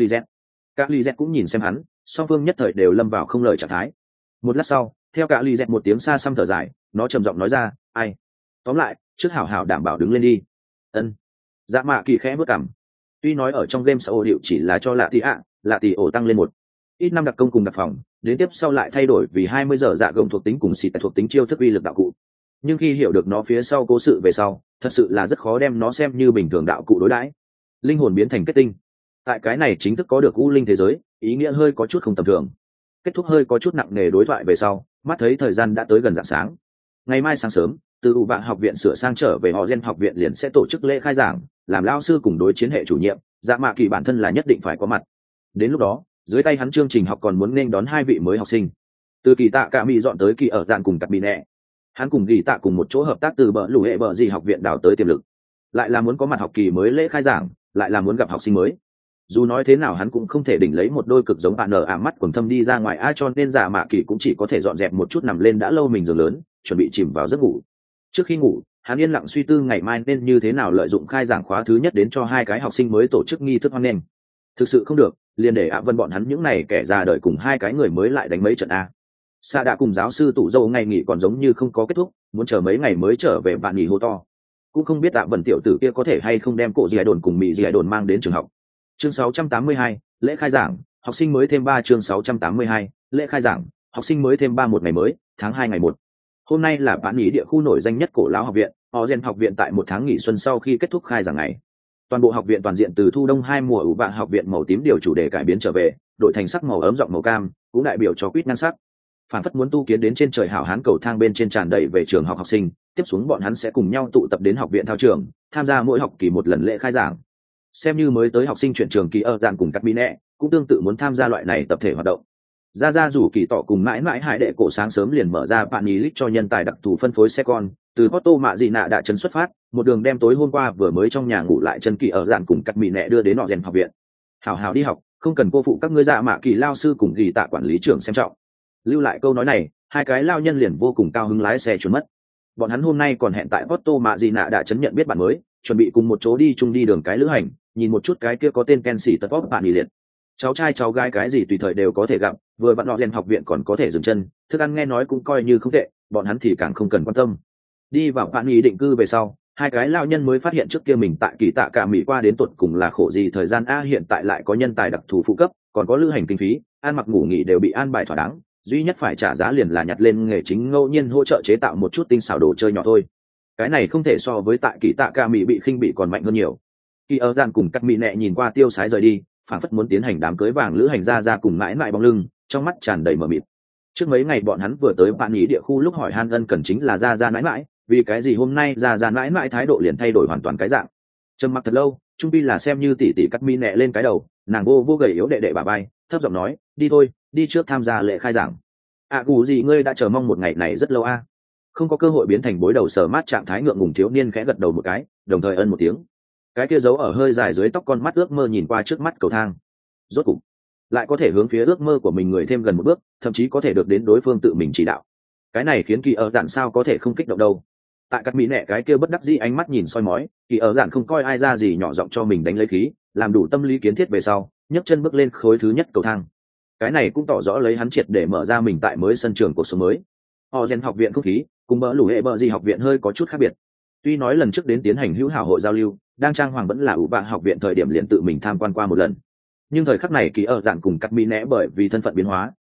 li z cũng nhìn xem hắn, song phương nhất thời đều lâm vào không lời trạng thái. Một lát sau, theo ca li z một tiếng xa xăm thở dài, nó trầm giọng nói ra, ai tóm lại trước hảo hảo đảm bảo đứng lên đi. Ân. Dạ mạ kỳ khẽ bước cằm. Tuy nói ở trong game xã hội điệu chỉ là cho lạ tỷ ổ tăng lên một ít năm đặc công cùng đặc phòng, đến tiếp sau lại thay đổi vì 20 giờ dạ gồng thuộc tính cùng xịt thuộc tính chiêu thức uy lực đạo cụ, nhưng khi hiểu được nó phía sau cố sự về sau, thật sự là rất khó đem nó xem như bình thường đạo cụ đối đãi. Linh hồn biến thành kết tinh, tại cái này chính thức có được u linh thế giới, ý nghĩa hơi có chút không tầm thường. Kết thúc hơi có chút nặng nề đối thoại về sau, mắt thấy thời gian đã tới gần rạng sáng. Ngày mai sáng sớm, từ ủ vạn học viện sửa sang trở về họ gen học viện liền sẽ tổ chức lễ khai giảng, làm lao sư cùng đối chiến hệ chủ nhiệm, dạ mạ kỳ bản thân là nhất định phải có mặt. Đến lúc đó, dưới tay hắn chương trình học còn muốn nên đón 2 vị mới học sinh. Từ kỳ tạ cả mỹ dọn tới kỳ ở dạn cùng cặp bị nẹ, hắn cùng kỳ tạ cùng một chỗ hợp tác từ bờ lũ hệ bờ gì học viện đào tới tiềm lực, lại là muốn có mặt học kỳ mới lễ khai giảng, lại là muốn gặp học sinh mới. Dù nói thế nào hắn cũng không thể đỉnh lấy một đôi cực giống bạn nở mắt quần thâm đi ra ngoài ai, cho nên dạ mạ kỳ cũng chỉ có thể dọn dẹp một chút nằm lên đã lâu mình giường lớn, chuẩn bị chìm vào giấc ngủ. Trước khi ngủ, hắn yên lặng suy tư ngày mai nên như thế nào lợi dụng khai giảng khóa thứ nhất đến cho 2 cái học sinh mới tổ chức nghi thức hoan nghênh. Thực sự không được, liền để vân bọn hắn những này kẻ già đời cùng 2 cái người mới lại đánh mấy trận a. Sa đã cùng giáo sư tủ dâu ngày nghỉ còn giống như không có kết thúc, muốn chờ mấy ngày mới trở về bạn nghỉ hô to. Cũng không biết vân tiểu tử kia có thể hay không đem cổ dì đồn cùng mị dì đồn mang đến trường học. Chương 682, lễ khai giảng, học sinh mới thêm 3. Chương 682, lễ khai giảng, học sinh mới thêm 3 một ngày mới, tháng 2 ngày 1. Hôm nay là bạn nghỉ địa khu nổi danh nhất cổ lão học viện, họ gen học viện tại 1 tháng nghỉ xuân sau khi kết thúc khai giảng ngày. Toàn bộ học viện toàn diện từ thu đông 2 mùa ủ vạn học viện màu tím điều chủ đề cải biến trở về, đổi thành sắc màu ấm giọng màu cam, cũng đại biểu cho quýt nhan sắc. Phản phất muốn tu kiến đến trên trời hảo hán cầu thang bên trên tràn đầy về trường học học sinh, tiếp xuống bọn hắn sẽ cùng nhau tụ tập đến học viện thao trường, tham gia mỗi học kỳ một lần lễ khai giảng. Xem như mới tới học sinh chuyển trường kỳ ở dạng cùng các mỹ nẹ, cũng tương tự muốn tham gia loại này tập thể hoạt động. Ra rủ kỳ tỏ cùng mãi mãi hải đệ cổ sáng sớm liền mở ra bạn ý lít cho nhân tài đặc thù phân phối xe con, từ Porto mạ dị nạ đã chân xuất phát, một đường đem tối hôm qua vừa mới trong nhà ngủ lại chân kỳ ở dạng cùng các mỹ nẹ đưa đến họ rèn học viện. Hào hào đi học, không cần cô phụ các ngươi dạ mạ kỳ lao sư cùng ghi tạ quản lý trưởng xem trọng. Lưu lại câu nói này, 2 cái lao nhân liền vô cùng cao hứng lái xe trốn mất. Bọn hắn hôm nay còn hẹn tại Porto mạ dị nạ đã chấn nhận biết bạn mới, chuẩn bị cùng một chỗ đi chung đi đường cái lữ hành, nhìn một chút cái kia có tên Kensi tật pop bạn nghỉ liệt. Cháu trai cháu gái cái gì tùy thời đều có thể gặp, vừa vặn họ rèn học viện còn có thể dừng chân, thức ăn nghe nói cũng coi như không tệ, bọn hắn thì càng không cần quan tâm. Đi vào bạn nghỉ định cư về sau, 2 cái lao nhân mới phát hiện trước kia mình tại kỳ tạ cả mỹ qua đến tuột cùng là khổ gì thời gian a, hiện tại lại có nhân tài đặc thù phụ cấp, còn có lữ hành kinh phí, ăn mặc ngủ nghỉ đều bị an bài thỏa đáng, duy nhất phải trả giá liền là nhặt lên nghề chính ngẫu nhiên hỗ trợ chế tạo một chút tinh xảo đồ chơi nhỏ thôi. Cái này không thể so với tại kỳ tạ cả mỹ bị khinh bị còn mạnh hơn nhiều. Kỳ ở gian cùng cắt mỹ nẹ nhìn qua tiêu sái rời đi, phản phất muốn tiến hành đám cưới vàng lữ hành ra cùng mãi mãi bóng lưng, trong mắt tràn đầy mờ mịt. Trước mấy ngày bọn hắn vừa tới bạn nghỉ địa khu lúc hỏi han ân cần chính là ra mãi mãi, vì cái gì hôm nay ra mãi mãi thái độ liền thay đổi hoàn toàn cái dạng. Trầm mặc thật lâu, trung pi là xem như tỷ tỷ cắt mi nẹ lên cái đầu, nàng vô gầy yếu đệ bà bay, thấp giọng nói, đi thôi, đi trước tham gia lễ khai giảng. Cụ gì ngươi đã chờ mong một ngày này rất lâu a. Không có cơ hội biến thành bối đầu sờ mát trạng thái ngượng ngùng thiếu niên khẽ gật đầu một cái, đồng thời ân một tiếng. Cái kia giấu ở hơi dài dưới tóc con mắt ước mơ nhìn qua trước mắt cầu thang, rốt cục lại có thể hướng phía ước mơ của mình người thêm gần một bước, thậm chí có thể được đến đối phương tự mình chỉ đạo. Cái này khiến kỳ ở dạn sao có thể không kích động đâu. Tại các mỹ nẹ cái kia bất đắc dĩ ánh mắt nhìn soi mói, kỳ ở dạn không coi ai ra gì, nhỏ giọng cho mình đánh lấy khí, làm đủ tâm lý kiến thiết về sau, nhấc chân bước lên khối thứ nhất cầu thang. Cái này cũng tỏ rõ lấy hắn triệt để mở ra mình tại mới sân trường cuộc sống mới. Họ rèn học viện không khí cùng bỡ lũ hệ bỡ gì học viện hơi có chút khác biệt. Tuy nói lần trước đến tiến hành hữu hảo hội giao lưu, đang trang hoàng vẫn là ủ vạn học viện thời điểm liền tự mình tham quan qua một lần, nhưng thời khắc này kỳ ở dạn cùng cắt mỹ nẽ bởi vì thân phận biến hóa,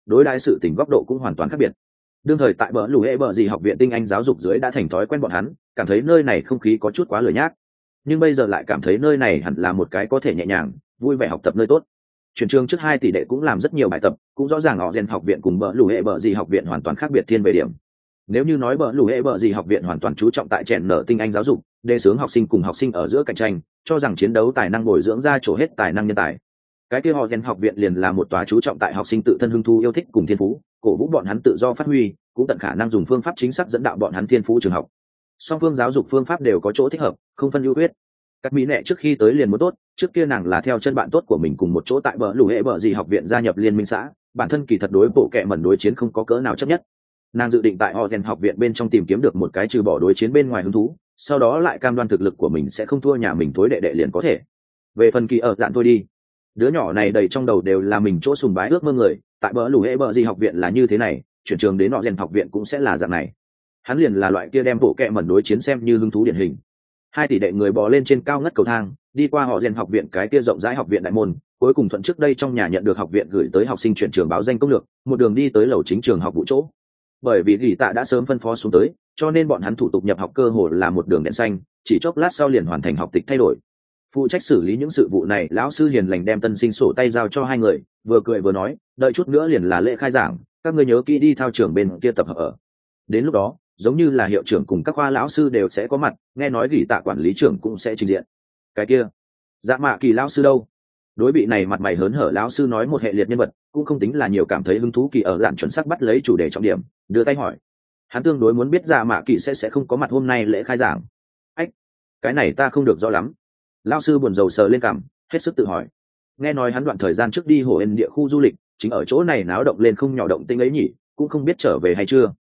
đối đãi sự tình góc độ cũng hoàn toàn khác biệt. Đương thời tại bờ lù hệ bờ gì học viện tinh anh giáo dục dưới đã thành thói quen bọn hắn, cảm thấy nơi này không khí có chút quá lười nhác, nhưng bây giờ lại cảm thấy nơi này hẳn là một cái có thể nhẹ nhàng vui vẻ học tập nơi tốt. Chuyển trường trước 2 tỷ đệ cũng làm rất nhiều bài tập, cũng rõ ràng họ gen học viện cùng bờ lù hệ bờ gì học viện hoàn toàn khác biệt thiên về điểm. Nếu như nói bờ lù hệ bờ gì học viện hoàn toàn chú trọng tại chèn nở tinh anh giáo dục, đề xướng học sinh cùng học sinh ở giữa cạnh tranh, cho rằng chiến đấu tài năng bồi dưỡng ra chỗ hết tài năng nhân tài. Cái kia họ gen học viện liền là một tòa chú trọng tại học sinh tự thân hứng thú yêu thích cùng thiên phú, cổ vũ bọn hắn tự do phát huy, cũng tận khả năng dùng phương pháp chính xác dẫn đạo bọn hắn thiên phú trường học. Song phương giáo dục phương pháp đều có chỗ thích hợp, không phân ưu khuyết. Cát Mỹ Nệ trước khi tới liền muốn tốt, trước kia nàng là theo chân bạn tốt của mình cùng một chỗ tại bờ lù hệ bờ gì học viện gia nhập liên minh xã, bản thân kỳ thật đối bộ kệ mẩn đối chiến không có cỡ nào chấp nhất. Nàng dự định tại Ogen học viện bên trong tìm kiếm được một cái trừ bỏ đối chiến bên ngoài hứng thú, sau đó lại cam đoan thực lực của mình sẽ không thua nhà mình thối đệ đệ liền có thể. Về phần kỳ ở dạn thôi đi, đứa nhỏ này đầy trong đầu đều là mình chỗ sùng bái ước mơ người, tại bờ lù hệ bờ gì học viện là như thế này, chuyển trường đến Ogen học viện cũng sẽ là dạng này. Hắn liền là loại kia đem bộ kệ mẩn đối chiến xem như hứng thú điển hình. 2 tỷ đệ người bò lên trên cao ngất cầu thang, đi qua họ rèn học viện cái kia rộng rãi học viện đại môn, cuối cùng thuận trước đây trong nhà nhận được học viện gửi tới học sinh chuyển trường báo danh công lược, một đường đi tới lầu chính trường học vụ chỗ. Bởi vì Gỉ Tạ đã sớm phân phó xuống tới, cho nên bọn hắn thủ tục nhập học cơ hội là một đường đèn xanh, chỉ chốc lát sau liền hoàn thành học tịch thay đổi. Phụ trách xử lý những sự vụ này, lão sư hiền lành đem tân sinh sổ tay giao cho 2 người, vừa cười vừa nói, đợi chút nữa liền là lễ khai giảng, các ngươi nhớ kỹ đi thao trường bên kia tập hợp ở. Đến lúc đó, giống như là hiệu trưởng cùng các khoa lão sư đều sẽ có mặt, nghe nói Gỉ Tạ quản lý trưởng cũng sẽ trình diện. Cái kia, Dạ Mạ Kỳ lão sư đâu? Đối bị này mặt mày hớn hở lão sư nói một hệ liệt nhân vật, cũng không tính là nhiều cảm thấy hứng thú. Kỳ ở dạn chuẩn xác bắt lấy chủ đề trọng điểm, đưa tay hỏi. Hắn tương đối muốn biết Dạ Mạ Kỳ sẽ không có mặt hôm nay lễ khai giảng. Ách, cái này ta không được rõ lắm. Lão sư buồn rầu sờ lên cằm, hết sức tự hỏi. Nghe nói hắn đoạn thời gian trước đi Hồ Ên địa khu du lịch, chính ở chỗ này náo động lên không nhỏ động tĩnh ấy nhỉ, cũng không biết trở về hay chưa.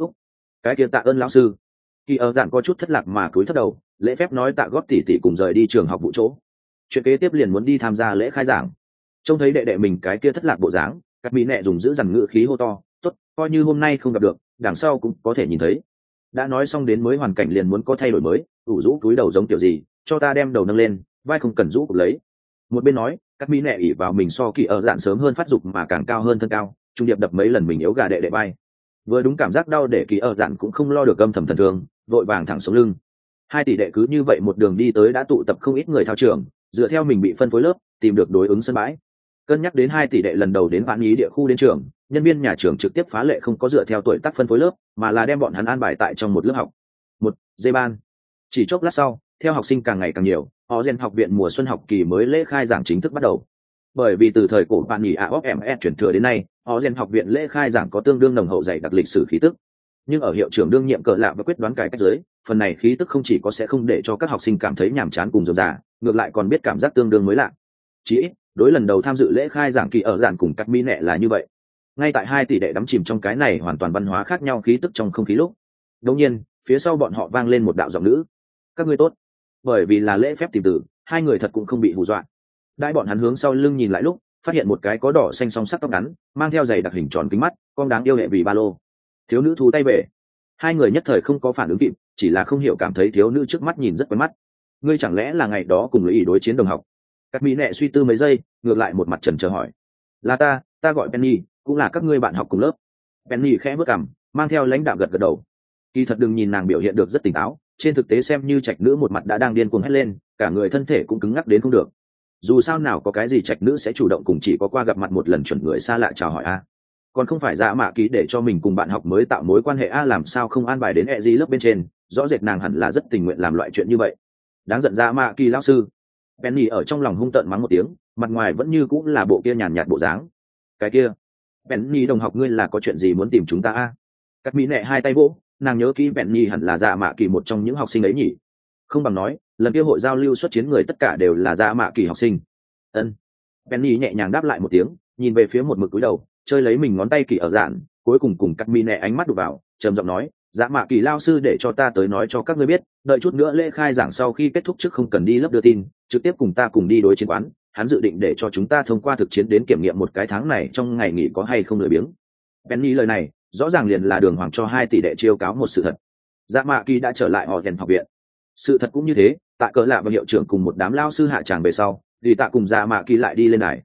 Cái kia tạ ơn lão sư. Kỳ ở dạn có chút thất lạc mà cúi thấp đầu, lễ phép nói tạ góp tỉ tỉ cùng rời đi trường học vụ chỗ. Chuyện kế tiếp liền muốn đi tham gia lễ khai giảng. Trông thấy đệ đệ mình cái kia thất lạc bộ dáng, Cát Mỹ Nệ dùng giữ dằn ngữ khí hô to, tốt, coi như hôm nay không gặp được, đằng sau cũng có thể nhìn thấy. Đã nói xong đến mới hoàn cảnh liền muốn có thay đổi mới, ủ rũ túi đầu giống kiểu gì, cho ta đem đầu nâng lên, vai không cần rũ cục lấy. Một bên nói, Cát Mỹ Nệ ỉ vào mình so Kỳ ở dạn sớm hơn phát dục mà càng cao hơn thân cao, trung điệp đập mấy lần mình yếu gà đệ đệ vai. Vừa đúng cảm giác đau để Kỳ ở dạn cũng không lo được âm thầm thần thường, vội vàng thẳng xuống lưng. 2 tỷ đệ cứ như vậy một đường đi tới đã tụ tập không ít người thao trường, dựa theo mình bị phân phối lớp, tìm được đối ứng sân bãi. Cân nhắc đến 2 tỷ đệ lần đầu đến vạn ý địa khu đến trường, nhân viên nhà trường trực tiếp phá lệ không có dựa theo tuổi tác phân phối lớp, mà là đem bọn hắn an bài tại trong một lớp học. Một dây ban. Chỉ chốc lát sau, theo học sinh càng ngày càng nhiều, họ Gen học viện mùa xuân học kỳ mới lễ khai giảng chính thức bắt đầu. Bởi vì từ thời cổ bạn nghỉ AOFMS chuyển thừa đến nay, họ Gen học viện lễ khai giảng có tương đương nồng hậu dày đặc lịch sử khí tức. Nhưng ở hiệu trưởng đương nhiệm cờ lạ và quyết đoán cải cách giới, phần này khí tức không chỉ có sẽ không để cho các học sinh cảm thấy nhàm chán cùng rườm rà, ngược lại còn biết cảm giác tương đương mới lạ. Chỉ ít, đối lần đầu tham dự lễ khai giảng Kỳ ở dạn cùng Cát Mỹ Nệ là như vậy. Ngay tại 2 tỷ đệ đắm chìm trong cái này hoàn toàn văn hóa khác nhau khí tức trong không khí lúc, đột nhiên, phía sau bọn họ vang lên một đạo giọng nữ. Các ngươi tốt. Bởi vì là lễ phép tìm từ, 2 người thật cũng không bị hù dọa. Đại bọn hắn hướng sau lưng nhìn lại lúc, phát hiện một cái có đỏ xanh song sắc tóc ngắn, mang theo giày đặc hình tròn kính mắt, con đáng yêu hệ vì ba lô. Thiếu nữ thu tay về. 2 người nhất thời không có phản ứng kịp, chỉ là không hiểu cảm thấy thiếu nữ trước mắt nhìn rất quen mắt. Ngươi chẳng lẽ là ngày đó cùng Lý đối chiến đồng học? Cát Mỹ Nệ suy tư mấy giây, ngược lại một mặt chần chờ hỏi. Là ta gọi Penny, cũng là các ngươi bạn học cùng lớp. Penny khẽ bước cằm, mang theo lãnh đạm gật gật đầu. Kỳ thật đừng nhìn nàng biểu hiện được rất tỉnh táo, trên thực tế xem như trạch nữ một mặt đã đang điên cuồng hét lên, cả người thân thể cũng cứng ngắc đến không được. Dù sao nào có cái gì trạch nữ sẽ chủ động cùng chỉ có qua gặp mặt một lần chuẩn người xa lạ chào hỏi a. Còn không phải Dạ Mạ Kỳ để cho mình cùng bạn học mới tạo mối quan hệ a, làm sao không an bài đến e lớp bên trên, rõ rệt nàng hẳn là rất tình nguyện làm loại chuyện như vậy. Đáng giận Dạ Mạ Kỳ lão sư. Penny ở trong lòng hung tợn mắng một tiếng, mặt ngoài vẫn như cũng là bộ kia nhàn nhạt bộ dáng. Cái kia, Penny đồng học ngươi là có chuyện gì muốn tìm chúng ta a? Cát Mỹ Nệ 2 tay vỗ, nàng nhớ kỹ Penny hẳn là Dạ Mạ Kỳ một trong những học sinh ấy nhỉ. Không bằng nói, lần kia hội giao lưu xuất chiến người tất cả đều là Dạ Mạ Kỳ học sinh. Ân. Penny nhẹ nhàng đáp lại một tiếng, nhìn về phía một mực cúi đầu, chơi lấy mình ngón tay Kỳ ở dạn, cuối cùng Cát Mỹ Nệ ánh mắt đụng vào, trầm giọng nói, Dạ Mạ Kỳ lao sư để cho ta tới nói cho các ngươi biết, đợi chút nữa lễ khai giảng sau khi kết thúc trước không cần đi lớp đưa tin, trực tiếp cùng ta cùng đi đối chiến quán, hắn dự định để cho chúng ta thông qua thực chiến đến kiểm nghiệm một cái tháng này trong ngày nghỉ có hay không lười biếng. Penny lời này, rõ ràng liền là đường hoàng cho 2 tỷ đệ chiêu cáo một sự thật. Dạ Mạ Kỳ đã trở lại họ Gen học viện. Sự thật cũng như thế, tại cỡ lạ và hiệu trưởng cùng một đám lao sư hạ tràng về sau, thì tạ cùng Dạ Mạ Kỳ lại đi lên đài.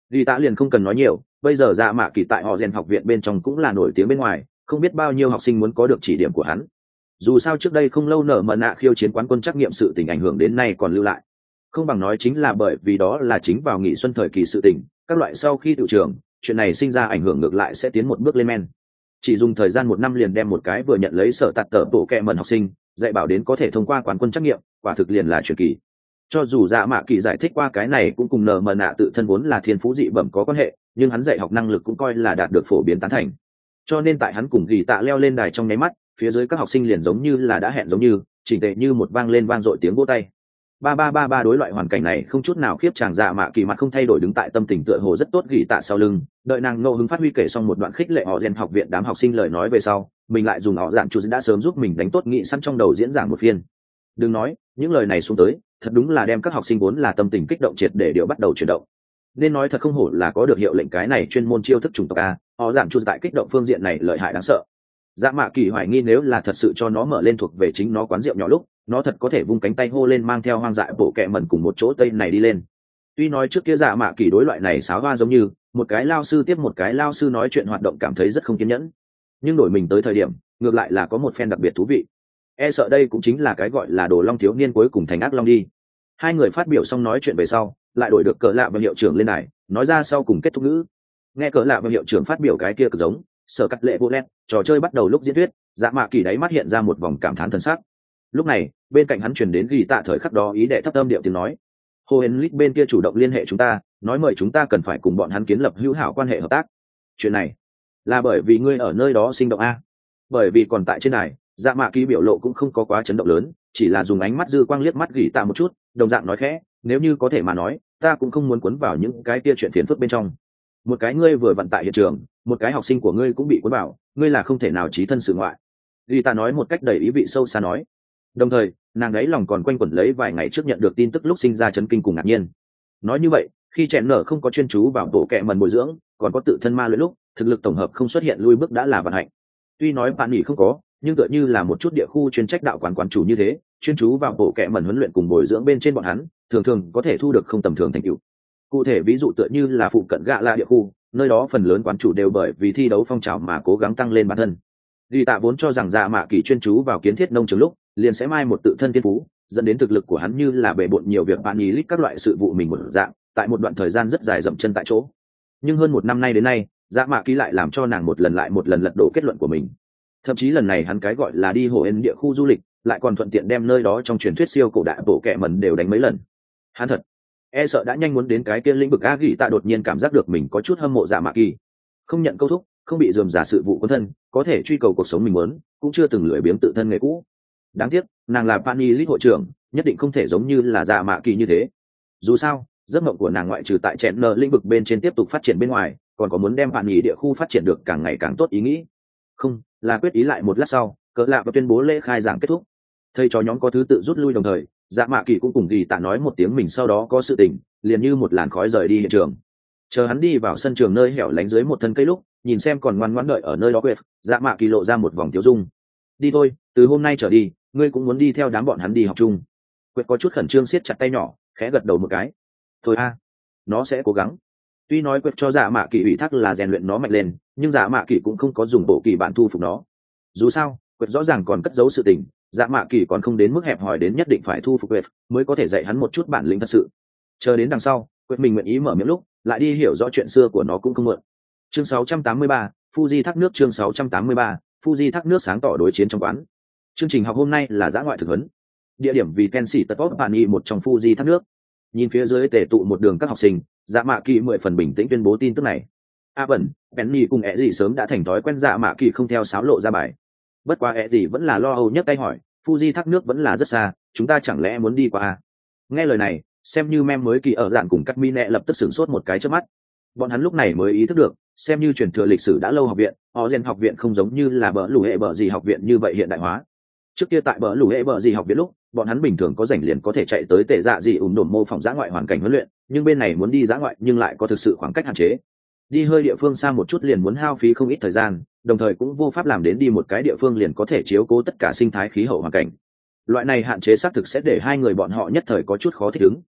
Ghi tạ liền không cần nói nhiều, bây giờ dạ mạ kỳ tại họ rèn học viện bên trong cũng là nổi tiếng bên ngoài, không biết bao nhiêu học sinh muốn có được chỉ điểm của hắn. Dù sao trước đây không lâu nở mận nạ khiêu chiến quán quân trắc nghiệm sự tình ảnh hưởng đến nay còn lưu lại, không bằng nói chính là bởi vì đó là chính vào nghỉ xuân thời kỳ sự tình, các loại sau khi tự trường chuyện này sinh ra ảnh hưởng ngược lại sẽ tiến một bước lên men. Chỉ dùng thời gian 1 năm liền đem một cái vừa nhận lấy sở tạt tờ bộ kẹ mần học sinh dạy bảo đến có thể thông qua quán quân trắc nghiệm, quả thực liền là truyền kỳ. Cho dù dạ mạ kỳ giải thích qua cái này cũng cùng nở mận nạ tự thân vốn là thiên phú dị bẩm có quan hệ, nhưng hắn dạy học năng lực cũng coi là đạt được phổ biến tán thành. Cho nên tại hắn cùng Gỉ Tạ leo lên đài trong nháy mắt, phía dưới các học sinh liền giống như là đã hẹn giống như, chỉnh tề như một vang lên vang dội tiếng vỗ tay. Ba ba ba ba, đối loại hoàn cảnh này không chút nào khiếp chàng dạ mạ kỳ mặt không thay đổi đứng tại tâm tình tựa hồ rất tốt Gỉ Tạ sau lưng, đợi nàng ngẫu hứng phát huy kể xong một đoạn khích lệ họ rèn học viện đám học sinh lời nói về sau, mình lại dùng họ dạng chủ đã sớm giúp mình đánh tốt nghị sẵn trong đầu diễn giảng một phiên. Đừng nói, những lời này xuống tới, thật đúng là đem các học sinh vốn là tâm tình kích động triệt để điều bắt đầu chuyển động. Nên nói thật không hổ là có được hiệu lệnh cái này chuyên môn chiêu thức chủng tộc a, họ giảm chu tại kích động phương diện này lợi hại đáng sợ. Dạ mạ kỳ hoài nghi nếu là thật sự cho nó mở lên thuộc về chính nó quán rượu nhỏ lúc, nó thật có thể vung cánh tay hô lên mang theo hoang dại bộ kẹ mẩn cùng một chỗ tây này đi lên. Tuy nói trước kia dạ mạ kỳ đối loại này sáo hoa giống như một cái lao sư tiếp một cái lao sư nói chuyện hoạt động cảm thấy rất không kiên nhẫn, nhưng đổi mình tới thời điểm ngược lại là có một phen đặc biệt thú vị. E sợ đây cũng chính là cái gọi là đồ long thiếu niên cuối cùng thành ác long đi. Hai người phát biểu xong nói chuyện về sau, lại đổi được cỡ lạ và hiệu trưởng lên đài nói ra sau cùng kết thúc ngữ. Nghe cỡ lạ và hiệu trưởng phát biểu cái kia cực giống sở cắt lệ vô len, trò chơi bắt đầu lúc diễn thuyết, dạ mạ kỳ đáy mắt hiện ra một vòng cảm thán thần sắc. Lúc này bên cạnh hắn truyền đến Gỉ Tạ thời khắc đó ý đệ thấp âm điệu tiếng nói, hồ hến lít bên kia chủ động liên hệ chúng ta, nói mời chúng ta cần phải cùng bọn hắn kiến lập hữu hảo quan hệ hợp tác. Chuyện này là bởi vì ngươi ở nơi đó sinh động a? Bởi vì còn tại trên này, dạ mạ kỳ biểu lộ cũng không có quá chấn động lớn, chỉ là dùng ánh mắt dư quang liếc mắt Gỉ Tạ một chút, đồng dạng nói khẽ, nếu như có thể mà nói, ta cũng không muốn cuốn vào những cái kia chuyện phiền phức bên trong. Một cái ngươi vừa vận tại hiện trường, một cái học sinh của ngươi cũng bị cuốn vào, ngươi là không thể nào trí thân sự ngoại. Gỉ Tạ nói một cách đầy ý vị sâu xa nói. Đồng thời nàng ấy lòng còn quanh quẩn lấy vài ngày trước nhận được tin tức lúc sinh ra chấn kinh cùng ngạc nhiên. Nói như vậy, khi chèn nở không có chuyên chú vào bộ kệ mần bồi dưỡng, còn có tự thân ma luyện lúc, thực lực tổng hợp không xuất hiện lui bước đã là vận hạnh. Tuy nói bạn nghỉ không có, nhưng tựa như là một chút địa khu chuyên trách đạo quán chủ như thế, chuyên chú vào bộ kệ mần huấn luyện cùng bồi dưỡng bên trên bọn hắn, thường thường có thể thu được không tầm thường thành tựu. Cụ thể ví dụ tựa như là phụ cận gạ la địa khu, nơi đó phần lớn quán chủ đều bởi vì thi đấu phong trào mà cố gắng tăng lên bản thân. Gỉ Tạ vốn cho rằng dạ mạ kỳ chuyên chú vào kiến thiết nông trường lúc, liền sẽ mai một tự thân thiên phú, dẫn đến thực lực của hắn như là bề bộn nhiều việc bạn ý lít các loại sự vụ mình một dạng, tại một đoạn thời gian rất dài dậm chân tại chỗ. Nhưng hơn 1 năm nay đến nay, dạ mạ kỳ lại làm cho nàng một lần lại một lần lật đổ kết luận của mình. Thậm chí lần này hắn cái gọi là đi hồ ên địa khu du lịch, lại còn thuận tiện đem nơi đó trong truyền thuyết siêu cổ đại bộ kệ mần đều đánh mấy lần. Hắn thật e sợ đã nhanh muốn đến cái kia lĩnh vực a. Gỉ Tạ đột nhiên cảm giác được mình có chút hâm mộ dạ mạ kỳ, không nhận câu thúc, không bị dườm giả sự vụ quân thân, có thể truy cầu cuộc sống mình muốn, cũng chưa từng lười biếng tự thân nghề cũ. Đáng tiếc nàng là Pani Lit hội trưởng, nhất định không thể giống như là dạ mạ kỳ như thế. Dù sao giấc mộng của nàng ngoại trừ tại chèn nợ lĩnh vực bên trên tiếp tục phát triển bên ngoài, còn có muốn đem Pani địa khu phát triển được càng ngày càng tốt ý nghĩ. Không là quyết ý lại một lát sau, cỡ lạ và tuyên bố lễ khai giảng kết thúc. Thầy trò nhóm có thứ tự rút lui, đồng thời dạ mạ kỳ cũng cùng Gỉ Tạ nói một tiếng mình sau đó có sự tình, liền như một làn khói rời đi hiện trường. Chờ hắn đi vào sân trường nơi hẻo lánh dưới một thân cây lúc, nhìn xem còn ngoan ngoãn đợi ở nơi đó Quệt, dạ mạ kỳ lộ ra một vòng tiêu dung. Đi thôi, từ hôm nay trở đi, ngươi cũng muốn đi theo đám bọn hắn đi học chung. Quệt có chút khẩn trương siết chặt tay nhỏ, khẽ gật đầu một cái. Thôi a, nó sẽ cố gắng. Tuy nói Quệt cho dạ mạ kỳ ủy thác là rèn luyện nó mạnh lên, nhưng dạ mạ kỳ cũng không có dùng bộ kỳ bản thu phục nó. Dù sao Quệt rõ ràng còn cất giấu sự tình, dạ mạ kỳ còn không đến mức hẹp hòi đến nhất định phải thu phục Quệt mới có thể dạy hắn một chút bản lĩnh thật sự. Chờ đến đằng sau Quệt mình nguyện ý mở miệng lúc, lại đi hiểu rõ chuyện xưa của nó cũng không muộn. Chương 683, Fuji thác nước. Chương 683, Fuji thác nước sáng tỏ đối chiến trong quán. Chương trình học hôm nay là dã ngoại thực huấn. Địa điểm vì Kenshi Tật Tốt Pani một trong Fuji thác nước. Nhìn phía dưới tề tụ một đường các học sinh, dạ mạ kỳ 10 phần bình tĩnh tuyên bố tin tức này. A Bẩn, Penny cùng ẹ gì sớm đã thành thói quen dạ mạ kỳ không theo sáo lộ ra bài. Bất quá ẹ gì vẫn là lo âu nhấc tay hỏi, Fuji thác nước vẫn là rất xa, chúng ta chẳng lẽ muốn đi qua à? Nghe lời này, xem như mem mới kỳ ở dạng cùng cắt mi nẹ lập tức sửng sốt một cái trước mắt. Bọn hắn lúc này mới ý thức được, xem như truyền thừa lịch sử đã lâu học viện, họ rèn học viện không giống như là bờ lù hệ bờ gì học viện như vậy hiện đại hóa. Trước kia tại bờ lù hệ bờ gì học viện lúc, bọn hắn bình thường có rảnh liền có thể chạy tới tệ dạ gì ủn đồn mô phỏng dã ngoại hoàn cảnh huấn luyện, nhưng bên này muốn đi dã ngoại nhưng lại có thực sự khoảng cách hạn chế. Đi hơi địa phương xa một chút liền muốn hao phí không ít thời gian, đồng thời cũng vô pháp làm đến đi một cái địa phương liền có thể chiếu cố tất cả sinh thái khí hậu hoàn cảnh. Loại này hạn chế xác thực sẽ để hai người bọn họ nhất thời có chút khó thích ứng.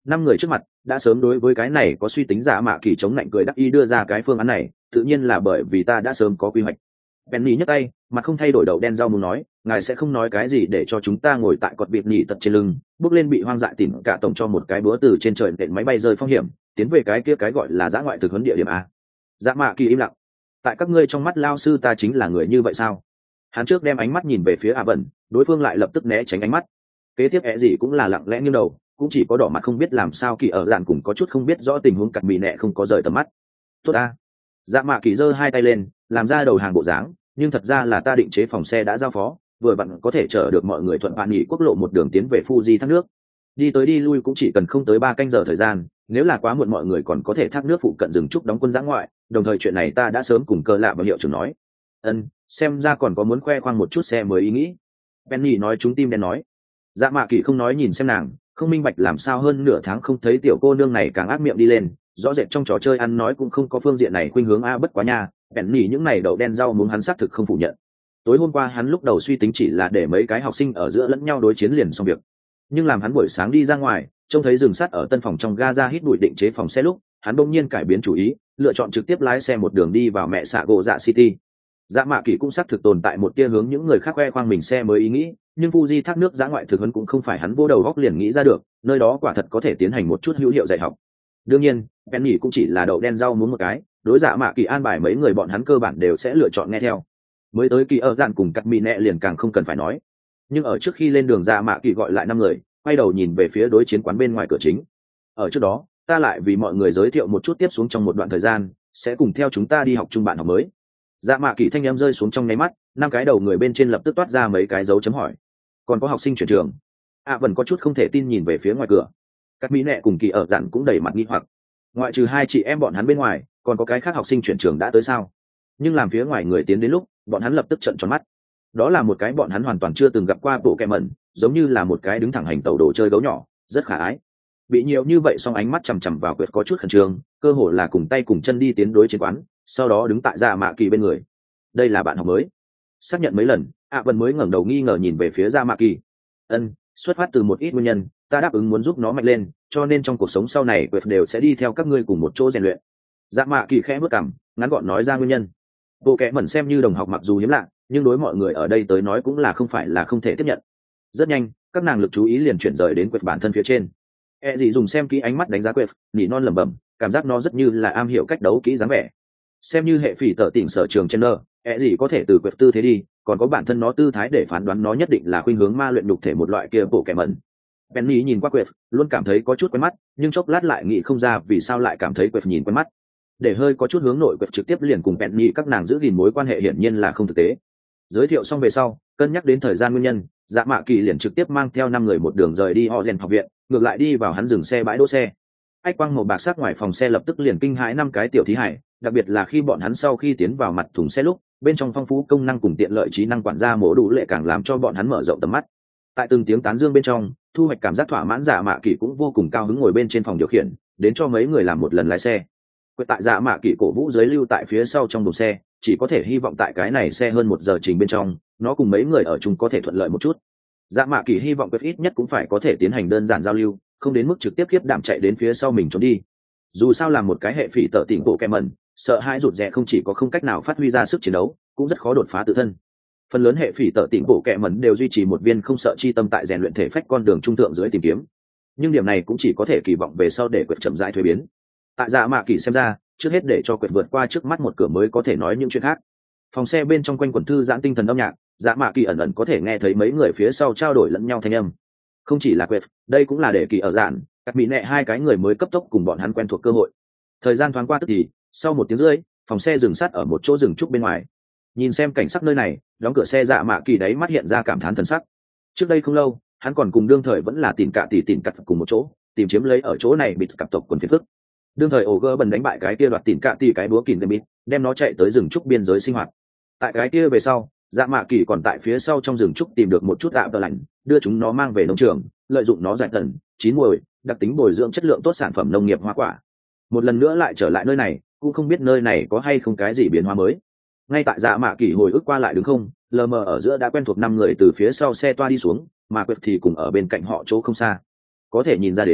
năm người trước mặt đã sớm đối với cái này có suy tính giả mạ kỳ chống lạnh cười đắc ý đưa ra cái phương án này, tự nhiên là bởi vì ta đã sớm có quy hoạch. Penny nhấc tay, mặt không thay đổi đậu đen rau muốn nói, ngài sẽ không nói cái gì để cho chúng ta ngồi tại cột bịt nhỉ tật trên lưng, bước lên bị hoang dại tìm cả tổng cho một cái búa từ trên trời nện máy bay rơi phong hiểm, tiến về cái kia cái gọi là dã ngoại thực huấn địa điểm a. Dạ mạ kỳ im lặng. Tại các ngươi trong mắt lao sư ta chính là người như vậy sao? Hắn trước đem ánh mắt nhìn về phía A Bẩn, đối phương lại lập tức né tránh ánh mắt. Kế tiếp gì cũng là lặng lẽ nghiêng đầu, cũng chỉ có đỏ mặt không biết làm sao kỳ ở dạn cùng có chút không biết rõ tình huống cặt mì nẹ không có rời tầm mắt. Tốt a. Dạ mạ kỳ giơ hai tay lên, làm ra đầu hàng bộ dáng, nhưng thật ra là ta định chế phòng xe đã giao phó, vừa vặn có thể chở được mọi người thuận bạn nghỉ quốc lộ một đường tiến về Fuji thác nước. Đi tới đi lui cũng chỉ cần không tới 3 canh giờ thời gian, nếu là quá muộn mọi người còn có thể thác nước phụ cận dừng chút đóng quân giã ngoại, đồng thời chuyện này ta đã sớm cùng Cơ Lạ và hiệu trưởng nói. Xem ra còn có muốn khoe khoang một chút xe mới ý nghĩ. Penny nói trúng tim đen nói. Dạ mạ kỳ không nói nhìn xem nàng, không minh bạch làm sao hơn nửa tháng không thấy tiểu cô nương này càng ác miệng đi lên, rõ rệt trong trò chơi ăn nói cũng không có phương diện này khuynh hướng a bất quá nha. Penny những này đậu đen rau muốn hắn xác thực không phủ nhận. Tối hôm qua hắn lúc đầu suy tính chỉ là để mấy cái học sinh ở giữa lẫn nhau đối chiến liền xong việc, nhưng làm hắn buổi sáng đi ra ngoài trông thấy rừng sắt ở tân phòng trong Gaza hít bụi định chế phòng xe lúc hắn bỗng nhiên cải biến chủ ý, lựa chọn trực tiếp lái xe một đường đi vào mẹ xạ gỗ dạ city. Dạ mạ kỳ cũng xác thực tồn tại một tia hướng những người khác khoe khoang mình xe mới ý nghĩ, nhưng Fuji thác nước giã ngoại thực huấn cũng không phải hắn vô đầu góc liền nghĩ ra được, nơi đó quả thật có thể tiến hành một chút hữu hiệu dạy học. Đương nhiên Penny cũng chỉ là đậu đen rau muốn một cái, đối dạ mạ kỳ an bài mấy người bọn hắn cơ bản đều sẽ lựa chọn nghe theo. Mới tới kỳ ở dạn cùng cắt mì nẹ liền càng không cần phải nói, nhưng ở trước khi lên đường dạ mạ kỳ gọi lại 5 người, quay đầu nhìn về phía đối chiến quán bên ngoài cửa chính. Ở trước đó ta lại vì mọi người giới thiệu một chút tiếp xuống trong một đoạn thời gian sẽ cùng theo chúng ta đi học chung bạn học mới. Dạ mạ kỳ thanh em rơi xuống trong nháy mắt, 5 cái đầu người bên trên lập tức toát ra mấy cái dấu chấm hỏi. Còn có học sinh chuyển trường? Vẫn có chút không thể tin nhìn về phía ngoài cửa. Các mỹ nẹ cùng kỳ ở dặn cũng đầy mặt nghi hoặc. Ngoại trừ 2 chị em bọn hắn bên ngoài, còn có cái khác học sinh chuyển trường đã tới sao? Nhưng làm phía ngoài người tiến đến lúc, bọn hắn lập tức trợn tròn mắt. Đó là một cái bọn hắn hoàn toàn chưa từng gặp qua bộ kẹ mẩn, giống như là một cái đứng thẳng hành tẩu đồ chơi gấu nhỏ, rất khả ái. Bị nhiều như vậy song ánh mắt chằm chằm vào quyệt có chút khẩn trương, cơ hồ là cùng tay cùng chân đi tiến đối chiến quán, sau đó đứng tại Dạ mạ kỳ bên người. Đây là bạn học mới. Xác nhận mấy lần, Vân mới ngẩng đầu nghi ngờ nhìn về phía Dạ mạ kỳ. Xuất phát từ một ít nguyên nhân, ta đáp ứng muốn giúp nó mạnh lên, cho nên trong cuộc sống sau này quyệt đều sẽ đi theo các ngươi cùng một chỗ rèn luyện. Dạ mạ kỳ khẽ bước cằm, ngắn gọn nói ra nguyên nhân. Bộ kẹ mẩn xem như đồng học mặc dù hiếm lạ, nhưng đối mọi người ở đây tới nói cũng là không phải là không thể tiếp nhận. Rất nhanh các nàng lực chú ý liền chuyển rời đến quyệt bản thân phía trên. Dị dùng xem kỹ ánh mắt đánh giá quyệt, nhỉ non lẩm bẩm, cảm giác nó rất như là am hiểu cách đấu kỹ dáng vẻ. Xem như hệ phỉ tở tỉnh sở trường Chandler, dị có thể từ quyệt tư thế đi, còn có bản thân nó tư thái để phán đoán nó nhất định là khuynh hướng ma luyện nhục thể một loại kia bộ kẹ mẩn. Penny nhìn qua quyệt, luôn cảm thấy có chút quen mắt, nhưng chốc lát lại nghĩ không ra vì sao lại cảm thấy quyệt nhìn quen mắt. Để hơi có chút hướng nội quyệt trực tiếp liền cùng Penny các nàng giữ gìn mối quan hệ hiển nhiên là không thực tế. Giới thiệu xong về sau, cân nhắc đến thời gian nguyên nhân, Dạ mạ kỳ liền trực tiếp mang theo 5 người một đường rời đi họ rèn học viện, ngược lại đi vào hắn dừng xe bãi đỗ xe. Ách quang màu bạc sắc ngoài phòng xe lập tức liền kinh hãi 5 cái tiểu thí hải, đặc biệt là khi bọn hắn sau khi tiến vào mặt thùng xe lúc, bên trong phong phú công năng cùng tiện lợi trí năng quản gia mổ đủ lệ càng làm cho bọn hắn mở rộng tầm mắt. Tại từng tiếng tán dương bên trong, thu hoạch cảm giác thỏa mãn, Dạ mạ kỳ cũng vô cùng cao hứng ngồi bên trên phòng điều khiển, đến cho mấy người làm một lần lái xe. Quyết tại Dạ mạ kỳ cổ vũ dưới lưu tại phía sau trong buồng xe, chỉ có thể hy vọng tại cái này xe hơn 1 giờ trình bên trong, nó cùng mấy người ở chung có thể thuận lợi một chút. Dạ mạ kỳ hy vọng Quyết ít nhất cũng phải có thể tiến hành đơn giản giao lưu, không đến mức trực tiếp khiếp đảm chạy đến phía sau mình trốn đi. Dù sao là một cái hệ phỉ tở tỉnh bộ kẹ mẩn, sợ hãi rụt rè không chỉ có không cách nào phát huy ra sức chiến đấu, cũng rất khó đột phá tự thân. Phần lớn hệ phỉ tở tỉnh bộ kẹ mẩn đều duy trì một viên không sợ chi tâm tại rèn luyện thể phách con đường trung thượng dưới tìm kiếm, nhưng điểm này cũng chỉ có thể kỳ vọng về sau để Quyết chậm rãi thuế biến. Tại Dạ mạ kỳ xem ra, trước hết để cho Quyết vượt qua trước mắt một cửa mới có thể nói những chuyện khác. Phòng xe bên trong quanh quần thư giãn tinh thần âm nhạc, Dạ mạ kỳ ẩn ẩn có thể nghe thấy mấy người phía sau trao đổi lẫn nhau thanh âm. Không chỉ là Quyết, đây cũng là để kỳ ở dạn, các mỹ nệ 2 cái người mới cấp tốc cùng bọn hắn quen thuộc cơ hội. Thời gian thoáng qua tức thì, sau 1 tiếng rưỡi, phòng xe dừng sát ở một chỗ rừng trúc bên ngoài. Nhìn xem cảnh sắc nơi này, đóng cửa xe Dạ mạ kỳ đấy mắt hiện ra cảm thán thần sắc. Trước đây không lâu, hắn còn cùng đương thời vẫn là tìm cặt cùng một chỗ, tìm chiếm lấy ở chỗ này bịt cặp tộc quần phiền phức. Đương thời ổ gơ bần đánh bại cái kia đoạt tìm cạ cái búa kìm bịt, đem nó chạy tới rừng trúc biên giới sinh hoạt. Tại cái kia về sau, Dạ mạ kỳ còn tại phía sau trong rừng trúc tìm được một chút gạo tơ lạnh, đưa chúng nó mang về nông trường, lợi dụng nó giải tần, chín mùi, đặc tính bồi dưỡng chất lượng tốt sản phẩm nông nghiệp hoa quả. Một lần nữa lại trở lại nơi này, cũng không biết nơi này có hay không cái gì biến hóa mới. Ngay tại Dạ mạ kỳ hồi ức qua lại đứng không, lờ mờ ở giữa đã quen thuộc 5 người từ phía sau xe toa đi xuống, mà Quyết thì cùng ở bên cạnh họ chỗ không xa. Có thể nhìn ra đến,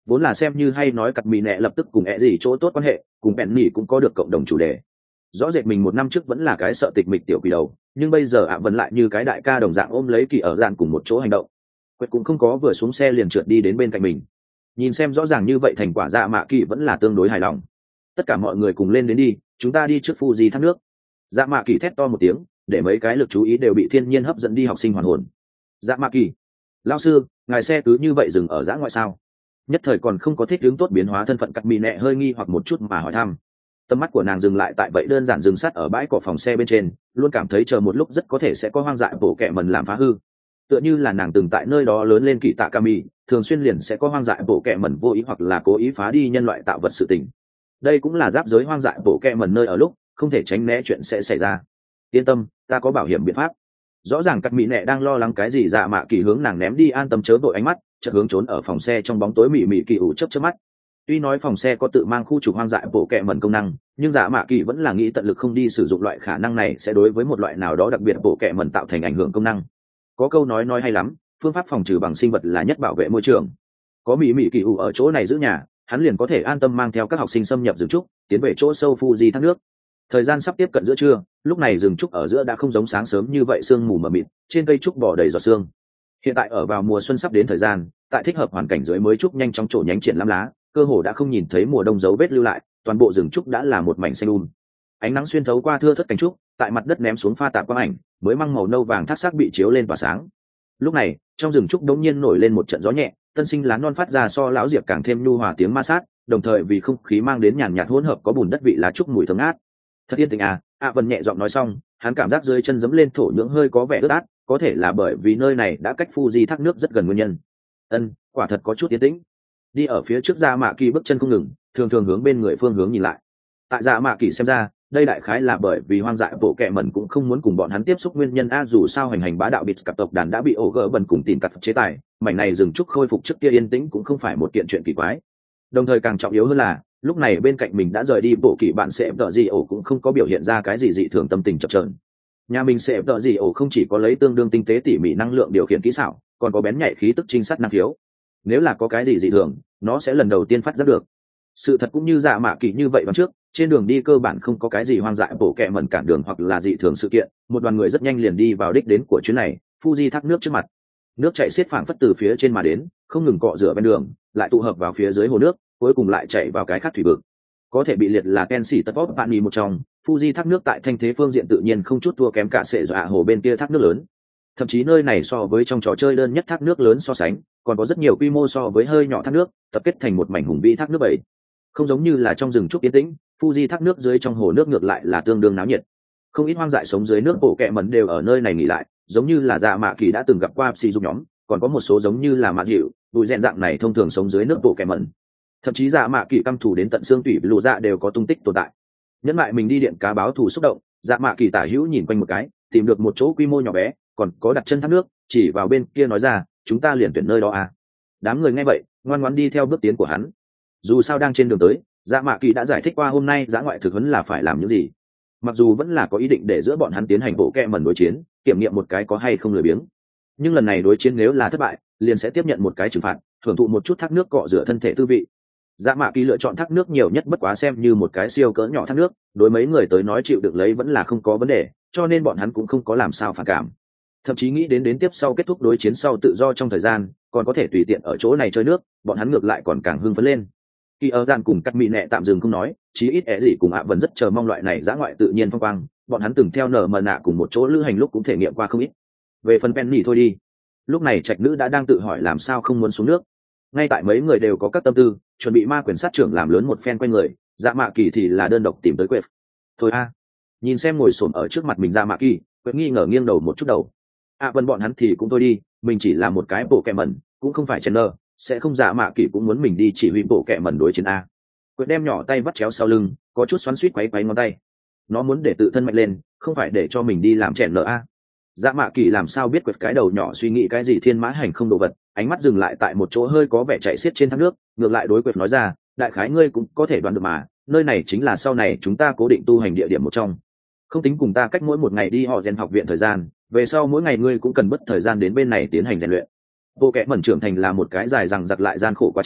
vốn là xem như hay nói cặp mì nẹ lập tức cùng ẹ gì chỗ tốt quan hệ, cùng bẹn nỉ cũng có được cộng đồng chủ đề. Rõ rệt mình một năm trước vẫn là cái sợ tịch mịch tiểu quỷ đầu, nhưng bây giờ ạ vẫn lại như cái đại ca đồng dạng ôm lấy Kỳ ở dạn cùng một chỗ hành động. Quệt cũng không có vừa xuống xe liền trượt đi đến bên cạnh mình. Nhìn xem rõ ràng như vậy thành quả Dạ Mạ Kỳ vẫn là tương đối hài lòng. Tất cả mọi người cùng lên đến đi, chúng ta đi trước Fuji thác nước. Dạ Mạ Kỳ thét to một tiếng, để mấy cái lực chú ý đều bị thiên nhiên hấp dẫn đi học sinh hoàn hồn. Dạ Mạ Kỳ, lão sư, ngài xe cứ như vậy dừng ở dã ngoại sao? Nhất thời còn không có thích ứng tốt biến hóa thân phận cắt mì nẹ hơi nghi hoặc một chút mà hỏi thăm. Tầm mắt của nàng dừng lại tại vậy đơn giản dừng sát ở bãi cỏ phòng xe bên trên, luôn cảm thấy chờ một lúc rất có thể sẽ có hoang dại bổ kẹ mần làm phá hư. Tựa như là nàng từng tại nơi đó lớn lên Kỳ Tạ Kami, thường xuyên liền sẽ có hoang dại bổ kẹ mần vô ý hoặc là cố ý phá đi nhân loại tạo vật sự tình. Đây cũng là giáp giới hoang dại bổ kẹ mần nơi ở lúc, không thể tránh né chuyện sẽ xảy ra. Yên tâm, ta có bảo hiểm biện pháp. Rõ ràng cắt mỹ nẹ đang lo lắng cái gì. Dạ Mạ Kỳ hướng nàng ném đi an tâm chớ vội ánh mắt, chợt hướng trốn ở phòng xe trong bóng tối mị kỳ ủ chớp mắt. Tuy nói phòng xe có tự mang khu trục hoang dại bổ kẹ mẩn công năng, nhưng Dạ Mạ Kỳ vẫn là nghĩ tận lực không đi sử dụng loại khả năng này sẽ đối với một loại nào đó đặc biệt bổ kẹ mẩn tạo thành ảnh hưởng công năng. Có câu nói hay lắm, phương pháp phòng trừ bằng sinh vật là nhất bảo vệ môi trường. Có mị kỳ ủ ở chỗ này giữ nhà, hắn liền có thể an tâm mang theo các học sinh xâm nhập rừng trúc, tiến về chỗ sâu Fuji thác nước. Thời gian sắp tiếp cận giữa trưa, lúc này rừng trúc ở giữa đã không giống sáng sớm như vậy sương mù mờ mịt, trên cây trúc bò đầy giọt sương. Hiện tại ở vào mùa xuân sắp đến thời gian, tại thích hợp hoàn cảnh dưới mới trúc nhanh chóng trổ nhánh triển lắm lá, cơ hồ đã không nhìn thấy mùa đông dấu vết lưu lại, toàn bộ rừng trúc đã là một mảnh xanh ánh nắng xuyên thấu qua thưa thớt cánh trúc, tại mặt đất ném xuống pha tạp quang ảnh, mới mang màu nâu vàng thác sắc bị chiếu lên tỏa sáng. Lúc này, trong rừng trúc đống nhiên nổi lên một trận gió nhẹ, tân sinh lá non phát ra so lão diệp càng thêm nhu hòa tiếng ma sát, đồng thời vì không khí mang đến nhàn nhạt hỗn hợp có bùn đất vị lá trúc mùi thơm ngát. Thật yên tĩnh à? Vân nhẹ giọng nói xong, hắn cảm giác dưới chân dẫm lên thổ nhưỡng hơi có vẻ ướt át, có thể là bởi vì nơi này đã cách Fuji thác nước rất gần nguyên nhân. Quả thật có chút yên tĩnh. Đi ở phía trước Dạ Mạ Kỳ bước chân không ngừng, thường thường hướng bên người phương hướng nhìn lại. Tại Dạ Mạ Kỳ xem ra, đây đại khái là bởi vì hoang dại bộ kệ mẩn cũng không muốn cùng bọn hắn tiếp xúc nguyên nhân a, dù sao hành bá đạo bịt cặp tộc đàn đã bị ổ gỡ bẩn cùng tìm cặp chế tài, mảnh này dừng trúc khôi phục trước kia yên tĩnh cũng không phải một kiện chuyện kỳ quái. Đồng thời càng trọng yếu hơn là, lúc này bên cạnh mình đã rời đi bộ kỵ bạn sẽ đợi gì ổ cũng không có biểu hiện ra cái gì dị thường tâm tình chập chờn. Nhà mình sẽ đợi gì ổ không chỉ có lấy tương đương tinh tế tỉ mỉ năng lượng điều khiển kỹ xảo, còn có bén nhạy khí tức trinh sát năng khiếu. Nếu là có cái gì dị thường, nó sẽ lần đầu tiên phát giác được. Sự thật cũng như Dạ Mạ Kỳ như vậy,วันtrước trên đường đi cơ bản không có cái gì hoang dại bổ kẹ mẩn cản đường hoặc là dị thường sự kiện, một đoàn người rất nhanh liền đi vào đích đến của chuyến này, Fuji thác nước trước mặt. Nước chảy xiết phảng phất từ phía trên mà đến, không ngừng cọ rửa bên đường, lại tụ hợp vào phía dưới hồ nước, cuối cùng lại chảy vào cái khác thủy vực. Có thể bị liệt là Kenshi Tepop Pani một trong, Fuji thác nước tại thanh thế phương diện tự nhiên không chút thua kém cả sệ dọa hồ bên kia thác nước lớn. Thậm chí nơi này so với trong trò chơi đơn nhất thác nước lớn so sánh, còn có rất nhiều quy mô so với hơi nhỏ thác nước, tập kết thành một mảnh hùng vĩ thác nước bảy. Không giống như là trong rừng trúc yên tĩnh, Fuji thác nước dưới trong hồ nước ngược lại là tương đương náo nhiệt. Không ít hoang dại sống dưới nước bộ kẹ mẩn đều ở nơi này nghỉ lại, giống như là Dạ Mạ Kỳ đã từng gặp qua psi dục nhóm, còn có một số giống như là Mạ Dịu, bụi rèn dạng này thông thường sống dưới nước bộ kẹ mẩn. Thậm chí Dạ Mạ Kỳ căm thù đến tận xương tủy lù dạ đều có tung tích tồn tại. Nhẫn lại mình đi điện cá báo thù xúc động, Dạ Mạ Kỳ tả hữu nhìn quanh một cái, tìm được một chỗ quy mô nhỏ bé, còn có đặt chân thác nước, chỉ vào bên kia nói ra, chúng ta liền tuyển nơi đó à. Đám người nghe vậy, ngoan ngoãn đi theo bước tiến của hắn. Dù sao đang trên đường tới, Dạ Mạ Kỳ đã giải thích qua hôm nay dã ngoại thực huấn là phải làm những gì. Mặc dù vẫn là có ý định để giữa bọn hắn tiến hành bộ kẹ mẩn đối chiến, kiểm nghiệm một cái có hay không lười biếng, nhưng lần này đối chiến nếu là thất bại, liền sẽ tiếp nhận một cái trừng phạt, hưởng thụ một chút thác nước cọ rửa thân thể tư vị. Dạ Mạ Kỳ lựa chọn thác nước nhiều nhất bất quá xem như một cái siêu cỡ nhỏ thác nước, đối mấy người tới nói chịu được lấy vẫn là không có vấn đề, cho nên bọn hắn cũng không có làm sao phản cảm. Thậm chí nghĩ đến tiếp sau kết thúc đối chiến sau tự do trong thời gian, còn có thể tùy tiện ở chỗ này chơi nước, bọn hắn ngược lại còn càng hưng phấn lên. Khi ở dàn cùng cắt mị nẹ tạm dừng không nói, chí ít gì cùng vẫn rất chờ mong loại này dã ngoại tự nhiên phong quang, bọn hắn từng theo nở mờ nạ cùng một chỗ lữ hành lúc cũng thể nghiệm qua không ít. Về phần Penny thôi đi, lúc này trạch nữ đã đang tự hỏi làm sao không muốn xuống nước. Ngay tại mấy người đều có các tâm tư, chuẩn bị ma quyền sát trưởng làm lớn một phen quanh người, Dạ Mạ Kỳ thì là đơn độc tìm tới Quệt. Thôi a, nhìn xem ngồi xổm ở trước mặt mình Dạ Mạ Kỳ, Quệt nghi ngờ nghiêng đầu một chút đầu. Vân bọn hắn thì cũng thôi đi, mình chỉ là một cái bộ kẹ mẩn, cũng không phải Chandler, sẽ không. Dạ Mạ Kỳ cũng muốn mình đi chỉ huy bộ kẹ mẩn đối chiến a. Quệt đem nhỏ tay vắt chéo sau lưng, có chút xoắn xuýt quấy ngón tay. Nó muốn để tự thân mạnh lên, không phải để cho mình đi làm Chandler a. Dạ Mạ Kỳ làm sao biết Quệt cái đầu nhỏ suy nghĩ cái gì thiên mã hành không đồ vật, ánh mắt dừng lại tại một chỗ hơi có vẻ chạy xiết trên thác nước, ngược lại đối Quệt nói ra, đại khái ngươi cũng có thể đoán được mà, nơi này chính là sau này chúng ta cố định tu hành địa điểm một trong. Không tính cùng ta cách mỗi một ngày đi họ rèn học viện thời gian, về sau mỗi ngày ngươi cũng cần mất thời gian đến bên này tiến hành rèn luyện. Bộ kẽ mẩn trưởng thành là một cái dài dằng dặc lại gian khổ quá trình,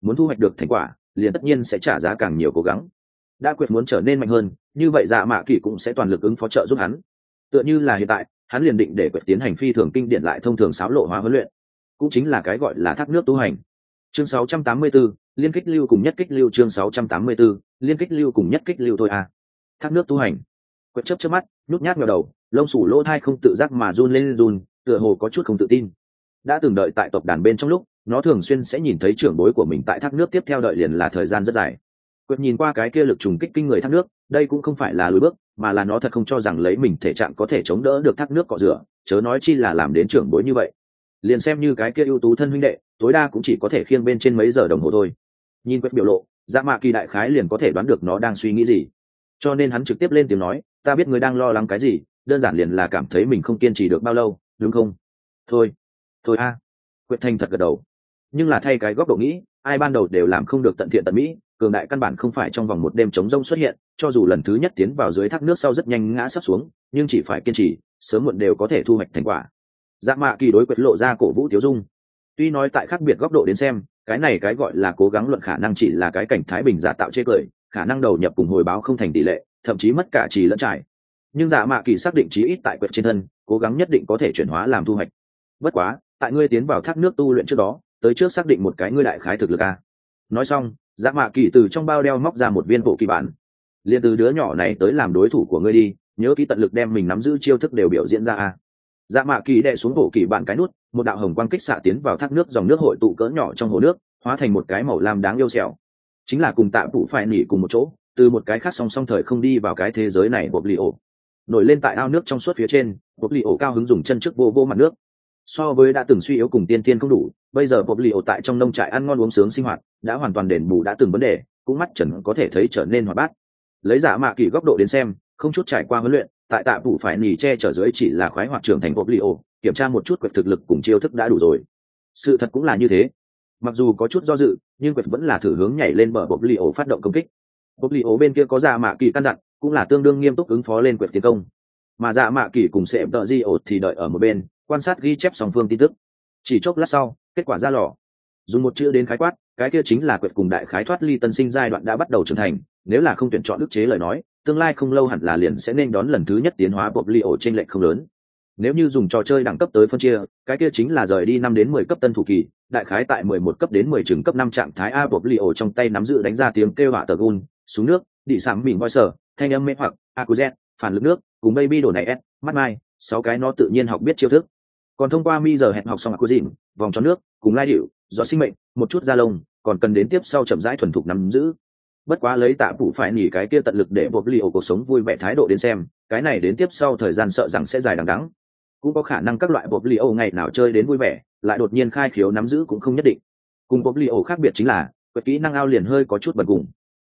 muốn thu hoạch được thành quả liền tất nhiên sẽ trả giá càng nhiều cố gắng. Đã quyết muốn trở nên mạnh hơn, như vậy dạ mạ kỳ cũng sẽ toàn lực ứng phó trợ giúp hắn. Tựa như là hiện tại hắn liền định để quyết tiến hành phi thường kinh điển lại thông thường xáo lộ hóa huấn luyện, cũng chính là cái gọi là thác nước tu hành. Chương 684, liên kích lưu cùng nhất kích lưu. Chương 684, liên kích lưu cùng nhất kích lưu thôi à. Thác nước tu hành. Quyết chớp chớp mắt, nhút nhát ngẩng đầu, lông sủ lỗ thai không tự giác mà run lên run, tựa hồ có chút không tự tin. Đã từng đợi tại tộc đàn bên trong lúc, nó thường xuyên sẽ nhìn thấy trưởng bối của mình tại thác nước tiếp theo đợi liền là thời gian rất dài. Quyết nhìn qua cái kia lực trùng kích kinh người thác nước, đây cũng không phải là lùi bước, mà là nó thật không cho rằng lấy mình thể trạng có thể chống đỡ được thác nước cọ rửa, chớ nói chi là làm đến trưởng bối như vậy. Liền xem như cái kia ưu tú thân huynh đệ, tối đa cũng chỉ có thể khiêng bên trên mấy giờ đồng hồ thôi. Nhìn Quyết biểu lộ, Dạ Mạ Kỳ đại khái liền có thể đoán được nó đang suy nghĩ gì, cho nên hắn trực tiếp lên tiếng nói, ta biết ngươi đang lo lắng cái gì, đơn giản liền là cảm thấy mình không kiên trì được bao lâu, đúng không? Thôi a. Quyết thành thật gật đầu. Nhưng là thay cái góc độ nghĩ, ai ban đầu đều làm không được tận thiện tận mỹ, cường đại căn bản không phải trong vòng một đêm chống rông xuất hiện, cho dù lần thứ nhất tiến vào dưới thác nước sau rất nhanh ngã sắp xuống, nhưng chỉ phải kiên trì, sớm muộn đều có thể thu hoạch thành quả. Dạ Mạ Kỳ đối Quyết lộ ra cổ vũ tiếu dung. Tuy nói tại khác biệt góc độ đến xem, cái này cái gọi là cố gắng luận khả năng chỉ là cái cảnh thái bình giả tạo chê cười, khả năng đầu nhập cùng hồi báo không thành tỷ lệ, thậm chí mất cả trì lẫn trải. Nhưng Dạ Mạ Kỳ xác định chí ít tại Quyết trên thân, cố gắng nhất định có thể chuyển hóa làm thu hoạch. Bất quá, tại ngươi tiến vào thác nước tu luyện trước đó, tới trước xác định một cái ngươi đại khái thực lực a. Nói xong, Dạ Mạ Kỳ từ trong bao đeo móc ra một viên bộ kỳ bản. Liên từ đứa nhỏ này tới làm đối thủ của ngươi đi, nhớ kỹ tận lực đem mình nắm giữ chiêu thức đều biểu diễn ra a. Dạ Mạ Kỳ đè xuống bộ kỳ bản cái nút, một đạo hồng quang kích xạ tiến vào thác nước, dòng nước hội tụ cỡ nhỏ trong hồ nước, hóa thành một cái màu lam đáng yêu xẻo. Chính là cùng Tạ Phụ phải nỉ cùng một chỗ, từ một cái khác song song thời không đi vào cái thế giới này. Bộc lì ổ nổi lên tại ao nước trong suốt phía trên, Bộc lì ổ cao hứng dùng chân trước vô vô mặt nước. So với đã từng suy yếu cùng tiên tiên không đủ, bây giờ Bộc lì ổ tại trong nông trại ăn ngon uống sướng sinh hoạt đã hoàn toàn đền bù đã từng vấn đề, cũng mắt trần có thể thấy trở nên hoạt bát. Lấy Dạ Mạ Kỳ góc độ đến xem, không chút trải qua huấn luyện, tại Tạ Phụ phải nỉ che chở dưới chỉ là khoái hoạt trưởng thành Bộc lì ổ, kiểm tra một chút Quệt thực lực cùng chiêu thức đã đủ rồi. Sự thật cũng là như thế. Mặc dù có chút do dự, nhưng Quệt vẫn là thử hướng nhảy lên bờ Bộc lì ổ phát động công kích. Bộc lì ổ bên kia có Dạ Mạ Kỳ căn dặn, cũng là tương đương nghiêm túc ứng phó lên Quệt tiến công. Mà Dạ Mạ Kỳ cùng Sệm Tợ Di ổ thì đợi ở một bên, quan sát ghi chép song phương tin tức. Chỉ chốc lát sau, kết quả ra lò. Dùng một chữ đến khái quát, cái kia chính là Quệt cùng đại khái thoát ly tân sinh giai đoạn đã bắt đầu trưởng thành, nếu là không tuyển chọn ức chế lời nói, tương lai không lâu hẳn là liền sẽ nên đón lần thứ nhất tiến hóa Bộc lì ổ trên lệch không lớn. Nếu như dùng trò chơi đẳng cấp tới phân chia, cái kia chính là rời đi 5 đến 10 cấp tân thủ kỳ, đại khái tại 11 cấp đến 10 trường cấp 5 trạng thái A. Bộc lì ổ trong tay nắm giữ đánh ra tiếng kêu hỏa tờ gun, xuống nước, đi sắm mình voi sở, thanh âm mê hoặc, akuzet, phản lực nước, cùng baby đồ này s, mắt mai, 6 cái nó tự nhiên học biết chiêu thức. Còn thông qua mi giờ hẹn học xong akuzin, vòng tròn nước, cùng lai điệu, do sinh mệnh, một chút da lông, còn cần đến tiếp sau chậm rãi thuần thục nắm giữ. Bất quá lấy Tạ Phụ phải nỉ cái kia tận lực để Bộc lì ổ cuộc sống vui vẻ thái độ đến xem, cái này đến tiếp sau thời gian sợ rằng sẽ dài đằng đẵng. Cũng có khả năng các loại Bộc lì ổ ngày nào chơi đến vui vẻ, lại đột nhiên khai khiếu nắm giữ cũng không nhất định. Cùng Bộc lì ổ khác biệt chính là, Quệt kỹ năng ao liền hơi có chút bần cùng.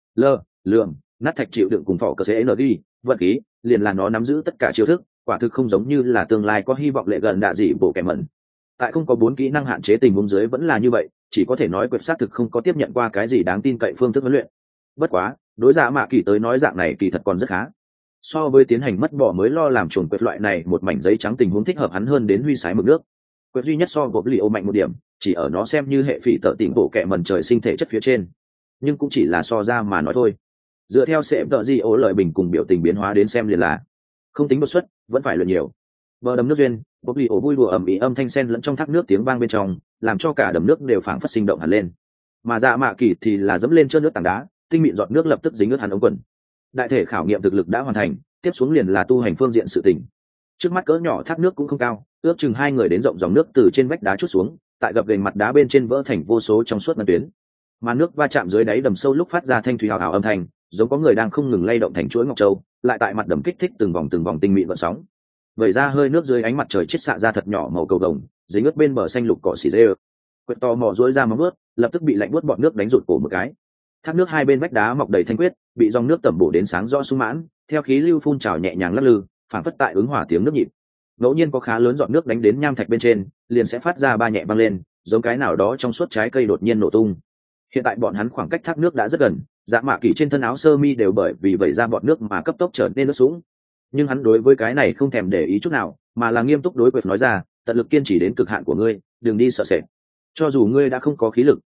Lượng, nát thạch chịu đựng cùng phỏ cờ CND, vận khí, liền là nó nắm giữ tất cả chiêu thức, quả thực không giống như là tương lai có hy vọng lệ gần đạ dị bộ kẻ mẩn. Tại không có 4 kỹ năng hạn chế tình huống dưới vẫn là như vậy, chỉ có thể nói Quệt xác thực không có tiếp nhận qua cái gì đáng tin cậy phương thức huấn luyện. Bất quá, đối Dạ Mạ Kỳ tới nói dạng này kỳ thật còn rất khá. So với tiến hành mất bỏ mới lo làm chuồn Quệt loại này một mảnh giấy trắng tình huống thích hợp hắn hơn đến huy sái mực nước. Quệt duy nhất so Bộc lì ổ mạnh một điểm, chỉ ở nó xem như hệ phỉ tợ tỉnh bộ kẻ mẩn trời sinh thể chất phía trên, nhưng cũng chỉ là so ra mà nói thôi. Dựa theo Sệm Tợ Di ổ lời bình cùng biểu tình biến hóa đến xem liền là không tính đột xuất, vẫn phải luyện nhiều. Bờ đầm nước duyên, Bộc lì ổ vui đùa ầm ĩ âm thanh sen lẫn trong thác nước tiếng vang bên trong, làm cho cả đầm nước đều phảng phất sinh động hẳn lên. Mà Dạ Mạ Kỳ thì là dẫm lên trơn nước tảng đá, tinh mịn giọt nước lập tức dính ướt hắn ống quần. Đại thể khảo nghiệm thực lực đã hoàn thành, tiếp xuống liền là tu hành phương diện sự tình. Trước mắt cỡ nhỏ thác nước cũng không cao, ước chừng 2 người đến rộng dòng nước từ trên vách đá trút xuống, tại gập ghềnh mặt đá bên trên vỡ thành vô số trong suốt ngân tuyến. Mà nước va chạm dưới đáy đầm sâu lúc phát ra thanh thủy hào hào âm thanh, giống có người đang không ngừng lay động thành chuỗi ngọc châu, lại tại mặt đầm kích thích từng vòng tinh mịn gợn sóng. Vẩy ra hơi nước dưới ánh mặt trời chiết xạ ra thật nhỏ màu cầu đồng, dính ướt bên bờ xanh lục cỏ xì dê. Quệt to mò duỗi ra móng vuốt, lập tức bị lạnh buốt bọt nước đánh rụt cổ một cái. Thác nước hai bên vách đá mọc đầy thanh quyết, bị dòng nước tẩm bổ đến sáng rõ sung mãn, theo khí lưu phun trào nhẹ nhàng lắc lư, phản phất tại ứng hỏa tiếng nước nhịp. Ngẫu nhiên có khá lớn giọt nước đánh đến nham thạch bên trên, liền sẽ phát ra ba nhẹ băng lên, giống cái nào đó trong suốt trái cây đột nhiên nổ tung. Hiện tại bọn hắn khoảng cách thác nước đã rất gần, Dạ Mạ Kỳ trên thân áo sơ mi đều bởi vì vẩy ra bọt nước mà cấp tốc trở nên nước sũng. Nhưng hắn đối với cái này không thèm để ý chút nào, mà là nghiêm túc đối Quệt nói ra, tận lực kiên trì đến cực hạn của ngươi, đừng đi sợ sệt. Cho dù ngươi đã không có khí lực,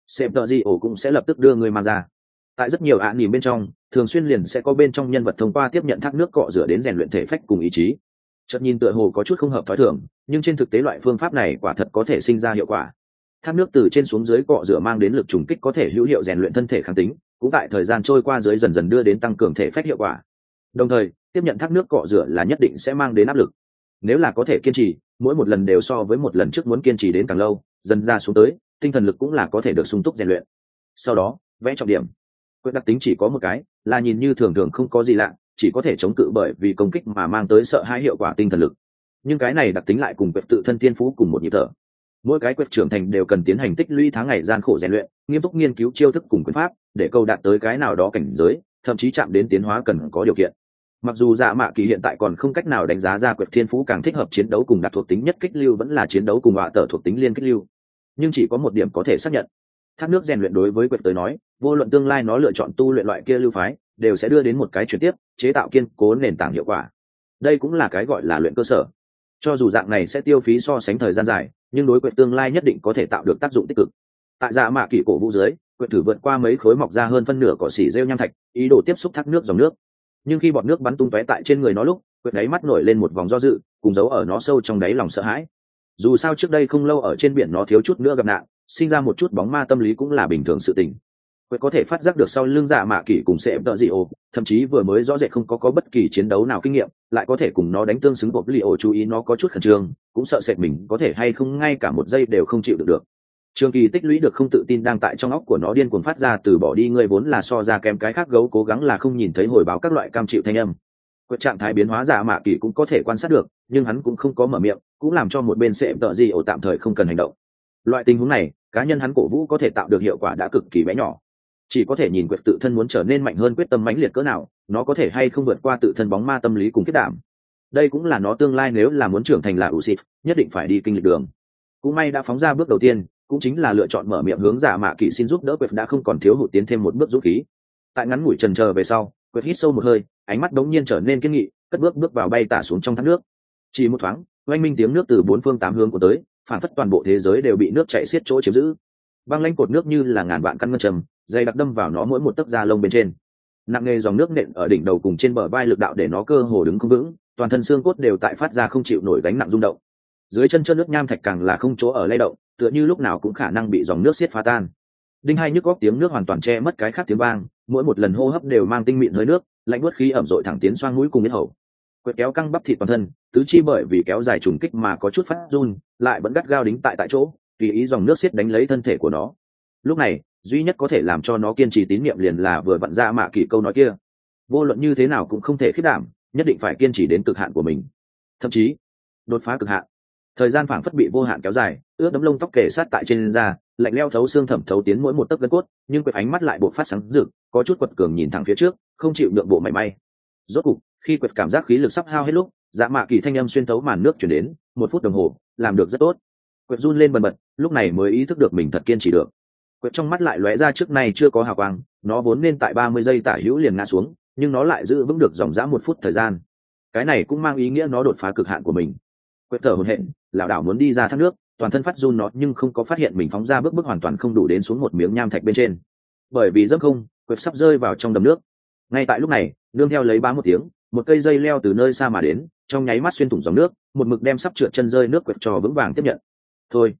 sệm tợ gì ổ cũng sẽ lập tức đưa người mang ra. Tại rất nhiều anime bên trong, thường xuyên liền sẽ có bên trong nhân vật thông qua tiếp nhận thác nước cọ rửa đến rèn luyện thể phách cùng ý chí. Chợt nhìn tựa hồ có chút không hợp thói thường, nhưng trên thực tế loại phương pháp này quả thật có thể sinh ra hiệu quả. Thác nước từ trên xuống dưới cọ rửa mang đến lực trùng kích có thể hữu hiệu rèn luyện thân thể kháng tính, cũng tại thời gian trôi qua dưới dần dần đưa đến tăng cường thể phách hiệu quả. Đồng thời, tiếp nhận thác nước cọ rửa là nhất định sẽ mang đến áp lực. Nếu là có thể kiên trì, mỗi một lần đều so với một lần trước muốn kiên trì đến càng lâu, dần ra xuống tới, tinh thần lực cũng là có thể được sung túc rèn luyện. Sau đó, vẽ trọng điểm. Quyết đặc tính chỉ có một cái, là nhìn như thường thường không có gì lạ, chỉ có thể chống cự bởi vì công kích mà mang tới sợ hãi hiệu quả tinh thần lực. Nhưng cái này đặc tính lại cùng quyết tự thân tiên phú cùng một nhịp thở. Mỗi cái quyết trưởng thành đều cần tiến hành tích lũy tháng ngày gian khổ rèn luyện, nghiêm túc nghiên cứu chiêu thức cùng quyền pháp, để câu đạt tới cái nào đó cảnh giới, thậm chí chạm đến tiến hóa cần có điều kiện. Mặc dù Dạ Mạ Kỳ hiện tại còn không cách nào đánh giá ra quyết thiên phú càng thích hợp chiến đấu cùng đặc thuộc tính nhất kích lưu vẫn là chiến đấu cùng họa tở thuộc tính liên kích lưu, nhưng chỉ có một điểm có thể xác nhận: thác nước rèn luyện đối với quyết tới nói, vô luận tương lai nó lựa chọn tu luyện loại kia lưu phái, đều sẽ đưa đến một cái chuyển tiếp, chế tạo kiên cố nền tảng hiệu quả. Đây cũng là cái gọi là luyện cơ sở. Cho dù dạng này sẽ tiêu phí so sánh thời gian dài, nhưng đối quyết tương lai nhất định có thể tạo được tác dụng tích cực. Tại Dạ Mạ Kỳ cổ vũ dưới, quyết thử vượt qua mấy khối mọc ra hơn phân nửa cỏ xỉ rêu nham thạch, ý đồ tiếp xúc thác nước dòng nước. Nhưng khi bọt nước bắn tung tóe tại trên người nó lúc, quyết đáy mắt nổi lên một vòng do dự, cùng giấu ở nó sâu trong đáy lòng sợ hãi. Dù sao trước đây không lâu ở trên biển nó thiếu chút nữa gặp nạn, sinh ra một chút bóng ma tâm lý cũng là bình thường sự tình. Quyết có thể phát giác được sau lưng Dạ Mạ Kỳ cùng sẽ đỡ gì ồ, thậm chí vừa mới rõ rệt không có bất kỳ chiến đấu nào kinh nghiệm, lại có thể cùng nó đánh tương xứng. Bộc Li ổ chú ý nó có chút khẩn trương, cũng sợ sệt mình có thể hay không ngay cả một giây đều không chịu được. Trường kỳ tích lũy được không tự tin đang tại trong óc của nó điên cuồng phát ra, từ bỏ đi người vốn là so ra kém cái khác gấu cố gắng là không nhìn thấy hồi báo các loại cam chịu thanh âm. Quyết trạng thái biến hóa Dạ Mạ Kỳ cũng có thể quan sát được, nhưng hắn cũng không có mở miệng, cũng làm cho một bên sẽ đỡ gì ổ tạm thời không cần hành động. Loại tình huống này, cá nhân hắn cổ vũ có thể tạo được hiệu quả đã cực kỳ bé nhỏ, chỉ có thể nhìn Quyết tự thân muốn trở nên mạnh hơn quyết tâm mãnh liệt cỡ nào, nó có thể hay không vượt qua tự thân bóng ma tâm lý cùng kết đảm. Đây cũng là nó tương lai nếu là muốn trưởng thành là Usyk, nhất định phải đi kinh lịch đường. Cũng may đã phóng ra bước đầu tiên, cũng chính là lựa chọn mở miệng hướng Dạ Mạ Kỳ xin giúp đỡ. Quyết đã không còn thiếu hụt tiến thêm một bước dũng khí. Tại ngắn ngủi chần chờ về sau, Quyết hít sâu một hơi, ánh mắt đống nhiên trở nên kiên nghị, cất bước vào bay tả xuống trong thác nước. Chỉ một thoáng, oanh minh tiếng nước từ bốn phương tám hướng của tới, phản phất toàn bộ thế giới đều bị nước chảy xiết chỗ chiếm giữ. Băng lãnh cột nước như là ngàn vạn căn ngân trầm, dày đặc đâm vào nó mỗi một tấc da lông bên trên. Nặng nề dòng nước nện ở đỉnh đầu cùng trên bờ vai lực đạo để nó cơ hồ đứng không vững, toàn thân xương cốt đều tại phát ra không chịu nổi gánh nặng rung động. Dưới chân nước nham thạch càng là không chỗ ở lay động, tựa như lúc nào cũng khả năng bị dòng nước xiết phá tan. Đinh hai nhức góc tiếng nước hoàn toàn che mất cái khác tiếng vang, mỗi một lần hô hấp đều mang tinh mịn hơi nước, lạnh buốt khí ẩm dội thẳng tiến xoang mũi cùng yết hầu. Quyết kéo căng bắp thịt toàn thân, tứ chi bởi vì kéo dài trùng kích mà có chút phát run, lại vẫn gắt gao đính tại chỗ, tùy ý dòng nước xiết đánh lấy thân thể của nó. Lúc này, duy nhất có thể làm cho nó kiên trì tín niệm liền là vừa vặn Dạ Mạ Kỳ câu nói kia: vô luận như thế nào cũng không thể khiết đảm, nhất định phải kiên trì đến cực hạn của mình, thậm chí đột phá cực hạn. Thời gian phảng phất bị vô hạn kéo dài, ướt đẫm lông tóc kề sát tại trên da, lạnh lẽo thấu xương thẩm thấu tiến mỗi một tấc gân cốt, nhưng Quyết ánh mắt lại bộc phát sáng rực, có chút quật cường nhìn thẳng phía trước, không chịu nhượng bộ mảy may. Rốt cục, khi Quyết cảm giác khí lực sắp hao hết lúc, Dạ Mạ Kỳ thanh âm xuyên thấu màn nước truyền đến: 1 phút đồng hồ, làm được rất tốt. Quyết run lên bần bật, lúc này mới ý thức được mình thật kiên trì được. Quyết trong mắt lại lóe ra trước nay chưa có hào quang, nó vốn nên tại 30 giây tả hữu liền ngã xuống, nhưng nó lại giữ vững được dòng dã 1 phút thời gian. Cái này cũng mang ý nghĩa nó đột phá cực hạn của mình. Quyết thở hổn hển, lảo đảo muốn đi ra thác nước, toàn thân phát run nó nhưng không có phát hiện mình phóng ra bước hoàn toàn không đủ đến xuống một miếng nham thạch bên trên. Bởi vì dẫm không, Quyết sắp rơi vào trong đầm nước. Ngay tại lúc này, nương theo lấy bá một tiếng, một cây dây leo từ nơi xa mà đến, trong nháy mắt xuyên thủng dòng nước, một mực đem sắp trượt chân rơi nước Quyết cho vững vàng tiếp nhận. Thôi,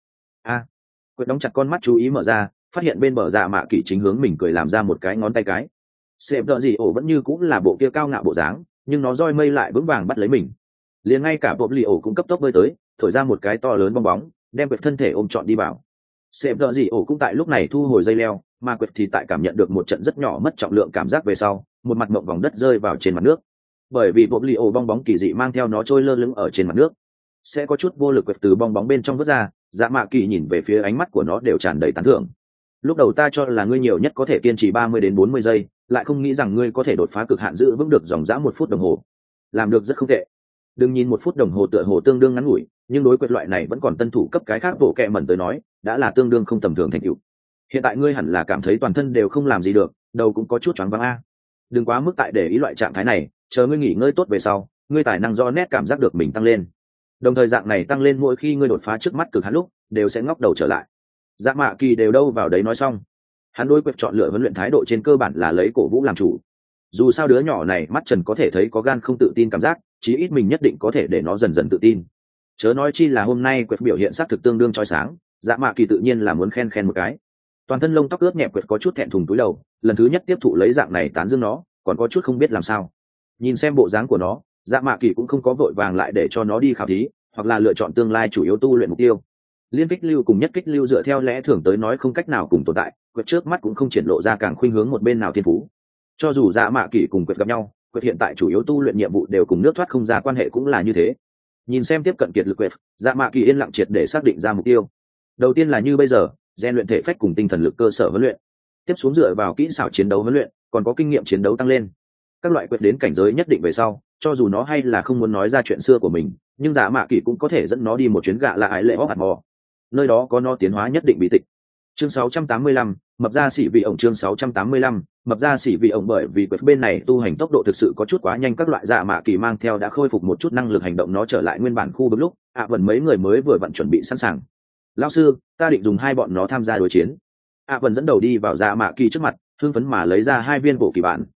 Quyết đóng chặt con mắt chú ý mở ra, phát hiện bên bờ Dạ Mạ Kỳ chính hướng mình cười làm ra một cái ngón tay cái. Sệm đỡ gì ổ vẫn như cũng là bộ kia cao ngạo bộ dáng, nhưng nó roi mây lại vững vàng bắt lấy mình. Liền ngay cả Bộc Li ổ cũng cấp tốc bơi tới, thổi ra một cái to lớn bong bóng, đem Quyết thân thể ôm trọn đi vào. Sệm đỡ gì ổ cũng tại lúc này thu hồi dây leo, mà Quyết thì tại cảm nhận được một trận rất nhỏ mất trọng lượng cảm giác về sau, một mặt mộng vòng đất rơi vào trên mặt nước. Bởi vì Bộc Li ổ bong bóng kỳ dị mang theo nó trôi lơ lửng ở trên mặt nước, sẽ có chút vô lực. Quyết từ bong bóng bên trong vớt ra, Dạ Mạ Kỳ nhìn về phía ánh mắt của nó đều tràn đầy tán thưởng. Lúc đầu ta cho là ngươi nhiều nhất có thể kiên trì 30 đến 40 giây, lại không nghĩ rằng ngươi có thể đột phá cực hạn giữ vững được dòng dã 1 phút đồng hồ. Làm được rất không tệ. Đừng nhìn 1 phút đồng hồ tựa hồ tương đương ngắn ngủi, nhưng đối Quyết loại này vẫn còn tân thủ cấp cái khác bộ kệ mẩn tới nói, đã là tương đương không tầm thường thành tựu. Hiện tại ngươi hẳn là cảm thấy toàn thân đều không làm gì được, đầu cũng có chút choáng váng a. Đừng quá mức tại để ý loại trạng thái này, chờ ngươi nghỉ ngơi tốt về sau, ngươi tài năng do nét cảm giác được mình tăng lên. Đồng thời dạng này tăng lên mỗi khi ngươi đột phá trước mắt cực hạn lúc, đều sẽ ngóc đầu trở lại. Dạ mạ kỳ đều đâu vào đấy nói xong. Hắn đối quyết chọn lựa huấn luyện thái độ trên cơ bản là lấy cổ vũ làm chủ. Dù sao đứa nhỏ này mắt trần có thể thấy có gan không tự tin cảm giác, chí ít mình nhất định có thể để nó dần dần tự tin. Chớ nói chi là hôm nay quyết biểu hiện xác thực tương đương chói sáng, dạ mạ kỳ tự nhiên là muốn khen khen một cái. Toàn thân lông tóc ướt nhẹp quyết có chút thẹn thùng túi đầu, lần thứ nhất tiếp thụ lấy dạng này tán dương nó, còn có chút không biết làm sao. Nhìn xem bộ dáng của nó, dạ mạ kỳ cũng không có vội vàng lại để cho nó đi khảo thí, hoặc là lựa chọn tương lai chủ yếu tu luyện mục tiêu. Liên kích lưu cùng nhất kích lưu dựa theo lẽ thường tới nói không cách nào cùng tồn tại, quyết trước mắt cũng không triển lộ ra càng khuynh hướng một bên nào thiên phú. Cho dù dạ mạ kỳ cùng quyết gặp nhau, quyết hiện tại chủ yếu tu luyện nhiệm vụ đều cùng nước thoát không ra quan hệ cũng là như thế. Nhìn xem tiếp cận kiệt lực quyết, dạ mạ kỳ yên lặng triệt để xác định ra mục tiêu. Đầu tiên là như bây giờ, rèn luyện thể phách cùng tinh thần lực cơ sở huấn luyện. Tiếp xuống dựa vào kỹ xảo chiến đấu huấn luyện, còn có kinh nghiệm chiến đấu tăng lên. Các loại quyết đến cảnh giới nhất định về sau, cho dù nó hay là không muốn nói ra chuyện xưa của mình, nhưng dạ mạ kỳ cũng có thể dẫn nó đi một chuyến gạ là ái lệ hóc hạt mò. Nơi đó có nó tiến hóa nhất định bí tịch. Chương 685, mập ra xỉ vị ổng. Chương 685, mập ra xỉ vị ổng. Bởi vì quật bên này tu hành tốc độ thực sự có chút quá nhanh, các loại dạ mạ kỳ mang theo đã khôi phục một chút năng lực hành động nó trở lại nguyên bản khu vực lúc vẫn mấy người mới vừa vặn chuẩn bị sẵn sàng. Lão sư, ta định dùng hai bọn nó tham gia đối chiến. Vẫn dẫn đầu đi vào dạ mạ kỳ trước mặt, hưng phấn mà lấy ra hai viên bộ kỳ bản.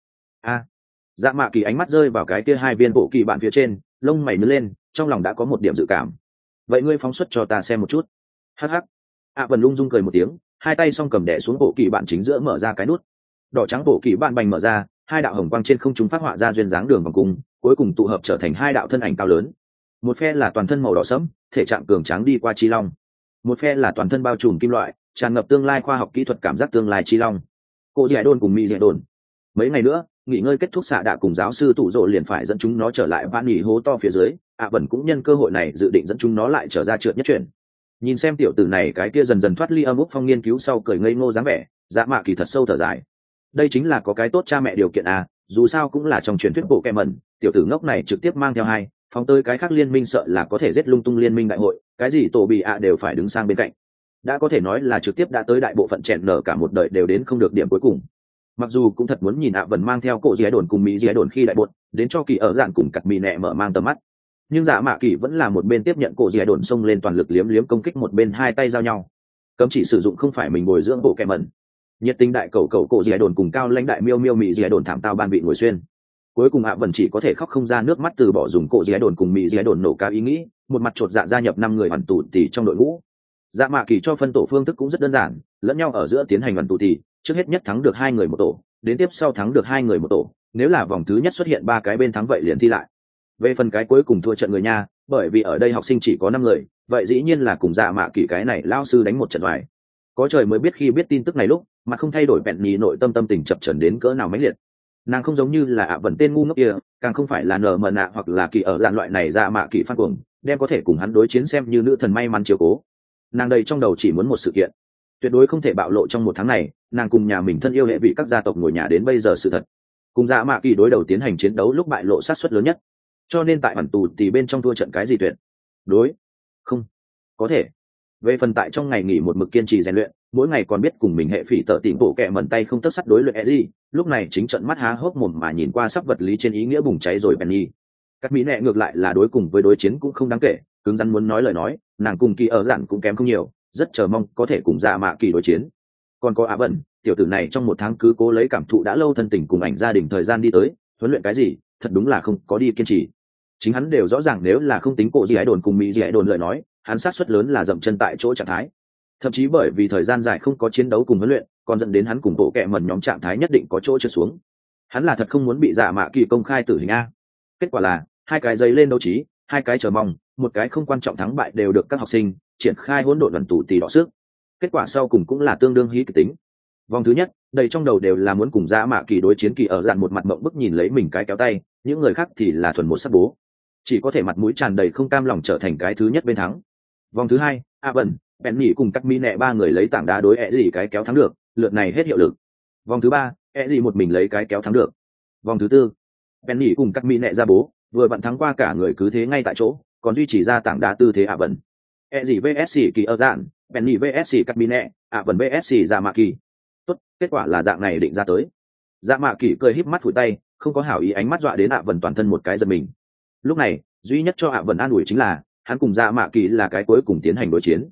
Dạ mạ kỳ ánh mắt rơi vào cái kia hai viên bộ kỳ bản phía trên, lông mày nhướng lên, trong lòng đã có một điểm dự cảm. Vậy ngươi phóng xuất cho ta xem một chút. Hắc hắc. Vẫn lung dung cười một tiếng, hai tay song cầm đè xuống bộ kỳ bản chính giữa, mở ra cái nút. Đỏ trắng bộ kỳ bản bành mở ra, hai đạo hồng quang trên không trung phát họa ra duyên dáng đường vòng cung, cuối cùng tụ hợp trở thành hai đạo thân ảnh cao lớn. Một phe là toàn thân màu đỏ sẫm, thể trạng cường tráng đi qua chi long. Một phe là toàn thân bao trùm kim loại, tràn ngập tương lai khoa học kỹ thuật cảm giác tương lai chi long. Cô dẻ đồn cùng mỹ dẻ đồn. Mấy ngày nữa, nghỉ ngơi kết thúc, xạ đạ cùng giáo sư tụ rộ liền phải dẫn chúng nó trở lại van nghỉ hố to phía dưới. Vẫn cũng nhân cơ hội này dự định dẫn chúng nó lại trở ra trượt nhất chuyển. Nhìn xem tiểu tử này cái kia dần dần thoát ly âm úc phong nghiên cứu sau cười ngây ngô dáng vẻ, dạ mạ kỳ thật sâu thở dài. Đây chính là có cái tốt cha mẹ điều kiện dù sao cũng là trong truyền thuyết bộ kẹ mẩn, tiểu tử ngốc này trực tiếp mang theo hai phóng tới cái khác liên minh, sợ là có thể giết lung tung liên minh đại hội, cái gì tổ bị đều phải đứng sang bên cạnh. Đã có thể nói là trực tiếp đã tới đại bộ phận chèn nở cả một đời đều đến không được điểm cuối cùng. Mặc dù cũng thật muốn nhìn vẫn mang theo cổ dẻ đồn cùng mỹ dẻ đồn khi đại bột đến cho kỳ ở dạng cùng cặt mì nẹ mở mang tầm mắt, nhưng dạ mạ kỳ vẫn là một bên tiếp nhận cổ dẻ đồn xông lên toàn lực liếm liếm công kích, một bên hai tay giao nhau. Cấm chỉ sử dụng không phải mình bồi dưỡng bộ kẹ mẩn. Nhiệt tình đại cầu cổ dẻ đồn cùng cao lãnh đại miêu miêu mỹ dẻ đồn thảm tao ban bị ngồi xuyên. Cuối cùng vẫn chỉ có thể khóc không ra nước mắt, từ bỏ dùng cổ dẻ đồn cùng mỹ dẻ đồn nổ cao ý nghĩ, một mặt chột dạ gia nhập 5 người hoàn tù tỉ trong đội ngũ. Dạ mạ kỳ cho phân tổ phương thức cũng rất đơn giản, lẫn nhau ở giữa tiến hành hoàn tù tỉ, trước hết nhất thắng được 2 người một tổ, đến tiếp sau thắng được 2 người một tổ, nếu là vòng thứ nhất xuất hiện 3 cái bên thắng vậy liền thi lại. Về phần cái cuối cùng thua trận người nha, bởi vì ở đây học sinh chỉ có 5 người, vậy dĩ nhiên là cùng dạ mạ kỳ cái này lao sư đánh một trận ngoài. Có trời mới biết khi biết tin tức này lúc mà không thay đổi bẹn nhì nội tâm tình chập chờn đến cỡ nào mãnh liệt. Nàng không giống như là vẫn tên ngu ngốc kia, càng không phải là nở mờ nạ hoặc là kỳ ở dạng loại này dạ mạ kỳ phát cuồng đem có thể cùng hắn đối chiến xem như nữ thần may mắn chiếu cố. Nàng đầy trong đầu chỉ muốn một sự kiện, tuyệt đối không thể bạo lộ trong một tháng này nàng cùng nhà mình thân yêu hệ vị các gia tộc ngồi nhà đến bây giờ sự thật. Cùng dạ mạ kỳ đối đầu tiến hành chiến đấu lúc bại lộ sát suất lớn nhất, cho nên tại bản tù thì bên trong thua trận cái gì tuyệt đối không có thể. Về phần tại trong ngày nghỉ một mực kiên trì rèn luyện, mỗi ngày còn biết cùng mình hệ phỉ tợ tỉnh bộ kẹ mẩn tay không tất sắt đối luyện gì, lúc này chính trận mắt há hốc mồm mà nhìn qua sắp vật lý trên ý nghĩa bùng cháy rồi Penny. Các mỹ nệ ngược lại là đối cùng với đối chiến cũng không đáng kể, cứng rắn muốn nói lời nói, nàng cùng kỳ ở giản cũng kém không nhiều, rất chờ mong có thể cùng dạ mạ kỳ đối chiến. Còn có bẩn tiểu tử này trong một tháng cứ cố lấy cảm thụ đã lâu thân tình cùng ảnh gia đình thời gian đi tới huấn luyện cái gì, thật đúng là không có đi kiên trì. Chính hắn đều rõ ràng nếu là không tính cổ gì ái đồn cùng mỹ gì ái đồn lời nói, hắn sát suất lớn là dậm chân tại chỗ trạng thái. Thậm chí bởi vì thời gian dài không có chiến đấu cùng huấn luyện, còn dẫn đến hắn cùng bộ kẹ mẩn nhóm trạng thái nhất định có chỗ trượt xuống. Hắn là thật không muốn bị dạ mạ kỳ công khai tử hình a. Kết quả là 2 cái giấy lên đấu trí, 2 cái chờ mong, một cái không quan trọng thắng bại đều được các học sinh triển khai hỗn độn đoàn tù tì đỏ sức. Kết quả sau cùng cũng là tương đương hí kịch tính. Vòng thứ nhất, đầy trong đầu đều là muốn cùng dạ mạ kỳ đối chiến, kỳ ở dàn một mặt mộng bức nhìn lấy mình cái kéo tay, những người khác thì là thuần một sắc bố, chỉ có thể mặt mũi tràn đầy không cam lòng trở thành cái thứ nhất bên thắng. Vòng thứ hai, Bẩn, Penny cùng các mi nẹ 3 người lấy tảng đá đối gì cái kéo thắng được, lượt này hết hiệu lực. Vòng thứ ba, gì một mình lấy cái kéo thắng được. Vòng thứ tư, Penny cùng các mi nẹ ra bố, vừa vặn thắng qua cả người cứ thế ngay tại chỗ, còn duy trì ra tảng đá tư thế Bẩn. Gì vs kỳ ở dàn, Penny vs các mi nẹ, Bẩn vs dạ mạ kỳ. Tốt, kết quả là dạng này định ra tới. Dạ mạ kỳ cười híp mắt phủi tay, không có hảo ý ánh mắt dọa đến Bẩn toàn thân một cái giật mình. Lúc này duy nhất cho Bẩn an ủi chính là hắn cùng dạ mạ kỳ là cái cuối cùng tiến hành đối chiến.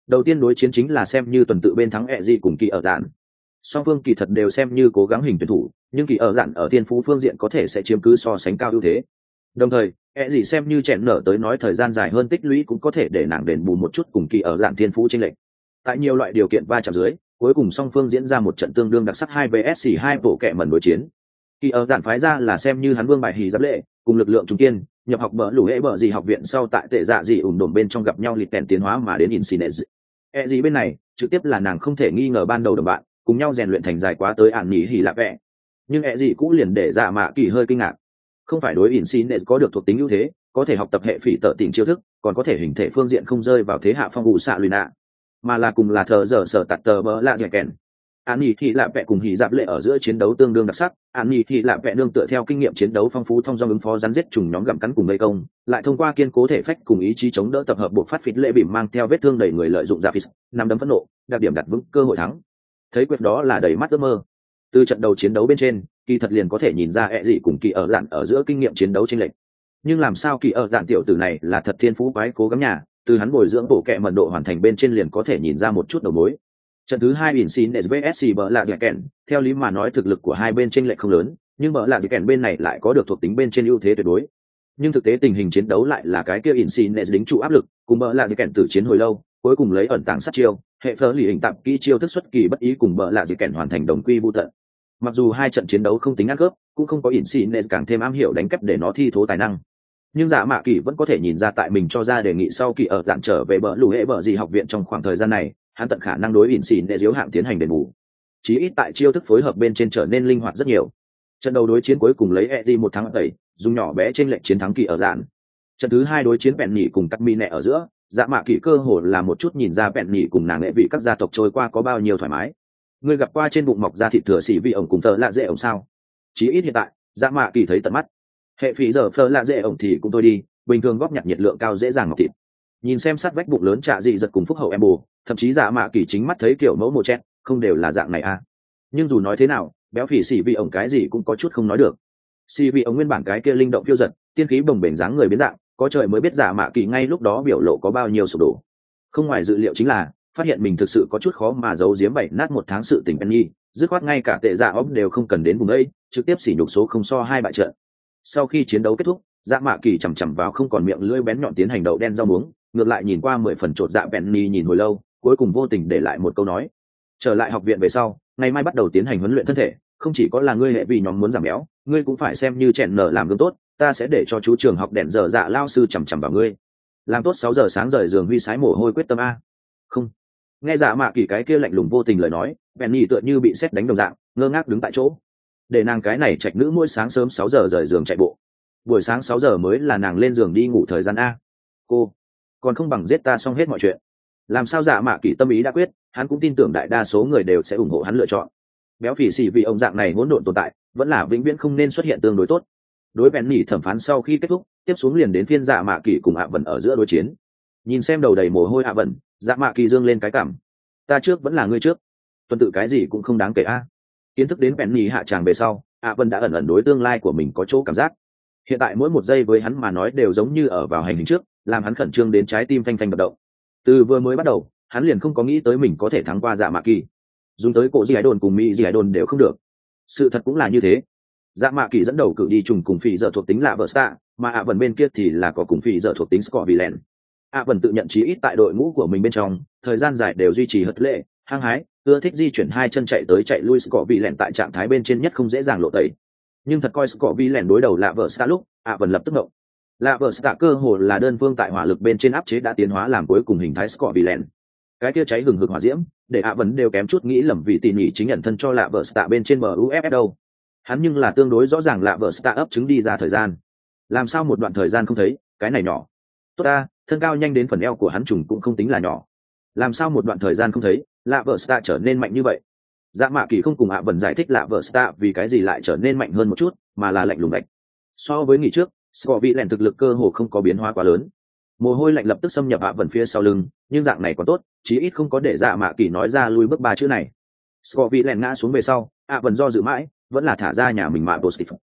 Đầu tiên đối chiến chính là xem như tuần tự bên thắng Eji cùng kỳ ở dạn. Song phương kỳ thật đều xem như cố gắng hình tuyển thủ, nhưng kỳ ở dạn ở thiên phú phương diện có thể sẽ chiếm cứ so sánh cao ưu thế. Đồng thời, Eji xem như chèn nở tới nói thời gian dài hơn tích lũy cũng có thể để nàng đền bù một chút cùng kỳ ở dạn thiên phú chênh lệch. Tại nhiều loại điều kiện va chạm dưới, cuối cùng song phương diễn ra một trận tương đương đặc sắc 2 vs 2 bộ kệ mẩn đối chiến. Kỳ ở dạn phái ra là xem như hắn vương bài hì giáp lệ, cùng lực lượng trung kiên, nhập học bỡ lũ hệ bỡ gì học viện sau tại tệ dạ gì ủn đồn bên trong gặp nhau lịch tèn tiến hóa mà đến Insinez. Gì bên này, trực tiếp là nàng không thể nghi ngờ ban đầu đồng bạn, cùng nhau rèn luyện thành dài quá tới ản nhỉ hỉ lạ vẽ. Nhưng gì cũ liền để dạ mạ kỳ hơi kinh ngạc. Không phải đối Insinez có được thuộc tính ưu thế, có thể học tập hệ phỉ tợ tình chiêu thức, còn có thể hình thể phương diện không rơi vào thế hạ phong vụ xạ lùi nạ, mà là cùng là thờ giờ sở tạt tờ bỡ lạ dẻ kèn. An Nhi thì lạ vẽ cùng hỉ giáp lệ ở giữa chiến đấu tương đương đặc sắc. An Nhi thì lạ vẽ nương tựa theo kinh nghiệm chiến đấu phong phú thông dong ứng phó rắn giết trùng nhóm gặm cắn cùng gây công, lại thông qua kiên cố thể phách cùng ý chí chống đỡ tập hợp buộc phát phít lệ bìm mang theo vết thương đầy người lợi dụng ra phít, nắm đấm phẫn nộ, đặc điểm đặt vững cơ hội thắng. Thấy quyết đó là đầy mắt ước mơ. Từ trận đầu chiến đấu bên trên, kỳ thật liền có thể nhìn ra gì cùng kỳ ở dạn ở giữa kinh nghiệm chiến đấu chênh lệch. Nhưng làm sao kỳ ở dạn tiểu tử này là thật thiên phú quái cố gắng nhà, từ hắn bồi dưỡng bộ kệ mật độ hoàn thành bên trên liền có thể nhìn ra một chút đầu mối. Trận thứ 2 Insinez vs bỡ lạ dẻ kèn, theo lý mà nói thực lực của hai bên chênh lệch không lớn, nhưng bỡ lạ dẻ kèn bên này lại có được thuộc tính bên trên ưu thế tuyệt đối. Nhưng thực tế tình hình chiến đấu lại là cái kia Insinez đính trụ áp lực, cùng bỡ lạ dẻ kèn tử chiến hồi lâu, cuối cùng lấy ẩn tàng sát chiêu, hệ phở lì hình tạm kỹ chiêu thức xuất kỳ bất ý cùng bỡ lạ dẻ kèn hoàn thành đồng quy vu tận. Mặc dù hai trận chiến đấu không tính ăn cướp, cũng không có Insinez càng thêm am hiểu đánh kép để nó thi thố tài năng. Nhưng dạ mạ kỳ vẫn có thể nhìn ra tại mình cho ra đề nghị sau kỳ ở dạng trở về bỡ lũ hệ bỡ gì học viện trong khoảng thời gian này, hắn tận khả năng đối ỉn xỉn để diếu hạng tiến hành đền bù, chí ít tại chiêu thức phối hợp bên trên trở nên linh hoạt rất nhiều. Trận đầu đối chiến cuối cùng lấy Eddie một thắng tẩy, dùng nhỏ bé trên lệnh chiến thắng kỳ ở dạn. Trận thứ 2 đối chiến bẹn nhỉ cùng cắt mi nẹ ở giữa, dạ mạ kỳ cơ hồ là một chút nhìn ra bẹn nhỉ cùng nàng lệ vị các gia tộc trôi qua có bao nhiêu thoải mái. Ngươi gặp qua trên bụng mọc ra thịt thừa xỉ vị ổng cùng thợ lạ dễ ổng sao? Chí ít hiện tại, dạ mạ kỳ thấy tận mắt. Hệ phí giờ phơ lạ dễ ổng thì cũng thôi đi, bình thường góp nhặt nhiệt lượng cao dễ dàng ngọc thịt. Nhìn xem sát vách bụng lớn trạ dị giật cùng phúc hậu em bù, thậm chí dạ mạ kỳ chính mắt thấy kiểu mẫu mồ chết, không đều là dạng này à. Nhưng dù nói thế nào, béo phì xỉ vị ổng cái gì cũng có chút không nói được. Xỉ vị ổng nguyên bản cái kia linh động phiêu giật, tiên khí bồng bềnh dáng người biến dạng, có trời mới biết dạ mạ kỳ ngay lúc đó biểu lộ có bao nhiêu sụp đổ. Không ngoài dự liệu chính là, phát hiện mình thực sự có chút khó mà giấu giếm bảy nát một tháng sự tình Penny, dứt khoát ngay cả tệ dạ óc đều không cần đến vùng ấy, trực tiếp xỉ nhục số không so hai bại trận. Sau khi chiến đấu kết thúc, dạ mạ kỳ chằm chằm vào không còn miệng lưỡi bén nhọn tiến hành đậu đen rau muống, ngược lại nhìn qua 10 phần chột dạ Penny nhìn hồi lâu, cuối cùng vô tình để lại một câu nói: trở lại học viện về sau, ngày mai bắt đầu tiến hành huấn luyện thân thể, không chỉ có là ngươi hệ vì nhóm muốn giảm béo, ngươi cũng phải xem như chèn nở làm gương tốt, ta sẽ để cho chú trường học đèn giờ dạ lao sư chằm chằm vào ngươi. Làm tốt 6 giờ sáng rời giường huy sái mồ hôi quyết tâm a. Không. Nghe dạ mạ kỳ cái kia lạnh lùng vô tình lời nói, Penny tựa như bị sét đánh đồng dạng, ngơ ngác đứng tại chỗ. Để nàng cái này trạch nữ mỗi sáng sớm 6 giờ rời giường chạy bộ, buổi sáng 6 giờ mới là nàng lên giường đi ngủ thời gian a. Cô còn không bằng giết ta xong hết mọi chuyện. Làm sao dạ mạ kỳ tâm ý đã quyết, hắn cũng tin tưởng đại đa số người đều sẽ ủng hộ hắn lựa chọn. Béo phì xỉ vì ông dạng này hỗn độn tồn tại, vẫn là vĩnh viễn không nên xuất hiện tương đối tốt. Đối Penny thẩm phán sau khi kết thúc, tiếp xuống liền đến phiên dạ mạ kỳ cùng ạ vần ở giữa đối chiến. Nhìn xem đầu đầy mồ hôi ạ vần, dạ mạ kỳ dương lên cái cảm: ta trước vẫn là ngươi trước, tuần tự cái gì cũng không đáng kể a. Kiến thức đến Penny hạ tràng về sau, ạ vần đã ẩn ẩn đối tương lai của mình có chỗ cảm giác. Hiện tại mỗi một giây với hắn mà nói đều giống như ở vào hành hình trước, làm hắn khẩn trương đến trái tim phanh phanh bật động. Từ vừa mới bắt đầu, hắn liền không có nghĩ tới mình có thể thắng qua dạ mạ kỳ. Dùng tới cổ di hải đồn cùng mỹ di hải đồn đều không được. Sự thật cũng là như thế. Dạ mạ kỳ dẫn đầu cử đi trùng cùng phỉ dở thuộc tính lạ vợ sta, mà ạ vần bên kia thì là có cùng phỉ dở thuộc tính Scorpion. ạ vần tự nhận chí ít tại đội ngũ của mình bên trong, thời gian dài đều duy trì hất lệ, hăng hái, ưa thích di chuyển hai chân chạy tới chạy lui Scorpion tại trạng thái bên trên nhất không dễ dàng lộ tẩy. Nhưng thật coi Scorpion đối đầu lạ vợ sta lúc, ạ vần lập tức động. Lạ vợ sta cơ hồ là đơn phương tại hỏa lực bên trên áp chế đã tiến hóa làm cuối cùng hình thái Scorpion. Cái kia cháy hừng hực hỏa diễm, để ạ vần đều kém chút nghĩ lầm vì tỉ mỉ chính nhận thân cho lạ vợ sta bên trên MUFF đâu. Hắn nhưng là tương đối rõ ràng lạ vợ sta ấp trứng đi ra thời gian. Làm sao một đoạn thời gian không thấy, cái này nhỏ. Tốt ta, thân cao nhanh đến phần eo của hắn trùng cũng không tính là nhỏ. Làm sao một đoạn thời gian không thấy, lạ vợ sta trở nên mạnh như vậy. Dạ mạ kỳ không cùng ạ vần giải thích lạ vợ sta vì cái gì lại trở nên mạnh hơn một chút, mà là lạnh lùng lạnh. So với nghỉ trước, Scorpion thực lực cơ hồ không có biến hóa quá lớn. Mồ hôi lạnh lập tức xâm nhập ạ vần phía sau lưng, nhưng dạng này còn tốt, chí ít không có để dạ mạ kỳ nói ra lui bước ba chữ này. Scorpion ngã xuống về sau, ạ vần do dự mãi, vẫn là thả ra nhà mình mạ positive.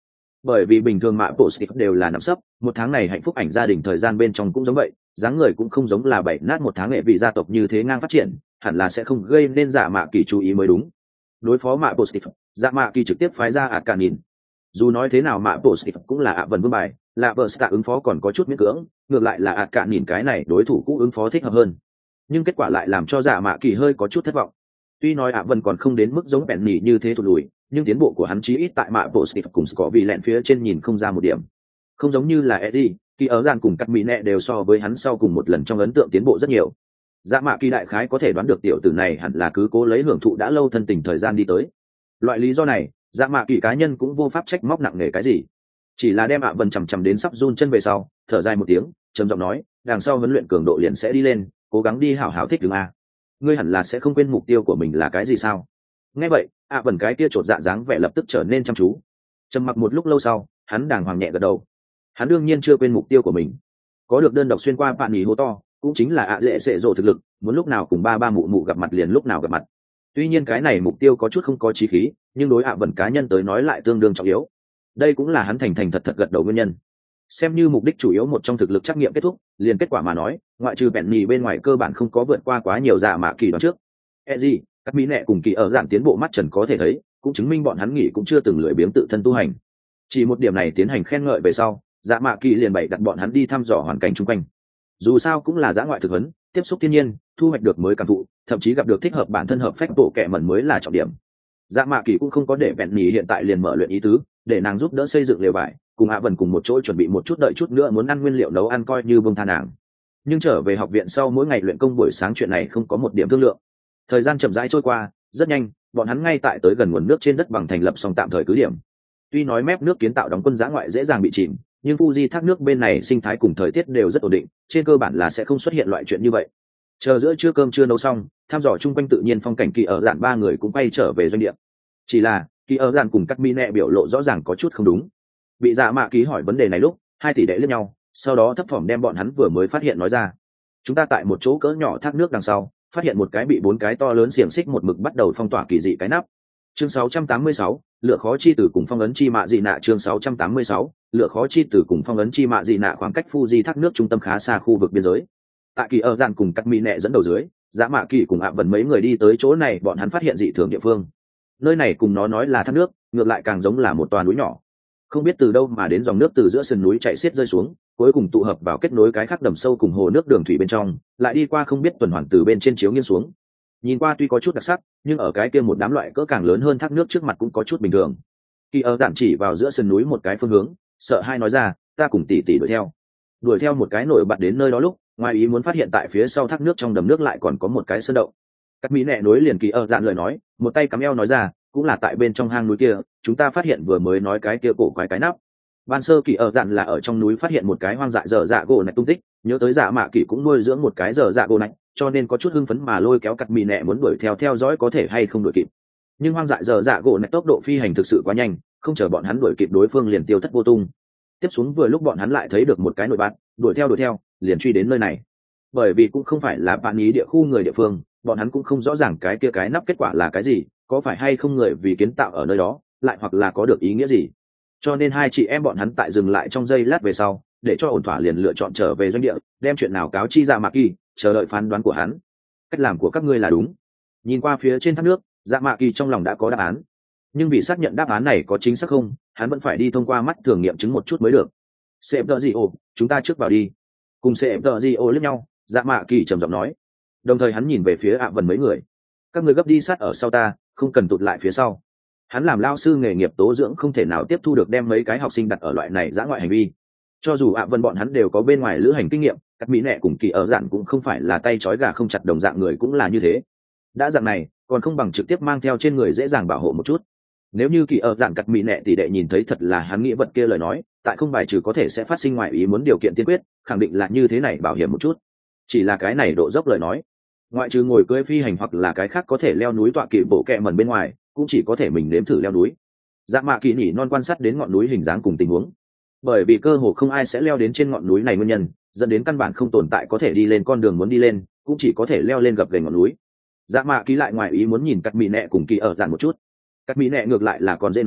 bởi vì bình thường mạ bộ Steve đều là nằm sấp, một tháng này hạnh phúc ảnh gia đình thời gian bên trong cũng giống vậy, dáng người cũng không giống là bảy nát một tháng nghệ vị gia tộc như thế ngang phát triển, hẳn là sẽ không gây nên Dạ Mạ Kỳ chú ý mới đúng. Đối phó mạ bộ Steve, Dạ Mạ Kỳ trực tiếp phái ra ạt cả nhìn. Dù nói thế nào mạ bộ Steve cũng là ạ vần vương bài, là vợ Stạ ứng phó còn có chút miễn cưỡng, ngược lại là ạt cả nhìn cái này đối thủ cũ ứng phó thích hợp hơn. Nhưng kết quả lại làm cho Dạ Mạ Kỳ hơi có chút thất vọng. Tuy nói ạ vần còn không đến mức giống Penny như thế thụt lùi, nhưng tiến bộ của hắn chí ít tại mạ bộ Steve cùng có vì lẹn phía trên nhìn không ra một điểm. Không giống như là Eddie, khi ở gian cùng cắt mỹ nẹ đều so với hắn sau cùng một lần trong ấn tượng tiến bộ rất nhiều. Dạ Mạ Kỳ đại khái có thể đoán được tiểu tử này hẳn là cứ cố lấy hưởng thụ đã lâu thân tình thời gian đi tới. Loại lý do này, Dạ Mạ Kỳ cá nhân cũng vô pháp trách móc nặng nề cái gì, chỉ là đem ạ vần chằm chằm đến sắp run chân về sau, thở dài một tiếng, trầm giọng nói, đằng sau huấn luyện cường độ liền sẽ đi lên, cố gắng đi hảo hảo thích ứng a. Ngươi hẳn là sẽ không quên mục tiêu của mình là cái gì sao? Nghe vậy, ạ vần cái kia chột dạ dáng vẻ lập tức trở nên chăm chú. Trầm mặc một lúc lâu sau, hắn đàng hoàng nhẹ gật đầu. Hắn đương nhiên chưa quên mục tiêu của mình, có được đơn độc xuyên qua bạn nhì hô to, cũng chính là ạ dễ sệ rộ thực lực, muốn lúc nào cùng ba ba mụ mụ gặp mặt liền lúc nào gặp mặt. Tuy nhiên cái này mục tiêu có chút không có chí khí, nhưng đối ạ vần cá nhân tới nói lại tương đương trọng yếu. Đây cũng là hắn thành thành thật thật gật đầu nguyên nhân. Xem như mục đích chủ yếu một trong thực lực trắc nghiệm kết thúc, liền kết quả mà nói, ngoại trừ bẹn nhì bên ngoài cơ bản không có vượt qua quá nhiều Dạ Mạ Kỳ đoán trước. Eji, các mỹ nệ cùng kỳ ở dạng tiến bộ mắt trần có thể thấy, cũng chứng minh bọn hắn nghỉ cũng chưa từng lười biếng tự thân tu hành. Chỉ một điểm này tiến hành khen ngợi về sau, Dạ Mạ Kỳ liền bày đặt bọn hắn đi thăm dò hoàn cảnh xung quanh. Dù sao cũng là dã ngoại thực huấn, tiếp xúc thiên nhiên, thu hoạch được mới cảm thụ, thậm chí gặp được thích hợp bản thân hợp phách bộ kệ mẩn mới là trọng điểm. Dạ Mạ Kỳ cũng không có để bẹn nhì hiện tại liền mở luyện ý tứ, để nàng giúp đỡ xây dựng lều vải, cùng Hạ Vân cùng một chỗ chuẩn bị một chút, đợi chút nữa muốn ăn nguyên liệu nấu ăn coi như bông tha nàng. Nhưng trở về học viện sau mỗi ngày luyện công buổi sáng chuyện này không có một điểm thương lượng. Thời gian chậm rãi trôi qua, rất nhanh, bọn hắn ngay tại tới gần nguồn nước trên đất bằng thành lập xong tạm thời cứ điểm. Tuy nói mép nước kiến tạo đóng quân dã ngoại dễ dàng bị chìm, nhưng Fuji thác nước bên này sinh thái cùng thời tiết đều rất ổn định, trên cơ bản là sẽ không xuất hiện loại chuyện như vậy. Chờ giữa trưa cơm chưa nấu xong, thăm dò chung quanh tự nhiên phong cảnh, Kỳ ở dạn ba người cũng quay trở về doanh địa. Chỉ là Kỳ ở dạn cùng các mi nẹ biểu lộ rõ ràng có chút không đúng. Bị Dạ Mạ Kỳ hỏi vấn đề này lúc, hai tỷ đệ liếc nhau, sau đó thấp thỏm đem bọn hắn vừa mới phát hiện nói ra. Chúng ta tại một chỗ cỡ nhỏ thác nước đằng sau, phát hiện một cái bị 4 cái to lớn xiềng xích một mực bắt đầu phong tỏa kỳ dị cái nắp. Chương 686, lựa khó chi tử cùng phong ấn chi mạ dị nạ. Chương 686, lựa khó chi tử cùng phong ấn chi mạ dị nạ khoảng cách Fuji thác nước trung tâm khá xa khu vực biên giới. Tại Kỳ ở dạn cùng các mỹ nẹ dẫn đầu dưới, Dạ Mạ Kỳ cùng Hạ Vân mấy người đi tới chỗ này, bọn hắn phát hiện dị thường địa phương. Nơi này cùng nó nói là thác nước, ngược lại càng giống là một toà núi nhỏ. Không biết từ đâu mà đến dòng nước từ giữa sườn núi chảy xiết rơi xuống, cuối cùng tụ hợp vào kết nối cái khác đầm sâu cùng hồ nước đường thủy bên trong, lại đi qua không biết tuần hoàn từ bên trên chiếu nghiêng xuống. Nhìn qua tuy có chút đặc sắc, nhưng ở cái kia một đám loại cỡ càng lớn hơn thác nước trước mặt cũng có chút bình thường. Kỳ ở dạn chỉ vào giữa sườn núi một cái phương hướng, sợ hai nói ra, ta cùng tỷ tỷ đuổi theo một cái nổi bật đến nơi đó lúc, ngoài ý muốn phát hiện tại phía sau thác nước trong đầm nước lại còn có một cái sơn động. Các mỹ nẹ nối liền Kỳ ở dạn lời nói, một tay cắm eo nói ra, cũng là tại bên trong hang núi kia, chúng ta phát hiện vừa mới nói cái kia cổ quái cái nắp. Ban sơ Kỳ ở dạn là ở trong núi phát hiện một cái hoang dại dở dạ gỗ này tung tích, nhớ tới Dạ Mạ Kỳ cũng nuôi dưỡng một cái dở dạ gỗ này, cho nên có chút hưng phấn mà lôi kéo cắt mì nẹ muốn đuổi theo dõi có thể hay không đuổi kịp. Nhưng hoang dại dở dạ gỗ này tốc độ phi hành thực sự quá nhanh, không chờ bọn hắn đuổi kịp đối phương liền tiêu thất vô tung. Tiếp xuống vừa lúc bọn hắn lại thấy được một cái nổi bát, đuổi theo liền truy đến nơi này. Bởi vì cũng không phải là bạn ý địa khu người địa phương, bọn hắn cũng không rõ ràng cái kia cái nắp kết quả là cái gì, có phải hay không người vì kiến tạo ở nơi đó, lại hoặc là có được ý nghĩa gì. Cho nên hai chị em bọn hắn tại dừng lại trong giây lát về sau, để cho ổn thỏa liền lựa chọn trở về doanh địa, đem chuyện nào cáo chi Dạ Mạ Kỳ, chờ đợi phán đoán của hắn. Cách làm của các ngươi là đúng. Nhìn qua phía trên thác nước, Dạ Mạ Kỳ trong lòng đã có đáp án, nhưng vì xác nhận đáp án này có chính xác không, hắn vẫn phải đi thông qua mắt thường nghiệm chứng một chút mới được. CFDGO, chúng ta trước vào đi. Cùng CFDGO liếc nhau, Dạ Mạ Kỳ trầm giọng nói. Đồng thời hắn nhìn về phía Hạ Vân mấy người. Các người gấp đi sát ở sau ta, không cần tụt lại phía sau. Hắn làm lao sư nghề nghiệp tố dưỡng không thể nào tiếp thu được đem mấy cái học sinh đặt ở loại này dã ngoại hành vi. Cho dù Hạ Vân bọn hắn đều có bên ngoài lữ hành kinh nghiệm, các mỹ nẹ cùng Kỳ ở dạn cũng không phải là tay trói gà không chặt đồng dạng người cũng là như thế. Đã dạng này, còn không bằng trực tiếp mang theo trên người dễ dàng bảo hộ một chút. Nếu như Kỳ ở dạn cắt mỹ nẹ tỷ đệ nhìn thấy thật là hắn nghĩ vật kia lời nói, tại không bài trừ có thể sẽ phát sinh ngoài ý muốn điều kiện tiên quyết, khẳng định là như thế này bảo hiểm một chút. Chỉ là cái này độ dốc lời nói, ngoại trừ ngồi cưỡi phi hành hoặc là cái khác có thể leo núi tọa kỵ bộ kẹ mần bên ngoài, cũng chỉ có thể mình nếm thử leo núi. Dạ Mạ Kỳ nhỉ non quan sát đến ngọn núi hình dáng cùng tình huống, bởi vì cơ hồ không ai sẽ leo đến trên ngọn núi này nguyên nhân, dẫn đến căn bản không tồn tại có thể đi lên con đường muốn đi lên, cũng chỉ có thể leo lên gập ghềnh ngọn núi. Dạ Mạ Kỳ lại ngoài ý muốn nhìn cắt mỹ nẹ cùng Kỳ ở dạn một chút. Cắt mỹ nẹ ngược lại là còn dễ nói,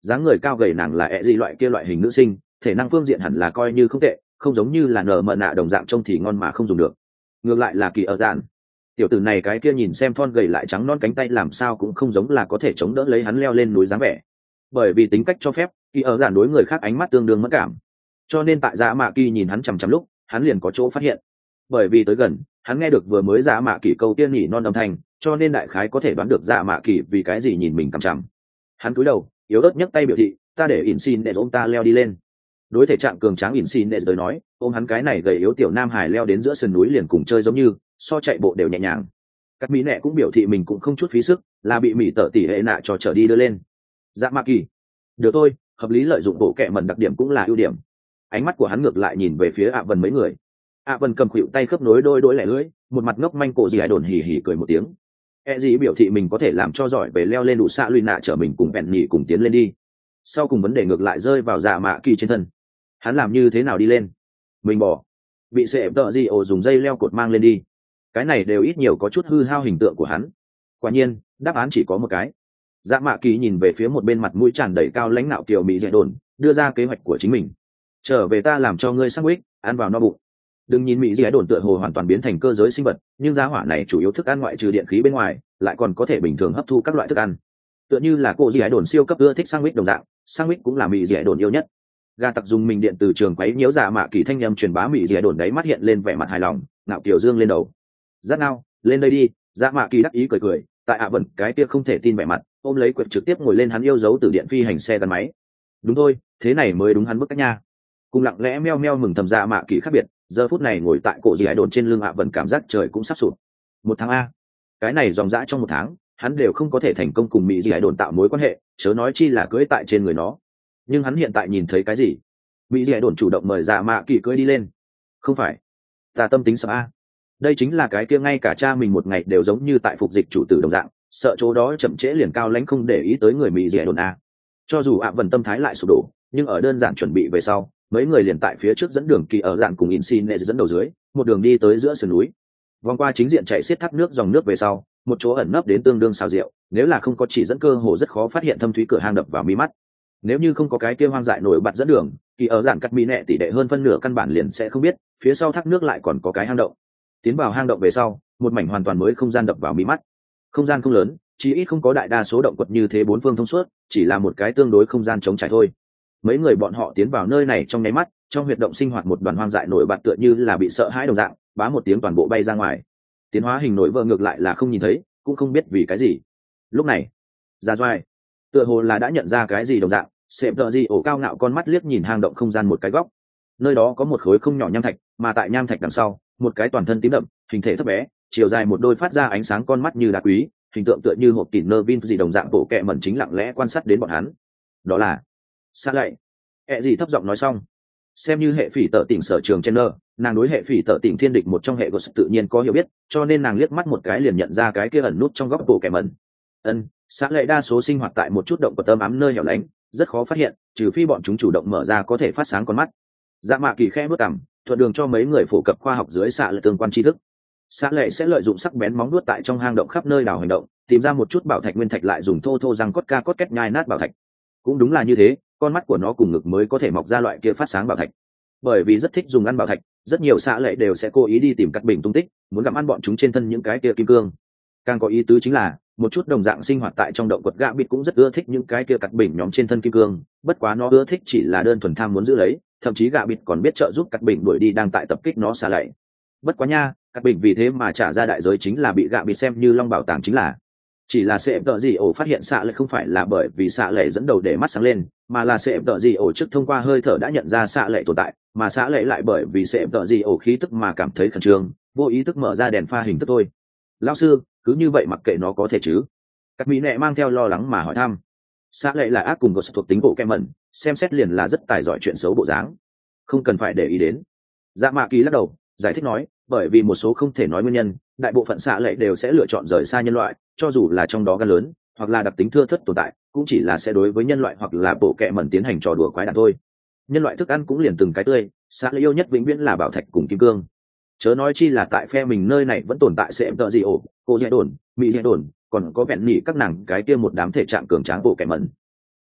dáng người cao gầy nàng là ẹ gì loại kia loại hình nữ sinh, thể năng phương diện hẳn là coi như không tệ, không giống như là nở mờ nạ đồng dạng trông thì ngon mà không dùng được. Ngược lại là kỳ ở dạn, tiểu tử này cái kia nhìn xem thon gầy lại trắng non cánh tay làm sao cũng không giống là có thể chống đỡ lấy hắn leo lên núi dáng vẻ. Bởi vì tính cách cho phép, kỳ ở dạn đối người khác ánh mắt tương đương mất cảm, cho nên tại dạ mạ kỳ nhìn hắn chằm chằm lúc hắn liền có chỗ phát hiện. Bởi vì tới gần, hắn nghe được vừa mới dạ mạ kỳ câu tiên nhỉ non âm thanh, cho nên đại khái có thể đoán được dạ mạ kỳ vì cái gì nhìn mình chằm chằm. Hắn cúi đầu yếu ớt nhấc tay biểu thị ta để ỉn xin để ôm ta leo đi lên. Đối thể trạng cường tráng ỉn xin để tới nói, ôm hắn cái này gầy yếu tiểu nam hải leo đến giữa sườn núi liền cùng chơi giống như so chạy bộ đều nhẹ nhàng. Các mỹ nệ cũng biểu thị mình cũng không chút phí sức, là bị mỹ tợ tỷ hệ nạ cho trở đi đưa lên. Dạ mạ kỳ được thôi, hợp lý lợi dụng bộ kệ mẩn đặc điểm cũng là ưu điểm. Ánh mắt của hắn ngược lại nhìn về phía ạ vần mấy người. ạ vần cầm khuỵu tay khớp nối đôi đôi lẻ lưỡi, một mặt ngốc manh cổ gì hải đồn hỉ hỉ cười một tiếng. E gì biểu thị mình có thể làm cho giỏi về leo lên đủ xạ lùi nạ chở mình cùng bẹn nhỉ cùng tiến lên đi. Sau cùng vấn đề ngược lại rơi vào dạ mạ kỳ trên thân. Hắn làm như thế nào đi lên? Mình bỏ, bị sệ tợ gì ổ dùng dây leo cột mang lên đi. Cái này đều ít nhiều có chút hư hao hình tượng của hắn. Quả nhiên đáp án chỉ có một cái. Dạ mạ kỳ nhìn về phía một bên mặt mũi tràn đầy cao lãnh nạo kiều mỹ dạy đồn, đưa ra kế hoạch của chính mình. Trở về ta làm cho ngươi sandwich, ăn vào no bụng. Đừng nhìn mỹ dạy đồn tựa hồ hoàn toàn biến thành cơ giới sinh vật, nhưng giá hỏa này chủ yếu thức ăn ngoại trừ điện khí bên ngoài, lại còn có thể bình thường hấp thu các loại thức ăn. Tựa như là cô dạy đồn siêu cấp ưa thích sandwich đồng dạng, sandwich cũng là mỹ dạy đồn yêu nhất. Gà tặc dùng mình điện từ trường quấy nhiễu dạ mạ kỳ thanh nhâm truyền bá mỹ dạy đồn đấy mắt hiện lên vẻ mặt hài lòng, nạo kiều dương lên đầu. Rất nào, lên đây đi. Dạ mạ kỳ đắc ý cười cười, tại ạ vẩn cái kia không thể tin vẻ mặt, ôm lấy quyệt trực tiếp ngồi lên hắn yêu dấu từ điện phi hành xe gắn máy. Đúng thôi, thế này mới đúng hắn bức cách nha. Cùng lặng lẽ meo meo mừng thầm dạ mạ kỳ khác biệt, giờ phút này ngồi tại cổ dì hải đồn trên lưng ạ vẩn cảm giác trời cũng sắp sụp. 1 tháng a, cái này dòng dã trong 1 tháng, hắn đều không có thể thành công cùng mỹ dì hải đồn tạo mối quan hệ, chớ nói chi là cưỡi tại trên người nó. Nhưng hắn hiện tại nhìn thấy cái gì? Mỹ dì hải đồn chủ động mời dạ mạ kỳ cưỡi đi lên. Không phải, ta tâm tính sợ a. Đây chính là cái kia ngay cả cha mình một ngày đều giống như tại phục dịch chủ tử đồng dạng, sợ chỗ đó chậm trễ liền cao lãnh không để ý tới người mỹ dẻ đồn a. Cho dù ạ vần tâm thái lại sụp đổ, nhưng ở đơn giản chuẩn bị về sau, mấy người liền tại phía trước dẫn đường kỳ ở dạng cùng Insine dẫn đầu dưới, một đường đi tới giữa sườn núi. Vòng qua chính diện chạy xiết thác nước dòng nước về sau, một chỗ ẩn nấp đến tương đương xào rượu, nếu là không có chỉ dẫn cơ hồ rất khó phát hiện thâm thúy cửa hang đập vào mí mắt. Nếu như không có cái kia hoang dại nổi bật dẫn đường, kỳ ở dạng cắt mỹ nệ tỷ đệ hơn phân nửa căn bản liền sẽ không biết, phía sau thác nước lại còn có cái hang động. Tiến vào hang động về sau, một mảnh hoàn toàn mới không gian đập vào mí mắt. Không gian không lớn, chỉ ít không có đại đa số động vật như thế bốn phương thông suốt, chỉ là một cái tương đối không gian trống trải thôi. Mấy người bọn họ tiến vào nơi này trong nháy mắt, trong huyệt động sinh hoạt một đoàn hoang dại nổi bật tựa như là bị sợ hãi đồng dạng, bá một tiếng toàn bộ bay ra ngoài. Tiến hóa hình nổi vỡ ngược lại là không nhìn thấy, cũng không biết vì cái gì. Lúc này, Ra Doai, tựa hồ là đã nhận ra cái gì đồng dạng, sệm tợ gì ổ cao ngạo con mắt liếc nhìn hang động không gian một cái góc. Nơi đó có một khối không nhỏ nham thạch, mà tại nham thạch đằng sau, một cái toàn thân tím đậm, hình thể thấp bé, chiều dài một đôi phát ra ánh sáng con mắt như đá quý, hình tượng tựa như hộp tỉn nơ vin gì đồng dạng bộ kệ mẩn chính lặng lẽ quan sát đến bọn hắn. Đó là Sát lạy. Gì thấp giọng nói xong, xem như hệ phỉ tợ tỉnh sở trường trên nơ, nàng đối hệ phỉ tợ tỉnh thiên địch một trong hệ của sự tự nhiên có hiểu biết, cho nên nàng liếc mắt một cái liền nhận ra cái kia ẩn nút trong góc bộ kệ mẩn. Sát lạy đa số sinh hoạt tại một chút động vật âm ấm nơi hẻo lánh, rất khó phát hiện, trừ phi bọn chúng chủ động mở ra có thể phát sáng con mắt. Dạ mạ kỳ khẽ bước cằm, thuận đường cho mấy người phổ cập khoa học dưới xạ lệ tương quan tri thức. Xạ lệ sẽ lợi dụng sắc bén móng đuốt tại trong hang động khắp nơi đào hành động, tìm ra một chút bảo thạch nguyên thạch lại dùng thô thô răng cốt két nhai nát bảo thạch. Cũng đúng là như thế, con mắt của nó cùng ngực mới có thể mọc ra loại kia phát sáng bảo thạch. Bởi vì rất thích dùng ăn bảo thạch, rất nhiều xạ lệ đều sẽ cố ý đi tìm cắt bình tung tích, muốn gặm ăn bọn chúng trên thân những cái kia kim cương. Càng có ý tứ chính là một chút đồng dạng sinh hoạt tại trong động quật gạ bịt cũng rất ưa thích những cái kia cắt bình nhóm trên thân kim cương, bất quá nó ưa thích chỉ là đơn thuần tham muốn giữ lấy, thậm chí gạ bịt còn biết trợ giúp cắt bình đuổi đi đang tại tập kích nó xạ lệ. Bất quá nha, cắt bình vì thế mà trả ra đại giới chính là bị gạ bịt xem như long bảo tàng chính là. Chỉ là sệm tợ gì ổ phát hiện xạ lệ không phải là bởi vì xạ lệ dẫn đầu để mắt sáng lên, mà là sệm tợ gì ổ trước thông qua hơi thở đã nhận ra xạ lệ tồn tại, mà xạ lệ lại bởi vì sệm tợ gì ổ khí tức mà cảm thấy khẩn trương, vô ý thức mở ra đèn pha hình thức thôi. Lão sư, cứ như vậy mặc kệ nó có thể chứ? Các mỹ nệ mang theo lo lắng mà hỏi thăm. Xạ lệ là ác cùng có thuộc tính bộ kem mẩn, xem xét liền là rất tài giỏi chuyện xấu bộ dáng, không cần phải để ý đến. Dạ mạ kỳ lắc đầu giải thích nói, bởi vì một số không thể nói nguyên nhân, đại bộ phận xạ lệ đều sẽ lựa chọn rời xa nhân loại, cho dù là trong đó gan lớn hoặc là đặc tính thưa thớt tồn tại, cũng chỉ là sẽ đối với nhân loại hoặc là bộ kệ mẩn tiến hành trò đùa quái đản thôi. Nhân loại thức ăn cũng liền từng cái tươi, xạ lệ yêu nhất vĩnh viễn là bảo thạch cùng kim cương, chớ nói chi là tại phe mình nơi này vẫn tồn tại sệm tợ gì ổ, cô dạy đồn, mỹ dạy đồn, còn có vẹn nhị các nàng cái kia một đám thể trạng cường tráng bộ kệ mẩn.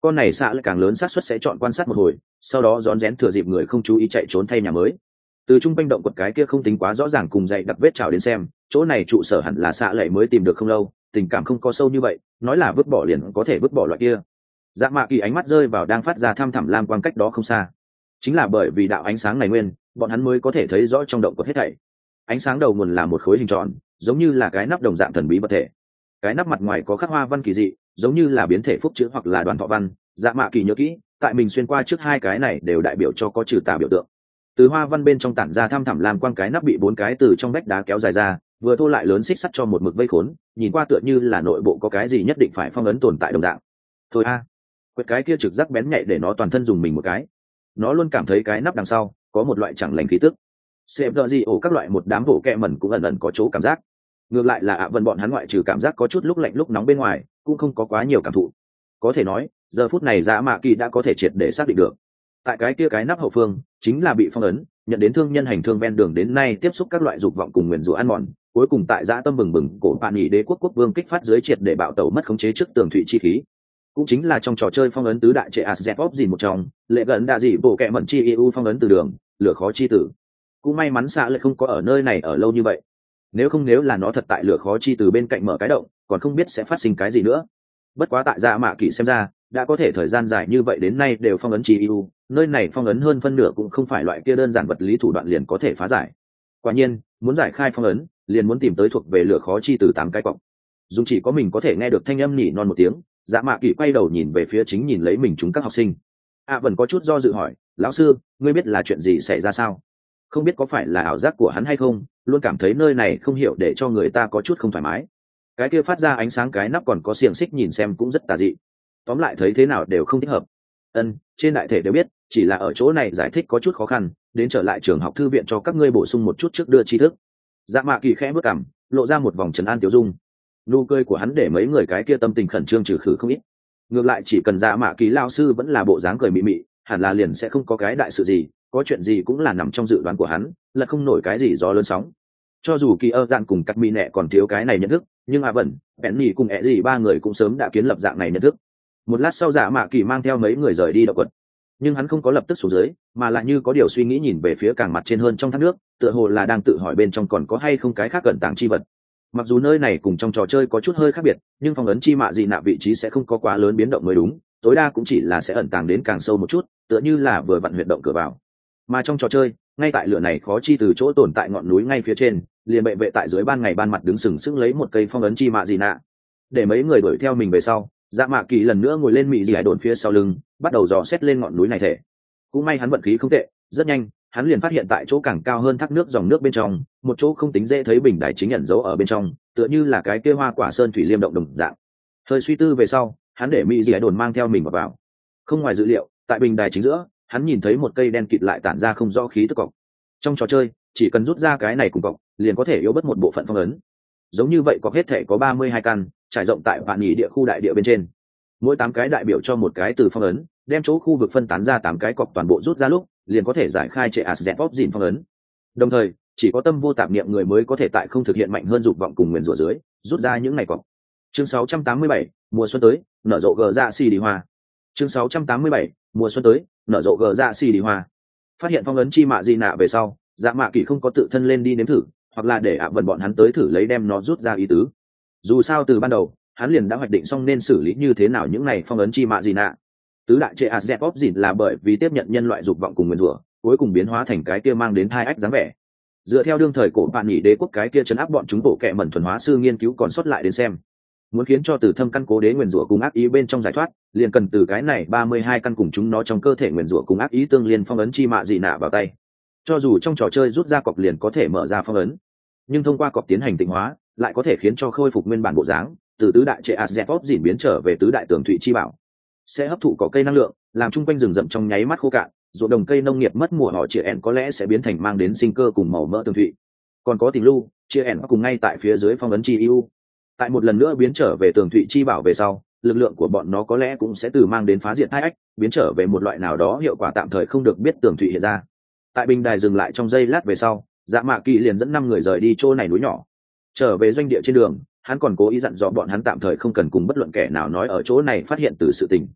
con này xạ lại càng lớn xác suất sẽ chọn quan sát một hồi, sau đó rón rén thừa dịp người không chú ý chạy trốn thay nhà mới. Từ trung quanh động quật cái kia không tính quá rõ ràng cùng dậy đặc vết trào đến xem, chỗ này trụ sở hẳn là xạ lệ mới tìm được không lâu, tình cảm không có sâu như vậy, nói là vứt bỏ liền có thể vứt bỏ loại kia. Dạ Mạ Kỳ ánh mắt rơi vào đang phát ra thăm thẳm lam quang cách đó không xa. Chính là bởi vì đạo ánh sáng này nguyên, bọn hắn mới có thể thấy rõ trong động quật hết thảy. Ánh sáng đầu nguồn là một khối hình tròn, giống như là cái nắp đồng dạng thần bí vật thể. Cái nắp mặt ngoài có khắc hoa văn kỳ dị, giống như là biến thể phúc chữ hoặc là đoàn thọ văn. Dạ Mạ Kỳ nhớ kỹ, tại mình xuyên qua trước hai cái này đều đại biểu cho có trừ tà biểu tượng. Từ hoa văn bên trong tản ra thăm thẳm lam quang, cái nắp bị 4 cái từ trong vách đá kéo dài ra, vừa thô lại lớn xích sắt cho một mực vây khốn, nhìn qua tựa như là nội bộ có cái gì nhất định phải phong ấn tồn tại đồng dạng. Thôi a, quét cái kia trực giác bén nhạy để nó toàn thân dùng mình một cái. Nó luôn cảm thấy cái nắp đằng sau có một loại chẳng lành khí tức. Xem đợi gì ổ các loại một đám bộ kẹ mẩn cũng ẩn ẩn có chỗ cảm giác. Ngược lại là Vân bọn hắn ngoại trừ cảm giác có chút lúc lạnh lúc nóng bên ngoài, cũng không có quá nhiều cảm thụ. Có thể nói, giờ phút này Dạ Mạ Kỳ đã có thể triệt để xác định được. Tại cái kia cái nắp hậu phương, chính là bị phong ấn, nhận đến thương nhân hành thương ven đường đến nay tiếp xúc các loại dục vọng cùng nguyền rủa ăn mòn, cuối cùng tại dã tâm bừng bừng cổ bạn nhị đế quốc vương kích phát dưới triệt để bạo tẩu mất khống chế trước tường thụy chi khí. Cũng chính là trong trò chơi phong ấn tứ đại trệ Azzetop gì một trong, lệ gần đa dị bộ kệ mẩn chi EU phong ấn từ đường, lửa khó chi tử. Cũng may mắn xạ lại không có ở nơi này ở lâu như vậy. Nếu là nó thật tại lửa khó chi từ bên cạnh mở cái động, còn không biết sẽ phát sinh cái gì nữa. Bất quá tại Dạ Mạ Kỳ xem ra, đã có thể thời gian dài như vậy đến nay đều phong ấn chi EU, nơi này phong ấn hơn phân nửa cũng không phải loại kia đơn giản vật lý thủ đoạn liền có thể phá giải. Quả nhiên, muốn giải khai phong ấn, liền muốn tìm tới thuộc về lửa khó chi từ 8 cái cọng. Dùng chỉ có mình có thể nghe được thanh âm nhỉ non một tiếng, Dạ Mạ Kỳ quay đầu nhìn về phía chính nhìn lấy mình chúng các học sinh. Vẫn có chút do dự hỏi, lão sư, ngươi biết là chuyện gì xảy ra sao? Không biết có phải là ảo giác của hắn hay không, luôn cảm thấy nơi này không hiểu để cho người ta có chút không thoải mái. Cái kia phát ra ánh sáng cái nắp còn có xiềng xích nhìn xem cũng rất tà dị. Tóm lại thấy thế nào đều không thích hợp. Trên đại thể đều biết, chỉ là ở chỗ này giải thích có chút khó khăn, đến trở lại trường học thư viện cho các ngươi bổ sung một chút trước đưa tri thức. Dạ Mạ Kỳ khẽ bước cằm, lộ ra một vòng trấn an tiểu dung. Nụ cười của hắn để mấy người cái kia tâm tình khẩn trương trừ khử không ít. Ngược lại chỉ cần Dạ Mạ Kỳ lao sư vẫn là bộ dáng cười mị mị, hẳn là liền sẽ không có cái đại sự gì, có chuyện gì cũng là nằm trong dự đoán của hắn, là không nổi cái gì gió lớn sóng. Cho dù Kỳ ơ dạn cùng cắt mỹ nẹ còn thiếu cái này nhận thức, nhưng Vẩn, Penny cùng ẹ gì ba người cũng sớm đã kiến lập dạng này nhận thức. Một lát sau Dạ Mạ Kỳ mang theo mấy người rời đi động quật, nhưng hắn không có lập tức xuống dưới, mà lại như có điều suy nghĩ nhìn về phía càng mặt trên hơn trong thác nước, tựa hồ là đang tự hỏi bên trong còn có hay không cái khác cận tàng chi vật. Mặc dù nơi này cùng trong trò chơi có chút hơi khác biệt, nhưng phong ấn chi mạ dị nạ vị trí sẽ không có quá lớn biến động mới đúng, tối đa cũng chỉ là sẽ ẩn tàng đến càng sâu một chút, tựa như là vừa vặn huyệt động cửa vào. Mà trong trò chơi, ngay tại lửa này khó chi từ chỗ tồn tại ngọn núi ngay phía trên, liền bệ vệ tại dưới ban ngày ban mặt đứng sừng sững lấy một cây phong ấn chi mạ dị nạ. Để mấy người đuổi theo mình về sau, Dạ Mạ Kỳ lần nữa ngồi lên mị dị hải đồn phía sau lưng, bắt đầu dò xét lên ngọn núi này thể. Cũng may hắn vận khí không tệ, rất nhanh hắn liền phát hiện tại chỗ càng cao hơn thác nước dòng nước bên trong, một chỗ không tính dễ thấy bình đài chính ẩn giấu ở bên trong, tựa như là cái kia hoa quả sơn thủy liêm động đồng dạng. Hơi suy tư về sau, hắn để mỹ dị hải đồn mang theo mình vào. Không ngoài dự liệu, tại bình đài chính giữa, hắn nhìn thấy một cây đen kịt lại tản ra không rõ khí tức cọc. Trong trò chơi, chỉ cần rút ra cái này cùng cọc, liền có thể yếu bớt một bộ phận phong ấn. Giống như vậy cọc hết thể có 32 căn, trải rộng tại vạn nhị địa khu đại địa bên trên. Mỗi 8 cái đại biểu cho một cái từ phong ấn, đem chỗ khu vực phân tán ra 8 cái cọc toàn bộ rút ra lúc, liền có thể giải khai trệ Azzetop dìn phong ấn. Đồng thời, chỉ có tâm vô tạp niệm người mới có thể tại không thực hiện mạnh hơn dục vọng cùng nguyền rủa dưới, rút ra những này cọc. Chương 687, mùa xuân tới, nở rộ gờ dạ xì đi hoa. Chương 687, mùa xuân tới, nở rộ gờ dạ xì đi hoa. Phát hiện phong ấn chi mạ dị nạ về sau, Dạ Mạ Kỳ không có tự thân lên đi nếm thử, hoặc là để Vân bọn hắn tới thử lấy đem nó rút ra ý tứ. Dù sao từ ban đầu, hắn liền đã hoạch định xong nên xử lý như thế nào những này phong ấn chi mạ dị nạ. Tứ đại trệ Azzetop dìn là bởi vì tiếp nhận nhân loại dục vọng cùng nguyền rủa, cuối cùng biến hóa thành cái kia mang đến thai ách dáng vẻ. Dựa theo đương thời cổ bạn nhị đế quốc cái kia chấn áp bọn chúng bộ kệ mẩn thuần hóa sư nghiên cứu còn sót lại đến xem, muốn khiến cho từ thâm căn cố đế nguyền rủa cùng ác ý bên trong giải thoát, liền cần từ cái này 32 căn cùng chúng nó trong cơ thể nguyền rủa cùng ác ý tương liên phong ấn chi mạ dị nạ vào tay. Cho dù trong trò chơi rút ra cọc liền có thể mở ra phong ấn, nhưng thông qua cọc tiến hành tịnh hóa, lại có thể khiến cho khôi phục nguyên bản bộ dáng, từ tứ đại trệ Azzetop dìn biến trở về tứ đại tường thụy chi bảo, sẽ hấp thụ cỏ cây năng lượng, làm chung quanh rừng rậm trong nháy mắt khô cạn, ruộng đồng cây nông nghiệp mất mùa họ chia ẻn có lẽ sẽ biến thành mang đến sinh cơ cùng màu mỡ tường thụy. Còn có tình lưu, chia ẻn cùng ngay tại phía dưới phong ấn chi ưu. Tại một lần nữa biến trở về tường thụy chi bảo về sau, lực lượng của bọn nó có lẽ cũng sẽ từ mang đến phá diệt hai ách, biến trở về một loại nào đó hiệu quả tạm thời không được biết tường thụy hiện ra. Tại bình đài dừng lại trong giây lát về sau, Dạ Mạ Kỳ liền dẫn 5 người rời đi chỗ này núi nhỏ. Trở về doanh địa trên đường, hắn còn cố ý dặn dò bọn hắn tạm thời không cần cùng bất luận kẻ nào nói ở chỗ này phát hiện từ sự tình.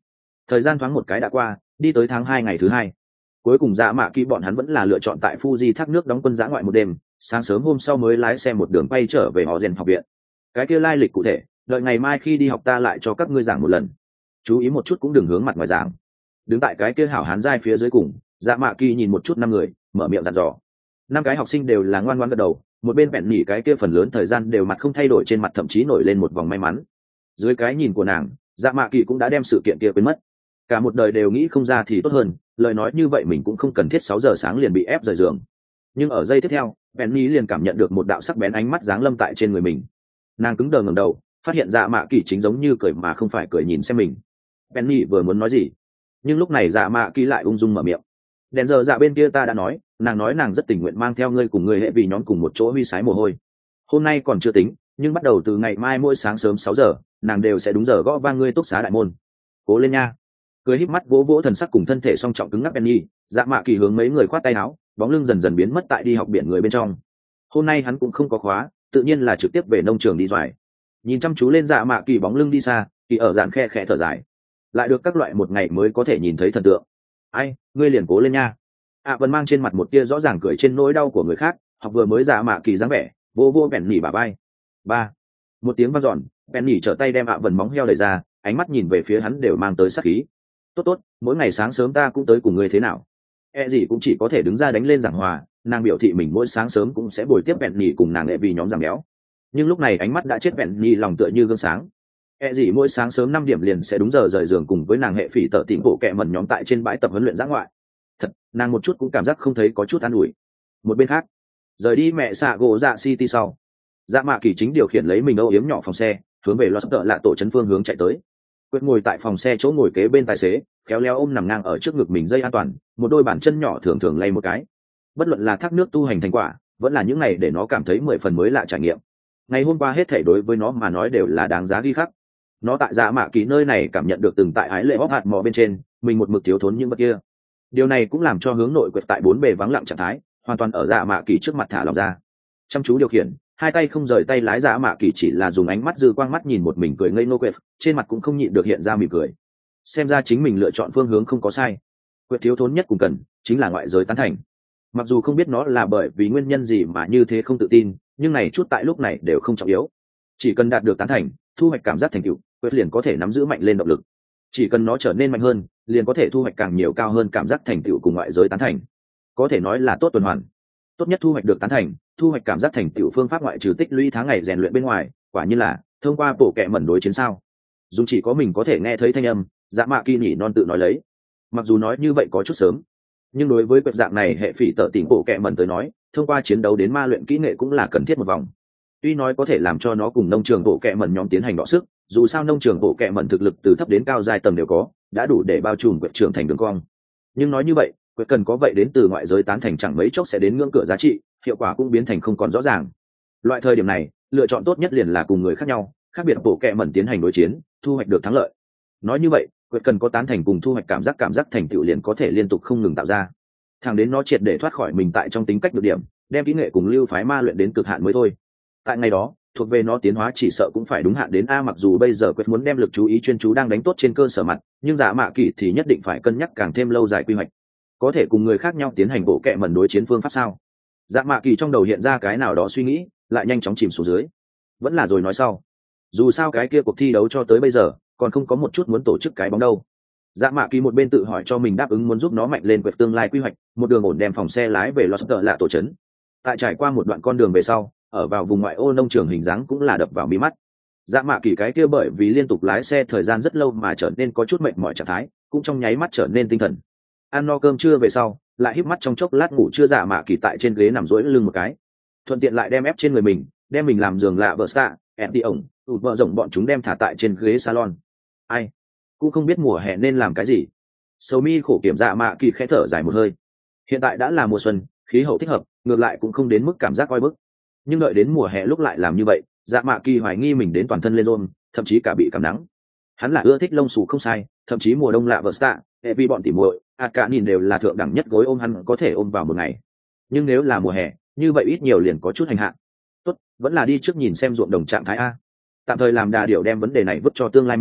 Thời gian thoáng một cái đã qua, đi tới tháng 2 ngày thứ hai. Cuối cùng dạ mạ kỳ bọn hắn vẫn là lựa chọn tại Fuji thác nước đóng quân dã ngoại một đêm, sáng sớm hôm sau mới lái xe một đường bay trở về họ rèn học viện. Cái kia lai lịch cụ thể, đợi ngày mai khi đi học ta lại cho các ngươi giảng một lần. Chú ý một chút cũng đừng hướng mặt ngoài giảng. Đứng tại cái kia hảo hán giai phía dưới cùng, dạ mạ kỳ nhìn một chút 5 người, mở miệng dặn dò. 5 cái học sinh đều là ngoan ngoãn gật đầu, một bên bẹn nhỉ cái kia phần lớn thời gian đều mặt không thay đổi, trên mặt thậm chí nổi lên một vòng may mắn. Dưới cái nhìn của nàng, dạ mạ kỳ cũng đã đem sự kiện kia quên mất. Cả một đời đều nghĩ không ra thì tốt hơn, lời nói như vậy mình cũng không cần thiết 6 giờ sáng liền bị ép rời giường. Nhưng ở giây tiếp theo, Penny liền cảm nhận được một đạo sắc bén ánh mắt giáng lâm tại trên người mình. Nàng cứng đờ ngẩng đầu, phát hiện dạ mạ kỳ chính giống như cười mà không phải cười nhìn xem mình. Penny vừa muốn nói gì, nhưng lúc này dạ mạ kỳ lại ung dung mở miệng. Đèn giờ dạ bên kia ta đã nói nàng rất tình nguyện mang theo ngươi cùng ngươi hệ vì nhóm cùng một chỗ huy sái mồ hôi. Hôm nay còn chưa tính, nhưng bắt đầu từ ngày mai mỗi sáng sớm 6 giờ, nàng đều sẽ đúng giờ gõ vang ngươi túc xá đại môn. Cố lên nha. Cười híp mắt vỗ vỗ thần sắc cùng thân thể song trọng cứng ngắc Penny, dạ mạ kỳ hướng mấy người khoát tay áo, bóng lưng dần dần biến mất tại đi học biển người bên trong. Hôm nay hắn cũng không có khóa, tự nhiên là trực tiếp về nông trường đi doài. Nhìn chăm chú lên dạ mạ kỳ bóng lưng đi xa, kỳ ở dàn khe khẽ thở dài. Lại được các loại một ngày mới có thể nhìn thấy thần tượng. Ai, ngươi liền cố lên nha. Vẫn mang trên mặt một tia rõ ràng cười trên nỗi đau của người khác, học vừa mới dạ mạ kỳ dáng vẻ, vô vô bèn nỉ bả vai. Ba. Một tiếng vang dọn, bèn nỉ trở tay đem vần móng heo đẩy ra, ánh mắt nhìn về phía hắn đều mang tới sát khí. Tốt, mỗi ngày sáng sớm ta cũng tới cùng ngươi thế nào? Gì cũng chỉ có thể đứng ra đánh lên giảng hòa, nàng biểu thị mình mỗi sáng sớm cũng sẽ bồi tiếp bèn nỉ cùng nàng lệ vì nhóm giảm béo. Nhưng lúc này ánh mắt đã chết bèn nỉ lòng tựa như gương sáng. Gì mỗi sáng sớm 5 điểm liền sẽ đúng giờ rời giường cùng với nàng hệ phỉ tợ tìm bộ kẹ mẩn nhóm tại trên bãi tập huấn luyện dã ngoại. Thật, nàng một chút cũng cảm giác không thấy có chút an ủi. Một bên khác, rời đi mẹ xạ gỗ dạ city sau, dạ mạ kỳ chính điều khiển lấy mình âu yếm nhỏ phòng xe hướng về Los Tợ lạ tổ trấn phương hướng chạy tới. Quyết ngồi tại phòng xe chỗ ngồi kế bên tài xế, khéo léo ôm nằm ngang ở trước ngực mình dây an toàn, một đôi bàn chân nhỏ thường thường lay một cái. Bất luận là thác nước tu hành thành quả, vẫn là những ngày để nó cảm thấy 10 phần mới lạ trải nghiệm. Ngày hôm qua hết thảy đối với nó mà nói đều là đáng giá ghi khắc. Nó tại dạ mạ kỳ nơi này cảm nhận được từng tại ái lệ bóp hạt mò bên trên, mình một mực thiếu thốn những vật kia. Điều này cũng làm cho hướng nội Quyết tại 4 bề vắng lặng trạng thái, hoàn toàn ở dạ mạ kỳ trước mặt thả lòng ra. Chăm chú điều khiển, hai tay không rời tay lái dạ mạ kỳ chỉ là dùng ánh mắt dư quang mắt nhìn một mình cười ngây ngô Quyết, trên mặt cũng không nhịn được hiện ra mỉm cười. Xem ra chính mình lựa chọn phương hướng không có sai. Quyết thiếu thốn nhất cùng cần chính là ngoại giới tán thành. Mặc dù không biết nó là bởi vì nguyên nhân gì mà như thế không tự tin, nhưng này chút tại lúc này đều không trọng yếu. Chỉ cần đạt được tán thành, thu hoạch cảm giác thành tựu, Quyết liền có thể nắm giữ mạnh lên động lực. Chỉ cần nó trở nên mạnh hơn, liền có thể thu hoạch càng nhiều cao hơn cảm giác thành tựu cùng ngoại giới tán thành. Có thể nói là tốt tuần hoàn. Tốt nhất thu hoạch được tán thành, thu hoạch cảm giác thành tựu phương pháp ngoại trừ tích lũy tháng ngày rèn luyện bên ngoài, quả nhiên là thông qua bộ kệ mẩn đối chiến sao. Dùng chỉ có mình có thể nghe thấy thanh âm, dạ mạ kỳ nhỉ non tự nói lấy. Mặc dù nói như vậy có chút sớm, nhưng đối với quẹp dạng này hệ phỉ tợ tỉnh bộ kệ mẩn tới nói, thông qua chiến đấu đến ma luyện kỹ nghệ cũng là cần thiết một vòng. Tuy nói có thể làm cho nó cùng nông trường bộ kệ mẩn nhóm tiến hành đọ sức, dù sao nông trường bộ kệ mẩn thực lực từ thấp đến cao giai tầng đều có, đã đủ để bao trùm quẹp trưởng thành đường cong. Nhưng nói như vậy, quẹp cần có vậy đến từ ngoại giới tán thành chẳng mấy chốc sẽ đến ngưỡng cửa giá trị, hiệu quả cũng biến thành không còn rõ ràng. Loại thời điểm này, lựa chọn tốt nhất liền là cùng người khác nhau, khác biệt bộ kệ mẩn tiến hành đối chiến, thu hoạch được thắng lợi. Nói như vậy, quẹp cần có tán thành cùng thu hoạch cảm giác thành tựu liền có thể liên tục không ngừng tạo ra. Thẳng đến nó triệt để thoát khỏi mình tại trong tính cách được điểm, đem kỹ nghệ cùng lưu phái ma luyện đến cực hạn mới thôi. Tại ngày đó, thuộc về nó tiến hóa chỉ sợ cũng phải đúng hạn đến a, mặc dù bây giờ quét muốn đem lực chú ý chuyên chú đang đánh tốt trên cơ sở mặt, nhưng dạ mạ kỳ thì nhất định phải cân nhắc càng thêm lâu dài quy hoạch. Có thể cùng người khác nhau tiến hành bộ kệ mẩn đối chiến phương pháp sao? Dạ mạ kỳ trong đầu hiện ra cái nào đó suy nghĩ, lại nhanh chóng chìm xuống dưới. Vẫn là rồi nói sau. Dù sao cái kia cuộc thi đấu cho tới bây giờ còn không có một chút muốn tổ chức cái bóng đâu. Dạ mạ kỳ một bên tự hỏi cho mình đáp ứng muốn giúp nó mạnh lên quẹt tương lai quy hoạch, một đường ổn đem phòng xe lái về Los Tợ lạ tổ trấn. Tại trải qua một đoạn con đường về sau, ở vào vùng ngoại ô nông trường hình dáng cũng là đập vào mí mắt. Dạ mạ kỳ cái kia bởi vì liên tục lái xe thời gian rất lâu mà trở nên có chút mệt mỏi trạng thái, cũng trong nháy mắt trở nên tinh thần. Ăn no cơm trưa về sau, lại híp mắt trong chốc lát ngủ trưa. Dạ mạ kỳ tại trên ghế nằm duỗi lưng một cái, thuận tiện lại đem ép trên người mình, đem mình làm giường lạ vợ sta, đi ổng, tụt vợ rộng bọn chúng đem thả tại trên ghế salon. Ai cũng không biết mùa hè nên làm cái gì. Sầu mi khổ kiểm Dạ mạ kỳ khẽ thở dài một hơi. Hiện tại đã là mùa xuân, khí hậu thích hợp, ngược lại cũng không đến mức cảm giác oi bức. Nhưng đợi đến mùa hè lúc lại làm như vậy, Dạ mạ kỳ hoài nghi mình đến toàn thân lên rôn, thậm chí cả bị cảm nắng. Hắn là ưa thích lông xù không sai, thậm chí mùa đông lạ vợ sta, vì bọn tỉ muội, cả nhìn đều là thượng đẳng nhất gối ôm hắn có thể ôm vào một ngày. Nhưng nếu là mùa hè, như vậy ít nhiều liền có chút hành hạ. Tốt, vẫn là đi trước nhìn xem ruộng đồng trạng thái a. Tạm thời làm đà điểu đem vấn đề này vứt cho tương lai mình.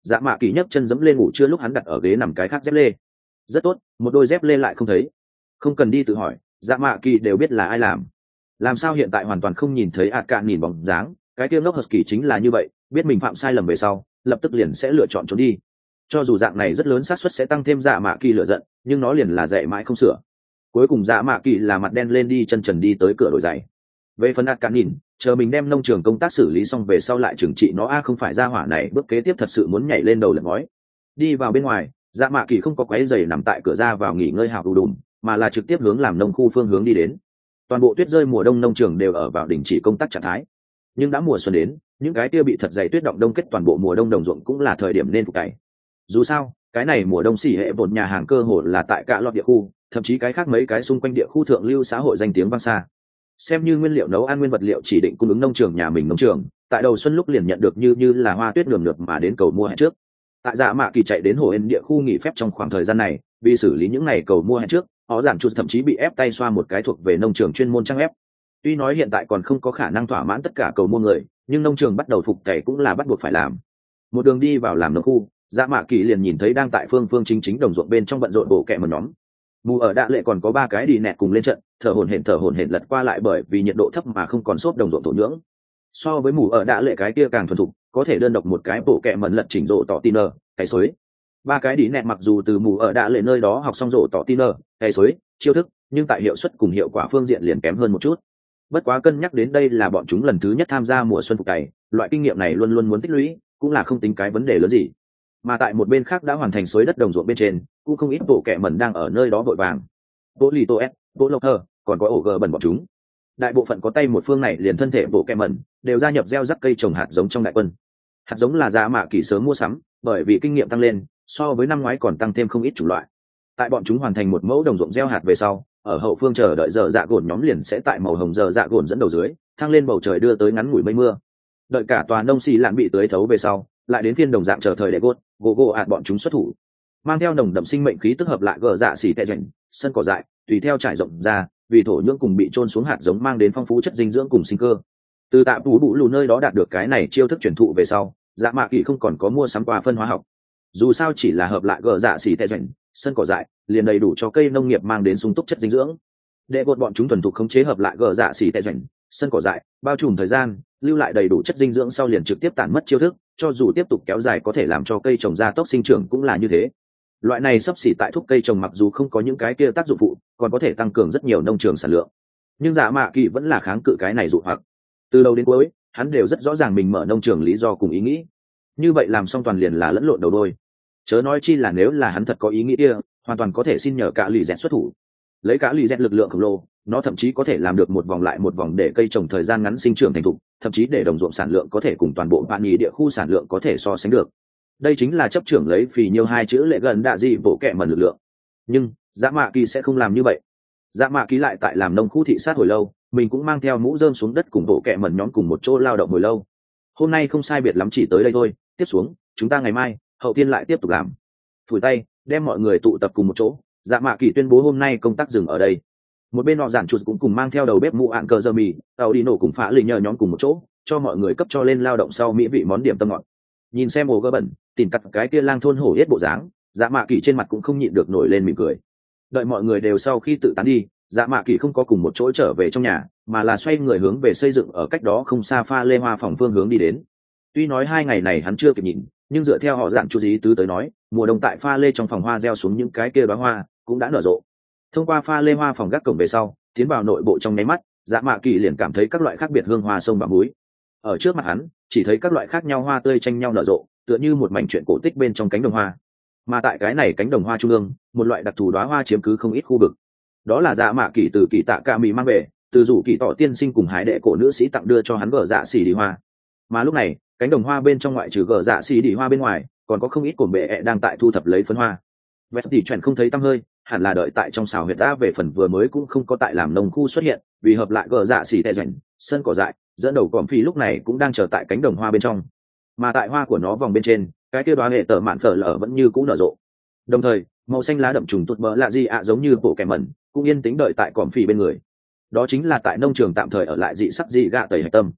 Dạ Mạ Kỳ nhấc chân dẫm lên ngủ trưa lúc hắn đặt ở ghế nằm cái khác dép lê. Rất tốt, một đôi dép lê lại không thấy. Không cần đi tự hỏi, Dạ Mạ Kỳ đều biết là ai làm sao hiện tại hoàn toàn không nhìn thấy ạt cạn nhìn bóng dáng. Cái tiêu ngốc Husky chính là như vậy, biết mình phạm sai lầm về sau lập tức liền sẽ lựa chọn trốn đi. Cho dù dạng này rất lớn xác suất sẽ tăng thêm Dạ Mạ Kỳ lựa giận, nhưng nó liền là dạy mãi không sửa. Cuối cùng Dạ Mạ Kỳ là mặt đen lên đi chân trần đi tới cửa đổi giày. Về phần ạt cạn nhìn, chờ mình đem nông trường công tác xử lý xong về sau lại trừng trị nó không phải ra hỏa này bước kế tiếp thật sự muốn nhảy lên đầu lật ngói. Đi vào bên ngoài, Dạ Mạ Kỳ không có quấy giày nằm tại cửa ra vào nghỉ ngơi hào đủ đùm, mà là trực tiếp hướng làm nông khu phương hướng đi đến. Toàn bộ tuyết rơi mùa đông nông trường đều ở vào đình chỉ công tác trạng thái, nhưng đã mùa xuân đến, những cái tia bị thật dày tuyết động đông kết toàn bộ mùa đông đồng ruộng cũng là thời điểm nên phục cày. Dù sao cái này mùa đông xỉ hệ bột nhà hàng cơ hồ là tại cả lọt địa khu, thậm chí cái khác mấy cái xung quanh địa khu thượng lưu xã hội danh tiếng vang xa. Xem như nguyên liệu nấu ăn nguyên vật liệu chỉ định cung ứng nông trường nhà mình nông trường, tại đầu xuân lúc liền nhận được như là hoa tuyết nườm nượp mà đến cầu mua hẹn trước. Tại Dạ Mạ Kỳ chạy đến hồ ên địa khu nghỉ phép trong khoảng thời gian này, vì xử lý những ngày cầu mua hẹn trước, họ giản chuột thậm chí bị ép tay xoa một cái thuộc về nông trường chuyên môn trang ép. Tuy nói hiện tại còn không có khả năng thỏa mãn tất cả cầu mua người, nhưng nông trường bắt đầu phục cày cũng là bắt buộc phải làm. Một đường đi vào làm nông khu, Dạ Mạ Kỳ liền nhìn thấy đang tại phương chính đồng ruộng bên trong bận rộn bộ kẹ một nhóm. Mù ở Đạ Lệ còn có 3 cái đi nẹt cùng lên trận, thở hổn hển lật qua lại bởi vì nhiệt độ thấp mà không còn xốp đồng ruộng thổ nhưỡng. So với Mù ở Đạ Lệ cái kia càng thuần thục, có thể đơn độc một cái bộ kẹ mẩn lật chỉnh rộ tỏ tiner, cái xối. 3 cái đi nẹt mặc dù từ Mù ở Đạ Lệ nơi đó học xong rộ tỏ tiner, cái xối, chiêu thức, nhưng tại hiệu suất cùng hiệu quả phương diện liền kém hơn một chút. Bất quá cân nhắc đến đây là bọn chúng lần thứ nhất tham gia mùa xuân phục cày, loại kinh nghiệm này luôn luôn muốn tích lũy, cũng là không tính cái vấn đề lớn gì. Mà tại một bên khác đã hoàn thành xới đất đồng ruộng bên trên, cũng không ít bộ kẹ mẩn đang ở nơi đó vội vàng. Bộ lì tô s, bộ lộc hờ, còn có ổ gờ bẩn bọn chúng. Đại bộ phận có tay một phương này liền thân thể bộ kẹ mẩn đều gia nhập gieo rắc cây trồng hạt giống trong đại quân. Hạt giống là Dạ Mạ Kỳ sớm mua sắm, bởi vì kinh nghiệm tăng lên, so với năm ngoái còn tăng thêm không ít chủng loại. Tại bọn chúng hoàn thành một mẫu đồng ruộng gieo hạt về sau, ở hậu phương chờ đợi giờ dạ gồn nhóm liền sẽ tại màu hồng giờ dạ gồn dẫn đầu dưới, thăng lên bầu trời đưa tới ngắn ngủi mây mưa. Đợi cả tòa nông xì lạn bị tưới thấu về sau, lại đến phiên đồng dạng chờ thời để gỗ ạt bọn chúng xuất thủ, mang theo nồng đậm sinh mệnh khí tức hợp lại gờ dạ xỉ tệ rảnh sân cỏ dại tùy theo trải rộng ra, vì thổ nhưỡng cùng bị trôn xuống hạt giống mang đến phong phú chất dinh dưỡng cùng sinh cơ. Từ tạ bú bụ lù nơi đó đạt được cái này chiêu thức truyền thụ về sau, Dạ Mạ Kỳ không còn có mua sắm quà phân hóa học. Dù sao chỉ là hợp lại gờ dạ xỉ tệ rảnh sân cỏ dại liền đầy đủ cho cây nông nghiệp mang đến sung túc chất dinh dưỡng. Để gột bọn chúng thuần thục khống chế hợp lại gờ dạ xỉ tệ rảnh sân cỏ dại, bao trùm thời gian, lưu lại đầy đủ chất dinh dưỡng sau liền trực tiếp tản mất chiêu thức, cho dù tiếp tục kéo dài có thể làm cho cây trồng gia tốc sinh trưởng cũng là như thế. Loại này sắp xỉ tại thúc cây trồng mặc dù không có những cái kia tác dụng phụ, còn có thể tăng cường rất nhiều nông trường sản lượng, nhưng Dạ Mạ Kỳ vẫn là kháng cự cái này dụ hoặc. Từ đầu đến cuối hắn đều rất rõ ràng mình mở nông trường lý do cùng ý nghĩ, như vậy làm xong toàn liền là lẫn lộn đầu đôi. Chớ nói chi là nếu là hắn thật có ý nghĩ kia, hoàn toàn có thể xin nhờ cả lì dẹt xuất thủ, lấy cả lì dẹt lực lượng khổng lồ, nó thậm chí có thể làm được một vòng lại một vòng để cây trồng thời gian ngắn sinh trưởng thành thục, thậm chí để đồng ruộng sản lượng có thể cùng toàn bộ bạn nhì địa khu sản lượng có thể so sánh được. Đây chính là chấp trưởng lấy phì nhiêu hai chữ lệ gần đạ gì bộ kẹ mẩn lực lượng. Nhưng Dạ Mạ Kỳ sẽ không làm như vậy. Dạ Mạ Kỳ lại tại làm nông khu thị sát hồi lâu, mình cũng mang theo mũ rơm xuống đất cùng bộ kẹ mẩn nhóm cùng một chỗ lao động hồi lâu. Hôm nay không sai biệt lắm chỉ tới đây thôi, tiếp xuống chúng ta ngày mai hậu thiên lại tiếp tục làm. Phủi tay đem mọi người tụ tập cùng một chỗ, Dạ Mạ Kỳ tuyên bố hôm nay công tác dừng ở đây. Một bên họ giản chuột cũng cùng mang theo đầu bếp mụ ạn cờ giờ mì tàu đi nổ cùng phá lì nhờ nhóm cùng một chỗ, cho mọi người cấp cho lên lao động sau mỹ vị món điểm tâm ngọt. Nhìn xem ổ gơ bẩn tìm cặt cái kia lang thôn hổ yết bộ dáng, Dạ Mạ Kỳ trên mặt cũng không nhịn được nổi lên mỉm cười. Đợi mọi người đều sau khi tự tán đi, Dạ Mạ Kỳ không có cùng một chỗ trở về trong nhà, mà là xoay người hướng về xây dựng ở cách đó không xa pha lê hoa phòng phương hướng đi đến. Tuy nói 2 ngày này hắn chưa kịp nhìn, nhưng dựa theo họ dạng chú ý tứ tới nói, mùa đông tại pha lê trong phòng hoa gieo xuống những cái kia đóa hoa cũng đã nở rộ. Thông qua pha lê hoa phòng gác cổng về sau, tiến vào nội bộ trong nháy mắt, Dạ Mạ Kỳ liền cảm thấy các loại khác biệt hương hoa sông và muối. Ở trước mặt hắn, chỉ thấy các loại khác nhau hoa tươi tranh nhau nở rộ, tựa như một mảnh truyện cổ tích bên trong cánh đồng hoa. Mà tại cái này cánh đồng hoa trung ương, một loại đặc thù đóa hoa chiếm cứ không ít khu vực. Đó là Dạ Mạ Kỳ từ Kỳ Tạ Cả Mì mang về, từ rủ Kỳ Tỏ tiên sinh cùng hái đệ cổ nữ sĩ tặng đưa cho hắn gở dạ xỉ đi hoa. Mà lúc này, cánh đồng hoa bên trong ngoại trừ gở dạ xỉ đi hoa bên ngoài, còn có không ít cổm bệ đang tại thu thập lấy phấn hoa. Vẹt tỉ chuẩn không thấy tăm hơi, hẳn là đợi tại trong xào huyệt đã về phần vừa mới cũng không có tại làm nông khu xuất hiện, vì hợp lại gờ dạ xỉ tệ rảnh sân cỏ dại dẫn đầu còm phi lúc này cũng đang chờ tại cánh đồng hoa bên trong, mà tại hoa của nó vòng bên trên cái kia đoá hệ tờ mạn phở lở vẫn như cũ nở rộ. Đồng thời màu xanh lá đậm trùng tụt mỡ lạ gì ạ giống như bộ kẻ mẩn cũng yên tĩnh đợi tại còm phi bên người. Đó chính là tại nông trường tạm thời ở lại dị sắc dị gạ tẩy hạch tâm.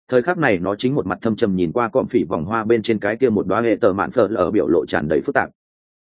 Thời khắc này nó chính một mặt thâm trầm nhìn qua cọm phỉ vòng hoa bên trên cái kia một đóa hệ tờ mạn phở lở biểu lộ tràn đầy phức tạp.